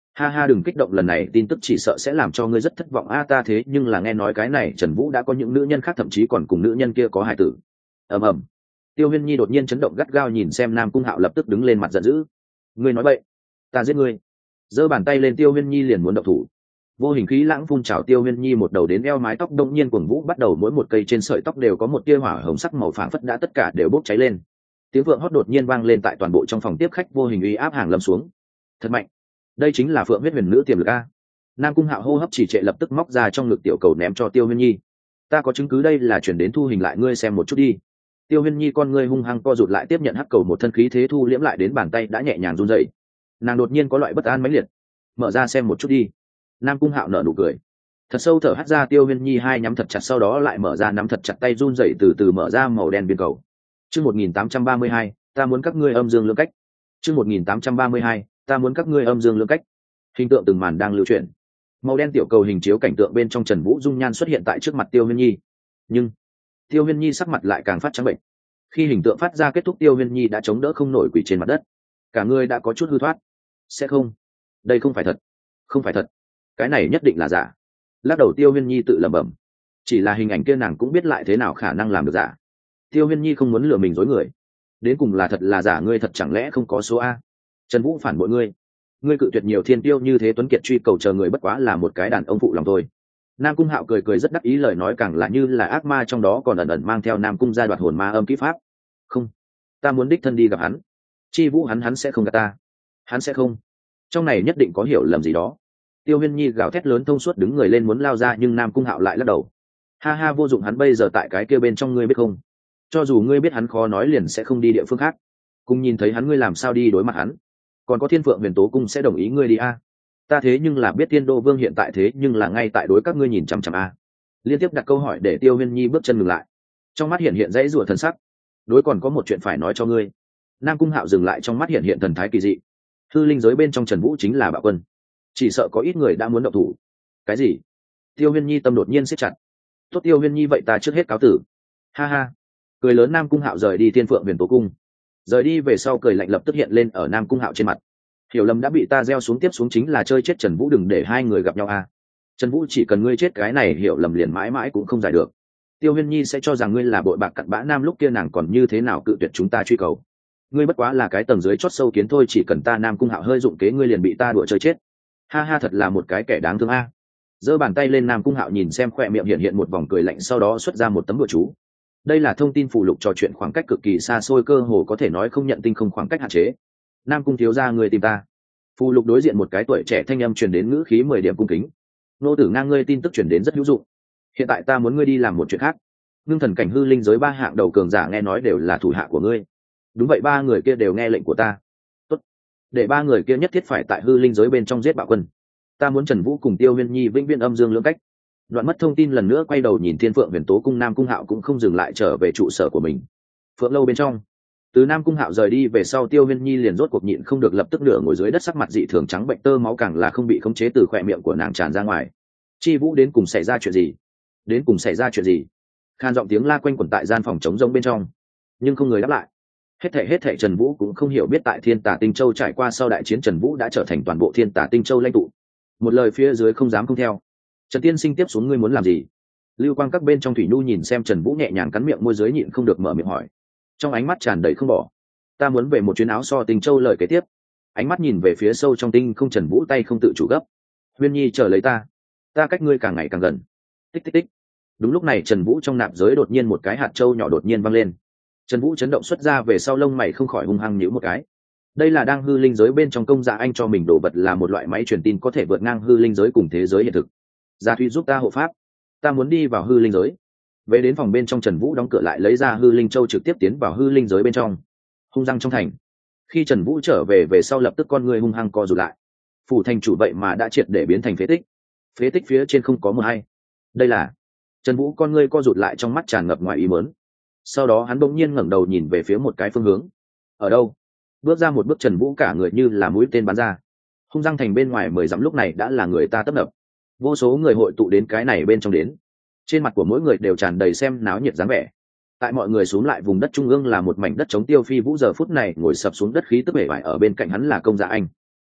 A: Ha ha, đừng kích động, lần này tin tức chỉ sợ sẽ làm cho ngươi rất thất vọng a. Ta thế nhưng là nghe nói cái này Trần Vũ đã có những nữ nhân khác, thậm chí còn cùng nữ nhân kia có hài tử. ầm ầm. Tiêu Huyên Nhi đột nhiên chấn động, gắt gao nhìn xem Nam Cung Hạo, lập tức đứng lên mặt giận dữ. Ngươi nói bậy, ta giết ngươi. Giơ bàn tay lên, Tiêu Huyên Nhi liền muốn động thủ. Vô hình khí lãng phun trào, Tiêu Huyên Nhi một đầu đến eo mái tóc đông nhiên cuồng vũ bắt đầu, mỗi một cây trên sợi tóc đều có một tia hỏa hồng sắc màu phảng phất đã tất cả đều bốc cháy lên. Tiếng vượng hót đột nhiên vang lên tại toàn bộ trong phòng tiếp khách, vô hình uy áp hàng lâm xuống. Thật mạnh, đây chính là Phượng huyết huyền nữ tiềm lực a. Nam Cung Hạo hô hấp chỉ trệ, lập tức móc ra trong ngực tiểu cầu ném cho Tiêu Huyên Nhi. Ta có chứng cứ, đây là chuyển đến thu hình lại, ngươi xem một chút đi. Tiêu Huyên Nhi con ngươi hung hăng co rụt lại, tiếp nhận hắc cầu, một thân khí thế thu liễm lại đến, bàn tay đã nhẹ nhàng run rẩy. Nàng đột nhiên có loại bất an mãnh liệt. Mở ra xem một chút đi. Nam Cung Hạo nở nụ cười, thật sâu thở hắt ra. Tiêu Huyên Nhi hai nhắm thật chặt, sau đó lại mở ra, nắm thật chặt tay run rẩy, từ từ mở ra màu đen viên cầu. Chương một nghìn tám trăm ba mươi hai, ta muốn các ngươi âm dương lưỡng cách. Chương một nghìn tám trăm ba mươi hai, ta muốn các ngươi âm dương lưỡng cách. Hình tượng từng màn đang lưu chuyển. Màu đen tiểu cầu hình chiếu cảnh tượng bên trong Trần Vũ dung nhan xuất hiện tại trước mặt Tiêu Huyên Nhi. Nhưng Tiêu Huyên Nhi sắc mặt lại càng phát trắng bệnh. Khi hình tượng phát ra kết thúc, Tiêu Huyên Nhi đã chống đỡ không nổi, quỳ trên mặt đất. Cả người đã có chút hư thoát. Sẽ không, đây không phải thật, không phải thật, cái này nhất định là giả. Lắc đầu, Tiêu Huyên Nhi tự lẩm bẩm. Chỉ là hình ảnh kia nàng cũng biết, lại thế nào khả năng làm được giả. Tiêu Huyên Nhi không muốn lừa mình dối người. Đến cùng là thật là giả, ngươi thật chẳng lẽ không có số a? Trần Vũ phản bội ngươi, ngươi cự tuyệt nhiều thiên tiêu như thế, tuấn kiệt truy cầu chờ người bất quá là một cái đàn ông phụ lòng thôi. Nam Cung Hạo cười cười rất đắc ý, lời nói càng là như là ác ma, trong đó còn ẩn ẩn mang theo Nam Cung gia đoạt hồn ma âm kỹ pháp. Không, ta muốn đích thân đi gặp hắn. Chi Vũ hắn hắn sẽ không gạt ta, hắn sẽ không. Trong này nhất định có hiểu lầm gì đó. Tiêu Huyên Nhi gào thét lớn, thông suốt đứng người lên muốn lao ra, nhưng Nam Cung Hạo lại lắc đầu. Ha ha, vô dụng, hắn bây giờ tại cái kia bên trong, ngươi biết không? Cho dù ngươi biết hắn khó nói, liền sẽ không đi địa phương khác. Cùng nhìn thấy hắn, ngươi làm sao đi đối mặt hắn? Còn có Thiên Phượng Huyền Tố Cung sẽ đồng ý ngươi đi a? Ta thế nhưng là biết Thiên Đô Vương hiện tại thế nhưng là ngay tại đối các ngươi nhìn chằm chằm a. Liên tiếp đặt câu hỏi để Tiêu Huyên Nhi bước chân ngừng lại, trong mắt hiện hiện dãy rủa thần sắc. Đối, còn có một chuyện phải nói cho ngươi. Nam Cung Hạo dừng lại, trong mắt hiện hiện thần thái kỳ dị. Hư linh giới bên trong Trần Vũ chính là bạo quân, chỉ sợ có ít người đã muốn động thủ. Cái gì? Tiêu Huyên Nhi tâm đột nhiên siết chặt. Tốt, Tiêu Huyên Nhi, vậy ta trước hết cáo tử. Ha ha. Cười lớn, Nam Cung Hạo rời đi Thiên Phượng Huyền Tố Cung. Rời đi về sau, cười lạnh lập tức hiện lên ở Nam Cung Hạo trên mặt. Hiểu lầm đã bị ta gieo xuống, tiếp xuống chính là chơi chết Trần Vũ, đừng để hai người gặp nhau a. Trần Vũ, chỉ cần ngươi chết, cái này hiểu lầm liền mãi mãi cũng không giải được. Tiêu Huyên Nhi sẽ cho rằng ngươi là bội bạc cặn bã nam, lúc kia nàng còn như thế nào cự tuyệt chúng ta truy cầu. Ngươi bất quá là cái tầng dưới chót sâu kiến thôi, chỉ cần ta Nam Cung Hạo hơi dụng kế, ngươi liền bị ta đùa chơi chết. Ha ha, thật là một cái kẻ đáng thương a. Giơ bàn tay lên, Nam Cung Hạo nhìn xem, khỏe miệng hiện hiện một vòng cười lạnh, sau đó xuất ra một tấm bùa chú. Đây là thông tin phụ lục trò chuyện khoảng cách cực kỳ xa xôi, cơ hồ có thể nói không nhận tinh không khoảng cách hạn chế. Nam Cung thiếu gia, người tìm ta. Phụ lục đối diện một cái tuổi trẻ thanh âm truyền đến, ngữ khí mười điểm cung kính. Nô tử ngang, ngươi tin tức truyền đến rất hữu dụng. Hiện tại ta muốn ngươi đi làm một chuyện khác. Ngưng thần cảnh hư linh giới ba hạng đầu cường giả nghe nói đều là thủ hạ của ngươi. Đúng vậy, ba người kia đều nghe lệnh của ta. Tốt, để ba người kia nhất thiết phải tại hư linh giới bên trong giết bạo quân. Ta muốn Trần Vũ cùng Tiêu Huyên Nhi vĩnh viễn âm dương lưỡng cách. Đoạn mất thông tin lần nữa, quay đầu nhìn Thiên Phượng Huyền Tố Cung, Nam Cung Hạo cũng không dừng lại, trở về trụ sở của mình. Phượng lâu bên trong, từ Nam Cung Hạo rời đi về sau, Tiêu Huyên Nhi liền rốt cuộc nhịn không được, lập tức nửa ngồi dưới đất, sắc mặt dị thường trắng bệnh, tơ máu càng là không bị khống chế từ khỏe miệng của nàng tràn ra ngoài. Chi Vũ, đến cùng xảy ra chuyện gì? Đến cùng xảy ra chuyện gì? Khan giọng tiếng la quanh quẩn tại gian phòng trống rỗng bên trong, nhưng không người đáp lại. Hết thảy hết thảy Trần Vũ cũng không hiểu biết, tại Thiên Tà Tinh Châu trải qua sau đại chiến, Trần Vũ đã trở thành toàn bộ Thiên Tà Tinh Châu lãnh tụ. Một lời phía dưới không dám không theo. Trần tiên sinh, tiếp xuống ngươi muốn làm gì? Lưu quang các bên trong Thủy Nhu nhìn xem Trần Vũ, nhẹ nhàng cắn miệng môi dưới, nhịn không được mở miệng hỏi, trong ánh mắt tràn đầy không bỏ. Ta muốn về một chuyến áo so Tinh Châu, lời kế tiếp. Ánh mắt nhìn về phía sâu trong tinh không, Trần Vũ tay không tự chủ gấp. Huyên Nhi, chờ lấy ta, ta cách ngươi càng ngày càng gần. Tích tích tích. Đúng lúc này, Trần Vũ trong nạp giới đột nhiên một cái hạt châu nhỏ đột nhiên văng lên. Trần Vũ chấn động xuất ra về sau, lông mày không khỏi hung hăng nhíu một cái. Đây là đang hư linh giới bên trong công dạ anh cho mình đồ vật, là một loại máy truyền tin có thể vượt ngang hư linh giới cùng thế giới hiện thực. Gia Thủy giúp ta hộ pháp, ta muốn đi vào hư linh giới. Về đến phòng bên trong, Trần Vũ đóng cửa lại, lấy ra hư linh châu, trực tiếp tiến vào hư linh giới bên trong. Hung răng trong thành. Khi Trần Vũ trở về về sau, lập tức con người hung hăng co rụt lại. Phủ thành chủ vậy mà đã triệt để biến thành phế tích. Phế tích phía trên không có mờ hay. Đây là... Trần Vũ con người co rụt lại, trong mắt tràn ngập ngoài ý muốn. Sau đó hắn bỗng nhiên ngẩng đầu nhìn về phía một cái phương hướng. Ở đâu? Bước ra một bước, Trần Vũ cả người như là mũi tên bắn ra. Hung răng thành bên ngoài mười dặm lúc này đã là người ta tấp nập. Vô số người hội tụ đến cái này bên trong đến. Trên mặt của mỗi người đều tràn đầy xem náo nhiệt dáng vẻ. Tại mọi người xuống lại vùng đất trung ương là một mảnh đất chống, Tiêu Phi Vũ giờ phút này ngồi sập xuống đất, khí tức bể bại, ở bên cạnh hắn là Công Dạ Anh.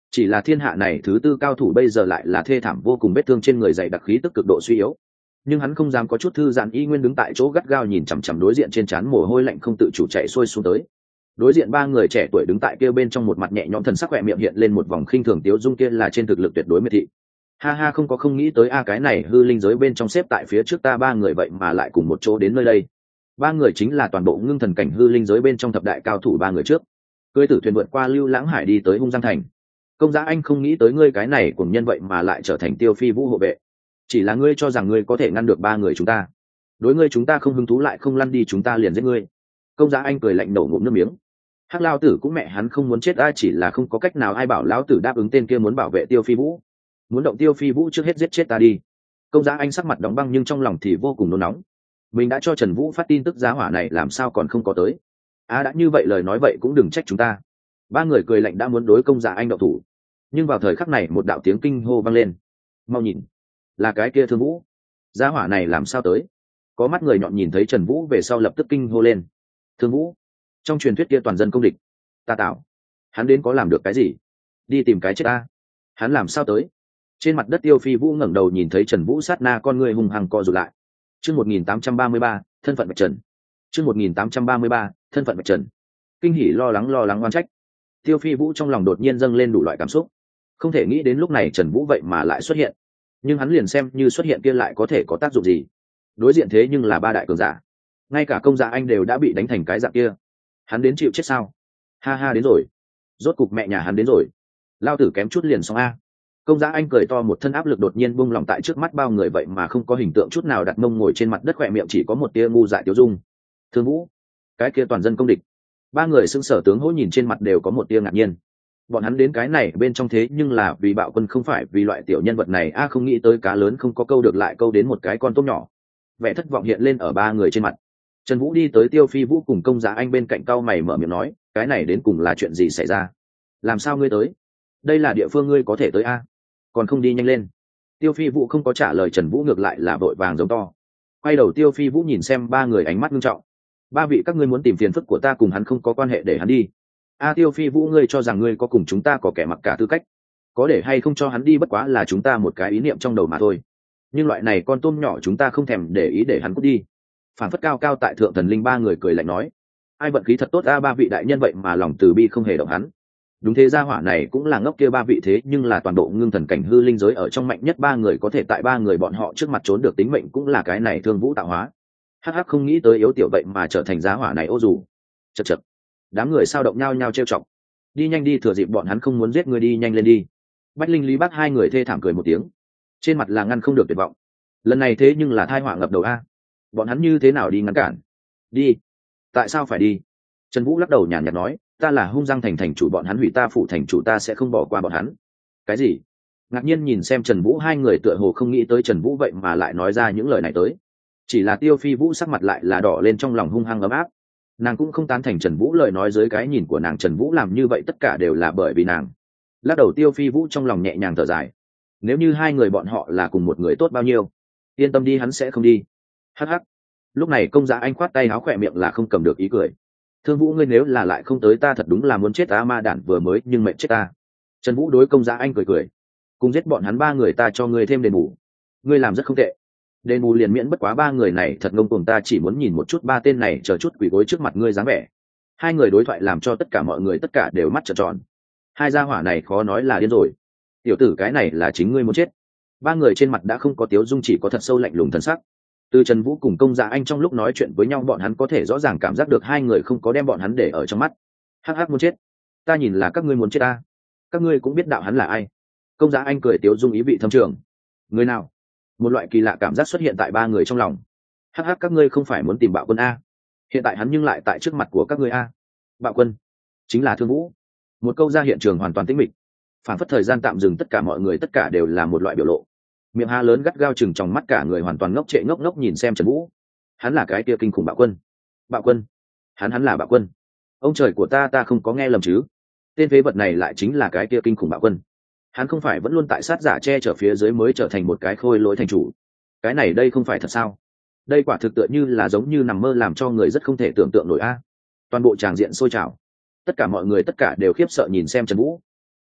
A: chỉ là thiên hạ này thứ tư cao thủ bây giờ lại là thê thảm vô cùng, vết thương trên người dày đặc, khí tức cực độ suy yếu, nhưng hắn không dám có chút thư giãn, y nguyên đứng tại chỗ gắt gao nhìn chằm chằm đối diện, trên trán mồ hôi lạnh không tự chủ chạy xuôi xuống tới. Đối diện ba người trẻ tuổi đứng tại kia bên trong, một mặt nhẹ nhõm, thần sắc khỏe miệng hiện lên một vòng khinh thường tiếu dung, kia là trên thực lực tuyệt đối miệt thị. Ha ha, không có không nghĩ tới a, cái này hư linh giới bên trong xếp tại phía trước ta ba người vậy mà lại cùng một chỗ đến nơi đây. Ba người chính là toàn bộ ngưng thần cảnh hư linh giới bên trong thập đại cao thủ ba người trước, cưỡi tử thuyền vượt qua lưu lãng hải đi tới hung giang thành. Công Giá Anh, không nghĩ tới ngươi cái này cùng nhân vậy mà lại trở thành Tiêu Phi Vũ hộ vệ. Chỉ là ngươi cho rằng ngươi có thể ngăn được ba người chúng ta? Đối ngươi chúng ta không hứng thú, lại không lăn đi chúng ta liền giết ngươi. Công Giá Anh cười lạnh nổ ngụm nước miếng. Hắc Lao Tử cũng mẹ hắn không muốn chết a, chỉ là không có cách nào, ai bảo lão tử đáp ứng tên kia muốn bảo vệ Tiêu Phi Vũ. Muốn động Tiêu Phi Vũ trước hết giết chết ta đi. Công Giá Anh sắc mặt đóng băng nhưng trong lòng thì vô cùng nôn nóng. Mình đã cho Trần Vũ phát tin tức, giá hỏa này làm sao còn không có tới? À đã như vậy lời nói vậy cũng đừng trách chúng ta. Ba người cười lạnh đã muốn đối Công Giá Anh động thủ, nhưng vào thời khắc này một đạo tiếng kinh hô vang lên. Mau nhìn, là cái kia Thương Vũ. Giá hỏa này làm sao tới? Có mắt người nhọn nhìn thấy Trần Vũ về sau lập tức kinh hô lên. Thương Vũ, trong truyền thuyết kia toàn dân công địch, ta tạo, hắn đến có làm được cái gì? Đi tìm cái chết ta. Hắn làm sao tới? Trên mặt đất Tiêu Phi Vũ ngẩng đầu nhìn thấy Trần Vũ, sát na con người hùng hăng co rụt lại. Chương một nghìn tám trăm ba mươi ba, thân phận Bạch Trần. Chương một nghìn tám trăm ba mươi ba, thân phận Bạch Trần. Kinh hỉ, lo lắng, lo lắng, oan trách. Tiêu Phi Vũ trong lòng đột nhiên dâng lên đủ loại cảm xúc. Không thể nghĩ đến lúc này Trần Vũ vậy mà lại xuất hiện. Nhưng hắn liền xem như xuất hiện kia lại có thể có tác dụng gì? Đối diện thế nhưng là ba đại cường giả, ngay cả Công Giá Anh đều đã bị đánh thành cái dạng kia, hắn đến chịu chết sao? Ha ha, đến rồi, rốt cục mẹ nhà hắn đến rồi. Lao tử kém chút liền xong a. Công Giá Anh cười to, một thân áp lực đột nhiên buông lỏng tại trước mắt bao người, vậy mà không có hình tượng chút nào, đặt mông ngồi trên mặt đất, khỏe miệng chỉ có một tia ngu dại tiêu dung. Thương Vũ, cái kia toàn dân công địch. Ba người xưng sở tướng hỗ nhìn trên mặt đều có một tia ngạc nhiên. Bọn hắn đến cái này bên trong thế nhưng là vì Bạo Quân, không phải vì loại tiểu nhân vật này a. Không nghĩ tới cá lớn không có câu được lại câu đến một cái con tôm nhỏ. Vẻ thất vọng hiện lên ở ba người trên mặt. Trần Vũ đi tới Tiêu Phi Vũ cùng Công Giá Anh bên cạnh, cau mày mở miệng nói, cái này đến cùng là chuyện gì xảy ra? Làm sao ngươi tới? Đây là địa phương ngươi có thể tới a, còn không đi nhanh lên. Tiêu Phi Vũ không có trả lời Trần Vũ, ngược lại là vội vàng giống to. Quay đầu Tiêu Phi Vũ nhìn xem ba người, ánh mắt nghiêm trọng. Ba vị các ngươi muốn tìm phiền phức của ta, cùng hắn không có quan hệ, để hắn đi. A Tiêu Phi Vũ, ngươi cho rằng ngươi có cùng chúng ta có kẻ mặc cả tư cách? Có để hay không cho hắn đi bất quá là chúng ta một cái ý niệm trong đầu mà thôi. Nhưng loại này con tôm nhỏ chúng ta không thèm để ý, để hắn cút đi. Phản phất cao cao tại thượng thần linh. Ba người cười lạnh nói, ai vận khí thật tốt a, ba vị đại nhân vậy mà lòng từ bi không hề động hắn. Đúng thế, gia hỏa này cũng là ngốc kia, ba vị thế nhưng là toàn bộ ngưng thần cảnh hư linh giới ở trong mạnh nhất ba người, có thể tại ba người bọn họ trước mặt trốn được tính mệnh cũng là cái này Thương Vũ tạo hóa. Hắc hắc, không nghĩ tới yếu tiểu vậy mà trở thành gia hỏa này, ô dù. Chật chật, đám người sao động nhao nhao trêu chọc. Đi nhanh đi, thừa dịp bọn hắn không muốn giết người, đi nhanh lên đi. Bách Linh, Lý Bác hai người thê thảm cười một tiếng, trên mặt là ngăn không được tuyệt vọng. Lần này thế nhưng là thai họa ngập đầu a, bọn hắn như thế nào đi ngăn cản? Đi. Tại sao phải đi? Trần Vũ lắc đầu nhàn nhạt nói, ta là hung giang thành thành chủ, bọn hắn hủy ta phủ thành chủ, ta sẽ không bỏ qua bọn hắn. Cái gì? Ngạc nhiên nhìn xem Trần Vũ hai người, tựa hồ không nghĩ tới Trần Vũ vậy mà lại nói ra những lời này tới. Chỉ là Tiêu Phi Vũ sắc mặt lại là đỏ lên, trong lòng hung hăng ấm áp. Nàng cũng không tán thành Trần Vũ lời nói, dưới cái nhìn của nàng Trần Vũ làm như vậy tất cả đều là bởi vì nàng. Lắc đầu Tiêu Phi Vũ trong lòng nhẹ nhàng thở dài. Nếu như hai người bọn họ là cùng một người tốt bao nhiêu. Yên tâm đi, hắn sẽ không đi. Hắc hắc. Lúc này Công Giá Anh khoát tay áo, khỏe miệng là không cầm được ý cười. Thương Vũ, ngươi nếu là lại không tới, ta thật đúng là muốn chết ta, ma đản vừa mới nhưng mệnh chết ta. Trần Vũ đối Công Giá Anh cười cười, cùng giết bọn hắn ba người ta cho ngươi thêm đền bù. Ngươi làm rất không tệ, đền bù liền miễn, bất quá ba người này thật ngông cuồng, ta chỉ muốn nhìn một chút ba tên này chờ chút quỳ gối trước mặt ngươi dáng vẻ. Hai người đối thoại làm cho tất cả mọi người tất cả đều mắt trợn tròn. Hai gia hỏa này khó nói là điên rồi. Tiểu tử, cái này là chính ngươi muốn chết. Ba người trên mặt đã không có tiếu dung, chỉ có thật sâu lạnh lùng thần sắc. Từ Trần Vũ cùng Công Giá Anh trong lúc nói chuyện với nhau, bọn hắn có thể rõ ràng cảm giác được hai người không có đem bọn hắn để ở trong mắt. Hắc hắc, muốn chết? Ta nhìn là các ngươi muốn chết ta. Các ngươi cũng biết đạo hắn là ai. Công Giá Anh cười tiếu dung ý vị thâm trường. Người nào? Một loại kỳ lạ cảm giác xuất hiện tại ba người trong lòng. Hắc hắc, các ngươi không phải muốn tìm Bạo Quân a? Hiện tại hắn nhưng lại tại trước mặt của các ngươi a. Bạo Quân chính là Thương Vũ. Một câu ra hiện trường hoàn toàn tĩnh mịch, phản phất thời gian tạm dừng, tất cả mọi người tất cả đều là một loại biểu lộ. Miệng há lớn gắt gao chừng trong mắt, cả người hoàn toàn ngốc trệ ngốc ngốc nhìn xem Trần Vũ. Hắn là cái kia kinh khủng Bạo Quân. Bạo Quân? Hắn hắn là Bạo Quân? Ông trời của ta, ta không có nghe lầm chứ? Tên phế vật này lại chính là cái kia kinh khủng Bạo Quân. Hắn không phải vẫn luôn tại sát giả che chở phía dưới mới trở thành một cái khôi lỗi thành chủ? Cái này đây không phải thật sao? Đây quả thực tựa như là giống như nằm mơ, làm cho người rất không thể tưởng tượng nổi a. Toàn bộ tràng diện sôi trào, tất cả mọi người tất cả đều khiếp sợ nhìn xem Trần Vũ.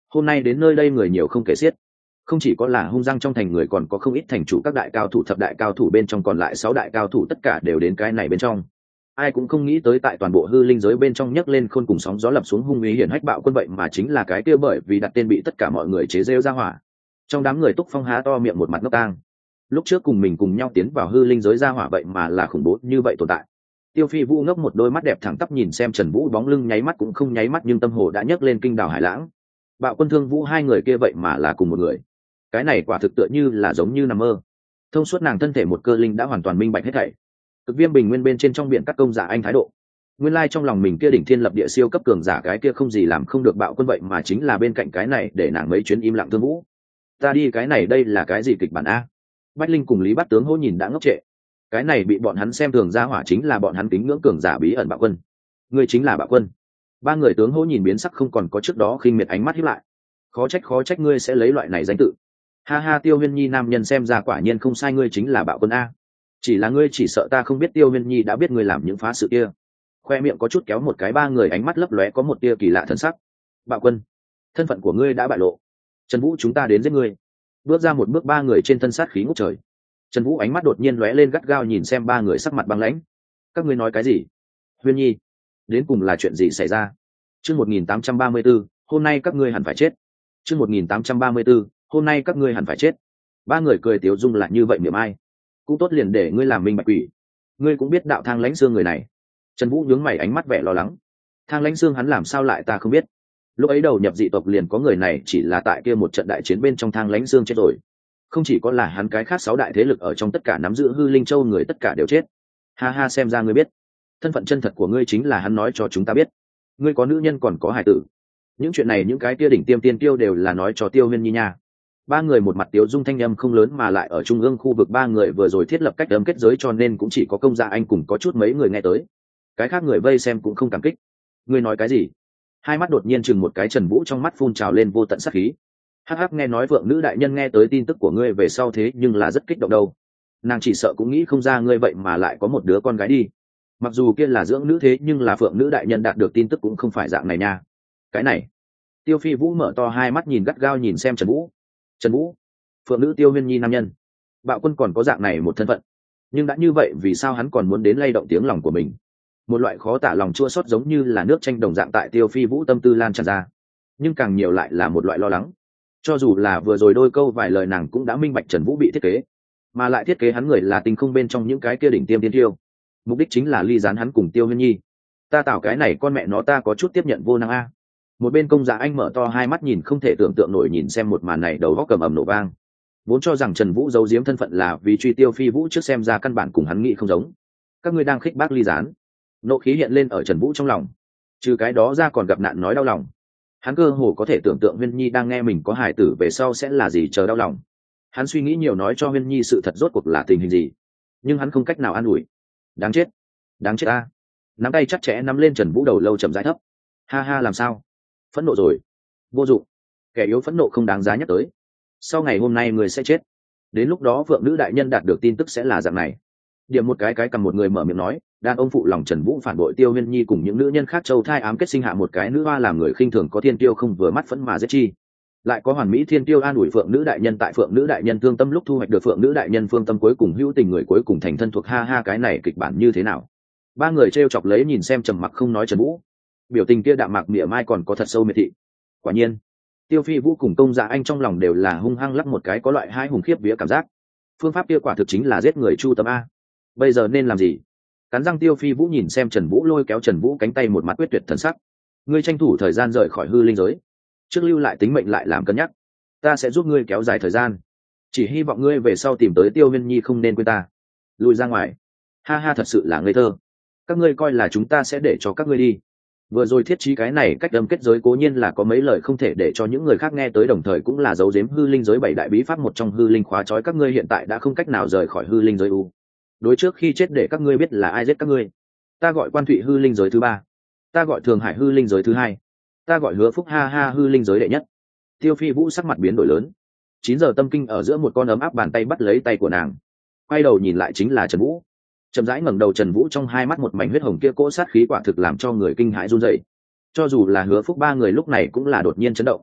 A: hôm nay đến nơi đây người nhiều không kể xiết, không chỉ có là hung răng trong thành người, còn có không ít thành chủ các đại cao thủ, thập đại cao thủ bên trong còn lại sáu đại cao thủ, tất cả đều đến cái này bên trong. Ai cũng không nghĩ tới tại toàn bộ hư linh giới bên trong nhấc lên khôn cùng sóng gió lập xuống hung uy hiển hách bạo quân, vậy mà chính là cái kia bởi vì đặt tên bị tất cả mọi người chế rêu ra hỏa. Trong đám người Túc Phong há to miệng một mặt ngốc tang. Lúc trước cùng mình cùng nhau tiến vào hư linh giới ra hỏa vậy mà là khủng bố như vậy tồn tại. Tiêu Phi Vũ ngốc một đôi mắt đẹp thẳng tắp nhìn xem Trần Vũ bóng lưng, nháy mắt cũng không nháy mắt, nhưng tâm hồ đã nhấc lên kinh đảo hải lãng. Bạo Quân, Thương Vũ hai người kia vậy mà là cùng một người. Cái này quả thực tựa như là giống như nằm mơ. Thông suốt nàng thân thể một cơ linh đã hoàn toàn minh bạch hết thảy. Cực Viêm bình nguyên bên trên trong biển các công giả anh thái độ. Nguyên lai trong lòng mình kia đỉnh thiên lập địa siêu cấp cường giả, cái kia không gì làm không được Bạo Quân, vậy mà chính là bên cạnh cái này để nàng mấy chuyến im lặng Thương Vũ. Ta đi, cái này đây là cái gì kịch bản a? Bách Linh cùng Lý Bát Tướng hô nhìn đã ngốc trệ. Cái này bị bọn hắn xem thường ra hỏa chính là bọn hắn kính ngưỡng cường giả bí ẩn Bạo Quân. Ngươi chính là Bạo Quân. Ba người tướng hô nhìn biến sắc, không còn có trước đó khinh miệt ánh mắt hiếp lại. Khó trách khó trách ngươi sẽ lấy loại này danh tự. Ha ha, Tiêu Huyên Nhi nam nhân xem ra quả nhiên không sai, ngươi chính là Bạo Quân a. Chỉ là ngươi chỉ sợ ta không biết Tiêu Huyên Nhi đã biết ngươi làm những phá sự kia. Khoe miệng có chút kéo một cái, ba người ánh mắt lấp lóe có một tia kỳ lạ thần sắc. Bạo Quân, thân phận của ngươi đã bại lộ. Trần Vũ, chúng ta đến giết ngươi. Bước ra một bước, ba người trên thân sát khí ngút trời. Trần Vũ ánh mắt đột nhiên lóe lên, gắt gao nhìn xem ba người sắc mặt băng lãnh. Các ngươi nói cái gì? Huyên Nhi, đến cùng là chuyện gì xảy ra? Chương một nghìn tám trăm ba mươi bốn, hôm nay các ngươi hẳn phải chết. Chương một nghìn tám trăm ba mươi bốn, hôm nay các ngươi hẳn phải chết. Ba người cười tiếu dung lại như vậy miệng ai. Cũng tốt, liền để ngươi làm minh bạch quỷ. Ngươi cũng biết đạo Thang Lãnh Xương người này. Trần Vũ nhướng mày, ánh mắt vẻ lo lắng. Thang Lãnh Xương hắn làm sao lại ta không biết? Lúc ấy đầu nhập dị tộc liền có người này, chỉ là tại kia một trận đại chiến bên trong Thang Lãnh Xương chết rồi. Không chỉ có là hắn, cái khác sáu đại thế lực ở trong tất cả nắm giữ hư linh châu người tất cả đều chết. Ha ha, xem ra ngươi biết. Thân phận chân thật của ngươi chính là hắn nói cho chúng ta biết. Ngươi có nữ nhân còn có hài tử. Những chuyện này những cái kia đỉnh tiêm tiên tiêu đều là nói cho Tiêu Huyên Nhi nha. Ba người một mặt tiếu dung, thanh âm không lớn mà lại ở trung ương khu vực ba người vừa rồi thiết lập cách ấm kết giới, cho nên cũng chỉ có công gia anh cùng có chút mấy người nghe tới. Cái khác người vây xem cũng không cảm kích. Ngươi nói cái gì? Hai mắt đột nhiên chừng một cái, Trần Vũ trong mắt phun trào lên vô tận sát khí. Hắc hắc, nghe nói Vượng Nữ đại nhân nghe tới tin tức của ngươi về sau thế nhưng là rất kích động đâu. Nàng chỉ sợ cũng nghĩ không ra ngươi vậy mà lại có một đứa con gái đi. Mặc dù kia là dưỡng nữ thế nhưng là Phượng Nữ đại nhân đạt được tin tức cũng không phải dạng này nha. Cái này. Tiêu Phi Vũ mở to hai mắt nhìn gắt gao nhìn xem Trần Vũ. Trần Vũ, Phượng Nữ, Tiêu Huyên Nhi nam nhân. Bạo Quân còn có dạng này một thân phận. Nhưng đã như vậy vì sao hắn còn muốn đến lay động tiếng lòng của mình? Một loại khó tả lòng chua xót giống như là nước chanh đồng dạng tại Tiêu Phi Vũ tâm tư lan tràn ra. Nhưng càng nhiều lại là một loại lo lắng. Cho dù là vừa rồi đôi câu vài lời nàng cũng đã minh bạch Trần Vũ bị thiết kế, mà lại thiết kế hắn người là tinh không bên trong những cái kia đỉnh tiêm tiên tiêu, mục đích chính là ly gián hắn cùng Tiêu Huyên Nhi. Ta tạo cái này con mẹ nó ta có chút tiếp nhận vô năng a. Một bên công giả anh mở to hai mắt nhìn không thể tưởng tượng nổi nhìn xem một màn này, đầu góc cầm ầm nổ vang. Vốn cho rằng Trần Vũ giấu giếm thân phận là vì truy Tiêu Phi Vũ, trước xem ra căn bản cùng hắn nghĩ không giống. Các ngươi đang khích bác ly gián. Nộ khí hiện lên ở Trần Vũ trong lòng. Trừ cái đó ra còn gặp nạn nói đau lòng. Hắn cơ hồ có thể tưởng tượng Huyên Nhi đang nghe mình có hài tử về sau sẽ là gì, chờ đau lòng. Hắn suy nghĩ nhiều nói cho Huyên Nhi sự thật rốt cuộc là tình hình gì, nhưng hắn không cách nào an ủi. Đáng chết, đáng chết ta. Nắm tay chắc chẽ nắm lên Trần Vũ đầu lâu chậm rãi thấp. Ha ha, làm sao? Phẫn nộ rồi? Vô dụng, kẻ yếu phẫn nộ không đáng giá nhắc tới. Sau ngày hôm nay người sẽ chết. Đến lúc đó Vượng Nữ đại nhân đạt được tin tức sẽ là dạng này. Điểm một cái cái cầm một người mở miệng nói, đàn ông phụ lòng Trần Vũ phản bội Tiêu Huyên Nhi cùng những nữ nhân khác châu thai ám kết sinh hạ một cái nữ hoa, làm người khinh thường có thiên tiêu không vừa mắt phẫn mà giết chi. Lại có hoàn mỹ thiên tiêu an ủi Phượng Nữ đại nhân, tại Phượng Nữ đại nhân thương tâm lúc thu hoạch được Phượng Nữ đại nhân phương tâm, cuối cùng hữu tình người cuối cùng thành thân thuộc. Ha ha, cái này kịch bản như thế nào? Ba người trêu chọc lấy nhìn xem trầm mặc không nói Trần Vũ, biểu tình kia đạm mạc mỉa mai còn có thật sâu miệt thị. Quả nhiên, Tiêu Phi Vũ cùng công dạ anh trong lòng đều là hung hăng lắc một cái, có loại hai hùng khiếp vía cảm giác. Phương pháp kia quả thực chính là giết người chu tâm a. Bây giờ nên làm gì? Cắn răng Tiêu Phi Vũ nhìn xem Trần Vũ, lôi kéo Trần Vũ cánh tay, một mặt quyết tuyệt thần sắc. Ngươi tranh thủ thời gian rời khỏi hư linh giới, trước lưu lại tính mệnh lại làm cân nhắc. Ta sẽ giúp ngươi kéo dài thời gian, chỉ hy vọng ngươi về sau tìm tới Tiêu Huyên Nhi không nên quên ta. Lùi ra ngoài. Ha ha, thật sự là ngây thơ. Các ngươi coi là chúng ta sẽ để cho các ngươi đi? Vừa rồi thiết trí cái này cách âm kết giới cố nhiên là có mấy lời không thể để cho những người khác nghe tới, đồng thời cũng là giấu giếm hư linh giới bảy đại bí pháp một trong hư linh khóa trói các ngươi hiện tại đã không cách nào rời khỏi hư linh giới u. Đối trước khi chết để các ngươi biết là ai giết các ngươi. Ta gọi Quan Thụy hư linh giới thứ ba. Ta gọi Thường Hải hư linh giới thứ hai. Ta gọi Hứa Phúc ha ha hư linh giới đệ nhất. Tiêu Phi Vũ sắc mặt biến đổi lớn. Chín giờ tâm kinh ở giữa một con ấm áp bàn tay bắt lấy tay của nàng. Quay đầu nhìn lại chính là Trần Vũ. Chậm rãi ngẩng đầu, Trần Vũ trong hai mắt một mảnh huyết hồng, kia cỗ sát khí quả thực làm cho người kinh hãi run rẩy. Cho dù là Hứa Phúc ba người lúc này cũng là đột nhiên chấn động.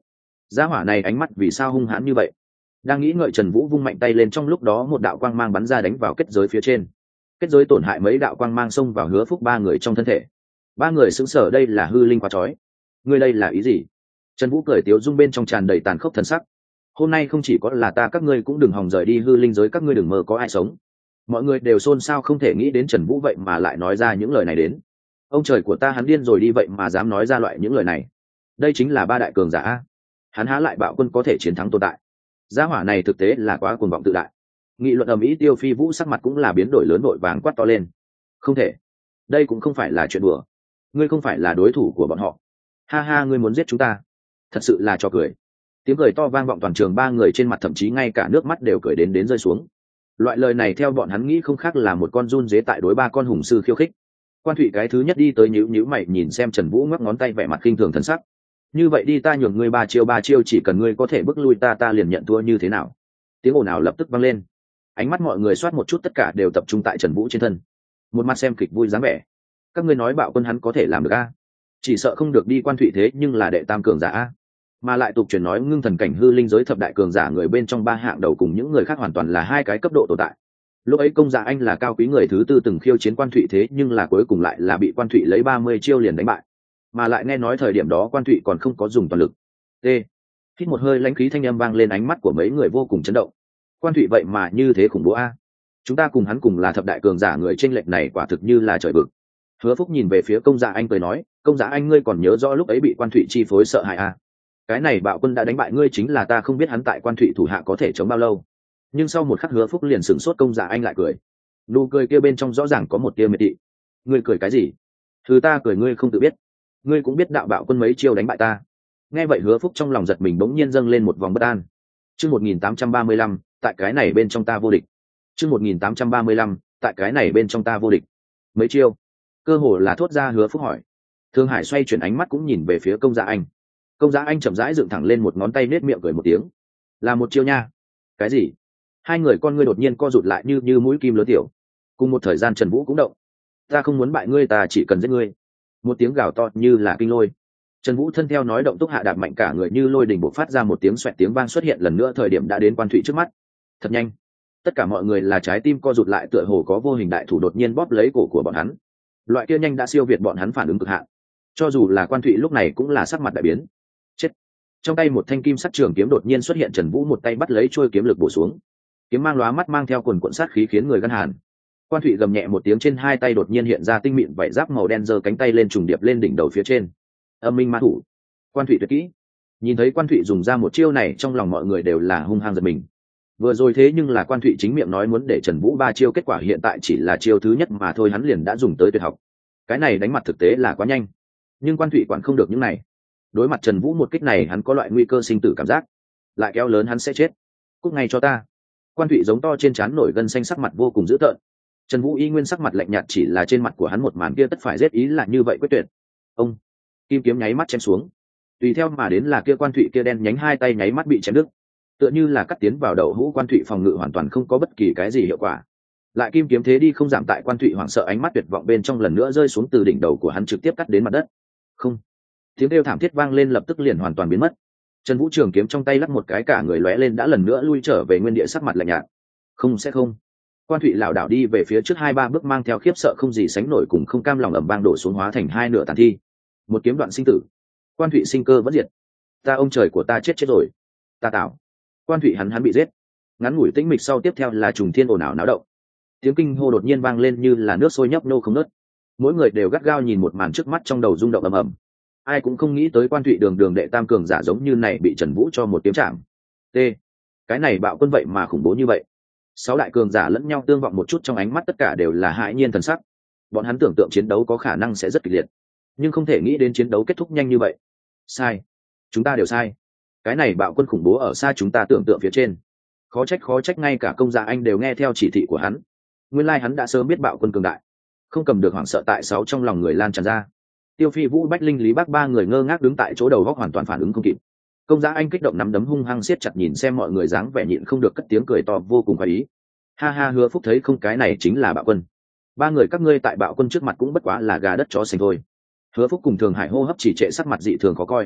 A: gia hỏa này ánh mắt vì sao hung hãn như vậy? Đang nghĩ ngợi, Trần Vũ vung mạnh tay lên, trong lúc đó một đạo quang mang bắn ra đánh vào kết giới phía trên. Kết giới tổn hại, mấy đạo quang mang xông vào Hứa Phúc ba người trong thân thể. Ba người sững sờ, đây là hư linh quá chói. Ngươi đây là ý gì? Trần Vũ cười tiếu dung bên trong tràn đầy tàn khốc thần sắc. Hôm nay không chỉ có là ta, các ngươi cũng đừng hòng rời đi hư linh giới, các ngươi đừng mơ có ai sống. Mọi người đều xôn xao, không thể nghĩ đến Trần Vũ vậy mà lại nói ra những lời này đến. Ông trời của ta, hắn điên rồi đi, vậy mà dám nói ra loại những lời này. Đây chính là ba đại cường giả a. Hắn há lại bạo quân có thể chiến thắng tồn tại. Gia hỏa này thực tế là quá cuồng vọng tự đại. Nghị luận ầm ĩ, Tiêu Phi Vũ sắc mặt cũng là biến đổi lớn, vội vàng quát to lên. Không thể, đây cũng không phải là chuyện đùa. Ngươi không phải là đối thủ của bọn họ. Ha ha, ngươi muốn giết chúng ta, thật sự là trò cười. Tiếng cười to vang vọng toàn trường, ba người trên mặt thậm chí ngay cả nước mắt đều cười đến đến rơi xuống. Loại lời này theo bọn hắn nghĩ không khác là một con run dế tại đối ba con hùng sư khiêu khích. Quan Thụy cái thứ nhất đi tới, nhíu nhíu mày nhìn xem Trần Vũ, ngoắc ngón tay vẻ mặt khinh thường thần sắc. Như vậy đi, ta nhường ngươi ba chiêu, ba chiêu chỉ cần ngươi có thể bước lui ta, ta liền nhận thua, như thế nào? Tiếng ồn ào lập tức vang lên. Ánh mắt mọi người soát một chút, tất cả đều tập trung tại Trần Vũ trên thân, một mặt xem kịch vui dáng vẻ. Các ngươi nói bạo quân hắn có thể làm được a? Chỉ sợ không được đi. Quan Thụy thế nhưng là đệ tam cường giả a, mà lại tục truyền nói ngưng thần cảnh hư linh giới thập đại cường giả người bên trong ba hạng đầu cùng những người khác hoàn toàn là hai cái cấp độ tồn tại. Lúc ấy Công Dạ Anh là cao quý người thứ tư từng khiêu chiến Quan Thụy, thế nhưng là cuối cùng lại là bị Quan Thụy lấy ba mươi chiêu liền đánh bại, mà lại nghe nói thời điểm đó Quan Thụy còn không có dùng toàn lực. T. Hít một hơi lãnh khí, thanh âm vang lên, ánh mắt của mấy người vô cùng chấn động. Quan Thụy vậy mà như thế khủng bố a? Chúng ta cùng hắn cùng là thập đại cường giả, người chênh lệch này quả thực như là trời vực. Hứa Phúc nhìn về phía Công Dạ Anh cười nói, Công Dạ Anh, ngươi còn nhớ rõ lúc ấy bị Quan Thụy chi phối sợ hãi a? Cái này bạo quân đã đánh bại ngươi, chính là ta không biết hắn tại Quan Thụy thủ hạ có thể chống bao lâu. Nhưng sau một khắc Hứa Phúc liền sửng sốt, Công Dạ Anh lại cười. Nụ cười kia bên trong rõ ràng có một tia miệt thị. Ngươi cười cái gì? Thứ ta cười ngươi không tự biết. Ngươi cũng biết đạo bạo quân mấy chiêu đánh bại ta. Nghe vậy Hứa Phúc trong lòng giật mình, bỗng nhiên dâng lên một vòng bất an. Chương một nghìn tám trăm ba mươi lăm, tại cái này bên trong ta vô địch. Chương một nghìn tám trăm ba mươi lăm, tại cái này bên trong ta vô địch. Mấy chiêu? Cơ hồ là thốt ra. Hứa Phúc hỏi. Thương Hải xoay chuyển ánh mắt cũng nhìn về phía Công Dạ Anh. Công Dạ Anh chậm rãi dựng thẳng lên một ngón tay, nết miệng cười một tiếng. Là một chiêu nha? Cái gì? Hai người con ngươi đột nhiên co rụt lại như như mũi kim lớn tiểu. Cùng một thời gian Trần Vũ cũng động. Ta không muốn bại ngươi, ta chỉ cần giết ngươi. Một tiếng gào to như là kinh lôi. Trần Vũ thân theo nói động túc hạ đạp mạnh, cả người như lôi đình bộc phát ra một tiếng xoẹt, tiếng vang xuất hiện lần nữa, thời điểm đã đến Quan Thụy trước mắt. Thật nhanh. Tất cả mọi người là trái tim co rụt lại, tựa hồ có vô hình đại thủ đột nhiên bóp lấy cổ của bọn hắn. Loại kia nhanh đã siêu việt bọn hắn phản ứng cực hạn. Cho dù là Quan Thụy lúc này cũng là sắc mặt đại biến. Chết. Trong tay một thanh kim sắc trường kiếm đột nhiên xuất hiện, Trần Vũ một tay bắt lấy chuôi kiếm lực bổ xuống. Kiếm mang lóa mắt, mang theo quần cuộn sát khí khiến người gan hàn. Quan Thụy gầm nhẹ một tiếng, trên hai tay đột nhiên hiện ra tinh mịn vảy giáp màu đen, giơ cánh tay lên trùng điệp lên đỉnh đầu phía trên. Âm minh ma thủ. Quan Thụy tuyệt kỹ. Nhìn thấy Quan Thụy dùng ra một chiêu này, trong lòng mọi người đều là hung hăng giật mình. Vừa rồi thế nhưng là Quan Thụy chính miệng nói muốn để Trần Vũ ba chiêu, kết quả hiện tại chỉ là chiêu thứ nhất mà thôi, hắn liền đã dùng tới tuyệt học. Cái này đánh mặt thực tế là quá nhanh. Nhưng Quan Thụy quản không được những này. Đối mặt Trần Vũ một kích này, hắn có loại nguy cơ sinh tử cảm giác. Lại kéo lớn hắn sẽ chết. Cút ngay cho ta. Quan Thụy giống to, trên trán nổi gân xanh, sắc mặt vô cùng dữ tợn. Trần Vũ y nguyên sắc mặt lạnh nhạt, chỉ là trên mặt của hắn một màn kia tất phải giết ý là như vậy quyết tuyệt. Ông kim kiếm nháy mắt chém xuống, tùy theo mà đến là kia Quan Thụy kia đen nhánh hai tay nháy mắt bị chém đứt, tựa như là cắt tiến vào đầu hũ. Quan Thụy phòng ngự hoàn toàn không có bất kỳ cái gì hiệu quả. Lại kim kiếm thế đi không giảm, tại Quan Thụy hoảng sợ ánh mắt tuyệt vọng bên trong lần nữa rơi xuống từ đỉnh đầu của hắn, trực tiếp cắt đến mặt đất. Không. Tiếng kêu thảm thiết vang lên, lập tức liền hoàn toàn biến mất. Trần Vũ trường kiếm trong tay lắc một cái, cả người lóe lên đã lần nữa lui trở về nguyên địa, sắc mặt lạnh nhạt. Không sẽ không. Quan Thụy lảo đảo đi về phía trước hai ba bước, mang theo khiếp sợ không gì sánh nổi cùng không cam lòng ầm vang đổ xuống, hóa thành hai nửa tàn thi. Một kiếm đoạn sinh tử. Quan Thụy sinh cơ vẫn diệt. Ta ông trời của ta, chết chết rồi. Ta tạo. Quan Thụy hắn hắn bị giết. Ngắn ngủi tĩnh mịch sau, tiếp theo là trùng thiên ồn ào náo động. Tiếng kinh hô đột nhiên vang lên như là nước sôi nhấp nô không ngớt. Mỗi người đều gắt gao nhìn một màn trước mắt, trong đầu rung động ầm ầm. Ai cũng không nghĩ tới Quan Thụy đường đường đệ tam cường giả giống như này bị Trần Vũ cho một kiếm chạm. T. Cái này bạo quân vậy mà khủng bố như vậy. Sáu đại cường giả lẫn nhau tương vọng một chút, trong ánh mắt tất cả đều là hãi nhiên thần sắc. Bọn hắn tưởng tượng chiến đấu có khả năng sẽ rất kịch liệt, nhưng không thể nghĩ đến chiến đấu kết thúc nhanh như vậy. Sai. Chúng ta đều sai. Cái này bạo quân khủng bố ở xa chúng ta tưởng tượng phía trên. Khó trách khó trách ngay cả Công Dạ Anh đều nghe theo chỉ thị của hắn. Nguyên lai hắn đã sớm biết bạo quân cường đại. Không cầm được hoảng sợ tại sáu trong lòng người lan tràn ra. Tiêu Phi Vũ, Bách Linh, Lý Bác ba người ngơ ngác đứng tại chỗ, đầu góc hoàn toàn phản ứng không kịp. Công Dạ Anh kích động nắm đấm hung hăng siết chặt, nhìn xem mọi người dáng vẻ nhịn không được cất tiếng cười to vô cùng khoái ý. Ha ha, Hứa Phúc thấy không, cái này chính là bạo quân. Ba người các ngươi tại bạo quân trước mặt cũng bất quá là gà đất chó sành thôi. Hứa Phúc cùng Thường Hải hô hấp chỉ trệ, sắc mặt dị thường khó coi.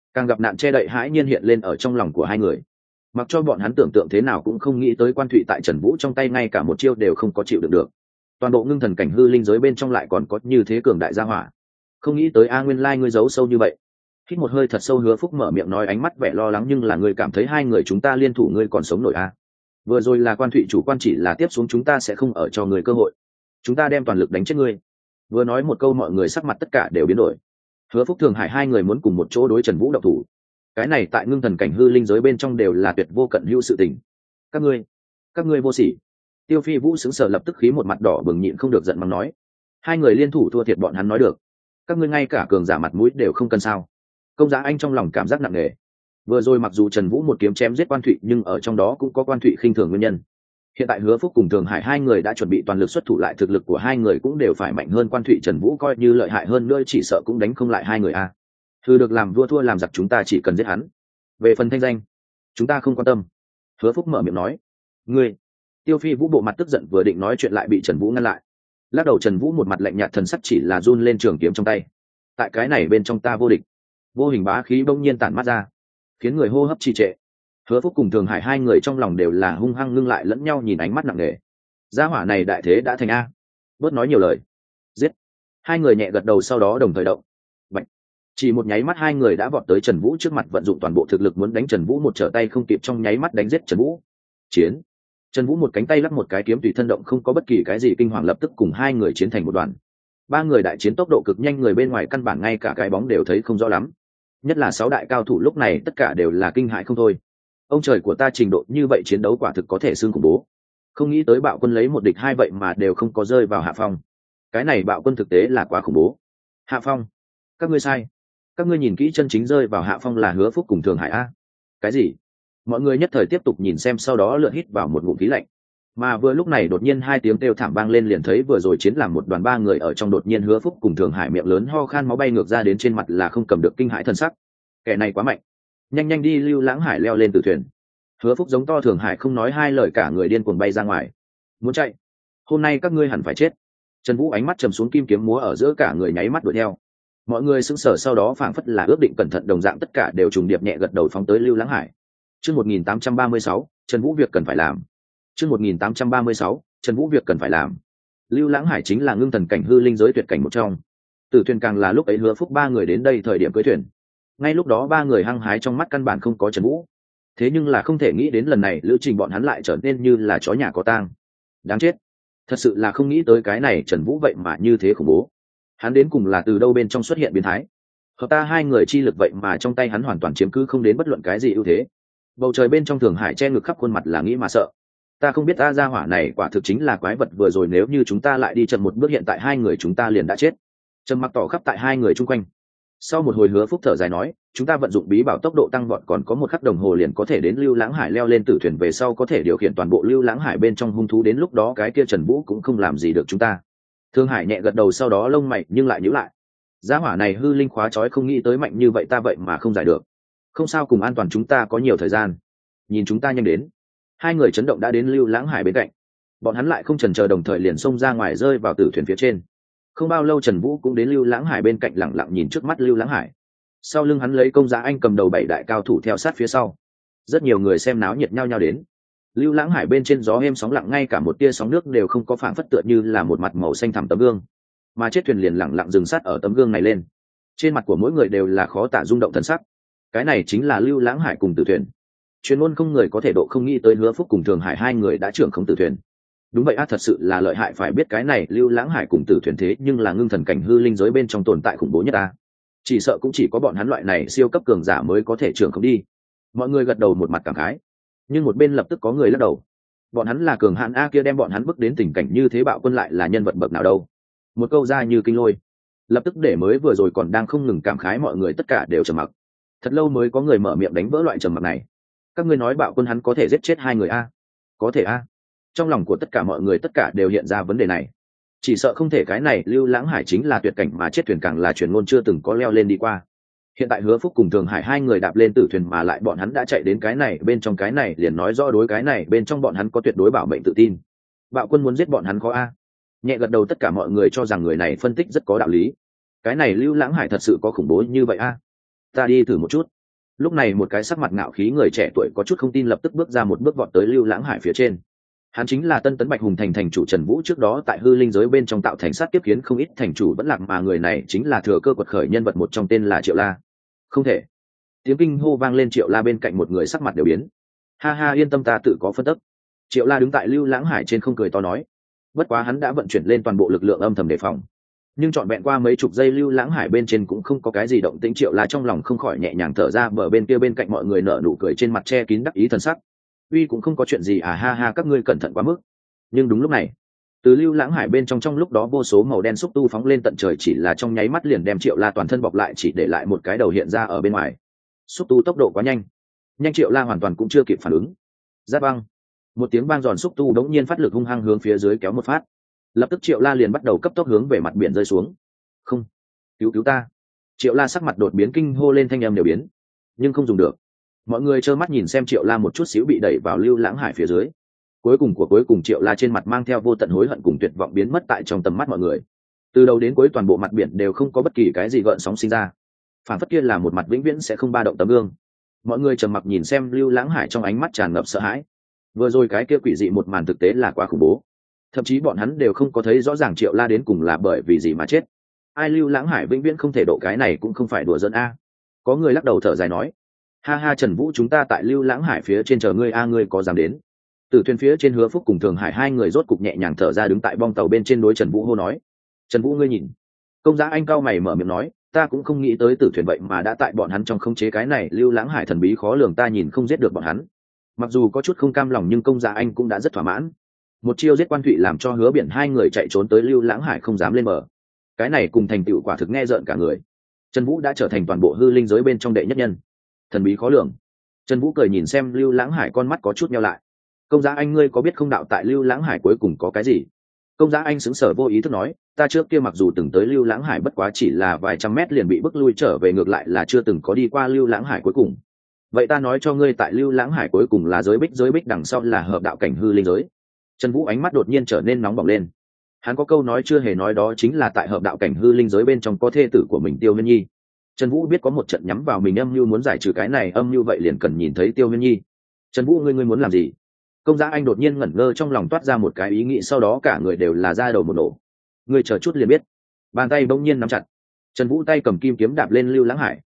A: càng gặp nạn che đậy hãi nhiên hiện lên ở trong lòng của hai người. Mặc cho bọn hắn tưởng tượng thế nào cũng không nghĩ tới Quan Thụy tại Trần Vũ trong tay ngay cả một chiêu đều không có chịu được được. Toàn bộ ngưng thần cảnh hư linh giới bên trong lại còn có như thế cường đại gia hỏa. Không nghĩ tới a nguyên lai ngươi giấu sâu như vậy. Hít một hơi thật sâu, Hứa Phúc mở miệng nói, ánh mắt vẻ lo lắng, nhưng là ngươi cảm thấy hai người chúng ta liên thủ ngươi còn sống nổi a? Vừa rồi là Quan Thụy chủ quan chỉ là tiếp xuống, chúng ta sẽ không ở cho ngươi cơ hội. Chúng ta đem toàn lực đánh chết ngươi. Vừa nói một câu, mọi người sắc mặt tất cả đều biến đổi. Hứa Phúc Thường Hải hai người muốn cùng một chỗ đối Trần Vũ động thủ. Cái này tại ngưng thần cảnh hư linh giới bên trong đều là tuyệt vô cận hữu sự tình. Các ngươi, các ngươi vô sỉ. Tiêu Phi Vũ sững sờ, lập tức khí một mặt đỏ bừng, nhịn không được giận mắng nói: hai người liên thủ thua thiệt bọn hắn nói được, các ngươi ngay cả cường giả mặt mũi đều không cần sao? Công Giá Anh trong lòng cảm giác nặng nề. Vừa rồi mặc dù Trần Vũ một kiếm chém giết Quan Thụy, nhưng ở trong đó cũng có Quan Thụy khinh thường nguyên nhân. Hiện tại Hứa Phúc cùng Thường Hải hai người đã chuẩn bị toàn lực xuất thủ, lại thực lực của hai người cũng đều phải mạnh hơn Quan Thụy, Trần Vũ coi như lợi hại hơn nữa chỉ sợ cũng đánh không lại hai người a. Thư được làm vua thua làm giặc, chúng ta chỉ cần giết hắn. Về phần thanh danh, chúng ta không quan tâm. Hứa Phúc mở miệng nói: ngươi. Tiêu Phi Vũ bộ mặt tức giận, vừa định nói chuyện lại bị Trần Vũ ngăn lại. Lắc đầu, Trần Vũ một mặt lạnh nhạt, thần sắc chỉ là run lên trường kiếm trong tay. Tại cái này bên trong ta vô địch. Vô hình bá khí bỗng nhiên tản mát ra, khiến người hô hấp trì trệ. Hứa Phúc cùng Thường Hải hai người trong lòng đều là hung hăng ngưng lại lẫn nhau, nhìn ánh mắt nặng nề. Gia hỏa này đại thế đã thành a, bớt nói nhiều lời, giết. Hai người nhẹ gật đầu, sau đó đồng thời động. Bạch. Chỉ một nháy mắt, hai người đã vọt tới Trần Vũ trước mặt, vận dụng toàn bộ thực lực muốn đánh Trần Vũ, một trở tay không kịp, trong nháy mắt đánh giết Trần Vũ. Chiến. Trần Vũ một cánh tay lắc một cái kiếm tùy thân động, không có bất kỳ cái gì kinh hoàng, lập tức cùng hai người chiến thành một đoàn. Ba người đại chiến tốc độ cực nhanh, người bên ngoài căn bản ngay cả cái bóng đều thấy không rõ lắm. Nhất là sáu đại cao thủ lúc này tất cả đều là kinh hãi không thôi. Ông trời của ta, trình độ như vậy chiến đấu quả thực có thể xương khủng bố. Không nghĩ tới Bạo Quân lấy một địch hai vậy mà đều không có rơi vào hạ phong. Cái này Bạo Quân thực tế là quá khủng bố. Hạ phong? Các ngươi sai. Các ngươi nhìn kỹ, chân chính rơi vào hạ phong là Hứa Phúc cùng Thường Hải a. Cái gì? Mọi người nhất thời tiếp tục nhìn xem, sau đó lượn hít vào một ngụm khí lạnh. Mà vừa lúc này đột nhiên hai tiếng kêu thảm vang lên, liền thấy vừa rồi chiến làm một đoàn ba người ở trong, đột nhiên Hứa Phúc cùng Thường Hải miệng lớn ho khan, máu bay ngược ra đến trên mặt, là không cầm được kinh hãi thân sắc. Kẻ này quá mạnh, nhanh nhanh đi, Lưu Lãng Hải leo lên từ thuyền. Hứa Phúc giống to, Thường Hải không nói hai lời, cả người điên cuồng bay ra ngoài. Muốn chạy, hôm nay các ngươi hẳn phải chết. Trần Vũ ánh mắt trầm xuống, kim kiếm múa ở giữa, cả người nháy mắt đuổi theo. Mọi người sững sờ, sau đó phảng phất là ước định cẩn thận đồng dạng, tất cả đều trùng điệp nhẹ gật đầu phóng tới Lưu Lãng Hải. Chương một nghìn tám trăm ba mươi sáu, Trần Vũ việc cần phải làm. Chương một nghìn tám trăm ba mươi sáu, Trần Vũ việc cần phải làm. Lưu Lãng Hải chính là ngưng thần cảnh hư linh giới tuyệt cảnh một trong. Tử thuyền càng là lúc ấy Hứa Phúc ba người đến đây thời điểm cưới thuyền. Ngay lúc đó ba người hăng hái, trong mắt căn bản không có Trần Vũ. Thế nhưng là không thể nghĩ đến lần này lữ trình bọn hắn lại trở nên như là chó nhà có tang. Đáng chết. Thật sự là không nghĩ tới cái này Trần Vũ vậy mà như thế khủng bố. Hắn đến cùng là từ đâu bên trong xuất hiện biến thái. Hợp ta hai người chi lực vậy mà trong tay hắn hoàn toàn chiếm cứ không đến bất luận cái gì ưu thế. Bầu trời bên trong Thường Hải che ngực khắp khuôn mặt là nghĩ mà sợ. Ta không biết ta gia hỏa này quả thực chính là quái vật, vừa rồi nếu như chúng ta lại đi chậm một bước, hiện tại hai người chúng ta liền đã chết. Trầm mặc tỏ khắp tại hai người chung quanh. Sau một hồi Hứa Phúc thở dài nói, chúng ta vận dụng bí bảo tốc độ tăng vọt, còn có một khắc đồng hồ liền có thể đến Lưu Lãng Hải, leo lên tử thuyền về sau có thể điều khiển toàn bộ Lưu Lãng Hải bên trong hung thú, đến lúc đó cái kia Trần Vũ cũng không làm gì được chúng ta. Thương Hải nhẹ gật đầu, sau đó lông mày nhưng lại nhíu lại. Gia hỏa này hư linh khóa trói, không nghĩ tới mạnh như vậy, ta vậy mà không giải được. Không sao, cùng an toàn, chúng ta có nhiều thời gian. Nhìn chúng ta nhanh đến. Hai người chấn động đã đến Lưu Lãng Hải bên cạnh. Bọn hắn lại không chần chờ, đồng thời liền xông ra ngoài, rơi vào tử thuyền phía trên. Không bao lâu Trần Vũ cũng đến Lưu Lãng Hải bên cạnh, lặng lặng nhìn trước mắt Lưu Lãng Hải. Sau lưng hắn lấy Công Giá Anh cầm đầu bảy đại cao thủ theo sát phía sau. Rất nhiều người xem náo nhiệt nhau nhau đến. Lưu Lãng Hải bên trên gió êm sóng lặng, ngay cả một tia sóng nước đều không có, phảng phất tựa như là một mặt màu xanh thẳm tấm gương. Mà chết thuyền liền lặng lặng dừng sát ở tấm gương này lên. Trên mặt của mỗi người đều là khó tả rung động thần sắc. Cái này chính là Lưu Lãng Hải cùng tử thuyền. Chuyên môn không người có thể độ không nghĩ tới Hứa Phúc cùng Thường Hải hai người đã trưởng không tử thuyền. Đúng vậy a, thật sự là lợi hại, phải biết cái này Lưu Lãng Hải cùng tử thuyền thế nhưng là ngưng thần cảnh hư linh giới bên trong tồn tại khủng bố nhất a. Chỉ sợ cũng chỉ có bọn hắn loại này siêu cấp cường giả mới có thể trưởng không đi. Mọi người gật đầu một mặt cảm khái, nhưng một bên lập tức có người lắc đầu. Bọn hắn là cường hãn a, kia đem bọn hắn bước đến tình cảnh như thế Bạo Quân lại là nhân vật bậc nào đâu. Một câu ra như kinh lôi, lập tức để mới vừa rồi còn đang không ngừng cảm khái mọi người tất cả đều trầm mặc. Thật lâu mới có người mở miệng đánh vỡ loại trầm mặc này. Các ngươi nói Bạo Quân hắn có thể giết chết hai người a? Có thể a? Trong lòng của tất cả mọi người tất cả đều hiện ra vấn đề này. Chỉ sợ không thể, cái này Lưu Lãng Hải chính là tuyệt cảnh, mà chết thuyền càng là truyền ngôn chưa từng có leo lên đi qua. Hiện tại Hứa Phúc cùng Thường Hải hai người đạp lên tử thuyền, mà lại bọn hắn đã chạy đến cái này bên trong, cái này liền nói rõ đối cái này bên trong bọn hắn có tuyệt đối bảo mệnh tự tin. Bạo Quân muốn giết bọn hắn khó a? Nhẹ gật đầu, tất cả mọi người cho rằng người này phân tích rất có đạo lý. Cái này Lưu Lãng Hải thật sự có khủng bố như vậy a? Ta đi thử một chút. Lúc này một cái sắc mặt ngạo khí người trẻ tuổi có chút không tin lập tức bước ra một bước vọt tới Lưu Lãng Hải phía trên. Hắn chính là Tân Tấn Bạch Hùng thành thành chủ Trần Vũ, trước đó tại hư linh giới bên trong tạo thành sát kiếp khiến không ít thành chủ vẫn lạc, mà người này chính là thừa cơ quật khởi nhân vật một trong, tên là Triệu La. Không thể. Tiếng kinh hô vang lên, Triệu La bên cạnh một người sắc mặt đều biến. Ha ha, yên tâm, ta tự có phân tích. Triệu La đứng tại Lưu Lãng Hải trên không cười to nói. Bất quá hắn đã vận chuyển lên toàn bộ lực lượng âm thầm đề phòng. Nhưng trọn vẹn qua mấy chục giây Lưu Lãng Hải bên trên cũng không có cái gì động tĩnh, Triệu La trong lòng không khỏi nhẹ nhàng thở ra, bờ bên kia bên cạnh mọi người nở nụ cười trên mặt che kín đắc ý thần sắc. Uy, cũng không có chuyện gì à, ha ha, các ngươi cẩn thận quá mức. Nhưng đúng lúc này, từ Lưu Lãng Hải bên trong trong lúc đó vô số màu đen xúc tu phóng lên tận trời, chỉ là trong nháy mắt liền đem Triệu La toàn thân bọc lại, chỉ để lại một cái đầu hiện ra ở bên ngoài. Xúc tu tốc độ quá nhanh, nhanh Triệu La hoàn toàn cũng chưa kịp phản ứng. Giáp băng, một tiếng vang giòn, xúc tu đống nhiên phát lực hung hăng hướng phía dưới kéo một phát. Lập tức Triệu La liền bắt đầu cấp tốc hướng về mặt biển rơi xuống. Không, cứu cứu ta! Triệu La sắc mặt đột biến, kinh hô lên, thanh âm đều biến, nhưng không dùng được. Mọi người trơ mắt nhìn xem Triệu La một chút xíu bị đẩy vào Lưu Lãng Hải phía dưới. Cuối cùng của cuối cùng, Triệu La trên mặt mang theo vô tận hối hận cùng tuyệt vọng biến mất tại trong tầm mắt mọi người. Từ đầu đến cuối toàn bộ mặt biển đều không có bất kỳ cái gì gợn sóng sinh ra, phản phất kia là một mặt vĩnh viễn sẽ không ba động tấm gương. Mọi người trầm mặc nhìn xem Lưu Lãng Hải, trong ánh mắt tràn ngập sợ hãi. Vừa rồi cái kia quỷ dị một màn thực tế là quá khủng bố, thậm chí bọn hắn đều không có thấy rõ ràng Triệu La đến cùng là bởi vì gì mà chết. Ai, Lưu Lãng Hải vĩnh viễn không thể độ, cái này cũng không phải đùa giỡn a. Có người lắc đầu thở dài nói, ha ha Trần Vũ, chúng ta tại Lưu Lãng Hải phía trên chờ ngươi a, ngươi có dám đến? Từ thuyền phía trên Hứa Phúc cùng Thường Hải hai người rốt cục nhẹ nhàng thở ra, đứng tại bong tàu bên trên đối Trần Vũ hô nói. Trần Vũ, ngươi nhìn. Công Giá Anh cao mày mở miệng nói, ta cũng không nghĩ tới Tử thuyền vậy mà đã tại bọn hắn trong khống chế, cái này Lưu Lãng Hải thần bí khó lường, ta nhìn không giết được bọn hắn. Mặc dù có chút không cam lòng nhưng Công Giá Anh cũng đã rất thỏa mãn. Một chiêu giết Quan Thụy làm cho Hứa Biển hai người chạy trốn tới Lưu Lãng Hải không dám lên bờ. Cái này cùng thành tựu quả thực nghe rợn cả người. Trần Vũ đã trở thành toàn bộ hư linh giới bên trong đệ nhất nhân, thần bí khó lường. Trần Vũ cười nhìn xem Lưu Lãng Hải, con mắt có chút nheo lại. Công Giá Anh, ngươi có biết không đạo tại Lưu Lãng Hải cuối cùng có cái gì? Công Giá Anh sững sờ vô ý thức nói, ta trước kia mặc dù từng tới Lưu Lãng Hải, bất quá chỉ là vài trăm mét liền bị bức lui trở về, ngược lại là chưa từng có đi qua Lưu Lãng Hải cuối cùng. Vậy ta nói cho ngươi, tại Lưu Lãng Hải cuối cùng là giới bích, giới bích đằng sau là hợp đạo cảnh hư linh giới. Trần Vũ ánh mắt đột nhiên trở nên nóng bỏng lên. Hắn có câu nói chưa hề nói, đó chính là tại hợp đạo cảnh hư linh giới bên trong có thê tử của mình Tiêu Huyên Nhi. Trần Vũ biết có một trận nhắm vào mình âm mưu, muốn giải trừ cái này âm mưu vậy liền cần nhìn thấy Tiêu Huyên Nhi. Trần Vũ, ngươi ngươi muốn làm gì? Công Giá Anh đột nhiên ngẩn ngơ, trong lòng toát ra một cái ý nghĩ, sau đó cả người đều là da đầu một nổ. Ngươi chờ chút liền biết. Bàn tay bỗng nhiên nắm chặt. Trần Vũ tay cầm kim kiếm đạp lên Lưu Lãng Hải.